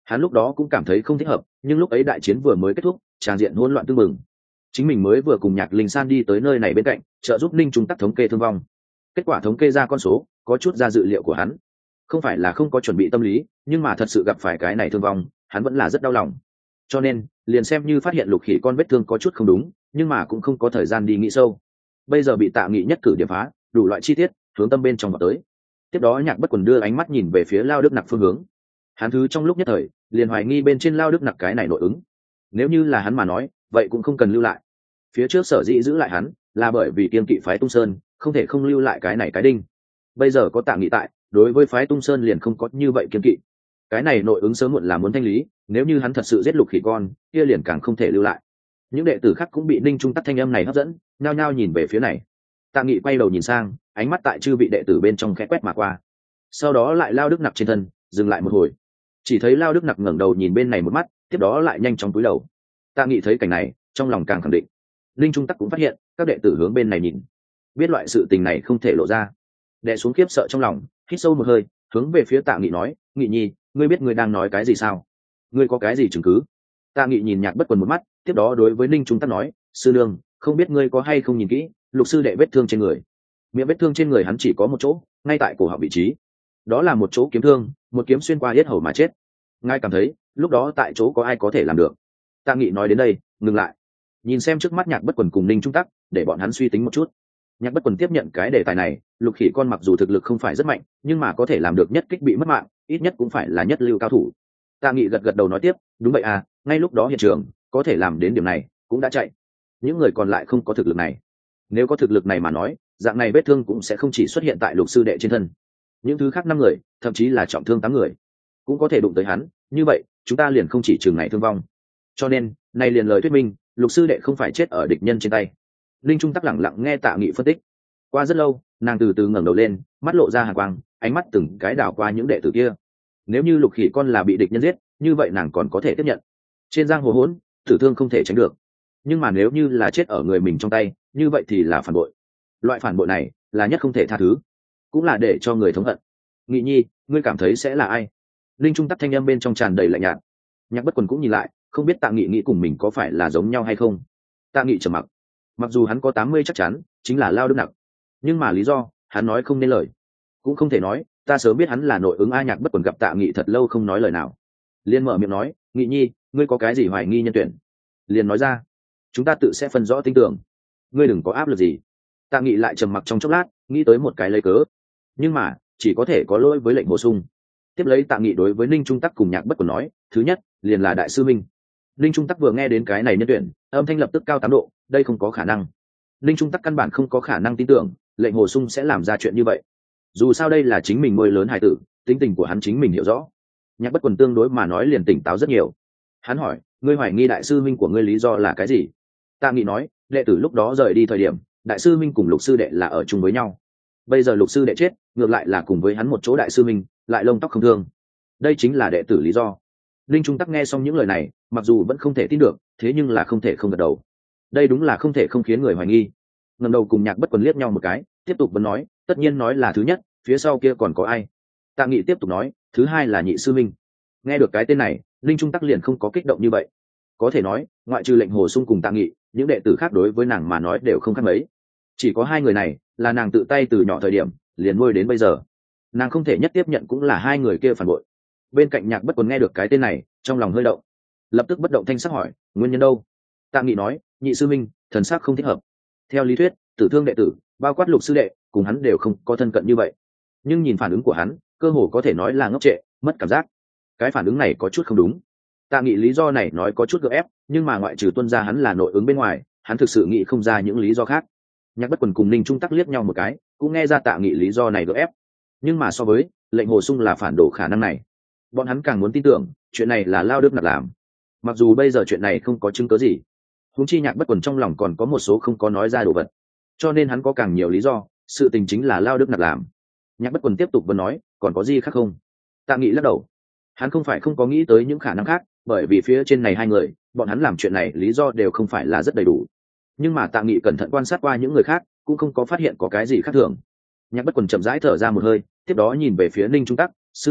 [SPEAKER 1] Hắn lúc đó cũng cảm thấy không thích hợp, nhưng lúc ấy đại chiến vừa mới kết thúc, tràng diện hỗn loạn tưng bừng. Chính mình mới vừa cùng Nhạc Linh San đi tới nơi này bên cạnh, trợ giúp Ninh Trung Tắc thống kê thương vong. Kết quả thống kê ra con số, có chút ra dự liệu của hắn. Không phải là không có chuẩn bị tâm lý, nhưng mà thật sự gặp phải cái này thương vong, hắn vẫn là rất đau lòng. Cho nên, liền xem như phát hiện lục khỉ con vết thương có chút không đúng, nhưng mà cũng không có thời gian đi nghĩ sâu. Bây giờ bị Tạ Nghị nhất cử điểm phá, đủ loại chi tiết, hướng tâm bên trong vào tới. Tiếp đó Nhạc Bất Quần đưa ánh mắt nhìn về phía Lao Đức Nặc phương hướng. Hắn thứ trong lúc nhất thời, liền hoài nghi bên trên Lao Đức Nặc cái này nội ứng. Nếu như là hắn mà nói, vậy cũng không cần lưu lại. Phía trước sở dĩ giữ lại hắn, là bởi vì kiên kỵ phái Tung Sơn, không thể không lưu lại cái này cái đinh. Bây giờ có Tạ Nghị tại, đối với phái Tung Sơn liền không có như vậy kiên kỵ. Cái này nội ứng sớm muộn là muốn thanh lý, nếu như hắn thật sự giết lục khỉ con, kia liền càng không thể lưu lại. Những đệ tử khác cũng bị Ninh Trung Tắc thanh âm này hấp dẫn, nhao nhao nhìn về phía này. Tạ Nghị quay đầu nhìn sang, ánh mắt tại chư vị đệ tử bên trong khẽ quét mà qua. Sau đó lại Lao Đức Nặc trên thân, dừng lại một hồi. Chỉ thấy Lao Đức Nặc ngẩng đầu nhìn bên này một mắt, tiếp đó lại nhanh chóng cúi đầu. Tạ Nghị thấy cảnh này, trong lòng càng khẳng định. Ninh Trung Tắc cũng phát hiện, các đệ tử hướng bên này nhìn, biết loại sự tình này không thể lộ ra. Đè xuống khiếp sợ trong lòng, hít sâu một hơi, hướng về phía Tạ Nghị nói, Nghị nhi, ngươi biết ngươi đang nói cái gì sao? Ngươi có cái gì chứng cứ? Tạ Nghị nhìn Nhạc Bất Quần một mắt, tiếp đó đối với Ninh Trung Tắc nói, sư nương, không biết ngươi có hay không nhìn kỹ, lục sư đệ vết thương trên người. Miệng vết thương trên người hắn chỉ có một chỗ, ngay tại cổ họng vị trí. Đó là một chỗ kiếm thương, một kiếm xuyên qua yết hầu mà chết. Ngài cảm thấy, lúc đó tại chỗ có ai có thể làm được? Tạ Nghị nói đến đây, ngừng lại, nhìn xem trước mắt Nhạc Bất Quần cùng Ninh Trung Tắc, để bọn hắn suy tính một chút. Nhạc Bất Quần tiếp nhận cái đề tài này, lục khỉ con mặc dù thực lực không phải rất mạnh, nhưng mà có thể làm được nhất kích bị mất mạng, ít nhất cũng phải là nhất lưu cao thủ. Tạ Nghị gật gật đầu nói tiếp, đúng vậy à, ngay lúc đó hiện trường có thể làm đến điểm này cũng đã chạy, những người còn lại không có thực lực này. Nếu có thực lực này mà nói, dạng này vết thương cũng sẽ không chỉ xuất hiện tại lục sư đệ trên thân, những thứ khác 5 người, thậm chí là trọng thương 8 người cũng có thể đụng tới hắn, như vậy chúng ta liền không chỉ chừng này thương vong. Cho nên này liền lời thuyết minh, lục sư đệ không phải chết ở địch nhân trên tay. Linh Trung Tắc lẳng lặng nghe Tạ Nghị phân tích. Qua rất lâu, nàng từ từ ngẩng đầu lên, mắt lộ ra hàn quang, ánh mắt từng cái đảo qua những đệ tử kia. Nếu như lục khỉ con là bị địch nhân giết, như vậy nàng còn có thể tiếp nhận. Trên giang hồ hỗn, tử thương không thể tránh được. Nhưng mà nếu như là chết ở người mình trong tay, như vậy thì là phản bội. Loại phản bội này là nhất không thể tha thứ, cũng là để cho người thống hận. Nghị nhi, ngươi cảm thấy sẽ là ai? Linh Trung Tắc thanh âm bên trong tràn đầy lạnh nhạt. Nhạc Bất Quần cũng nhìn lại, không biết Tạ Nghị nghĩ cùng mình có phải là giống nhau hay không. Tạ Nghị trầm mặc. Mặc dù hắn có 80 chắc chắn, chính là Lao Đức Nặc, nhưng mà lý do, hắn nói không nên lời. Cũng không thể nói, ta sớm biết hắn là nội ứng. A Nhạc Bất Quần gặp Tạ Nghị thật lâu không nói lời nào, liền mở miệng nói, Nghị nhi, ngươi có cái gì hoài nghi nhân tuyển, liền nói ra, chúng ta tự sẽ phân rõ tin tưởng, ngươi đừng có áp lực gì. Tạ Nghị lại trầm mặc trong chốc lát, nghĩ tới một cái lấy cớ, nhưng mà chỉ có thể có lỗi với lệnh bổ sung. Tiếp lấy Tạ Nghị đối với Ninh Trung Tắc cùng Nhạc Bất Quần nói, thứ nhất liền là đại sư minh. Ninh Trung Tắc vừa nghe đến cái này nhân tuyển, âm thanh lập tức cao 8 độ, đây không có khả năng. Ninh Trung Tắc căn bản không có khả năng tin tưởng lệnh hồ sung sẽ làm ra chuyện như vậy. Dù sao đây là chính mình nuôi lớn hài tử, tính tình của hắn chính mình hiểu rõ. Nhạc Bất Quần tương đối mà nói liền tỉnh táo rất nhiều. Hắn hỏi, ngươi hoài nghi đại sư minh của ngươi lý do là cái gì? Tạ Nghị nói, đệ tử lúc đó rời đi thời điểm, đại sư minh cùng lục sư đệ là ở chung với nhau. Bây giờ lục sư đệ chết, ngược lại là cùng với hắn một chỗ đại sư minh, lại lông tóc không thương. Đây chính là đệ tử lý do. Linh Trung Tắc nghe xong những lời này, mặc dù vẫn không thể tin được, thế nhưng là không thể không gật đầu. Đây đúng là không thể không khiến người hoài nghi. Ngẩng đầu cùng Nhạc Bất Quần liếc nhau một cái, tiếp tục vẫn nói, tất nhiên nói là thứ nhất, phía sau kia còn có ai? Tạ Nghị tiếp tục nói, thứ hai là nhị sư minh. Nghe được cái tên này, Linh Trung Tắc liền không có kích động như vậy. Có thể nói, ngoại trừ lệnh hồ sung cùng Tạ Nghị, những đệ tử khác đối với nàng mà nói đều không khác mấy. Chỉ có 2 người này là nàng tự tay từ nhỏ thời điểm liền nuôi đến bây giờ. Nàng không thể nhất tiếp nhận cũng là 2 người kia phản bội. Bên cạnh Nhạc Bất Quần nghe được cái tên này, trong lòng hơi động, lập tức bất động thanh sắc hỏi, nguyên nhân đâu? Tạ Nghị nói, nhị sư minh thần sắc không thích hợp. Theo lý thuyết, tử thương đệ tử, bao quát lục sư đệ, cùng hắn đều không có thân cận như vậy, nhưng nhìn phản ứng của hắn, cơ hồ có thể nói là ngốc trệ, mất cảm giác. Cái phản ứng này có chút không đúng. Tạ Nghị lý do này nói có chút gượng ép, nhưng mà ngoại trừ tuân ra hắn là nội ứng bên ngoài, hắn thực sự nghĩ không ra những lý do khác. Nhạc Bất Quần cùng Ninh Trung Tắc liếc nhau một cái, cũng nghe ra Tạ Nghị lý do này gượng ép, nhưng mà so với lệnh hồ sung là phản đồ khả năng này, bọn hắn càng muốn tin tưởng chuyện này là Lao Đức Nặc làm. Mặc dù bây giờ chuyện này không có chứng cứ gì, huống chi Nhạc Bất Quần trong lòng còn có một số không có nói ra đồ vật, cho nên hắn có càng nhiều lý do, sự tình chính là Lao Đức Nặc làm. Nhạc Bất Quần tiếp tục vẫn nói, còn có gì khác không? Tạ Nghị lắc đầu, hắn không phải không có nghĩ tới những khả năng khác, bởi vì phía trên này 2 người, bọn hắn làm chuyện này lý do đều không phải là rất đầy đủ. Nhưng mà Tạ Nghị cẩn thận quan sát qua những người khác, cũng không có phát hiện có cái gì khác thường. Nhạc Bất Quần chậm rãi thở ra một hơi, tiếp đó nhìn về phía Ninh Trung Tắc, sư muội,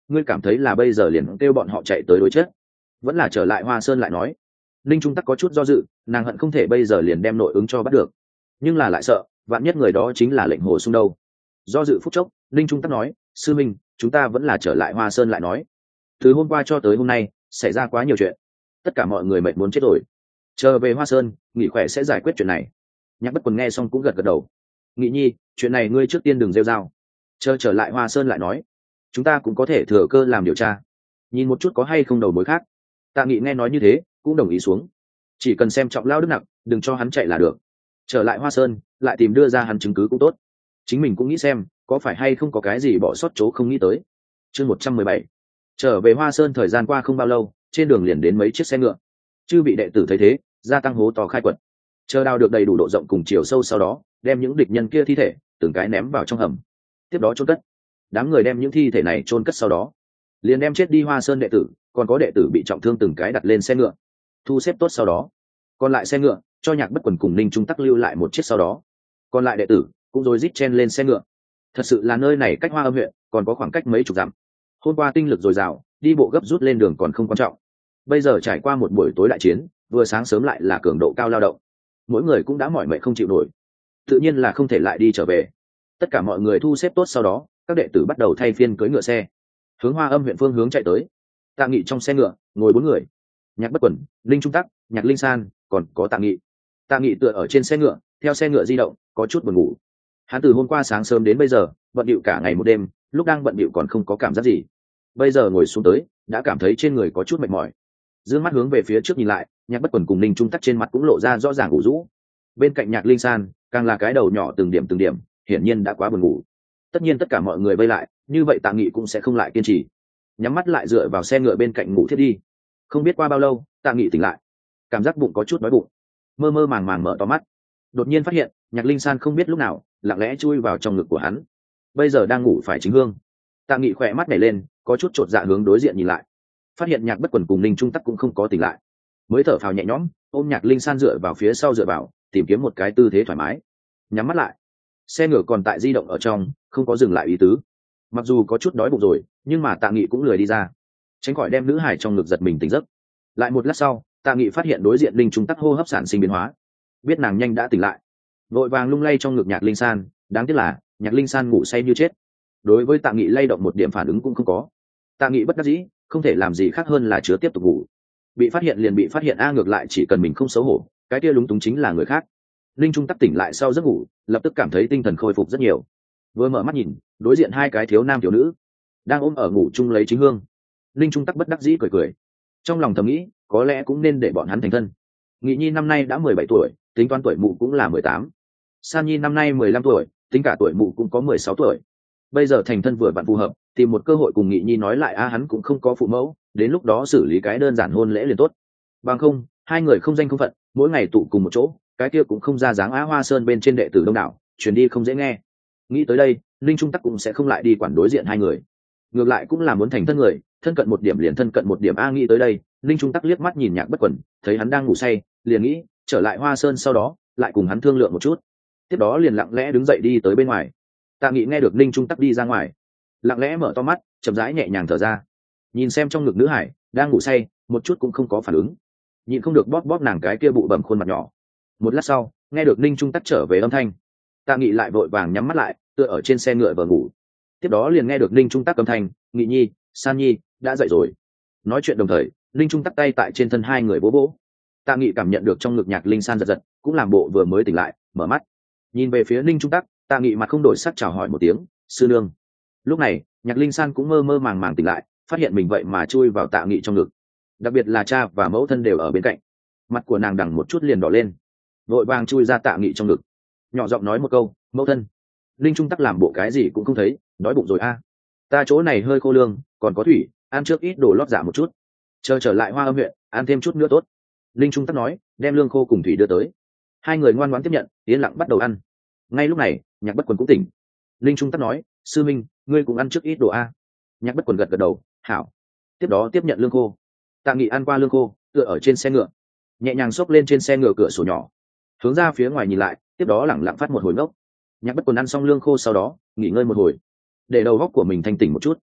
[SPEAKER 1] ngươi cảm thấy là bây giờ liền kêu bọn họ chạy tới đối chết, vẫn là trở lại Hoa Sơn lại nói? Linh Trung Tắc có chút do dự, nàng hận không thể bây giờ liền đem nội ứng cho bắt được, nhưng là lại sợ vạn nhất người đó chính là lệnh hồ sung đâu. Do dự phút chốc, Linh Trung Tắc nói, sư minh, chúng ta vẫn là trở lại Hoa Sơn lại nói. Từ hôm qua cho tới hôm nay xảy ra quá nhiều chuyện, tất cả mọi người mệt muốn chết rồi, chờ về Hoa Sơn nghỉ khỏe sẽ giải quyết chuyện này. Nhạc Bất Quần nghe xong cũng gật gật đầu. Nghị nhi, chuyện này ngươi trước tiên đừng rêu rao, chờ trở lại Hoa Sơn lại nói, chúng ta cũng có thể thừa cơ làm điều tra, nhìn một chút có hay không đầu mối khác. Tạ Nghị nghe nói như thế cũng đồng ý xuống, chỉ cần xem trọng lao đức nặng, đừng cho hắn chạy là được. Trở lại Hoa Sơn lại tìm đưa ra hắn chứng cứ cũng tốt, chính mình cũng nghĩ xem có phải hay không có cái gì bỏ sót chỗ không nghĩ tới. Chương 117. Trở về Hoa Sơn thời gian qua không bao lâu, trên đường liền đến mấy chiếc xe ngựa. Chư vị đệ tử thấy thế, gia tăng hố to khai quật, chờ đào được đầy đủ độ rộng cùng chiều sâu, sau đó đem những địch nhân kia thi thể từng cái ném vào trong hầm, tiếp đó chôn cất. Đám người đem những thi thể này chôn cất sau đó, liền đem chết đi Hoa Sơn đệ tử, còn có đệ tử bị trọng thương từng cái đặt lên xe ngựa, thu xếp tốt sau đó, còn lại xe ngựa cho Nhạc Bất Quần cùng Ninh Trung Tắc lưu lại một chiếc, sau đó còn lại đệ tử cũng rối rít chen lên xe ngựa. Thật sự là nơi này cách Hoa Âm huyện còn có khoảng cách mấy chục dặm. Hôm qua tinh lực dồi dào, đi bộ gấp rút lên đường còn không quan trọng, bây giờ trải qua một buổi tối đại chiến, vừa sáng sớm lại là cường độ cao lao động, mỗi người cũng đã mỏi mệt không chịu nổi, tự nhiên là không thể lại đi trở về. Tất cả mọi người thu xếp tốt sau đó, các đệ tử bắt đầu thay phiên cưỡi ngựa xe hướng Hoa Âm huyện phương hướng chạy tới. Tạ Nghị trong xe ngựa ngồi 4 người: Nhạc Bất Quần, Linh Trung Tắc, Nhạc Linh San, còn có Tạ Nghị. Tạ Nghị tựa ở trên xe ngựa, theo xe ngựa di động, có chút buồn ngủ. Hắn từ hôm qua sáng sớm đến bây giờ bận bịu cả ngày một đêm, lúc đang bận bịu còn không có cảm giác gì, bây giờ ngồi xuống tới đã cảm thấy trên người có chút mệt mỏi. Dương mắt hướng về phía trước nhìn lại, Nhạc Bất Quần cùng Ninh Trung Tắc trên mặt cũng lộ ra rõ ràng ngủ rũ. Bên cạnh Nhạc Linh San càng là cái đầu nhỏ từng điểm, hiển nhiên đã quá buồn ngủ. Tất nhiên tất cả mọi người vây lại, như vậy Tạ Nghị cũng sẽ không lại kiên trì, nhắm mắt lại dựa vào xe ngựa bên cạnh ngủ thiết đi. Không biết qua bao lâu, Tạ Nghị tỉnh lại, cảm giác bụng có chút đói bụng, mơ mơ màng màng mở to mắt, đột nhiên phát hiện Nhạc Linh San không biết lúc nào lặng lẽ chui vào trong ngực của hắn, bây giờ đang ngủ phải chính hương. Tạ Nghị khỏe mắt nhảy lên, có chút chột dạ hướng đối diện nhìn lại, phát hiện Nhạc Bất Quần cùng Ninh Trung Tắc cũng không có tỉnh lại, mới thở phào nhẹ nhõm, ôm Nhạc Linh San dựa vào phía sau dựa vào, tìm kiếm một cái tư thế thoải mái, nhắm mắt lại. Xe ngựa còn tại di động ở trong, không có dừng lại ý tứ. Mặc dù có chút đói bụng rồi, nhưng mà Tạ Nghị cũng lười đi ra, tránh khỏi đem nữ hải trong ngực giật mình tỉnh giấc. Lại một lát sau, Tạ Nghị phát hiện đối diện Linh Trung Tắc hô hấp sản sinh biến hóa, biết nàng nhanh đã tỉnh lại, vội vàng lung lay trong ngực Nhạc Linh San. Đáng tiếc là Nhạc Linh San ngủ say như chết, đối với Tạ Nghị lay động một điểm phản ứng cũng không có. Tạ Nghị bất đắc dĩ, không thể làm gì khác hơn là chứa tiếp tục ngủ. Bị phát hiện liền bị phát hiện a, ngược lại chỉ cần mình không xấu hổ, cái kia lúng túng chính là người khác. Linh Trung Tắc tỉnh lại sau giấc ngủ, lập tức cảm thấy tinh thần khôi phục rất nhiều. Vừa mở mắt nhìn, đối diện hai cái thiếu nam thiếu nữ đang ôm ở ngủ chung lấy chính hương. Linh Trung Tắc bất đắc dĩ cười cười, trong lòng thầm nghĩ có lẽ cũng nên để bọn hắn thành thân. Nghị nhi năm nay đã 17 tuổi, tính toán tuổi mụ cũng là 18. San nhi năm nay 15 tuổi, tính cả tuổi mụ cũng có 16 tuổi. Bây giờ thành thân vừa vặn phù hợp, tìm một cơ hội cùng Nghị nhi nói lại a, hắn cũng không có phụ mẫu, đến lúc đó xử lý cái đơn giản hôn lễ liền tốt. Bằng không, hai người không danh không phận, mỗi ngày tụ cùng một chỗ, cái kia cũng không ra dáng Á Hoa Sơn bên trên đệ tử đông đảo, truyền đi không dễ nghe. Nghĩ tới đây, Linh Trung Tắc cũng sẽ không lại đi quản đối diện hai người, ngược lại cũng là muốn thành thân người, thân cận một điểm liền thân cận một điểm a. Nghĩ tới đây, Linh Trung Tắc liếc mắt nhìn Nhạc Bất Quần, thấy hắn đang ngủ say, liền nghĩ trở lại Hoa Sơn sau đó lại cùng hắn thương lượng một chút, tiếp đó liền lặng lẽ đứng dậy đi tới bên ngoài. Tạ Nghị nghe được Linh Trung Tắc đi ra ngoài, lặng lẽ mở to mắt, chậm rãi nhẹ nhàng thở ra, nhìn xem trong ngực nữ hải đang ngủ say, một chút cũng không có phản ứng, nhịn không được bóp bóp nàng cái kia bụ bẩm khuôn mặt nhỏ. Một lát sau, nghe được Linh Trung Tắc trở về âm thanh, Tạ Nghị lại vội vàng nhắm mắt lại, tựa ở trên xe ngựa vừa ngủ. Tiếp đó liền nghe được Linh Trung Tắc âm thanh, Nghị nhi, San nhi đã dậy rồi. Nói chuyện đồng thời, Linh Trung Tắc tay tại trên thân hai người bố bố. Tạ Nghị cảm nhận được trong ngực Nhạc Linh San giật giật, cũng làm bộ vừa mới tỉnh lại, mở mắt nhìn về phía Linh Trung Tắc. Tạ Nghị mặt không đổi sắc chào hỏi một tiếng, sư nương. Lúc này Nhạc Linh San cũng mơ mơ màng màng tỉnh lại, phát hiện mình vậy mà chui vào Tạ Nghị trong ngực, đặc biệt là cha và mẫu thân đều ở bên cạnh, mặt của nàng đằng một chút liền đỏ lên, vội vàng chui ra Tạ Nghị trong ngực, nhỏ giọng nói một câu, mẫu thân. Linh Trung Tắc làm bộ cái gì cũng không thấy, đói bụng rồi a, ta chỗ này hơi khô lương, còn có thủy, ăn trước ít đồ lót dạ một chút, chờ trở lại Hoa Âm huyện ăn thêm chút nữa tốt. Linh Trung Tắc nói, đem lương khô cùng thủy đưa tới. Hai người ngoan ngoãn tiếp nhận, yên lặng bắt đầu ăn. Ngay lúc này Nhạc Bất Quần cũng tỉnh. Linh Trung Tắc nói, sư minh, ngươi cũng ăn trước ít đồ a. Nhạc Bất Quần gật gật đầu, hảo. Tiếp đó tiếp nhận lương khô. Tạ Nghị ăn qua lương khô, tựa ở trên xe ngựa, nhẹ nhàng xốc lên trên xe ngựa cửa sổ nhỏ, hướng ra phía ngoài nhìn lại, tiếp đó lẳng lặng phát một hồi ngốc. Nhạc Bất Quần ăn xong lương khô sau đó nghỉ ngơi một hồi, để đầu óc của mình thanh tỉnh một chút,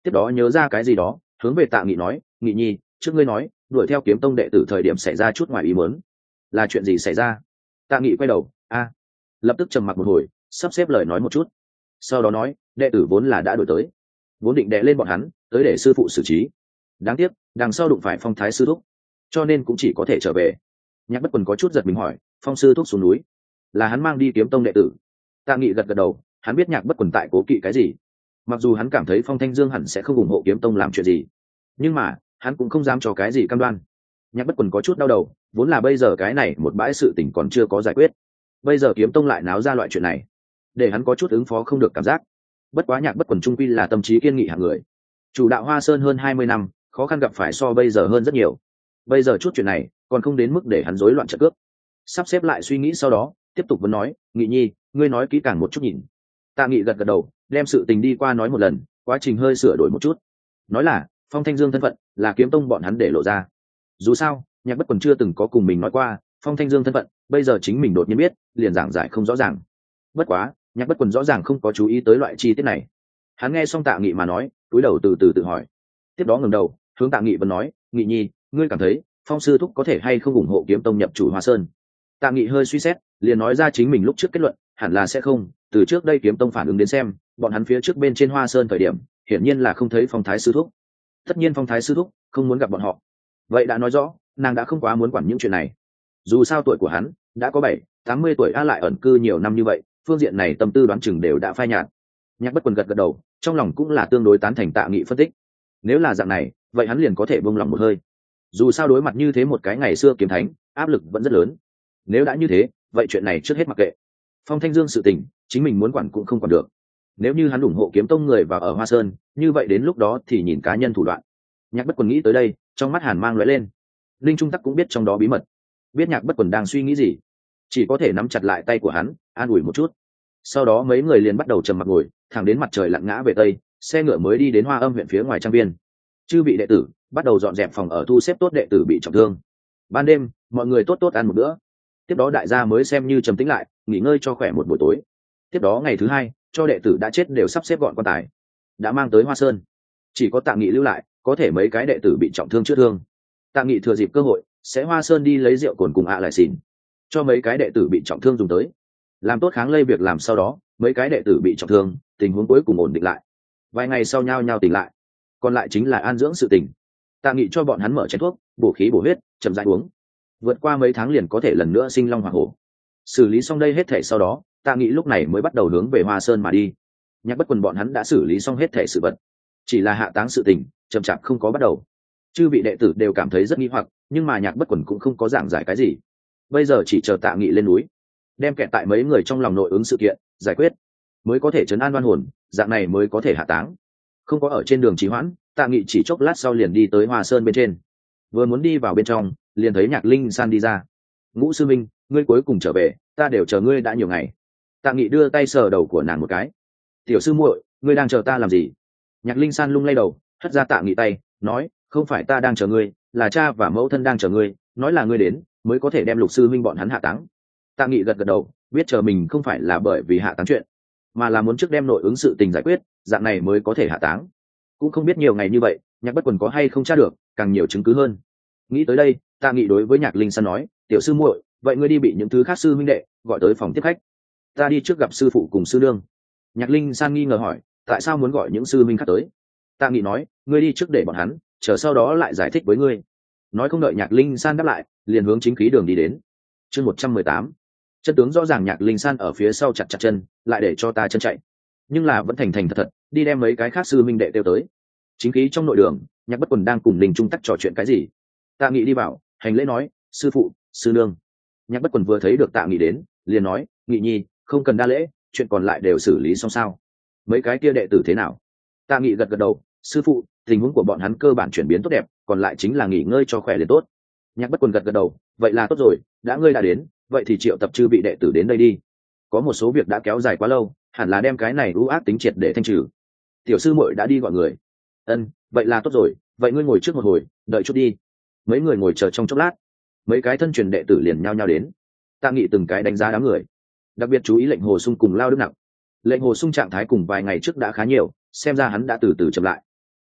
[SPEAKER 1] tiếp đó nhớ ra cái gì đó hướng về Tạ Nghị nói, Nghị nhi, trước ngươi nói đuổi theo kiếm tông đệ tử thời điểm xảy ra chút ngoài ý muốn, là chuyện gì xảy ra? Tạ Nghị quay đầu, lập tức trầm mặc một hồi, sắp xếp lời nói một chút, sau đó nói, đệ tử vốn là đã đuổi tới, vốn định đè lên bọn hắn tới để sư phụ xử trí, đáng tiếc đằng sau đụng phải Phong thái sư thúc, cho nên cũng chỉ có thể trở về. Nhạc Bất Quần có chút giật mình hỏi, Phong sư thúc xuống núi là hắn mang đi kiếm tông đệ tử? Tạ Nghị gật gật đầu, hắn biết Nhạc Bất Quần tại cố kỵ cái gì, mặc dù hắn cảm thấy Phong Thanh Dương hẳn sẽ không ủng hộ kiếm tông làm chuyện gì, nhưng mà hắn cũng không dám cho cái gì cam đoan. Nhạc Bất Quần có chút đau đầu, vốn là bây giờ cái này một bãi sự tình còn chưa có giải quyết, bây giờ kiếm tông lại náo ra loại chuyện này, để hắn có chút ứng phó không được cảm giác. Bất quá Nhạc Bất Quần trung quy là tâm trí kiên nghị hạng người, chủ đạo Hoa Sơn hơn 20 năm, khó khăn gặp phải so bây giờ hơn rất nhiều, bây giờ chút chuyện này còn không đến mức để hắn rối loạn trận cước. Sắp xếp lại suy nghĩ sau đó tiếp tục vẫn nói, Nghị nhi, ngươi nói kỹ càng một chút nhìn. Tạ Nghị gật gật đầu, đem sự tình đi qua nói một lần, quá trình hơi sửa đổi một chút, nói là Phong Thanh Dương thân phận là kiếm tông bọn hắn để lộ ra. Dù sao Nhạc Bất Quần chưa từng có cùng mình nói qua Phong Thanh Dương thân phận, bây giờ chính mình đột nhiên biết, liền giảng giải không rõ ràng. Bất quá Nhạc Bất Quần rõ ràng không có chú ý tới loại chi tiết này. Hắn nghe xong Tạ Nghị mà nói, cúi đầu từ từ tự hỏi, tiếp đó ngẩng đầu hướng Tạ Nghị vẫn nói, Nghị nhi, ngươi cảm thấy Phong sư thúc có thể hay không ủng hộ kiếm tông nhập chủ Hoa Sơn? Tạ Nghị hơi suy xét, liền nói ra chính mình lúc trước kết luận, hẳn là sẽ không. Từ trước đây kiếm tông phản ứng đến xem, bọn hắn phía trước bên trên Hoa Sơn thời điểm, hiển nhiên là không thấy Phong thái sư thúc. Tất nhiên Phong thái sư thúc không muốn gặp bọn họ, vậy đã nói rõ nàng đã không quá muốn quản những chuyện này. Dù sao tuổi của hắn đã có 70-80 tuổi, lại ẩn cư nhiều năm như vậy, phương diện này tâm tư đoán chừng đều đã phai nhạt. Nhạc Bất Quần gật gật đầu, trong lòng cũng là tương đối tán thành Tạ Nghị phân tích. Nếu là dạng này, vậy hắn liền có thể buông lòng một hơi. Dù sao đối mặt như thế một cái ngày xưa kiếm thánh, áp lực vẫn rất lớn. Nếu đã như thế, vậy chuyện này trước hết mặc kệ. Phong Thanh Dương sự tình, chính mình muốn quản cũng không quản được. Nếu như hắn ủng hộ kiếm tông người vào ở Hoa Sơn, như vậy đến lúc đó thì nhìn cá nhân thủ đoạn. Nhạc Bất Quần nghĩ tới đây, trong mắt hàn mang lóe lên. Linh Trung Tắc cũng biết trong đó bí mật, biết Nhạc Bất Quần đang suy nghĩ gì, chỉ có thể nắm chặt lại tay của hắn, an ủi một chút. Sau đó mấy người liền bắt đầu trầm mặc ngồi, thẳng đến mặt trời lặn ngã về tây, xe ngựa mới đi đến Hoa Âm huyện phía ngoài trang viên. Chư vị đệ tử bắt đầu dọn dẹp phòng ở, thu xếp tốt đệ tử bị trọng thương. Ban đêm mọi người tốt tốt ăn một bữa, tiếp đó đại gia mới xem như trầm tĩnh lại, nghỉ ngơi cho khỏe một buổi tối. Tiếp đó ngày thứ hai, cho đệ tử đã chết đều sắp xếp gọn quan tài, đã mang tới Hoa Sơn. Chỉ có Tạ Nghị lưu lại, có thể mấy cái đệ tử bị trọng thương chữa thương. Tạ Nghị thừa dịp cơ hội sẽ Hoa Sơn đi lấy rượu cồn cùng lại xỉn, cho mấy cái đệ tử bị trọng thương dùng tới, làm tốt kháng lây việc làm. Sau đó mấy cái đệ tử bị trọng thương, tình huống cuối cùng ổn định lại, vài ngày sau nhao nhao tỉnh lại, còn lại chính là an dưỡng sự tình. Tạ Nghị cho bọn hắn mở chén thuốc, bổ khí bổ huyết, chậm rãi uống, vượt qua mấy tháng liền có thể lần nữa sinh long hỏa hổ. Xử lý xong đây hết thể sau đó, Tạ Nghị lúc này mới bắt đầu hướng về Hoa Sơn mà đi. Nhạc Bất Quần bọn hắn đã xử lý xong hết thể sự vật, chỉ là hạ táng sự tình chậm chạp không có bắt đầu. Chư vị đệ tử đều cảm thấy rất nghi hoặc, nhưng mà Nhạc Bất Quần cũng không có giảng giải cái gì. Bây giờ chỉ chờ Tạ Nghị lên núi, đem kẹt tại mấy người trong lòng nội ứng sự kiện giải quyết, mới có thể trấn an oan hồn, dạng này mới có thể hạ táng. Không có ở trên đường trì hoãn, Tạ Nghị chỉ chốc lát sau liền đi tới Hoa Sơn bên trên. Vừa muốn đi vào bên trong, liền thấy Nhạc Linh San đi ra. Ngũ sư minh, ngươi cuối cùng trở về, ta đều chờ ngươi đã nhiều ngày. Tạ Nghị đưa tay sờ đầu của nàng một cái. Tiểu sư muội, ngươi đang chờ ta làm gì? Nhạc Linh San lung lay đầu, hất ra Tạ Nghị tay, nói, không phải ta đang chờ ngươi, là cha và mẫu thân đang chờ ngươi, nói là ngươi đến mới có thể đem Lục sư minh bọn hắn hạ táng. Tạ Nghị gật gật đầu, biết chờ mình không phải là bởi vì hạ táng chuyện, mà là muốn trước đem nội ứng sự tình giải quyết, dạng này mới có thể hạ táng. Cũng không biết nhiều ngày như vậy Nhạc Bất Quần có hay không tra được càng nhiều chứng cứ hơn. Nghĩ tới đây, Tạ Nghị đối với Nhạc Linh San nói, tiểu sư muội, vậy ngươi đi bị những thứ khác sư minh đệ gọi tới phòng tiếp khách, ta đi trước gặp sư phụ cùng sư nương. Nhạc Linh San nghi ngờ hỏi, tại sao muốn gọi những sư minh khác tới? Tạ Nghị nói, ngươi đi trước để bọn hắn chờ, sau đó lại giải thích với ngươi. Nói không đợi Nhạc Linh San đáp lại, liền hướng chính khí đường đi đến. Chương 118. Chân tướng rõ ràng. Nhạc Linh San ở phía sau chặt chặt chân, lại để cho ta chân chạy, nhưng là vẫn thành thành thật thật đi đem mấy cái khác sư minh đệ tiêu tới. Chính khí trong nội đường, Nhạc Bất Quần đang cùng Linh Trung Tắc trò chuyện cái gì. Tạ Nghị đi vào hành lễ nói, sư phụ, sư nương. Nhạc Bất Quần vừa thấy được Tạ Nghị đến, liền nói, Nghị nhi, không cần đa lễ, chuyện còn lại đều xử lý xong sao? Mấy cái kia đệ tử thế nào? Tạ Nghị gật gật đầu, sư phụ, tình huống của bọn hắn cơ bản chuyển biến tốt đẹp, còn lại chính là nghỉ ngơi cho khỏe liền tốt. Nhạc Bất Quần gật gật đầu, vậy là tốt rồi, đã ngươi đã đến, vậy thì triệu tập chư vị đệ tử đến đây đi. Có một số việc đã kéo dài quá lâu, hẳn là đem cái này ưu ác tính triệt để thanh trừ. Tiểu sư muội đã đi gọi người. Ân, vậy là tốt rồi, vậy ngươi ngồi trước một hồi, đợi chút đi. Mấy người ngồi chờ trong chốc lát, mấy cái thân truyền đệ tử liền nhao nhao đến. Tạ Nghị từng cái đánh giá đám người, đặc biệt chú ý lệnh Hồ Sung cùng Lao Đức Nặng. Lệnh Hồ Sung trạng thái cùng vài ngày trước đã khá nhiều, xem ra hắn đã từ từ chậm lại.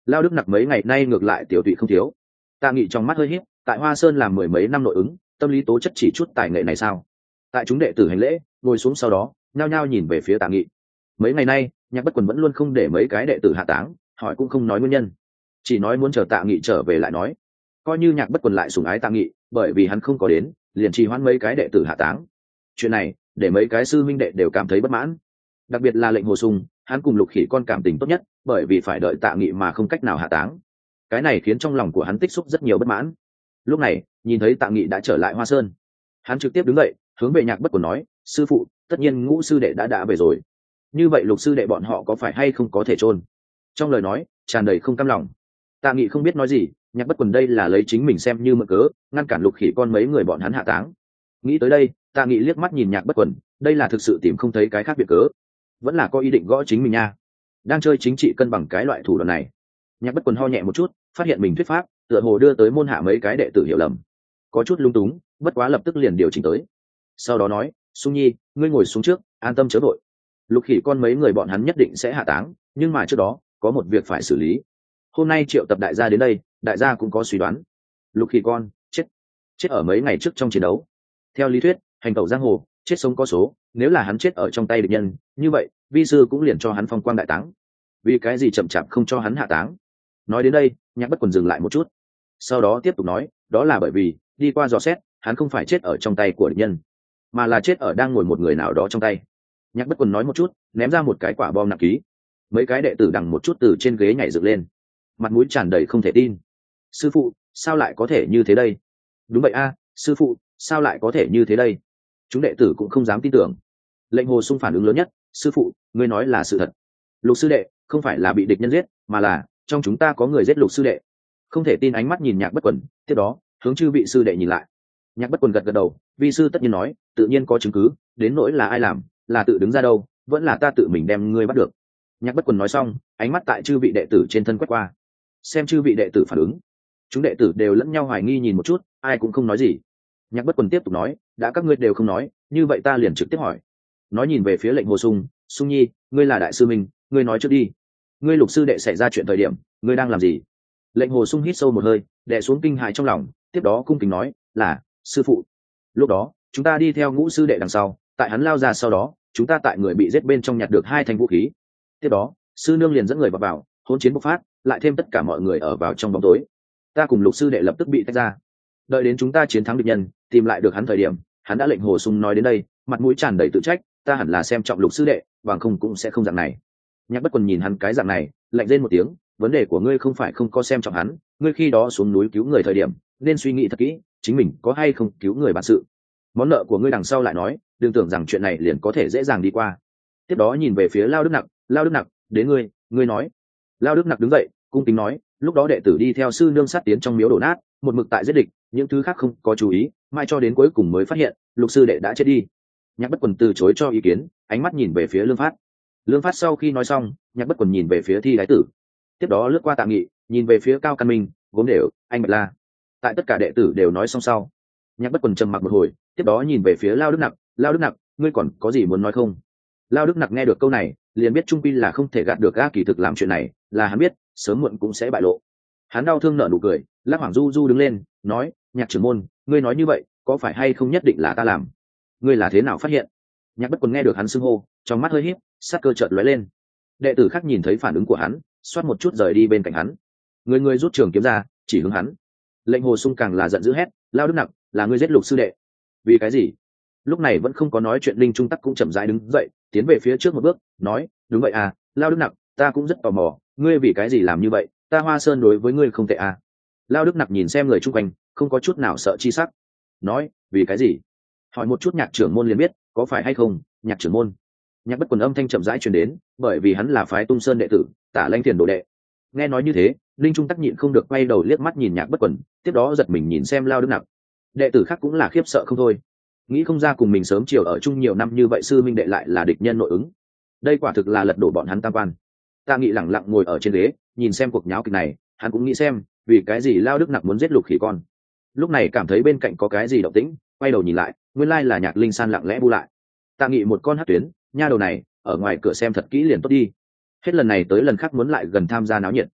[SPEAKER 1] Lao Đức Nặc mấy ngày nay ngược lại tiểu tụy không thiếu. Tạ Nghị trong mắt hơi híp, tại Hoa Sơn làm mười mấy năm nội ứng, tâm lý tố chất chỉ chút tài nghệ này sao? Tại chúng đệ tử hành lễ, ngồi xuống sau đó, nhao nhao nhìn về phía Tạ Nghị. Mấy ngày nay, Nhạc Bất Quần vẫn luôn không để mấy cái đệ tử hạ táng, hỏi cũng không nói nguyên nhân, chỉ nói muốn chờ Tạ Nghị trở về lại nói. Coi như Nhạc Bất Quần lại sủng ái Tạ Nghị, bởi vì hắn không có đến, liền trì hoãn mấy cái đệ tử hạ táng. Chuyện này, để mấy cái sư minh đệ đều cảm thấy bất mãn. Đặc biệt là Lệnh Hồ Sung, hắn cùng Lục Khỉ Con cảm tình tốt nhất, bởi vì phải đợi Tạ Nghị mà không cách nào hạ táng. Cái này khiến trong lòng của hắn tích xúc rất nhiều bất mãn. Lúc này, nhìn thấy Tạ Nghị đã trở lại Hoa Sơn, hắn trực tiếp đứng dậy, hướng về Nhạc Bất Quần nói: sư phụ, tất nhiên Ngũ sư đệ đã về rồi, như vậy Lục sư đệ bọn họ có phải hay không có thể chôn? Trong lời nói tràn đầy không cam lòng. Tạ Nghị không biết nói gì, Nhạc Bất Quần đây là lấy chính mình xem như mượn cớ ngăn cản Lục Khỉ Con mấy người bọn hắn hạ táng. Nghĩ tới đây, Tạ Nghị liếc mắt nhìn Nhạc Bất Quần, đây là thực sự tìm không thấy cái khác biệt cớ, vẫn là có ý định gõ chính mình nha, đang chơi chính trị cân bằng cái loại thủ đoạn này. Nhạc Bất Quần ho nhẹ một chút, phát hiện mình thuyết pháp tựa hồ đưa tới môn hạ mấy cái đệ tử hiểu lầm, có chút lung túng, bất quá lập tức liền điều chỉnh tới. Sau đó nói: Sung Nhi, ngươi ngồi xuống trước, an tâm chớ vội. Lục Khỉ Con mấy người bọn hắn nhất định sẽ hạ táng, nhưng mà trước đó có một việc phải xử lý. Hôm nay triệu tập đại gia đến đây, đại gia cũng có suy đoán. Lục Khỉ Con chết ở mấy ngày trước trong chiến đấu. Theo lý thuyết, hành tẩu giang hồ, chết sống có số, nếu là hắn chết ở trong tay địch nhân, như vậy vi sư cũng liền cho hắn phong quang đại táng. Vì cái gì chậm chạp không cho hắn hạ táng? Nói đến đây, Nhạc Bất Quần dừng lại một chút, sau đó tiếp tục nói: đó là bởi vì đi qua dò xét, hắn không phải chết ở trong tay của địch nhân, mà là chết ở đang ngồi một người nào đó trong tay. Nhạc Bất Quần nói một chút, ném ra một cái quả bom nặng ký. Mấy cái đệ tử đằng một chút từ trên ghế nhảy dựng lên, mặt mũi tràn đầy không thể tin. Sư phụ, sao lại có thể như thế đây? Đúng vậy a, sư phụ, sao lại có thể như thế đây? Chúng đệ tử cũng không dám tin tưởng. Lệnh Hồ Sung phản ứng lớn nhất: sư phụ, ngươi nói là sự thật. Lục sư đệ không phải là bị địch nhân giết, mà là trong chúng ta có người giết Lục sư đệ. Không thể tin ánh mắt nhìn Nhạc Bất Quần, tiếp đó hướng chư vị sư đệ nhìn lại. Nhạc Bất Quần gật gật đầu: vi sư tất nhiên nói, tự nhiên có chứng cứ, đến nỗi là ai làm, là tự đứng ra đâu, vẫn là ta tự mình đem ngươi bắt được. Nhạc Bất Quần nói xong, ánh mắt tại chư vị đệ tử trên thân quét qua, xem chư vị đệ tử phản ứng. Chúng đệ tử đều lẫn nhau hoài nghi nhìn một chút, ai cũng không nói gì. Nhạc Bất Quần tiếp tục nói: đã các ngươi đều không nói, như vậy ta liền trực tiếp hỏi. Nói nhìn về phía Lệnh Hồ Sung: Sung Nhi, ngươi là đại sư minh, ngươi nói trước đi. Ngươi Lục sư đệ xảy ra chuyện thời điểm, ngươi đang làm gì? Lệnh Hồ Sung hít sâu một hơi, đè xuống kinh hãi trong lòng, tiếp đó cung kính nói: là sư phụ. Lúc đó chúng ta đi theo Ngũ sư đệ đằng sau, tại hắn lao ra sau đó, chúng ta tại người bị giết bên trong nhặt được 2 thanh vũ khí. Tiếp đó sư nương liền dẫn người vào vào, hỗn chiến bộc phát, lại thêm tất cả mọi người ở vào trong bóng tối. Ta cùng Lục sư đệ lập tức bị tách ra. Đợi đến chúng ta chiến thắng địch nhân, tìm lại được hắn thời điểm, hắn đã. Lệnh Hồ Sung nói đến đây, mặt mũi tràn đầy tự trách: ta hẳn là xem trọng Lục sư đệ, bằng không cũng sẽ không dạng này. Nhạc Bất Quần nhìn hắn cái dạng này, lạnh lên một tiếng: vấn đề của ngươi không phải không có xem trọng hắn, ngươi khi đó xuống núi cứu người thời điểm, nên suy nghĩ thật kỹ, chính mình có hay không cứu người bản sự. Món nợ của ngươi đằng sau lại nói, đừng tưởng rằng chuyện này liền có thể dễ dàng đi qua. Tiếp đó nhìn về phía Lao Đức Nặc: Lao Đức Nặc, đến ngươi nói. Lao Đức Nặc đứng dậy, cung kính nói: lúc đó đệ tử đi theo sư nương sát tiến trong miếu đổ nát, một mực tại giết địch, những thứ khác không có chú ý, mai cho đến cuối cùng mới phát hiện Lục sư đệ đã chết đi. Nhạc Bất Quần từ chối cho ý kiến, ánh mắt nhìn về phía Lương Phát. Lương Phát sau khi nói xong, Nhạc Bất Quần nhìn về phía Thi Đái Tử, tiếp đó lướt qua Tạ Nghị, nhìn về phía Cao Căn Minh, Gốm Đều, anh Bạch La. Tại tất cả đệ tử đều nói xong sau, Nhạc Bất Quần trầm mặc một hồi, tiếp đó nhìn về phía Lao Đức Nặc: Lao Đức Nặc, ngươi còn có gì muốn nói không? Lao Đức Nặc nghe được câu này, liền biết trung quy là không thể gạt được A Kỳ thực làm chuyện này, là hắn biết sớm muộn cũng sẽ bại lộ. Hắn đau thương nở nụ cười, lắc Hoàng Du Du đứng lên, nói: Nhạc trưởng môn, ngươi nói như vậy, có phải hay không nhất định là ta làm? Ngươi là thế nào phát hiện? Nhạc Bất Quần nghe được hắn xưng hô, trong mắt hơi híp, sát cơ chợt lóe lên. Đệ tử khác nhìn thấy phản ứng của hắn, xoát một chút rời đi bên cạnh hắn. Người rút trường kiếm ra, chỉ hướng hắn. Lệnh Hồ Sung càng là giận dữ hét: Lao Đức Nặc, là ngươi giết Lục sư đệ? Vì cái gì? Lúc này vẫn không có nói chuyện Linh Trung Tắc cũng chậm rãi đứng dậy, tiến về phía trước một bước, nói: đúng vậy à, Lao Đức Nặc, ta cũng rất tò mò, ngươi vì cái gì làm như vậy? Ta Hoa Sơn đối với ngươi không tệ à? Lao Đức Nặc nhìn xem người chung quanh, không có chút nào sợ chi sắc, nói: vì cái gì? Hỏi một chút Nhạc trưởng môn liền biết, có phải hay không, Nhạc trưởng môn? Nhạc Bất Quần âm thanh chậm rãi truyền đến, bởi vì hắn là phái Tung Sơn đệ tử, Tả Lanh Thiền đồ đệ. Nghe nói như thế, Linh Trung Tắc nhịn không được quay đầu liếc mắt nhìn Nhạc Bất Quần, tiếp đó giật mình nhìn xem Lao Đức Nặc. Đệ tử khác cũng là khiếp sợ không thôi, nghĩ không ra cùng mình sớm chiều ở chung nhiều năm như vậy sư minh đệ lại là địch nhân nội ứng. Đây quả thực là lật đổ bọn hắn tam quan. Tạ Nghị lẳng lặng ngồi ở trên ghế, nhìn xem cuộc nháo kịch này, hắn cũng nghĩ xem vì cái gì Lao Đức Nặc muốn giết Lục Khỉ Con. Lúc này cảm thấy bên cạnh có cái gì động tĩnh, quay đầu nhìn lại, nguyên lai là Nhạc Linh San lặng lẽ bu lại. Tạ Nghị một con hắc tuyến, nha đầu này ở ngoài cửa xem thật kỹ liền tốt đi, hết lần này tới lần khác muốn lại gần tham gia náo nhiệt.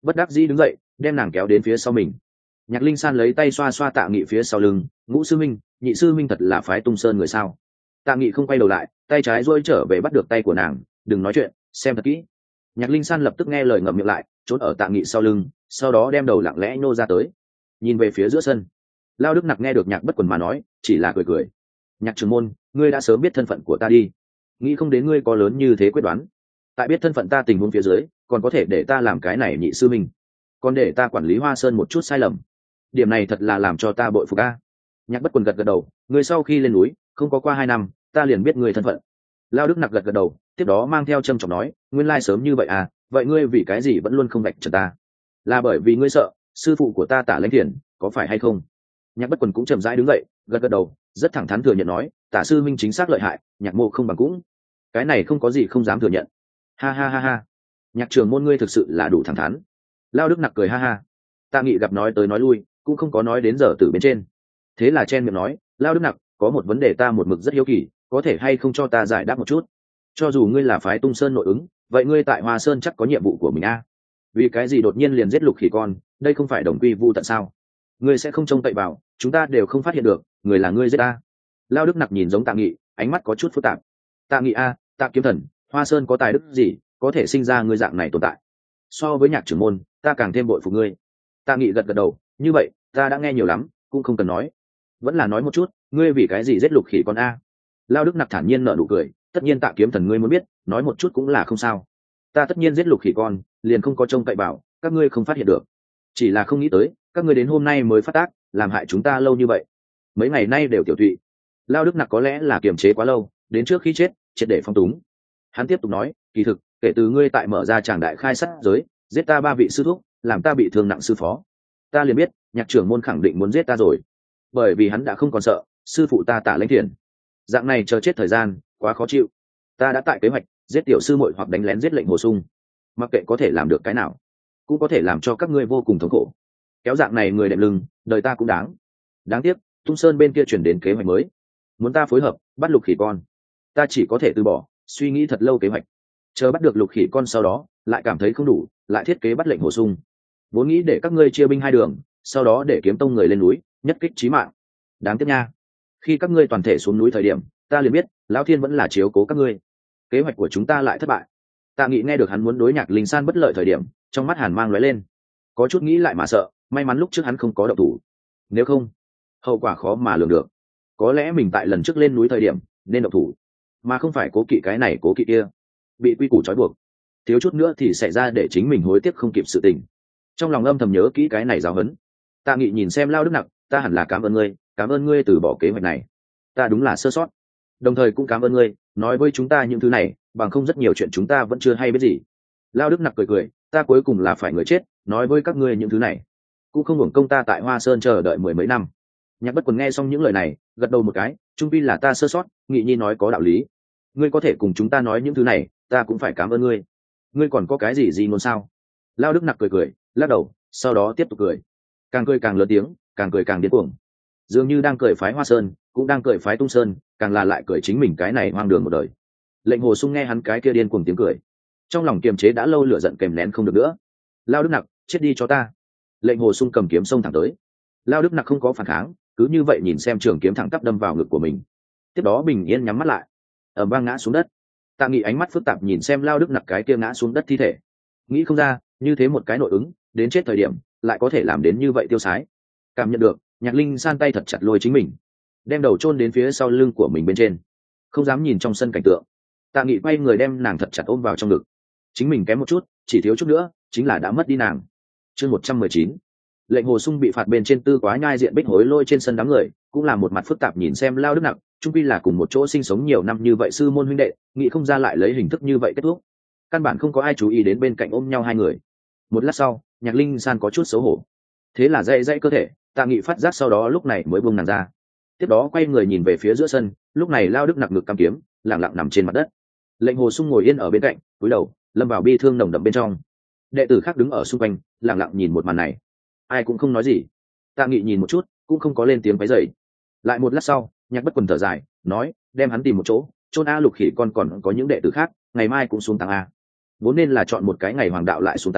[SPEAKER 1] bất đắc dĩ đứng dậy đem nàng kéo đến phía sau mình. Nhạc Linh San lấy tay xoa xoa Tạ Nghị phía sau lưng, ngũ sư minh, nhị sư minh thật là phái Tung Sơn người sao? Tạ Nghị không quay đầu lại, tay trái duỗi trở về bắt được tay của nàng, đừng nói chuyện, xem thật kỹ. Nhạc Linh San lập tức nghe lời ngậm miệng lại, trốn ở Tạ Nghị sau lưng, sau đó đem đầu lặng lẽ nhô ra tới, nhìn về phía giữa sân. Lao Đức Nặc nghe được Nhạc Bất Quần mà nói, chỉ là cười cười. Nhạc trưởng môn, ngươi đã sớm biết thân phận của ta đi, nghĩ không đến ngươi có lớn như thế quyết đoán. Tại biết thân phận ta tình huống phía dưới, còn có thể để ta làm cái này nhị sư minh, còn để ta quản lý Hoa Sơn một chút sai lầm, điểm này thật là làm cho ta bội phục a. Nhạc Bất Quần gật gật đầu, người sau khi lên núi không có qua 2 năm, ta liền biết người thân phận. Lao Đức Nặc gật gật đầu, tiếp đó mang theo trầm trọng nói, nguyên lai sớm như vậy à, vậy ngươi vì cái gì vẫn luôn không vạch trần ta? Là bởi vì ngươi sợ sư phụ của ta Tả Lãnh Thiền, có phải hay không? Nhạc Bất Quần cũng chậm rãi đứng dậy, gật gật đầu, rất thẳng thắn thừa nhận nói, Tả sư minh chính xác lợi hại, Nhạc mộ không bằng cũng, cái này không có gì không dám thừa nhận. Ha ha ha ha, Nhạc trưởng môn ngươi thực sự là đủ thẳng thắn. Lao Đức Nặc cười ha ha. Tạ Nghị gặp nói tới nói lui, cũng không có nói đến giờ từ bên trên, thế là chen miệng nói, Lao Đức Nặc, có một vấn đề ta một mực rất hiếu kỳ, có thể hay không cho ta giải đáp một chút? Cho dù ngươi là phái Tung Sơn nội ứng, vậy ngươi tại Hoa Sơn chắc có nhiệm vụ của mình a? Vì cái gì đột nhiên liền giết Lục Khỉ con, đây không phải đồng quy vu tận sao? Ngươi sẽ không trông cậy vào, chúng ta đều không phát hiện được, người là ngươi giết ta. Lao Đức Nặc nhìn giống Tạ Nghị, ánh mắt có chút phức tạp. Tạ Nghị a, Tạ kiếm thần, Hoa Sơn có tài đức gì, có thể sinh ra ngươi dạng này tồn tại? So với Nhạc trưởng môn, ta càng thêm bội phục ngươi. Tạ Nghị gật gật đầu, như vậy, ta đã nghe nhiều lắm, cũng không cần nói. Vẫn là nói một chút, ngươi vì cái gì giết Lục Khỉ con a? Lao Đức Nặc thản nhiên nở nụ cười, tất nhiên Tạ kiếm thần ngươi muốn biết, nói một chút cũng là không sao. Ta tất nhiên giết Lục Khỉ con, liền không có trông cậy bảo, các ngươi không phát hiện được. Chỉ là không nghĩ tới, các ngươi đến hôm nay mới phát tác, làm hại chúng ta lâu như vậy. Mấy ngày nay đều tiểu thụy. Lao Đức Nặc có lẽ là kiềm chế quá lâu, đến trước khi chết, triệt để phong túng. Hắn tiếp tục nói, kỳ thực, kể từ ngươi tại mở ra tràng đại khai sát giới, giết ta 3 vị sư thúc, làm ta bị thương nặng sư phó, ta liền biết Nhạc trưởng môn khẳng định muốn giết ta rồi, bởi vì hắn đã không còn sợ sư phụ ta Tả Lãnh Thiền. Dạng này chờ chết thời gian quá khó chịu, ta đã tại kế hoạch giết tiểu sư muội hoặc đánh lén giết lệnh Hồ Sung, mặc kệ có thể làm được cái nào, cũng có thể làm cho các ngươi vô cùng thống khổ. Kéo dạng này người đệm lưng, đời ta cũng đáng. Đáng tiếc Tung Sơn bên kia chuyển đến kế hoạch mới, muốn ta phối hợp bắt Lục Khỉ con, ta chỉ có thể từ bỏ, suy nghĩ thật lâu kế hoạch, chờ bắt được Lục Khỉ con sau đó lại cảm thấy không đủ, lại thiết kế bắt lệnh Hồ Sung. Vốn nghĩ để các ngươi chia binh 2 đường, sau đó để kiếm tông người lên núi nhất kích chí mạng. Đáng tiếc nha, khi các ngươi toàn thể xuống núi thời điểm, ta liền biết Lão Thiên vẫn là chiếu cố các ngươi, kế hoạch của chúng ta lại thất bại. Tạ Nghị nghe được hắn muốn đối Nhạc Linh San bất lợi thời điểm, trong mắt hàn mang lóe lên, có chút nghĩ lại mà sợ, may mắn lúc trước hắn không có động thủ, nếu không hậu quả khó mà lường được. Có lẽ mình tại lần trước lên núi thời điểm nên động thủ, mà không phải cố kỵ cái này cố kỵ kia, bị quy củ trói buộc, thiếu chút nữa thì xảy ra để chính mình hối tiếc không kịp sự tình. Trong lòng âm thầm nhớ kỹ cái này giáo huấn. Tạ Nghị nhìn xem Lao Đức Nặc, ta hẳn là cảm ơn ngươi từ bỏ kế hoạch này, ta đúng là sơ sót, đồng thời cũng cảm ơn ngươi nói với chúng ta những thứ này, bằng không rất nhiều chuyện chúng ta vẫn chưa hay biết gì. Lao Đức Nặc cười cười, ta cuối cùng là phải người chết nói với các ngươi những thứ này, cũng không hưởng công ta tại Hoa Sơn chờ đợi 10 mấy năm. Nhạc Bất Quần nghe xong những lời này, gật đầu một cái, trung pi là ta sơ sót, Nghị nhi nói có đạo lý, ngươi có thể cùng chúng ta nói những thứ này, ta cũng phải cảm ơn ngươi. Ngươi còn có cái gì ngôn sao? Lao Đức Nặc cười cười, lắc đầu, sau đó tiếp tục cười, càng cười càng lớn tiếng, càng cười càng điên cuồng, dường như đang cười phái Hoa Sơn, cũng đang cười phái Tung Sơn, càng là lại cười chính mình cái này hoang đường một đời. Lệnh Hồ Sung nghe hắn cái kia điên cuồng tiếng cười, trong lòng kiềm chế đã lâu lửa giận kèm nén không được nữa. Lao Đức Nặc, chết đi cho ta! Lệnh Hồ Sung cầm kiếm xông thẳng tới. Lao Đức Nặc không có phản kháng, cứ như vậy nhìn xem trường kiếm thẳng tắp đâm vào ngực của mình, tiếp đó bình yên nhắm mắt lại, ầm vang ngã xuống đất. Tạ Nghị ánh mắt phức tạp nhìn xem Lao Đức Nặc cái kia ngã xuống đất thi thể, nghĩ không ra như thế một cái nội ứng đến chết thời điểm lại có thể làm đến như vậy tiêu sái. Cảm nhận được Nhạc Linh San tay thật chặt lôi chính mình, đem đầu chôn đến phía sau lưng của mình bên trên, không dám nhìn trong sân cảnh tượng. Tạ Nghị quay người đem nàng thật chặt ôm vào trong ngực, chính mình kém một chút, chỉ thiếu chút nữa chính là đã mất đi nàng. Chương 119. Lệnh Hồ Sung bị phạt bên trên tư quá nhai diện bích hối lôi trên sân đám người, cũng là một mặt phức tạp nhìn xem Lao Đức Nặc, chung quy là cùng một chỗ sinh sống nhiều năm như vậy sư môn huynh đệ, nghĩ không ra lại lấy hình thức như vậy kết thúc. Căn bản không có ai chú ý đến bên cạnh ôm nhau 2 người. Một lát sau, Nhạc Linh San có chút xấu hổ, thế là dãy cơ thể. Tạ Nghị phát giác sau đó lúc này mới buông nàng ra, tiếp đó quay người nhìn về phía giữa sân, lúc này Lao Đức Nặc ngực cắm kiếm, lặng lặng nằm trên mặt đất. Lệnh Hồ Sung ngồi yên ở bên cạnh, cúi đầu lâm vào bi thương nồng đậm bên trong. Đệ tử khác đứng ở xung quanh, lặng lặng nhìn một màn này, ai cũng không nói gì. Tạ Nghị nhìn một chút, cũng không có lên tiếng quấy rầy. Lại một lát sau, Nhạc Bất Quần thở dài, nói, đem hắn tìm một chỗ, chôn a Lục Khỉ con, còn có những đệ tử khác, ngày mai cũng xuống táng a. Vốn nên là chọn một cái ngày hoàng đạo lại xuống táng,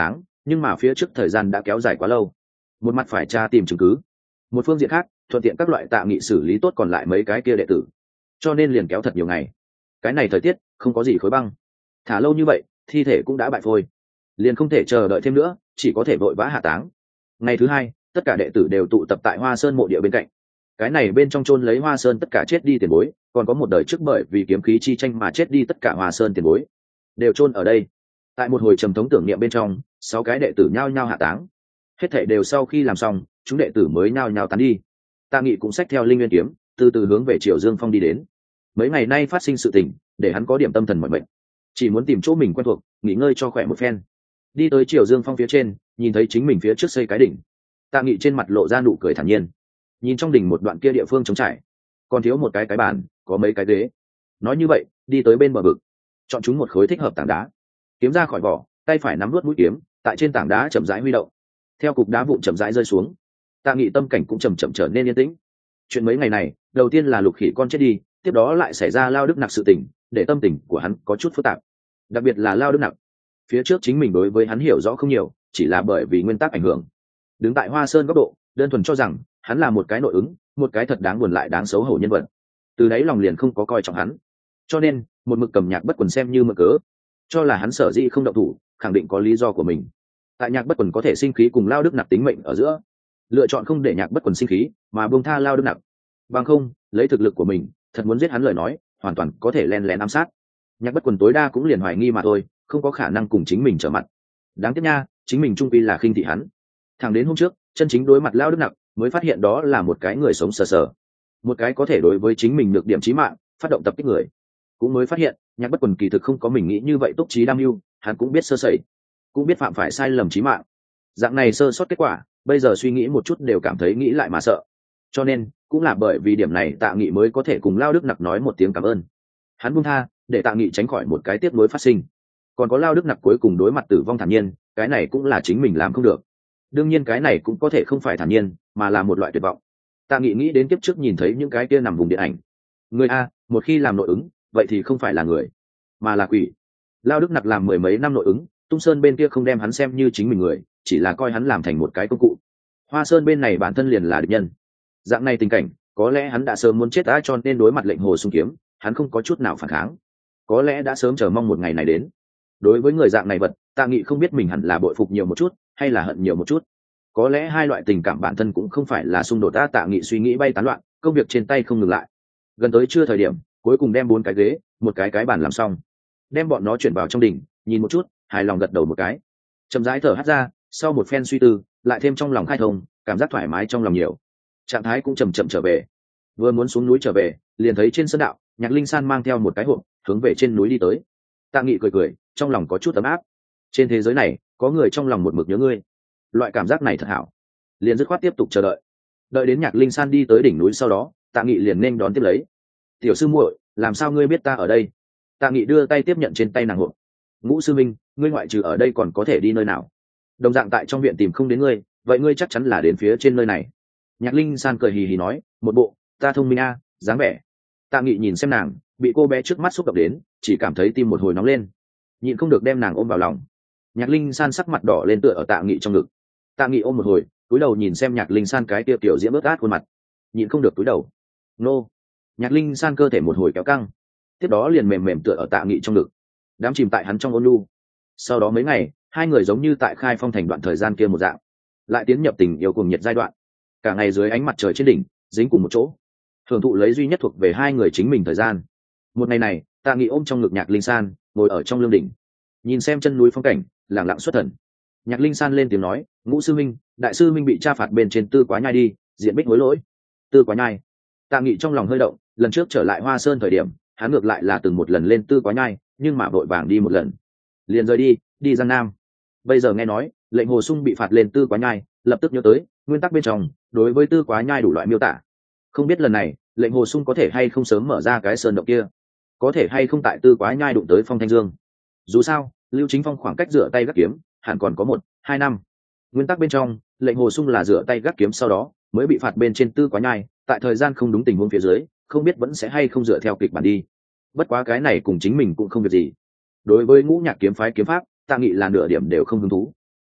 [SPEAKER 1] nhưng mà phía trước thời gian đã kéo dài quá lâu, một mặt phải tra tìm chứng cứ, một phương diện khác thuận tiện các loại Tạ Nghị xử lý tốt còn lại mấy cái kia đệ tử, cho nên liền kéo thật nhiều ngày. Cái này thời tiết không có gì khối băng, thả lâu như vậy thi thể cũng đã bại phôi, liền không thể chờ đợi thêm nữa, chỉ có thể vội vã hạ táng. Ngày thứ hai, tất cả đệ tử đều tụ tập tại Hoa Sơn mộ địa bên cạnh. Cái này bên trong chôn lấy Hoa Sơn tất cả chết đi tiền bối, còn có một đời trước bởi vì kiếm khí chi tranh mà chết đi tất cả Hoa Sơn tiền bối, đều chôn ở đây. Tại một hồi trầm thống tưởng niệm bên trong, 6 cái đệ tử nhao nhao hạ táng. Hết thảy đều sau khi làm xong, chúng đệ tử mới nhao nhao tán đi. Tạ Nghị cũng xách theo Linh Nguyên kiếm, từ từ hướng về Triều Dương Phong đi đến. Mấy ngày nay phát sinh sự tình, để hắn có điểm tâm thần mỏi mệt, chỉ muốn tìm chỗ mình quen thuộc, nghỉ ngơi cho khỏe một phen. Đi tới Triều Dương Phong phía trên, nhìn thấy chính mình phía trước xây cái đỉnh. Tạ Nghị trên mặt lộ ra nụ cười thản nhiên, nhìn trong đỉnh một đoạn kia địa phương trống trải, còn thiếu một cái bàn, có mấy cái ghế. Nói như vậy, đi tới bên bờ vực, chọn chúng một khối thích hợp tảng đá, kiếm ra khỏi vỏ, tay phải nắm nuốt mũi kiếm, tại trên tảng đá chậm rãi huy động. Theo cục đá vụn chậm rãi rơi xuống, Tạ Nghị tâm cảnh cũng chậm chậm trở nên yên tĩnh. Chuyện mấy ngày này, đầu tiên là Lục Khỉ con chết đi, tiếp đó lại xảy ra Lao Đức Nặc sự tình, để tâm tình của hắn có chút phức tạp. Đặc biệt là Lao Đức Nặc, phía trước chính mình đối với hắn hiểu rõ không nhiều, chỉ là bởi vì nguyên tắc ảnh hưởng. Đứng tại Hoa Sơn góc độ, đơn thuần cho rằng hắn là một cái nội ứng, một cái thật đáng buồn lại đáng xấu hổ nhân vật. Từ đấy lòng liền không có coi trọng hắn, cho nên một mực cầm Nhạc Bất Quần xem như mượn cớ, cho là hắn sở dĩ không động thủ, khẳng định có lý do của mình. Tại Nhạc Bất Quần có thể sinh khí cùng Lao Đức Nặc tính mệnh ở giữa, lựa chọn không để Nhạc Bất Quần sinh khí mà buông tha Lao Đức Nặc. Bằng không, lấy thực lực của mình, thật muốn giết hắn lời nói, hoàn toàn có thể len lén ám sát. Nhạc Bất Quần tối đa cũng liền hoài nghi mà thôi, không có khả năng cùng chính mình trở mặt. Đáng tiếc nha, chính mình trung quy là khinh thị hắn. Thẳng đến hôm trước, chân chính đối mặt Lao Đức Nặc, mới phát hiện đó là một cái người sống sờ sờ, một cái có thể đối với chính mình được điểm chí mạng, phát động tập kích người. Cũng mới phát hiện, Nhạc Bất Quần kỳ thực không có mình nghĩ như vậy túc trí đam mưu, hắn cũng biết sơ sẩy, cũng biết phạm phải sai lầm chí mạng. Dạng này sơ sót kết quả, bây giờ suy nghĩ một chút đều cảm thấy nghĩ lại mà sợ. Cho nên, cũng là bởi vì điểm này Tạ Nghị mới có thể cùng Lao Đức Nặc nói một tiếng cảm ơn. Hắn buông tha, để Tạ Nghị tránh khỏi một cái tiếp nối phát sinh. Còn có Lao Đức Nặc cuối cùng đối mặt tử vong thản nhiên, cái này cũng là chính mình làm không được. Đương nhiên cái này cũng có thể không phải thản nhiên, mà là một loại tuyệt vọng. Tạ Nghị nghĩ đến kiếp trước nhìn thấy những cái kia nằm vùng điện ảnh. Người a, một khi làm nội ứng, vậy thì không phải là người, mà là quỷ. Lao Đức Nặc làm 10 mấy năm nội ứng, Tung Sơn bên kia không đem hắn xem như chính mình người, chỉ là coi hắn làm thành một cái công cụ. Hoa Sơn bên này bản thân liền là địch nhân. Dạng này tình cảnh, có lẽ hắn đã sớm muốn chết đã, cho nên đối mặt lệnh Hồ Xung kiếm, hắn không có chút nào phản kháng. Có lẽ đã sớm chờ mong một ngày này đến. Đối với người dạng này vật, Tạ Nghị không biết mình hẳn là bội phục nhiều một chút, hay là hận nhiều một chút. Có lẽ hai loại tình cảm bản thân cũng không phải là xung đột. Tạ Nghị suy nghĩ bay tán loạn, công việc trên tay không ngừng lại. Gần tới trưa thời điểm, cuối cùng đem 4 cái ghế, một cái bàn làm xong, đem bọn nó chuyển vào trong đỉnh, nhìn một chút, hài lòng gật đầu một cái, chậm rãi thở hắt ra. Sau một phen suy tư, lại thêm trong lòng khai thông, cảm giác thoải mái trong lòng nhiều, trạng thái cũng chậm trở về. Vừa muốn xuống núi trở về, liền thấy trên sơn đạo, Nhạc Linh San mang theo một cái hộp, hướng về trên núi đi tới. Tạ Nghị cười, trong lòng có chút ấm áp. Trên thế giới này, có người trong lòng một mực nhớ ngươi, loại cảm giác này thật hảo. Liền dứt khoát tiếp tục chờ đợi. Đợi đến Nhạc Linh San đi tới đỉnh núi sau đó, Tạ Nghị liền nên đón tiếp lấy. Tiểu sư muội, làm sao ngươi biết ta ở đây? Tạ Nghị đưa tay tiếp nhận trên tay nàng hộp. Ngũ sư minh, ngươi ngoại trừ ở đây còn có thể đi nơi nào? Đồng dạng tại trong viện tìm không đến ngươi, vậy ngươi chắc chắn là đến phía trên nơi này. Nhạc Linh San cười hì hì nói, một bộ ta thông minh a dáng vẻ. Tạ Nghị nhìn xem nàng, bị cô bé trước mắt xúc động đến, chỉ cảm thấy tim một hồi nóng lên, nhịn không được đem nàng ôm vào lòng. Nhạc Linh San sắc mặt đỏ lên tựa ở Tạ Nghị trong ngực. Tạ Nghị ôm một hồi, cúi đầu nhìn xem Nhạc Linh San cái kia tiểu diễm ướt át khuôn mặt, nhịn không được cúi đầu. Nô. Nhạc Linh San cơ thể một hồi kéo căng, tiếp đó liền mềm mềm tựa ở Tạ Nghị trong ngực, đắm chìm tại hắn trong ôn nhu. Sau đó mấy ngày, hai người giống như tại Khai Phong thành đoạn thời gian kia một dạng, lại tiến nhập tình yêu cuồng nhiệt giai đoạn. Cả ngày dưới ánh mặt trời trên đỉnh, dính cùng một chỗ, hưởng thụ lấy duy nhất thuộc về hai người chính mình thời gian. Một ngày này, Tạ Nghị ôm trong ngực Nhạc Linh San, ngồi ở trong lương đỉnh, nhìn xem chân núi phong cảnh, lặng lặng xuất thần. Nhạc Linh San lên tiếng nói, Ngũ sư minh, đại sư minh bị tra phạt bên trên Tư Quá Nhai đi, diện bích hối lỗi. Tư Quá Nhai. Tạ Nghị trong lòng hơi động, lần trước trở lại Hoa Sơn thời điểm, hắn ngược lại là từng một lần lên Tư Quá Nhai, nhưng mà vội vàng đi một lần, liền rời đi Giang Nam. Bây giờ nghe nói lệnh Hồ Xung bị phạt lên Tư Quá Nhai, lập tức nhớ tới nguyên tắc bên trong đối với Tư Quá Nhai đủ loại miêu tả. Không biết lần này lệnh Hồ Xung có thể hay không sớm mở ra cái sơn động kia, có thể hay không tại Tư Quá Nhai đụng tới Phong Thanh Dương. Dù sao Lưu Chính Phong khoảng cách rửa tay gác kiếm hẳn còn có 1-2 năm. Nguyên tắc bên trong lệnh Hồ Xung là rửa tay gác kiếm sau đó mới bị phạt bên trên Tư Quá Nhai, tại thời gian không đúng tình huống phía dưới, không biết vẫn sẽ hay không dựa theo kịch bản đi. Bất quá cái này cùng chính mình cũng không việc gì. Đối với Ngũ Nhạc kiếm phái kiếm pháp, Tạ Nghị là nửa điểm đều không hứng thú.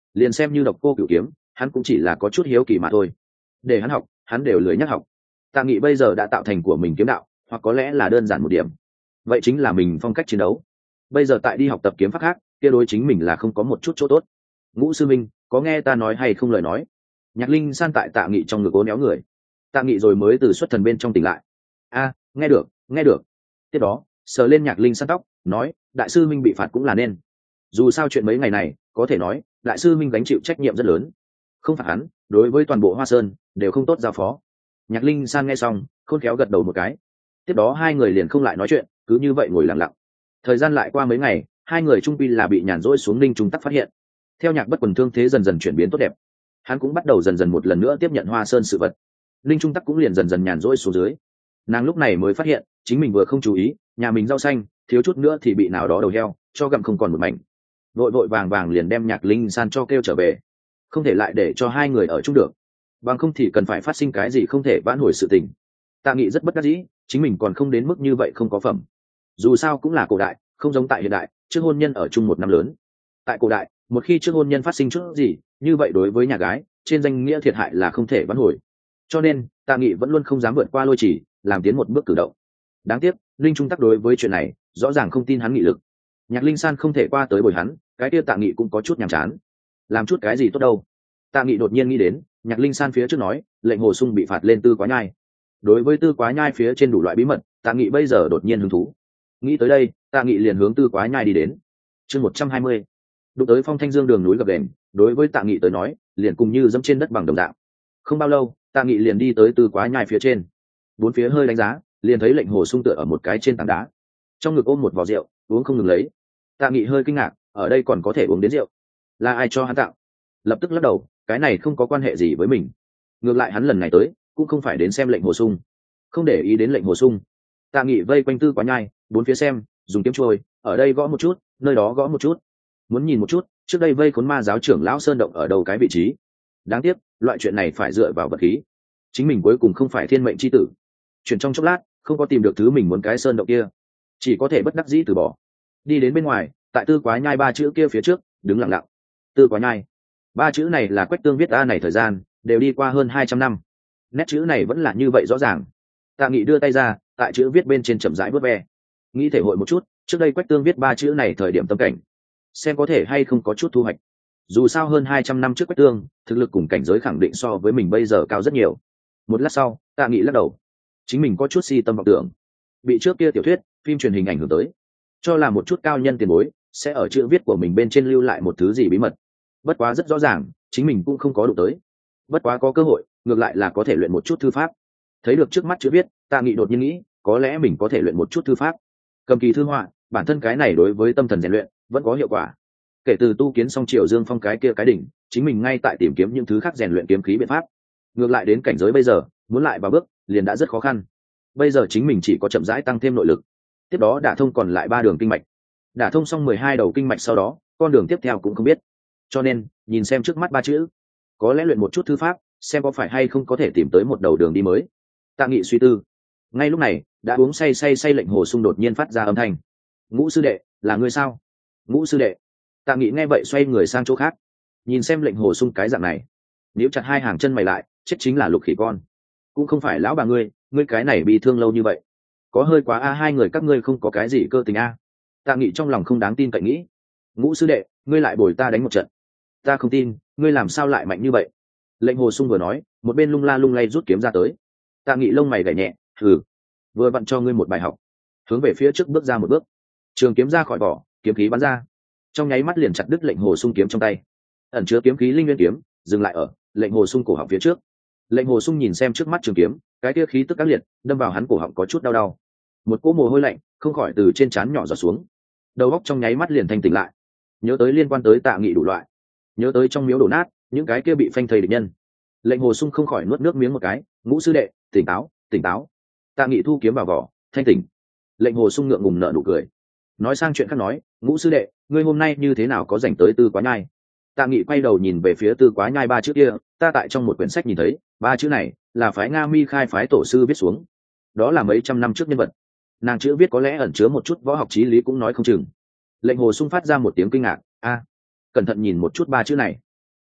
[SPEAKER 1] liền xem như độc cô cửu kiếm hắn cũng chỉ là có chút hiếu kỳ mà thôi. Để hắn học hắn đều lười nhắc học. Tạ Nghị bây giờ đã tạo thành của mình kiếm đạo, hoặc có lẽ là đơn giản một điểm, vậy chính là mình phong cách chiến đấu. Bây giờ tại đi học tập kiếm pháp khác, kia đối chính mình là không có một chút chỗ tốt. Ngũ sư minh, có nghe ta nói hay không lời nói? Nhạc Linh San tại Tạ Nghị trong ngực cố néo người. Tạ Nghị rồi mới từ xuất thần bên trong tỉnh lại. A, nghe được, nghe được. Tiếp đó sờ lên Nhạc Linh San tóc, nói, đại sư minh bị phạt cũng là nên. Dù sao chuyện mấy ngày này có thể nói đại sư minh gánh chịu trách nhiệm rất lớn, không phạt hắn đối với toàn bộ Hoa Sơn đều không tốt giao phó. Nhạc Linh San nghe xong khôn khéo gật đầu một cái. Tiếp đó hai người liền không lại nói chuyện, cứ như vậy ngồi lặng lặng. Thời gian lại qua mấy ngày, hai người trung quy là bị nhàn rỗi xuống Ninh Trung Tắc phát hiện. Theo Nhạc Bất Quần thương thế dần dần chuyển biến tốt đẹp, hắn cũng bắt đầu dần dần một lần nữa tiếp nhận Hoa Sơn sự vật. Ninh Trung Tắc cũng liền dần dần nhàn rỗi xuống dưới. Nàng lúc này mới phát hiện chính mình vừa không chú ý, nhà mình rau xanh thiếu chút nữa thì bị nào đó đầu heo cho gặm không còn một mảnh. Vội vội vàng vàng liền đem Nhạc Linh San cho kêu trở về, không thể lại để cho hai người ở chung được, bằng không thì cần phải phát sinh cái gì không thể vãn hồi sự tình. Tạ Nghị rất bất đắc dĩ, chính mình còn không đến mức như vậy không có phẩm. Dù sao cũng là cổ đại, không giống tại hiện đại, trước hôn nhân ở chung một năm lớn. Tại cổ đại, một khi trước hôn nhân phát sinh chút gì, như vậy đối với nhà gái, trên danh nghĩa thiệt hại là không thể vãn hồi. Cho nên, Tạ Nghị vẫn luôn không dám vượt qua lôi chỉ, làm tiến một bước cử động. Đáng tiếc, Linh Trung Tắc đối với chuyện này, rõ ràng không tin hắn nghị lực. Nhạc Linh San không thể qua tới bồi hắn, cái kia Tạ Nghị cũng có chút nhàm chán. Làm chút cái gì tốt đâu? Tạ Nghị đột nhiên nghĩ đến, Nhạc Linh San phía trước nói, lệnh Hồ Sung bị phạt lên Tư Quá Nhai. Đối với Tư Quá Nhai phía trên đủ loại bí mật, Tạ Nghị bây giờ đột nhiên hứng thú. Nghĩ tới đây, Tạ Nghị liền hướng Tư Quá Nhai đi đến. Chương 120. Đụng tới Phong Thanh Dương đường núi gập ghềnh, đối với Tạ Nghị tới nói, liền cùng như dẫm trên đất bằng đồng dạng. Không bao lâu, Tạ Nghị liền đi tới Tư Quá Nhai phía trên. Bốn phía hơi đánh giá, liền thấy lệnh Hồ Sung tựa ở một cái trên tảng đá, trong ngực ôm một vò rượu, uống không ngừng lấy. Tạ Nghị hơi kinh ngạc, ở đây còn có thể uống đến rượu, là ai cho hắn tạo? Lập tức lắc đầu, cái này không có quan hệ gì với mình. Ngược lại hắn lần này tới cũng không phải đến xem lệnh Hồ Sung, không để ý đến lệnh Hồ Sung. Tạ Nghị vây quanh Tư Quá Nhai, bốn phía xem, dùng kiếm trôi, ở đây gõ một chút, nơi đó gõ một chút, muốn nhìn một chút trước đây vây khốn ma giáo trưởng lão Sơn Động ở đâu cái vị trí. Đáng tiếc, loại chuyện này phải dựa vào vật khí, chính mình cuối cùng không phải thiên mệnh chi tử. Chuyển trong chốc lát, không có tìm được thứ mình muốn cái Sơn Động kia, chỉ có thể bất đắc dĩ từ bỏ. Đi đến bên ngoài, tại Tư Quá Nhai ba chữ kia phía trước đứng lặng lặng. Tư Quá Nhai, ba chữ này là Quách Tương viết ra này, thời gian đều đi qua hơn 200 năm, nét chữ này vẫn là như vậy rõ ràng. Tạ Nghị đưa tay ra, tại chữ viết bên trên chậm rãi vớt ve, nghĩ thể hội một chút trước đây Quách Tương viết ba chữ này thời điểm tâm cảnh, xem có thể hay không có chút thu hoạch. Dù sao hơn 200 năm trước Quách Tương thực lực cùng cảnh giới khẳng định so với mình bây giờ cao rất nhiều. Một lát sau, Tạ Nghị lắc đầu, chính mình có chút si tâm vọng tưởng, bị trước kia tiểu thuyết phim truyền hình ảnh hưởng tới, cho là một chút cao nhân tiền bối sẽ ở chữ viết của mình bên trên lưu lại một thứ gì bí mật. Bất quá rất rõ ràng chính mình cũng không có đụng tới. Bất quá có cơ hội ngược lại là có thể luyện một chút thư pháp. Thấy được trước mắt chữ viết, Tạ Nghị đột nhiên nghĩ, có lẽ mình có thể luyện một chút thư pháp. Cầm kỳ thư họa, bản thân cái này đối với tâm thần rèn luyện vẫn có hiệu quả. Kể từ tu kiến xong Triều Dương Phong cái kia cái đỉnh, chính mình ngay tại tìm kiếm những thứ khác rèn luyện kiếm khí biện pháp. Ngược lại đến cảnh giới bây giờ, muốn lại vào bước liền đã rất khó khăn. Bây giờ chính mình chỉ có chậm rãi tăng thêm nội lực, tiếp đó đả thông còn lại 3 đường kinh mạch. Đả thông xong 12 đầu kinh mạch sau đó, con đường tiếp theo cũng không biết. Cho nên, nhìn xem trước mắt 3 chữ, có lẽ luyện một chút thư pháp, xem có phải hay không có thể tìm tới một đầu đường đi mới. Tạ Nghị suy tư. Ngay lúc này, đã uống say lệnh Hồ Sung đột nhiên phát ra âm thanh. Ngũ sư đệ, là ngươi sao? Ngũ sư đệ. Tạ Nghị nghe vậy xoay người sang chỗ khác, nhìn xem lệnh Hồ Sung cái dạng này, nếu chặt hai hàng chân mày lại, chết chính là Lục Khỉ con. Cũng không phải lão bà ngươi cái này bị thương lâu như vậy, có hơi quá a, hai người các ngươi không có cái gì cơ tình a. Tạ Nghị trong lòng không đáng tin cậy nghĩ. Ngũ sư đệ, ngươi lại bồi ta đánh một trận. Ta không tin, ngươi làm sao lại mạnh như vậy? Lệnh Hồ Sung vừa nói, một bên lung la lung lay rút kiếm ra tới. Tạ Nghị lông mày gảy nhẹ, hừ, vừa vặn cho ngươi một bài học. Hướng về phía trước bước ra một bước, trường kiếm ra khỏi vỏ, kiếm khí bắn ra, trong nháy mắt liền chặt đứt lệnh Hồ Sung kiếm trong tay. Ẩn chứa kiếm khí linh nguyên kiếm dừng lại ở lệnh Hồ Sung cổ họng phía trước. Lệnh Hồ Sung nhìn xem trước mắt trường kiếm, cái kia khí tức các liệt đâm vào hắn cổ họng có chút đau đau. Một cỗ mồ hôi lạnh không khỏi từ trên trán nhỏ giọt xuống, đầu óc trong nháy mắt liền thanh tỉnh lại. Nhớ tới liên quan tới Tạ Nghị đủ loại, nhớ tới trong miếu đổ nát những cái kia bị phanh thây địch nhân, lệnh Hồ Sung không khỏi nuốt nước miếng một cái. Ngũ sư đệ, tỉnh táo, tỉnh táo. Tạ Nghị thu kiếm vào vỏ, thanh tỉnh. Lệnh Hồ Sung ngượng ngùng nở nụ cười, nói sang chuyện khác nói, Ngũ sư đệ, ngươi hôm nay như thế nào có rảnh tới Tư Quá Nhai? Tạ Nghị quay đầu nhìn về phía Tư Quá Nhai ba chữ kia, ta tại trong một quyển sách nhìn thấy, ba chữ này là phái Nga Mi khai phái tổ sư viết xuống, đó là mấy trăm năm trước nhân vật, nàng chữ viết có lẽ ẩn chứa một chút võ học chí lý cũng nói không chừng. Lệnh Hồ Sung phát ra một tiếng kinh ngạc, a, cẩn thận nhìn một chút ba chữ này.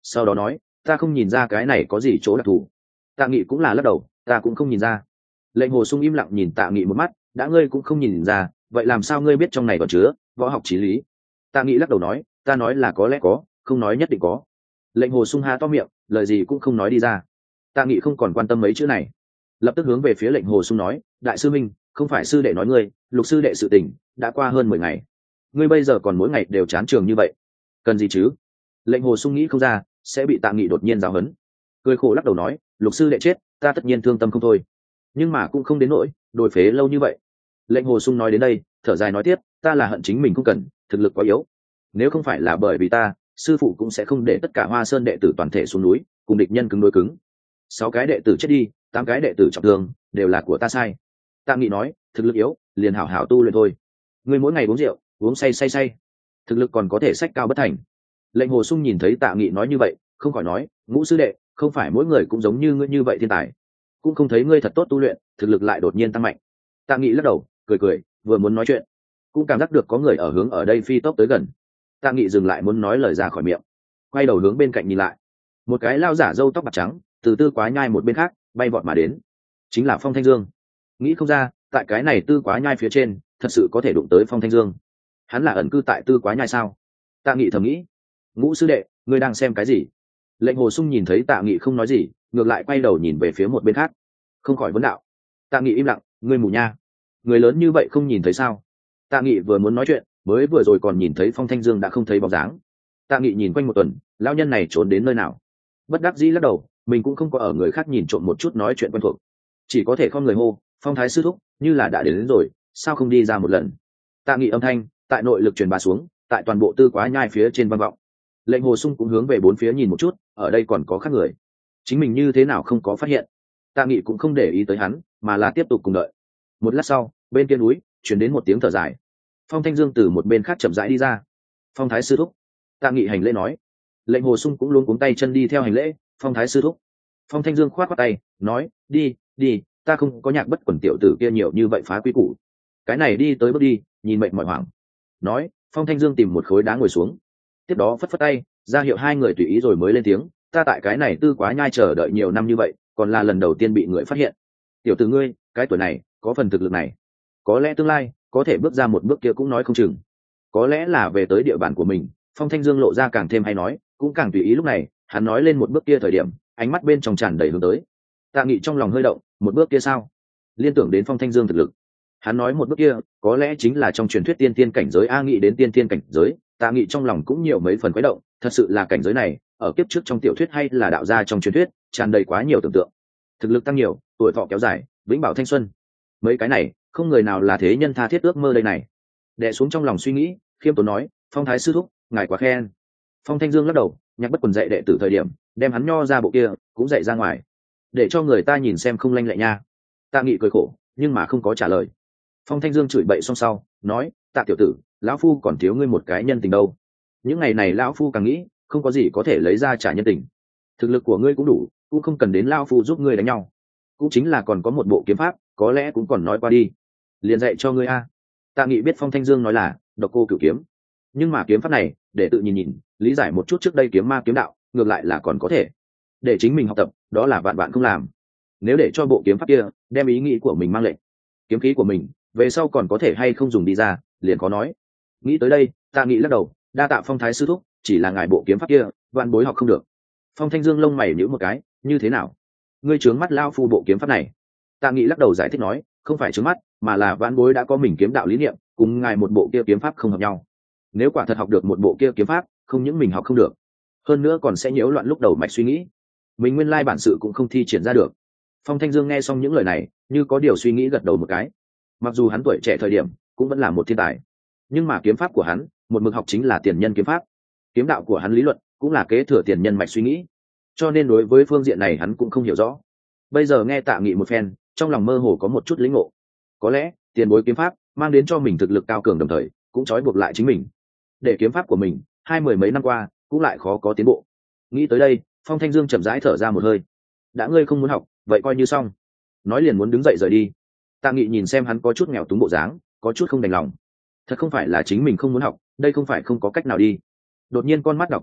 [SPEAKER 1] sau đó nói, ta không nhìn ra cái này có gì chỗ đặc thù. Tạ Nghị cũng là lắc đầu, ta cũng không nhìn ra. Lệnh Hồ Sung im lặng nhìn Tạ Nghị một mắt, đã ngươi cũng không nhìn ra, vậy làm sao ngươi biết trong này còn chứa võ học chí lý? Tạ Nghị lắc đầu nói, ta nói là có lẽ có, không nói nhất định có. Lệnh Hồ Sung há to miệng, lời gì cũng không nói đi ra. Tạ Nghị không còn quan tâm mấy chữ này, lập tức hướng về phía Lệnh Hồ Sung nói, đại sư minh, không phải sư đệ nói ngươi, Lục sư đệ sự tình đã qua hơn 10 ngày, ngươi bây giờ còn mỗi ngày đều chán trường như vậy, cần gì chứ? Lệnh Hồ Sung nghĩ không ra sẽ bị Tạ Nghị đột nhiên giáo huấn, cười khổ lắc đầu nói, Lục sư đệ chết, ta tất nhiên thương tâm không thôi, nhưng mà cũng không đến nỗi đồi phế lâu như vậy. Lệnh Hồ Sung nói đến đây, thở dài nói tiếp, ta là hận chính mình không cần, thực lực quá yếu, nếu không phải là bởi vì ta, sư phụ cũng sẽ không để tất cả Hoa Sơn đệ tử toàn thể xuống núi cùng địch nhân cứng đối cứng. 6 cái đệ tử chết đi, 8 cái đệ tử trọng thương, đều là của ta sai. Tạ Nghị nói, thực lực yếu liền hảo hảo tu luyện thôi, ngươi mỗi ngày uống rượu uống say say say, thực lực còn có thể sách cao bất thành. Lệnh Hồ Sung nhìn thấy Tạ Nghị nói như vậy, không khỏi nói, Ngũ sư đệ, không phải mỗi người cũng giống như ngươi như vậy thiên tài, cũng không thấy ngươi thật tốt tu luyện, thực lực lại đột nhiên tăng mạnh. Tạ Nghị lắc đầu, cười cười, vừa muốn nói chuyện, cũng cảm giác được có người ở hướng ở đây phi tốc tới gần. Tạ Nghị dừng lại muốn nói lời ra khỏi miệng, quay đầu hướng bên cạnh nhìn lại, một cái lao giả râu tóc bạc trắng từ Tư Quá Nhai một bên khác bay vọt mà đến, chính là Phong Thanh Dương. Nghĩ không ra, tại cái này Tư Quá Nhai phía trên, thật sự có thể đụng tới Phong Thanh Dương. Hắn là ẩn cư tại Tư Quá Nhai sao? Tạ Nghị thầm nghĩ. Ngũ sư đệ, ngươi đang xem cái gì? Lệnh Hồ Sung nhìn thấy Tạ Nghị không nói gì, ngược lại quay đầu nhìn về phía một bên khác, không khỏi vấn đạo. Tạ Nghị im lặng, ngươi mù nha, người lớn như vậy không nhìn thấy sao? Tạ Nghị vừa muốn nói chuyện, mới vừa rồi còn nhìn thấy Phong Thanh Dương đã không thấy bóng dáng. Tạ Nghị nhìn quanh một tuần, lão nhân này trốn đến nơi nào? Bất đắc dĩ lắc đầu, mình cũng không có ở người khác nhìn trộm một chút nói chuyện quen thuộc, chỉ có thể không người hô, Phong thái sư thúc, như là đã đến rồi, sao không đi ra một lần? Tạ Nghị âm thanh tại nội lực truyền bá xuống, tại toàn bộ Tư Quá Nhai phía trên vang vọng. Lệnh Hồ Sung cũng hướng về bốn phía nhìn một chút, ở đây còn có khác người, chính mình như thế nào không có phát hiện. Tạ Nghị cũng không để ý tới hắn, mà là tiếp tục cùng đợi. Một lát sau, bên kia núi chuyển đến một tiếng thở dài. Phong Thanh Dương từ một bên khác chậm rãi đi ra. Phong thái sư thúc. Tạ Nghị hành lễ nói. Lệnh Hồ Sung cũng luống cuống tay chân đi theo hành lễ. Phong thái sư thúc. Phong Thanh Dương khoát khoát tay, nói, đi đi, ta không có nhạc bất quần tiểu tử kia nhiều như vậy phá quy củ, cái này đi tới bước đi, nhìn mệnh mọi hoảng. Nói, Phong Thanh Dương tìm một khối đá ngồi xuống, tiếp đó phất phất tay ra hiệu hai người tùy ý rồi mới lên tiếng, ta tại cái này Tư Quá Nhai chờ đợi nhiều năm như vậy, còn là lần đầu tiên bị người phát hiện. Tiểu tử ngươi, cái tuổi này có phần thực lực này, có lẽ tương lai có thể bước ra một bước kia cũng nói không chừng, có lẽ là về tới địa bàn của mình. Phong Thanh Dương lộ ra càng thêm hay nói, cũng càng tùy ý. Lúc này hắn nói lên một bước kia thời điểm, ánh mắt bên trong tràn đầy hướng tới. Tạ Nghị trong lòng hơi động, một bước kia sao? Liên tưởng đến Phong Thanh Dương thực lực, hắn nói một bước kia có lẽ chính là trong truyền thuyết tiên tiên cảnh giới. A Nghị đến tiên tiên cảnh giới, Tạ Nghị trong lòng cũng nhiều mấy phần quấy động, thật sự là cảnh giới này ở kiếp trước trong tiểu thuyết hay là đạo gia trong truyền thuyết, tràn đầy quá nhiều tưởng tượng. Thực lực tăng nhiều, tuổi thọ kéo dài, vĩnh bảo thanh xuân, mấy cái này không người nào là thế nhân tha thiết ước mơ đây này. Đè xuống trong lòng suy nghĩ, khiêm tốn nói, Phong thái sư thúc, ngài quá khen. Phong Thanh Dương lắc đầu, nhạc bất quần dạy đệ tử thời điểm, đem hắn nho ra bộ kia cũng dạy ra ngoài, để cho người ta nhìn xem không lanh lẹ nha. Tạ Nghị cười khổ, nhưng mà không có trả lời. Phong Thanh Dương chửi bậy xong sau, nói, Tạ tiểu tử, lão phu còn thiếu ngươi một cái nhân tình đâu. Những ngày này lão phu càng nghĩ, không có gì có thể lấy ra trả nhân tình. Thực lực của ngươi cũng đủ, cũng không cần đến lão phu giúp ngươi đánh nhau. Cũng chính là còn có một bộ kiếm pháp, có lẽ cũng còn nói qua đi, liền dạy cho ngươi a. Tạ Nghị biết Phong Thanh Dương nói là Độc Cô Cửu kiếm, nhưng mà kiếm pháp này để tự nhìn nhìn, lý giải một chút trước đây kiếm ma kiếm đạo, ngược lại là còn có thể. Để chính mình học tập, đó là vạn bạn không làm. Nếu để cho bộ kiếm pháp kia đem ý nghĩ của mình mang lệnh, kiếm khí của mình về sau còn có thể hay không dùng đi ra, liền có nói. Nghĩ tới đây, Tạ Nghị lắc đầu, đa tạ Phong thái sư thúc, chỉ là ngài bộ kiếm pháp kia vạn bối học không được. Phong Thanh Dương lông mày nhíu một cái, như thế nào? Ngươi trướng mắt lao phu bộ kiếm pháp này? Tạ Nghị lắc đầu giải thích nói, không phải trướng mắt, mà là vạn bối đã có mình kiếm đạo lý niệm, cùng ngài một bộ kia kiếm pháp không hợp nhau. Nếu quả thật học được một bộ kia kiếm pháp, không những mình học không được, hơn nữa còn sẽ nhiễu loạn lúc đầu mạch suy nghĩ, mình nguyên lai bản sự cũng không thi triển ra được. Phong Thanh Dương nghe xong những lời này, như có điều suy nghĩ gật đầu một cái. Mặc dù hắn tuổi trẻ thời điểm cũng vẫn là một thiên tài, nhưng mà kiếm pháp của hắn một mực học chính là tiền nhân kiếm pháp, kiếm đạo của hắn lý luận cũng là kế thừa tiền nhân mạch suy nghĩ, cho nên đối với phương diện này hắn cũng không hiểu rõ. Bây giờ nghe Tạ Nghị một phen, trong lòng mơ hồ có một chút lĩnh ngộ, có lẽ tiền bối kiếm pháp mang đến cho mình thực lực cao cường, đồng thời cũng trói buộc lại chính mình, để kiếm pháp của mình mười mấy năm qua cũng lại khó có tiến bộ. Nghĩ tới đây, Phong Thanh Dương chậm rãi thở ra một hơi, đã ngươi không muốn học, vậy coi như xong. Nói liền muốn đứng dậy rời đi. Tạ Nghị nhìn xem hắn có chút nghèo túng bộ dáng, có chút không đành lòng. Thật không phải là chính mình không muốn học, đây không phải không có cách nào đi. Đột nhiên con mắt đảo qua,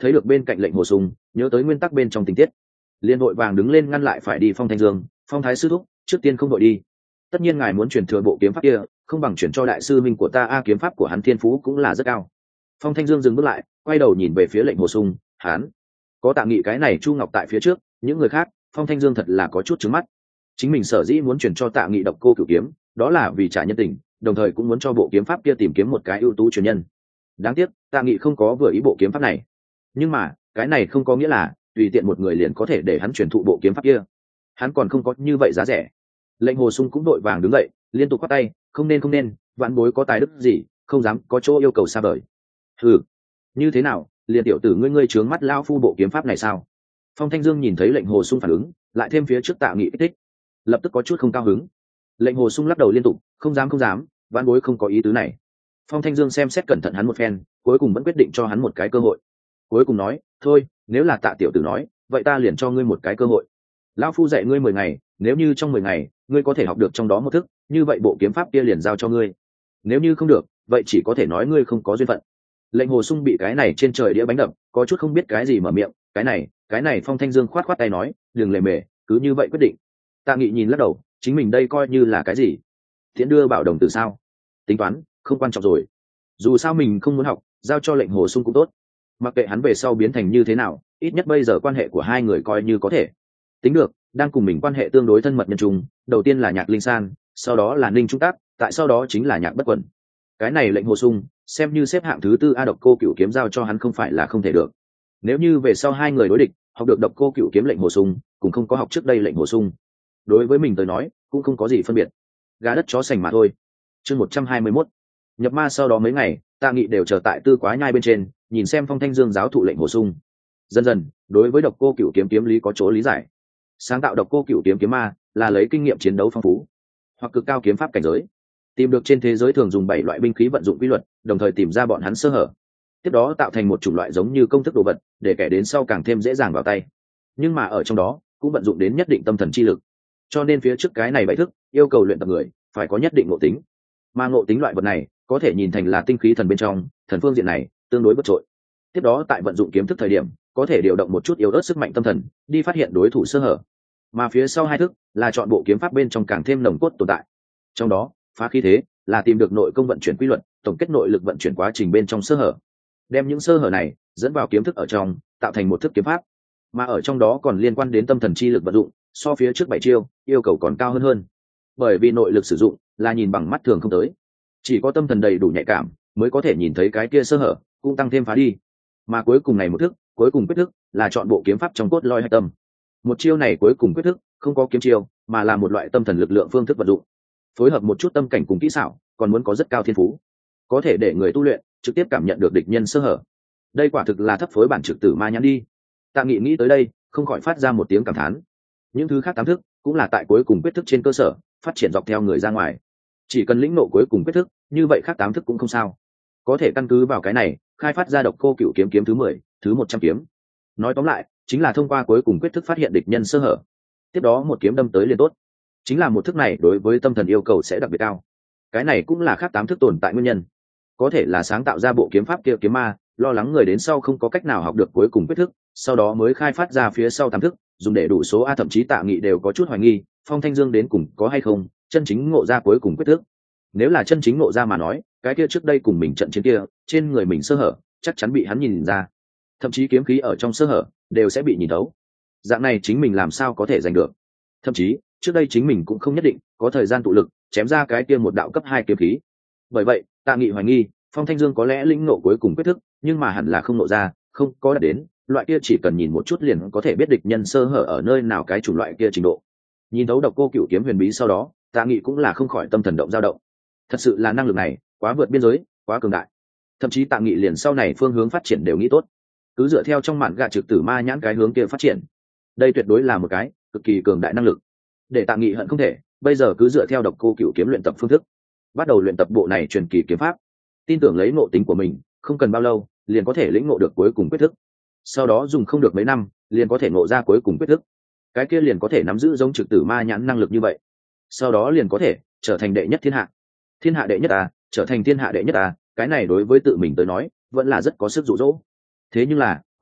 [SPEAKER 1] thấy được bên cạnh lệnh hồ sung, nhớ tới nguyên tắc bên trong tình tiết, liền vội vàng đứng lên ngăn lại phải đi Phong Thanh Dương. Phong thái sư thúc, trước tiên không đội đi, tất nhiên ngài muốn truyền thừa bộ kiếm pháp kia, không bằng chuyển cho đại sư minh của ta. Kiếm pháp của hắn thiên phú cũng là rất cao. Phong Thanh Dương dừng bước lại, quay đầu nhìn về phía lệnh hồ sung. Hắn có Tạ Nghị cái này Chu Ngọc tại phía trước, những người khác Phong Thanh Dương thật là có chút trứng mắt. Chính mình sở dĩ muốn chuyển cho Tạ Nghị Độc Cô Cửu Kiếm, đó là vì trả nhân tình, đồng thời cũng muốn cho bộ kiếm pháp kia tìm kiếm một cái ưu tú truyền nhân. Đáng tiếc Tạ Nghị không có vừa ý bộ kiếm pháp này, nhưng mà cái này không có nghĩa là tùy tiện một người liền có thể để hắn truyền thụ bộ kiếm pháp kia. Hắn còn không có như vậy giá rẻ. Lệnh hồ sung cũng đội vàng đứng dậy, liên tục quát tay. Không nên, vãn bối có tài đức gì, không dám có chỗ yêu cầu xa vời. Ừ, như thế nào, liền tiểu tử ngươi trướng mắt lao phu bộ kiếm pháp này sao? Phong Thanh Dương nhìn thấy lệnh hồ sung phản ứng, lại thêm phía trước Tạ Nghị kích thích, lập tức có chút không cao hứng. Lệnh hồ sung lắc đầu liên tục. Không dám, vãn bối không có ý tứ này. Phong Thanh Dương xem xét cẩn thận hắn một phen, cuối cùng vẫn quyết định cho hắn một cái cơ hội. Cuối cùng nói, thôi, nếu là Tạ tiểu tử nói, vậy ta liền cho ngươi một cái cơ hội. Lão phu dạy ngươi 10 ngày, nếu như trong 10 ngày ngươi có thể học được trong đó một thức, như vậy bộ kiếm pháp kia liền giao cho ngươi. Nếu như không được, vậy chỉ có thể nói ngươi không có duyên phận. Lệnh hồ sung bị cái này trên trời đĩa bánh đập, có chút không biết cái gì mở miệng. Cái này Phong Thanh Dương khoát tay nói, đừng lề mề, cứ như vậy quyết định. Tạ Nghị nhìn lắc đầu, chính mình đây coi như là cái gì? Tiễn đưa bảo đồng từ sao? Tính toán, không quan trọng rồi. Dù sao mình không muốn học, giao cho lệnh hồ sung cũng tốt. Mặc kệ hắn về sau biến thành như thế nào, ít nhất bây giờ quan hệ của hai người coi như có thể tính được. Đang cùng mình quan hệ tương đối thân mật nhân trung, đầu tiên là Nhạc Linh San, sau đó là Ninh Trung Tác, tại sau đó chính là Nhạc Bất Quẩn. Cái này lệnh hồ sung xem như xếp hạng thứ tư. Độc Cô Cửu Kiếm giao cho hắn không phải là không thể được. Nếu như về sau hai người đối địch, học được Độc Cô Cửu Kiếm lệnh hồ sung cũng không có học trước đây lệnh hồ sung, đối với mình tới nói cũng không có gì phân biệt, gà đất chó sành mà thôi. Chương 121. Nhập ma. Sau đó mấy ngày, Tạ Nghị đều chờ tại Tư Quá Nhai bên trên, nhìn xem Phong Thanh Dương giáo thụ lệnh hồ sung. Dần dần đối với Độc Cô Cửu Kiếm kiếm lý có chỗ lý giải. Sáng tạo Độc Cô Cửu Kiếm kiếm ma là lấy kinh nghiệm chiến đấu phong phú hoặc cực cao kiếm pháp cảnh giới, tìm được trên thế giới thường dùng 7 loại binh khí vận dụng quy luật, đồng thời tìm ra bọn hắn sơ hở, tiếp đó tạo thành một chủng loại giống như công thức đồ vật, để kẻ đến sau càng thêm dễ dàng vào tay. Nhưng mà ở trong đó cũng vận dụng đến nhất định tâm thần chi lực, cho nên phía trước cái này 7 thức yêu cầu luyện tập người phải có nhất định ngộ tính. Mà ngộ tính loại vật này có thể nhìn thành là tinh khí thần bên trong, thần phương diện này tương đối bất trội. Tiếp đó tại vận dụng kiếm thức thời điểm, có thể điều động một chút yếu ớt sức mạnh tâm thần, đi phát hiện đối thủ sơ hở. Mà phía sau hai thức là chọn bộ kiếm pháp bên trong càng thêm nồng cốt tồn tại. Trong đó, phá khí thế là tìm được nội công vận chuyển quy luật, tổng kết nội lực vận chuyển quá trình bên trong sơ hở, đem những sơ hở này dẫn vào kiếm thức ở trong, tạo thành một thức kiếm pháp. Mà ở trong đó còn liên quan đến tâm thần chi lực vận dụng, so phía trước 7 chiêu yêu cầu còn cao hơn. Bởi vì nội lực sử dụng là nhìn bằng mắt thường không tới, chỉ có tâm thần đầy đủ nhạy cảm mới có thể nhìn thấy cái kia sơ hở, cũng tăng thêm phá đi. Mà cuối cùng này một thức, cuối cùng quyết thức là chọn bộ kiếm pháp trong cốt lõi hạch tâm. Một chiêu này cuối cùng quyết thức không có kiếm chiêu, mà là một loại tâm thần lực lượng phương thức vận dụng, phối hợp một chút tâm cảnh cùng kỹ xảo, còn muốn có rất cao thiên phú, có thể để người tu luyện trực tiếp cảm nhận được địch nhân sơ hở. Đây quả thực là thấp phối bản trực tử ma nhãn đi. Tạ Nghị nghĩ tới đây, không khỏi phát ra một tiếng cảm thán. Những thứ khác 8 thức cũng là tại cuối cùng quyết thức trên cơ sở phát triển dọc theo người ra ngoài. Chỉ cần lĩnh ngộ cuối cùng quyết thức, như vậy khác 8 thức cũng không sao. Có thể căn cứ vào cái này, khai phát ra Độc Cô Cửu Kiếm kiếm thứ 10, thứ 100 kiếm. Nói tóm lại, chính là thông qua cuối cùng quyết thức phát hiện địch nhân sơ hở, tiếp đó một kiếm đâm tới liền tốt. Chính là một thức này đối với tâm thần yêu cầu sẽ đặc biệt cao. Cái này cũng là khác 8 thức tồn tại nguyên nhân. Có thể là sáng tạo ra bộ kiếm pháp kia kiếm ma, lo lắng người đến sau không có cách nào học được cuối cùng quyết thức, sau đó mới khai phát ra phía sau 8 thức, dùng để đủ số. Thậm chí Tạ Nghị đều có chút hoài nghi, Phong Thanh Dương đến cùng có hay không chân chính ngộ ra cuối cùng quyết thức. Nếu là chân chính ngộ ra mà nói, cái kia trước đây cùng mình trận chiến kia, trên người mình sơ hở, chắc chắn bị hắn nhìn ra. Thậm chí kiếm khí ở trong sơ hở đều sẽ bị nhìn thấu. Dạng này chính mình làm sao có thể giành được? Thậm chí, trước đây chính mình cũng không nhất định có thời gian tụ lực chém ra cái kia một đạo cấp 2 kiếm khí. Bởi vậy, Tạ Nghị hoài nghi, Phong Thanh Dương có lẽ lĩnh ngộ cuối cùng quyết thức, nhưng mà hẳn là không ngộ ra, không có đạt đến loại kia chỉ cần nhìn một chút liền có thể biết địch nhân sơ hở ở nơi nào cái chủng loại kia trình độ. Nhìn thấu Độc Cô Cửu Kiếm huyền bí sau đó, Tạ Nghị cũng là không khỏi tâm thần động dao động. Thật sự là năng lực này quá vượt biên giới, quá cường đại. Thậm chí Tạ Nghị liền sau này phương hướng phát triển đều nghĩ tốt, cứ dựa theo trong mạn gạ trực tử ma nhãn cái hướng kia phát triển. Đây tuyệt đối là một cái cực kỳ cường đại năng lực, để Tạ Nghị hận không thể bây giờ cứ dựa theo Độc Cô Cửu Kiếm luyện tập phương thức, bắt đầu luyện tập bộ này truyền kỳ kiếm pháp. Tin tưởng lấy ngộ tính của mình, không cần bao lâu liền có thể lĩnh ngộ được cuối cùng quyết thức. Sau đó dùng không được mấy năm, liền có thể ngộ ra cuối cùng quyết thức. Cái kia liền có thể nắm giữ giống trực tử ma nhãn năng lực như vậy. Sau đó liền có thể trở thành đệ nhất thiên hạ. Thiên hạ đệ nhất à, trở thành thiên hạ đệ nhất à, cái này đối với tự mình tới nói, vẫn là rất có sức dụ dỗ. Thế nhưng là,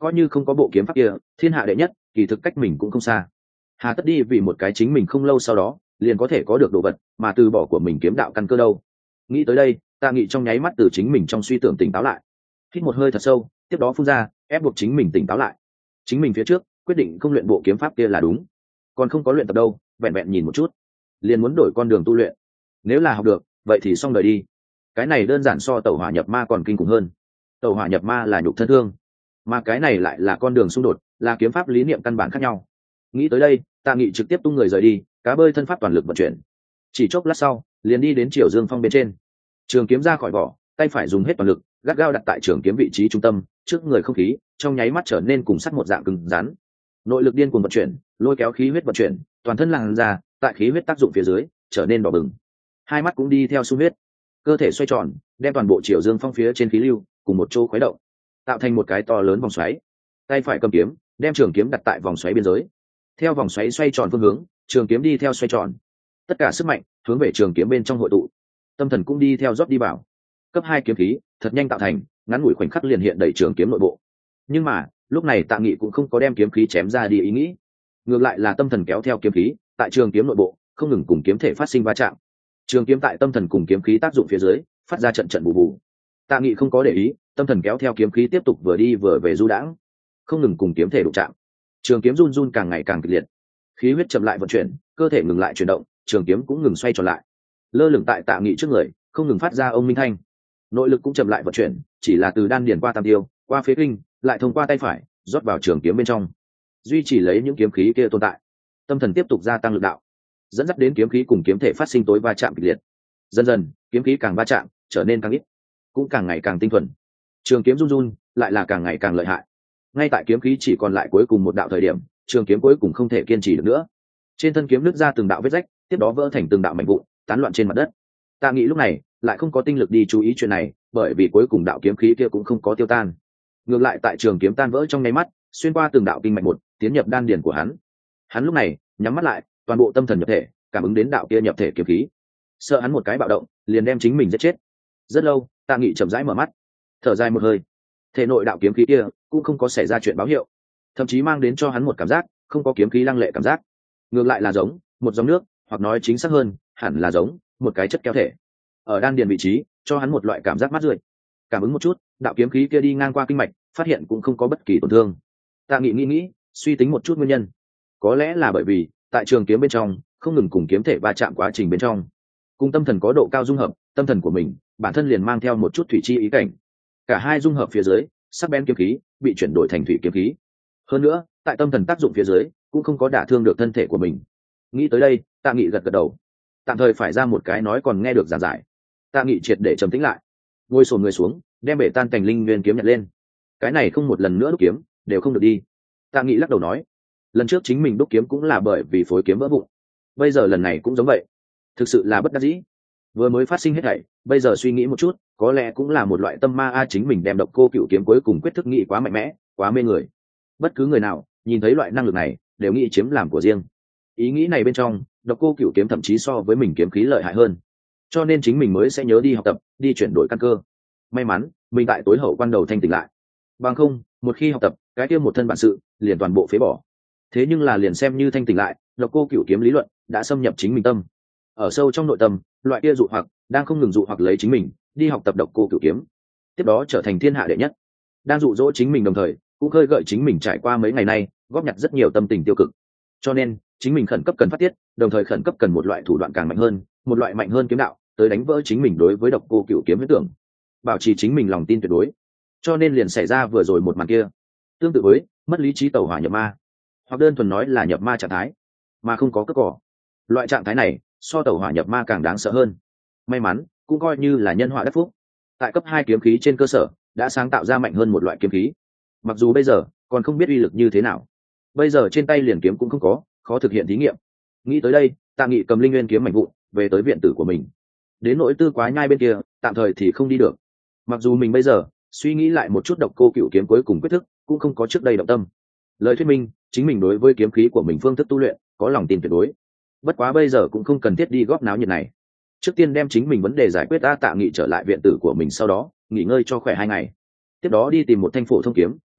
[SPEAKER 1] coi như không có bộ kiếm pháp kia thiên hạ đệ nhất kỳ thực cách mình cũng không xa, hà tất đi vì một cái chính mình không lâu sau đó liền có thể có được đồ vật mà từ bỏ của mình kiếm đạo căn cơ đâu. Nghĩ tới đây Tạ Nghị trong nháy mắt từ chính mình trong suy tưởng tỉnh táo lại, hít một hơi thật sâu, tiếp đó phun ra, ép buộc chính mình tỉnh táo lại. Chính mình phía trước quyết định không luyện bộ kiếm pháp kia là đúng, còn không có luyện tập đâu, vẹn vẹn nhìn một chút liền muốn đổi con đường tu luyện. Nếu là học được vậy thì xong đời đi. Cái này đơn giản so tẩu hỏa nhập ma còn kinh khủng hơn. Tẩu hỏa nhập ma là nhục thân thương, mà cái này lại là con đường xung đột, là kiếm pháp lý niệm căn bản khác nhau. Nghĩ tới đây Tạ Nghị trực tiếp tung người rời đi, cá bơi thân pháp toàn lực vận chuyển. Chỉ chốc lát sau liền đi đến Triều Dương Phong bên trên, trường kiếm ra khỏi vỏ, tay phải dùng hết toàn lực gắt gao đặt tại trường kiếm vị trí trung tâm, trước người không khí trong nháy mắt trở nên cùng sắt một dạng cứng rắn. Nội lực điên cuồng vận chuyển, lôi kéo khí huyết vận chuyển, toàn thân làn ra tại khí huyết tác dụng phía dưới trở nên đỏ bừng, hai mắt cũng đi theo sung huyết, cơ thể xoay tròn đem toàn bộ Triều Dương Phong phía trên khí lưu cùng một chỗ khuấy động, tạo thành một cái to lớn vòng xoáy. Tay phải cầm kiếm đem trường kiếm đặt tại vòng xoáy biên giới, theo vòng xoáy xoay tròn phương hướng trường kiếm đi theo xoay tròn, tất cả sức mạnh hướng về trường kiếm bên trong hội tụ, tâm thần cũng đi theo rót đi vào. Cấp 2 kiếm khí thật nhanh tạo thành, ngắn ngủi khoảnh khắc liền hiện đầy trường kiếm nội bộ. Nhưng mà lúc này Tạ Nghị cũng không có đem kiếm khí chém ra đi ý nghĩ, ngược lại là tâm thần kéo theo kiếm khí tại trường kiếm nội bộ không ngừng cùng kiếm thể phát sinh va chạm. Trường kiếm tại tâm thần cùng kiếm khí tác dụng phía dưới phát ra trận trận bù bù. Tạ Nghị không có để ý, tâm thần kéo theo kiếm khí tiếp tục vừa đi vừa về du đãng, không ngừng cùng kiếm thể đụng chạm. Trường kiếm run run càng ngày càng kịch liệt, khí huyết chậm lại vận chuyển, cơ thể ngừng lại chuyển động, trường kiếm cũng ngừng xoay tròn lại. Lơ lửng tại Tạ Nghị trước người không ngừng phát ra ông minh thanh. Nội lực cũng chậm lại vận chuyển, chỉ là từ đan điền qua tam tiêu, qua phế kinh, lại thông qua tay phải rót vào trường kiếm bên trong, duy trì lấy những kiếm khí kia tồn tại. Tâm thần tiếp tục gia tăng lực đạo, dẫn dắt đến kiếm khí cùng kiếm thể phát sinh tối va chạm kịch liệt. Dần dần kiếm khí càng va chạm trở nên càng ít, cũng càng ngày càng tinh thuần. Trường kiếm run run lại là càng ngày càng lợi hại. Ngay tại kiếm khí chỉ còn lại cuối cùng một đạo thời điểm, trường kiếm cuối cùng không thể kiên trì được nữa, trên thân kiếm nứt ra từng đạo vết rách, tiếp đó vỡ thành từng đạo mảnh vụn tán loạn trên mặt đất. Tạ Nghị lúc này lại không có tinh lực đi chú ý chuyện này, bởi vì cuối cùng đạo kiếm khí kia cũng không có tiêu tan, ngược lại tại trường kiếm tan vỡ trong nháy mắt xuyên qua từng đạo kinh mạch một tiến nhập đan điền của hắn. Hắn lúc này nhắm mắt lại, toàn bộ tâm thần nhập thể, cảm ứng đến đạo kia nhập thể kiếm khí, sợ hắn một cái bạo động liền đem chính mình giết chết. Rất lâu Tạ Nghị chậm rãi mở mắt, thở dài một hơi. Thể nội đạo kiếm khí kia cũng không có xảy ra chuyện báo hiệu, thậm chí mang đến cho hắn một cảm giác không có kiếm khí lăng lệ cảm giác, ngược lại là giống một dòng nước, hoặc nói chính xác hơn hẳn là giống một cái chất kéo thể ở đan điền vị trí, cho hắn một loại cảm giác mát rượi. Cảm ứng một chút, đạo kiếm khí kia đi ngang qua kinh mạch, phát hiện cũng không có bất kỳ tổn thương. Tạ Nghị nghĩ suy tính một chút nguyên nhân, có lẽ là bởi vì tại trường kiếm bên trong không ngừng cùng kiếm thể va chạm quá trình bên trong, cùng tâm thần có độ cao dung hợp, tâm thần của mình bản thân liền mang theo một chút thủy chi ý cảnh, cả hai dung hợp phía dưới, sắc bén kiếm khí bị chuyển đổi thành thủy kiếm khí. Hơn nữa tại tâm thần tác dụng phía dưới cũng không có đả thương được thân thể của mình. Nghĩ tới đây Tạ Nghị gật gật đầu, tạm thời phải ra một cái nói còn nghe được giảng giải. Tạ Nghị triệt để trầm tĩnh lại, ngồi xổm người xuống đem bể tan cành linh nguyên kiếm nhặt lên. Cái này không một lần nữa đúc kiếm đều không được đi. Tạ Nghị lắc đầu nói, lần trước chính mình đúc kiếm cũng là bởi vì phối kiếm vỡ vụn, bây giờ lần này cũng giống vậy, thực sự là bất đắc dĩ. Vừa mới phát sinh hết thảy, bây giờ suy nghĩ một chút, có lẽ cũng là một loại tâm ma a. Chính mình đem Độc Cô Cựu kiếm cuối cùng quyết thức nghĩ quá mạnh mẽ, quá mê người. Bất cứ người nào nhìn thấy loại năng lực này đều nghĩ chiếm làm của riêng. Ý nghĩ này bên trong, Độc Cô Cựu kiếm thậm chí so với mình kiếm khí lợi hại hơn, cho nên chính mình mới sẽ nhớ đi học tập, đi chuyển đổi căn cơ. May mắn mình tại tối hậu quan đầu thanh tỉnh lại, bằng không một khi học tập cái kia một thân bản sự liền toàn bộ phế bỏ. Thế nhưng là liền xem như thanh tỉnh lại, Độc Cô Cựu kiếm lý luận đã xâm nhập chính mình tâm, ở sâu trong nội tâm, loại kia dụ hoặc đang không ngừng dụ hoặc lấy chính mình đi học tập Độc Cô Cựu kiếm, tiếp đó trở thành thiên hạ đệ nhất. Đang dụ dỗ chính mình, đồng thời cũng khơi gợi chính mình trải qua mấy ngày nay góp nhặt rất nhiều tâm tình tiêu cực. Cho nên chính mình khẩn cấp cần phát tiết, đồng thời khẩn cấp cần một loại thủ đoạn càng mạnh hơn, một loại mạnh hơn kiếm đạo tới đánh vỡ chính mình đối với Độc Cô Cựu kiếm huyết tưởng, bảo trì chính mình lòng tin tuyệt đối. Cho nên liền xảy ra vừa rồi một màn kia, tương tự với mất lý trí tẩu hỏa nhập ma, hoặc đơn thuần nói là nhập ma trạng thái mà không có cất cỏ. Loại trạng thái này so tẩu hỏa nhập ma càng đáng sợ hơn. May mắn cũng coi như là nhân họa đắc phúc, tại cấp 2 kiếm khí trên cơ sở đã sáng tạo ra mạnh hơn một loại kiếm khí, mặc dù bây giờ còn không biết uy lực như thế nào, bây giờ trên tay liền kiếm cũng không có, khó thực hiện thí nghiệm. Nghĩ tới đây, Tạ Nghị cầm linh nguyên kiếm mảnh vụn về tới viện tử của mình. Đến nỗi Tư Quá Nhai bên kia tạm thời thì không đi được, mặc dù mình bây giờ suy nghĩ lại một chút, Độc Cô Cựu kiếm cuối cùng quyết thức cũng không có trước đây động tâm. Lời thuyết minh chính mình đối với kiếm khí của mình phương thức tu luyện có lòng tin tuyệt đối. Bất quá bây giờ cũng không cần thiết đi góp náo nhiệt này, trước tiên đem chính mình vấn đề giải quyết. Tạ Nghị trở lại viện tử của mình sau đó nghỉ ngơi cho khỏe 2 ngày, tiếp đó đi tìm một thanh phổ thông kiếm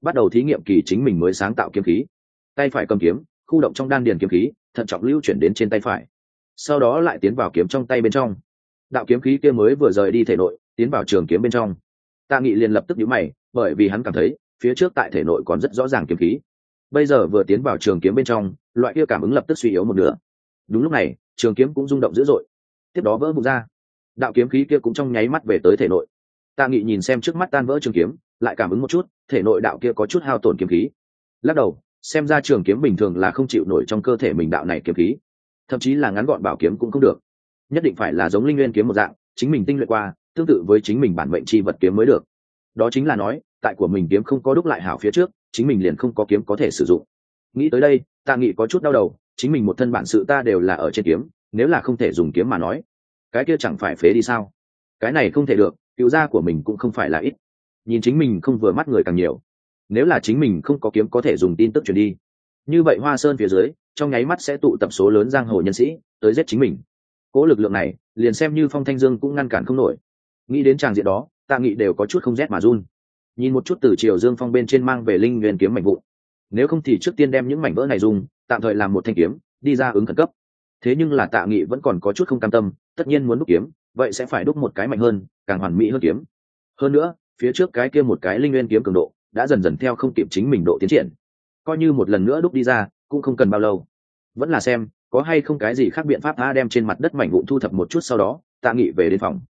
[SPEAKER 1] bắt đầu thí nghiệm kỳ chính mình mới sáng tạo kiếm khí. Tay phải cầm kiếm, khu động trong đan điền kiếm khí, thận trọng lưu chuyển đến trên tay phải, sau đó lại tiến vào kiếm trong tay bên trong. Đạo kiếm khí kia mới vừa rời đi thể nội, tiến vào trường kiếm bên trong. Tạ Nghị liền lập tức nhíu mày, bởi vì hắn cảm thấy phía trước tại thể nội còn rất rõ ràng kiếm khí, bây giờ vừa tiến vào trường kiếm bên trong, loại kia cảm ứng lập tức suy yếu một nửa. Đúng lúc này, trường kiếm cũng rung động dữ dội, tiếp đó vỡ vụn ra. Đạo kiếm khí kia cũng trong nháy mắt về tới thể nội. Tạ Nghị nhìn xem trước mắt tan vỡ trường kiếm, lại cảm ứng một chút, thể nội đạo kia có chút hao tổn kiếm khí. Lắc đầu, xem ra trường kiếm bình thường là không chịu nổi trong cơ thể mình đạo này kiếm khí, thậm chí là ngắn gọn bảo kiếm cũng không được, nhất định phải là giống linh nguyên kiếm một dạng, chính mình tinh luyện qua, tương tự với chính mình bản mệnh chi vật kiếm mới được. Đó chính là nói, tại của mình kiếm không có đúc lại hảo phía trước, chính mình liền không có kiếm có thể sử dụng. Nghĩ tới đây, Tạ Nghị có chút đau đầu, chính mình một thân bản sự ta đều là ở trên kiếm, nếu là không thể dùng kiếm mà nói, cái kia chẳng phải phế đi sao? Cái này không thể được, cựu gia của mình cũng không phải là ít, nhìn chính mình không vừa mắt người càng nhiều. Nếu là chính mình không có kiếm có thể dùng tin tức truyền đi, như vậy Hoa Sơn phía dưới trong nháy mắt sẽ tụ tập số lớn giang hồ nhân sĩ tới giết chính mình. Cố lực lượng này liền xem như Phong Thanh Dương cũng ngăn cản không nổi. Nghĩ đến tràng diện đó, Tạ Nghị đều có chút không rét mà run. Nhìn một chút từ Triều Dương Phong bên trên mang về linh nguyên kiếm mảnh vụn, nếu không thì trước tiên đem những mảnh vỡ này dùng tạm thời làm một thanh kiếm đi ra ứng khẩn cấp. Thế nhưng là Tạ Nghị vẫn còn có chút không cam tâm, tất nhiên muốn đúc kiếm, vậy sẽ phải đúc một cái mạnh hơn, càng hoàn mỹ hơn kiếm. Hơn nữa, phía trước cái kia một cái linh nguyên kiếm cường độ đã dần dần theo không kịp chính mình độ tiến triển, coi như một lần nữa đúc đi ra cũng không cần bao lâu. Vẫn là xem có hay không cái gì khác biện pháp đem trên mặt đất mảnh vụn thu thập một chút, sau đó Tạ Nghị về đến phòng.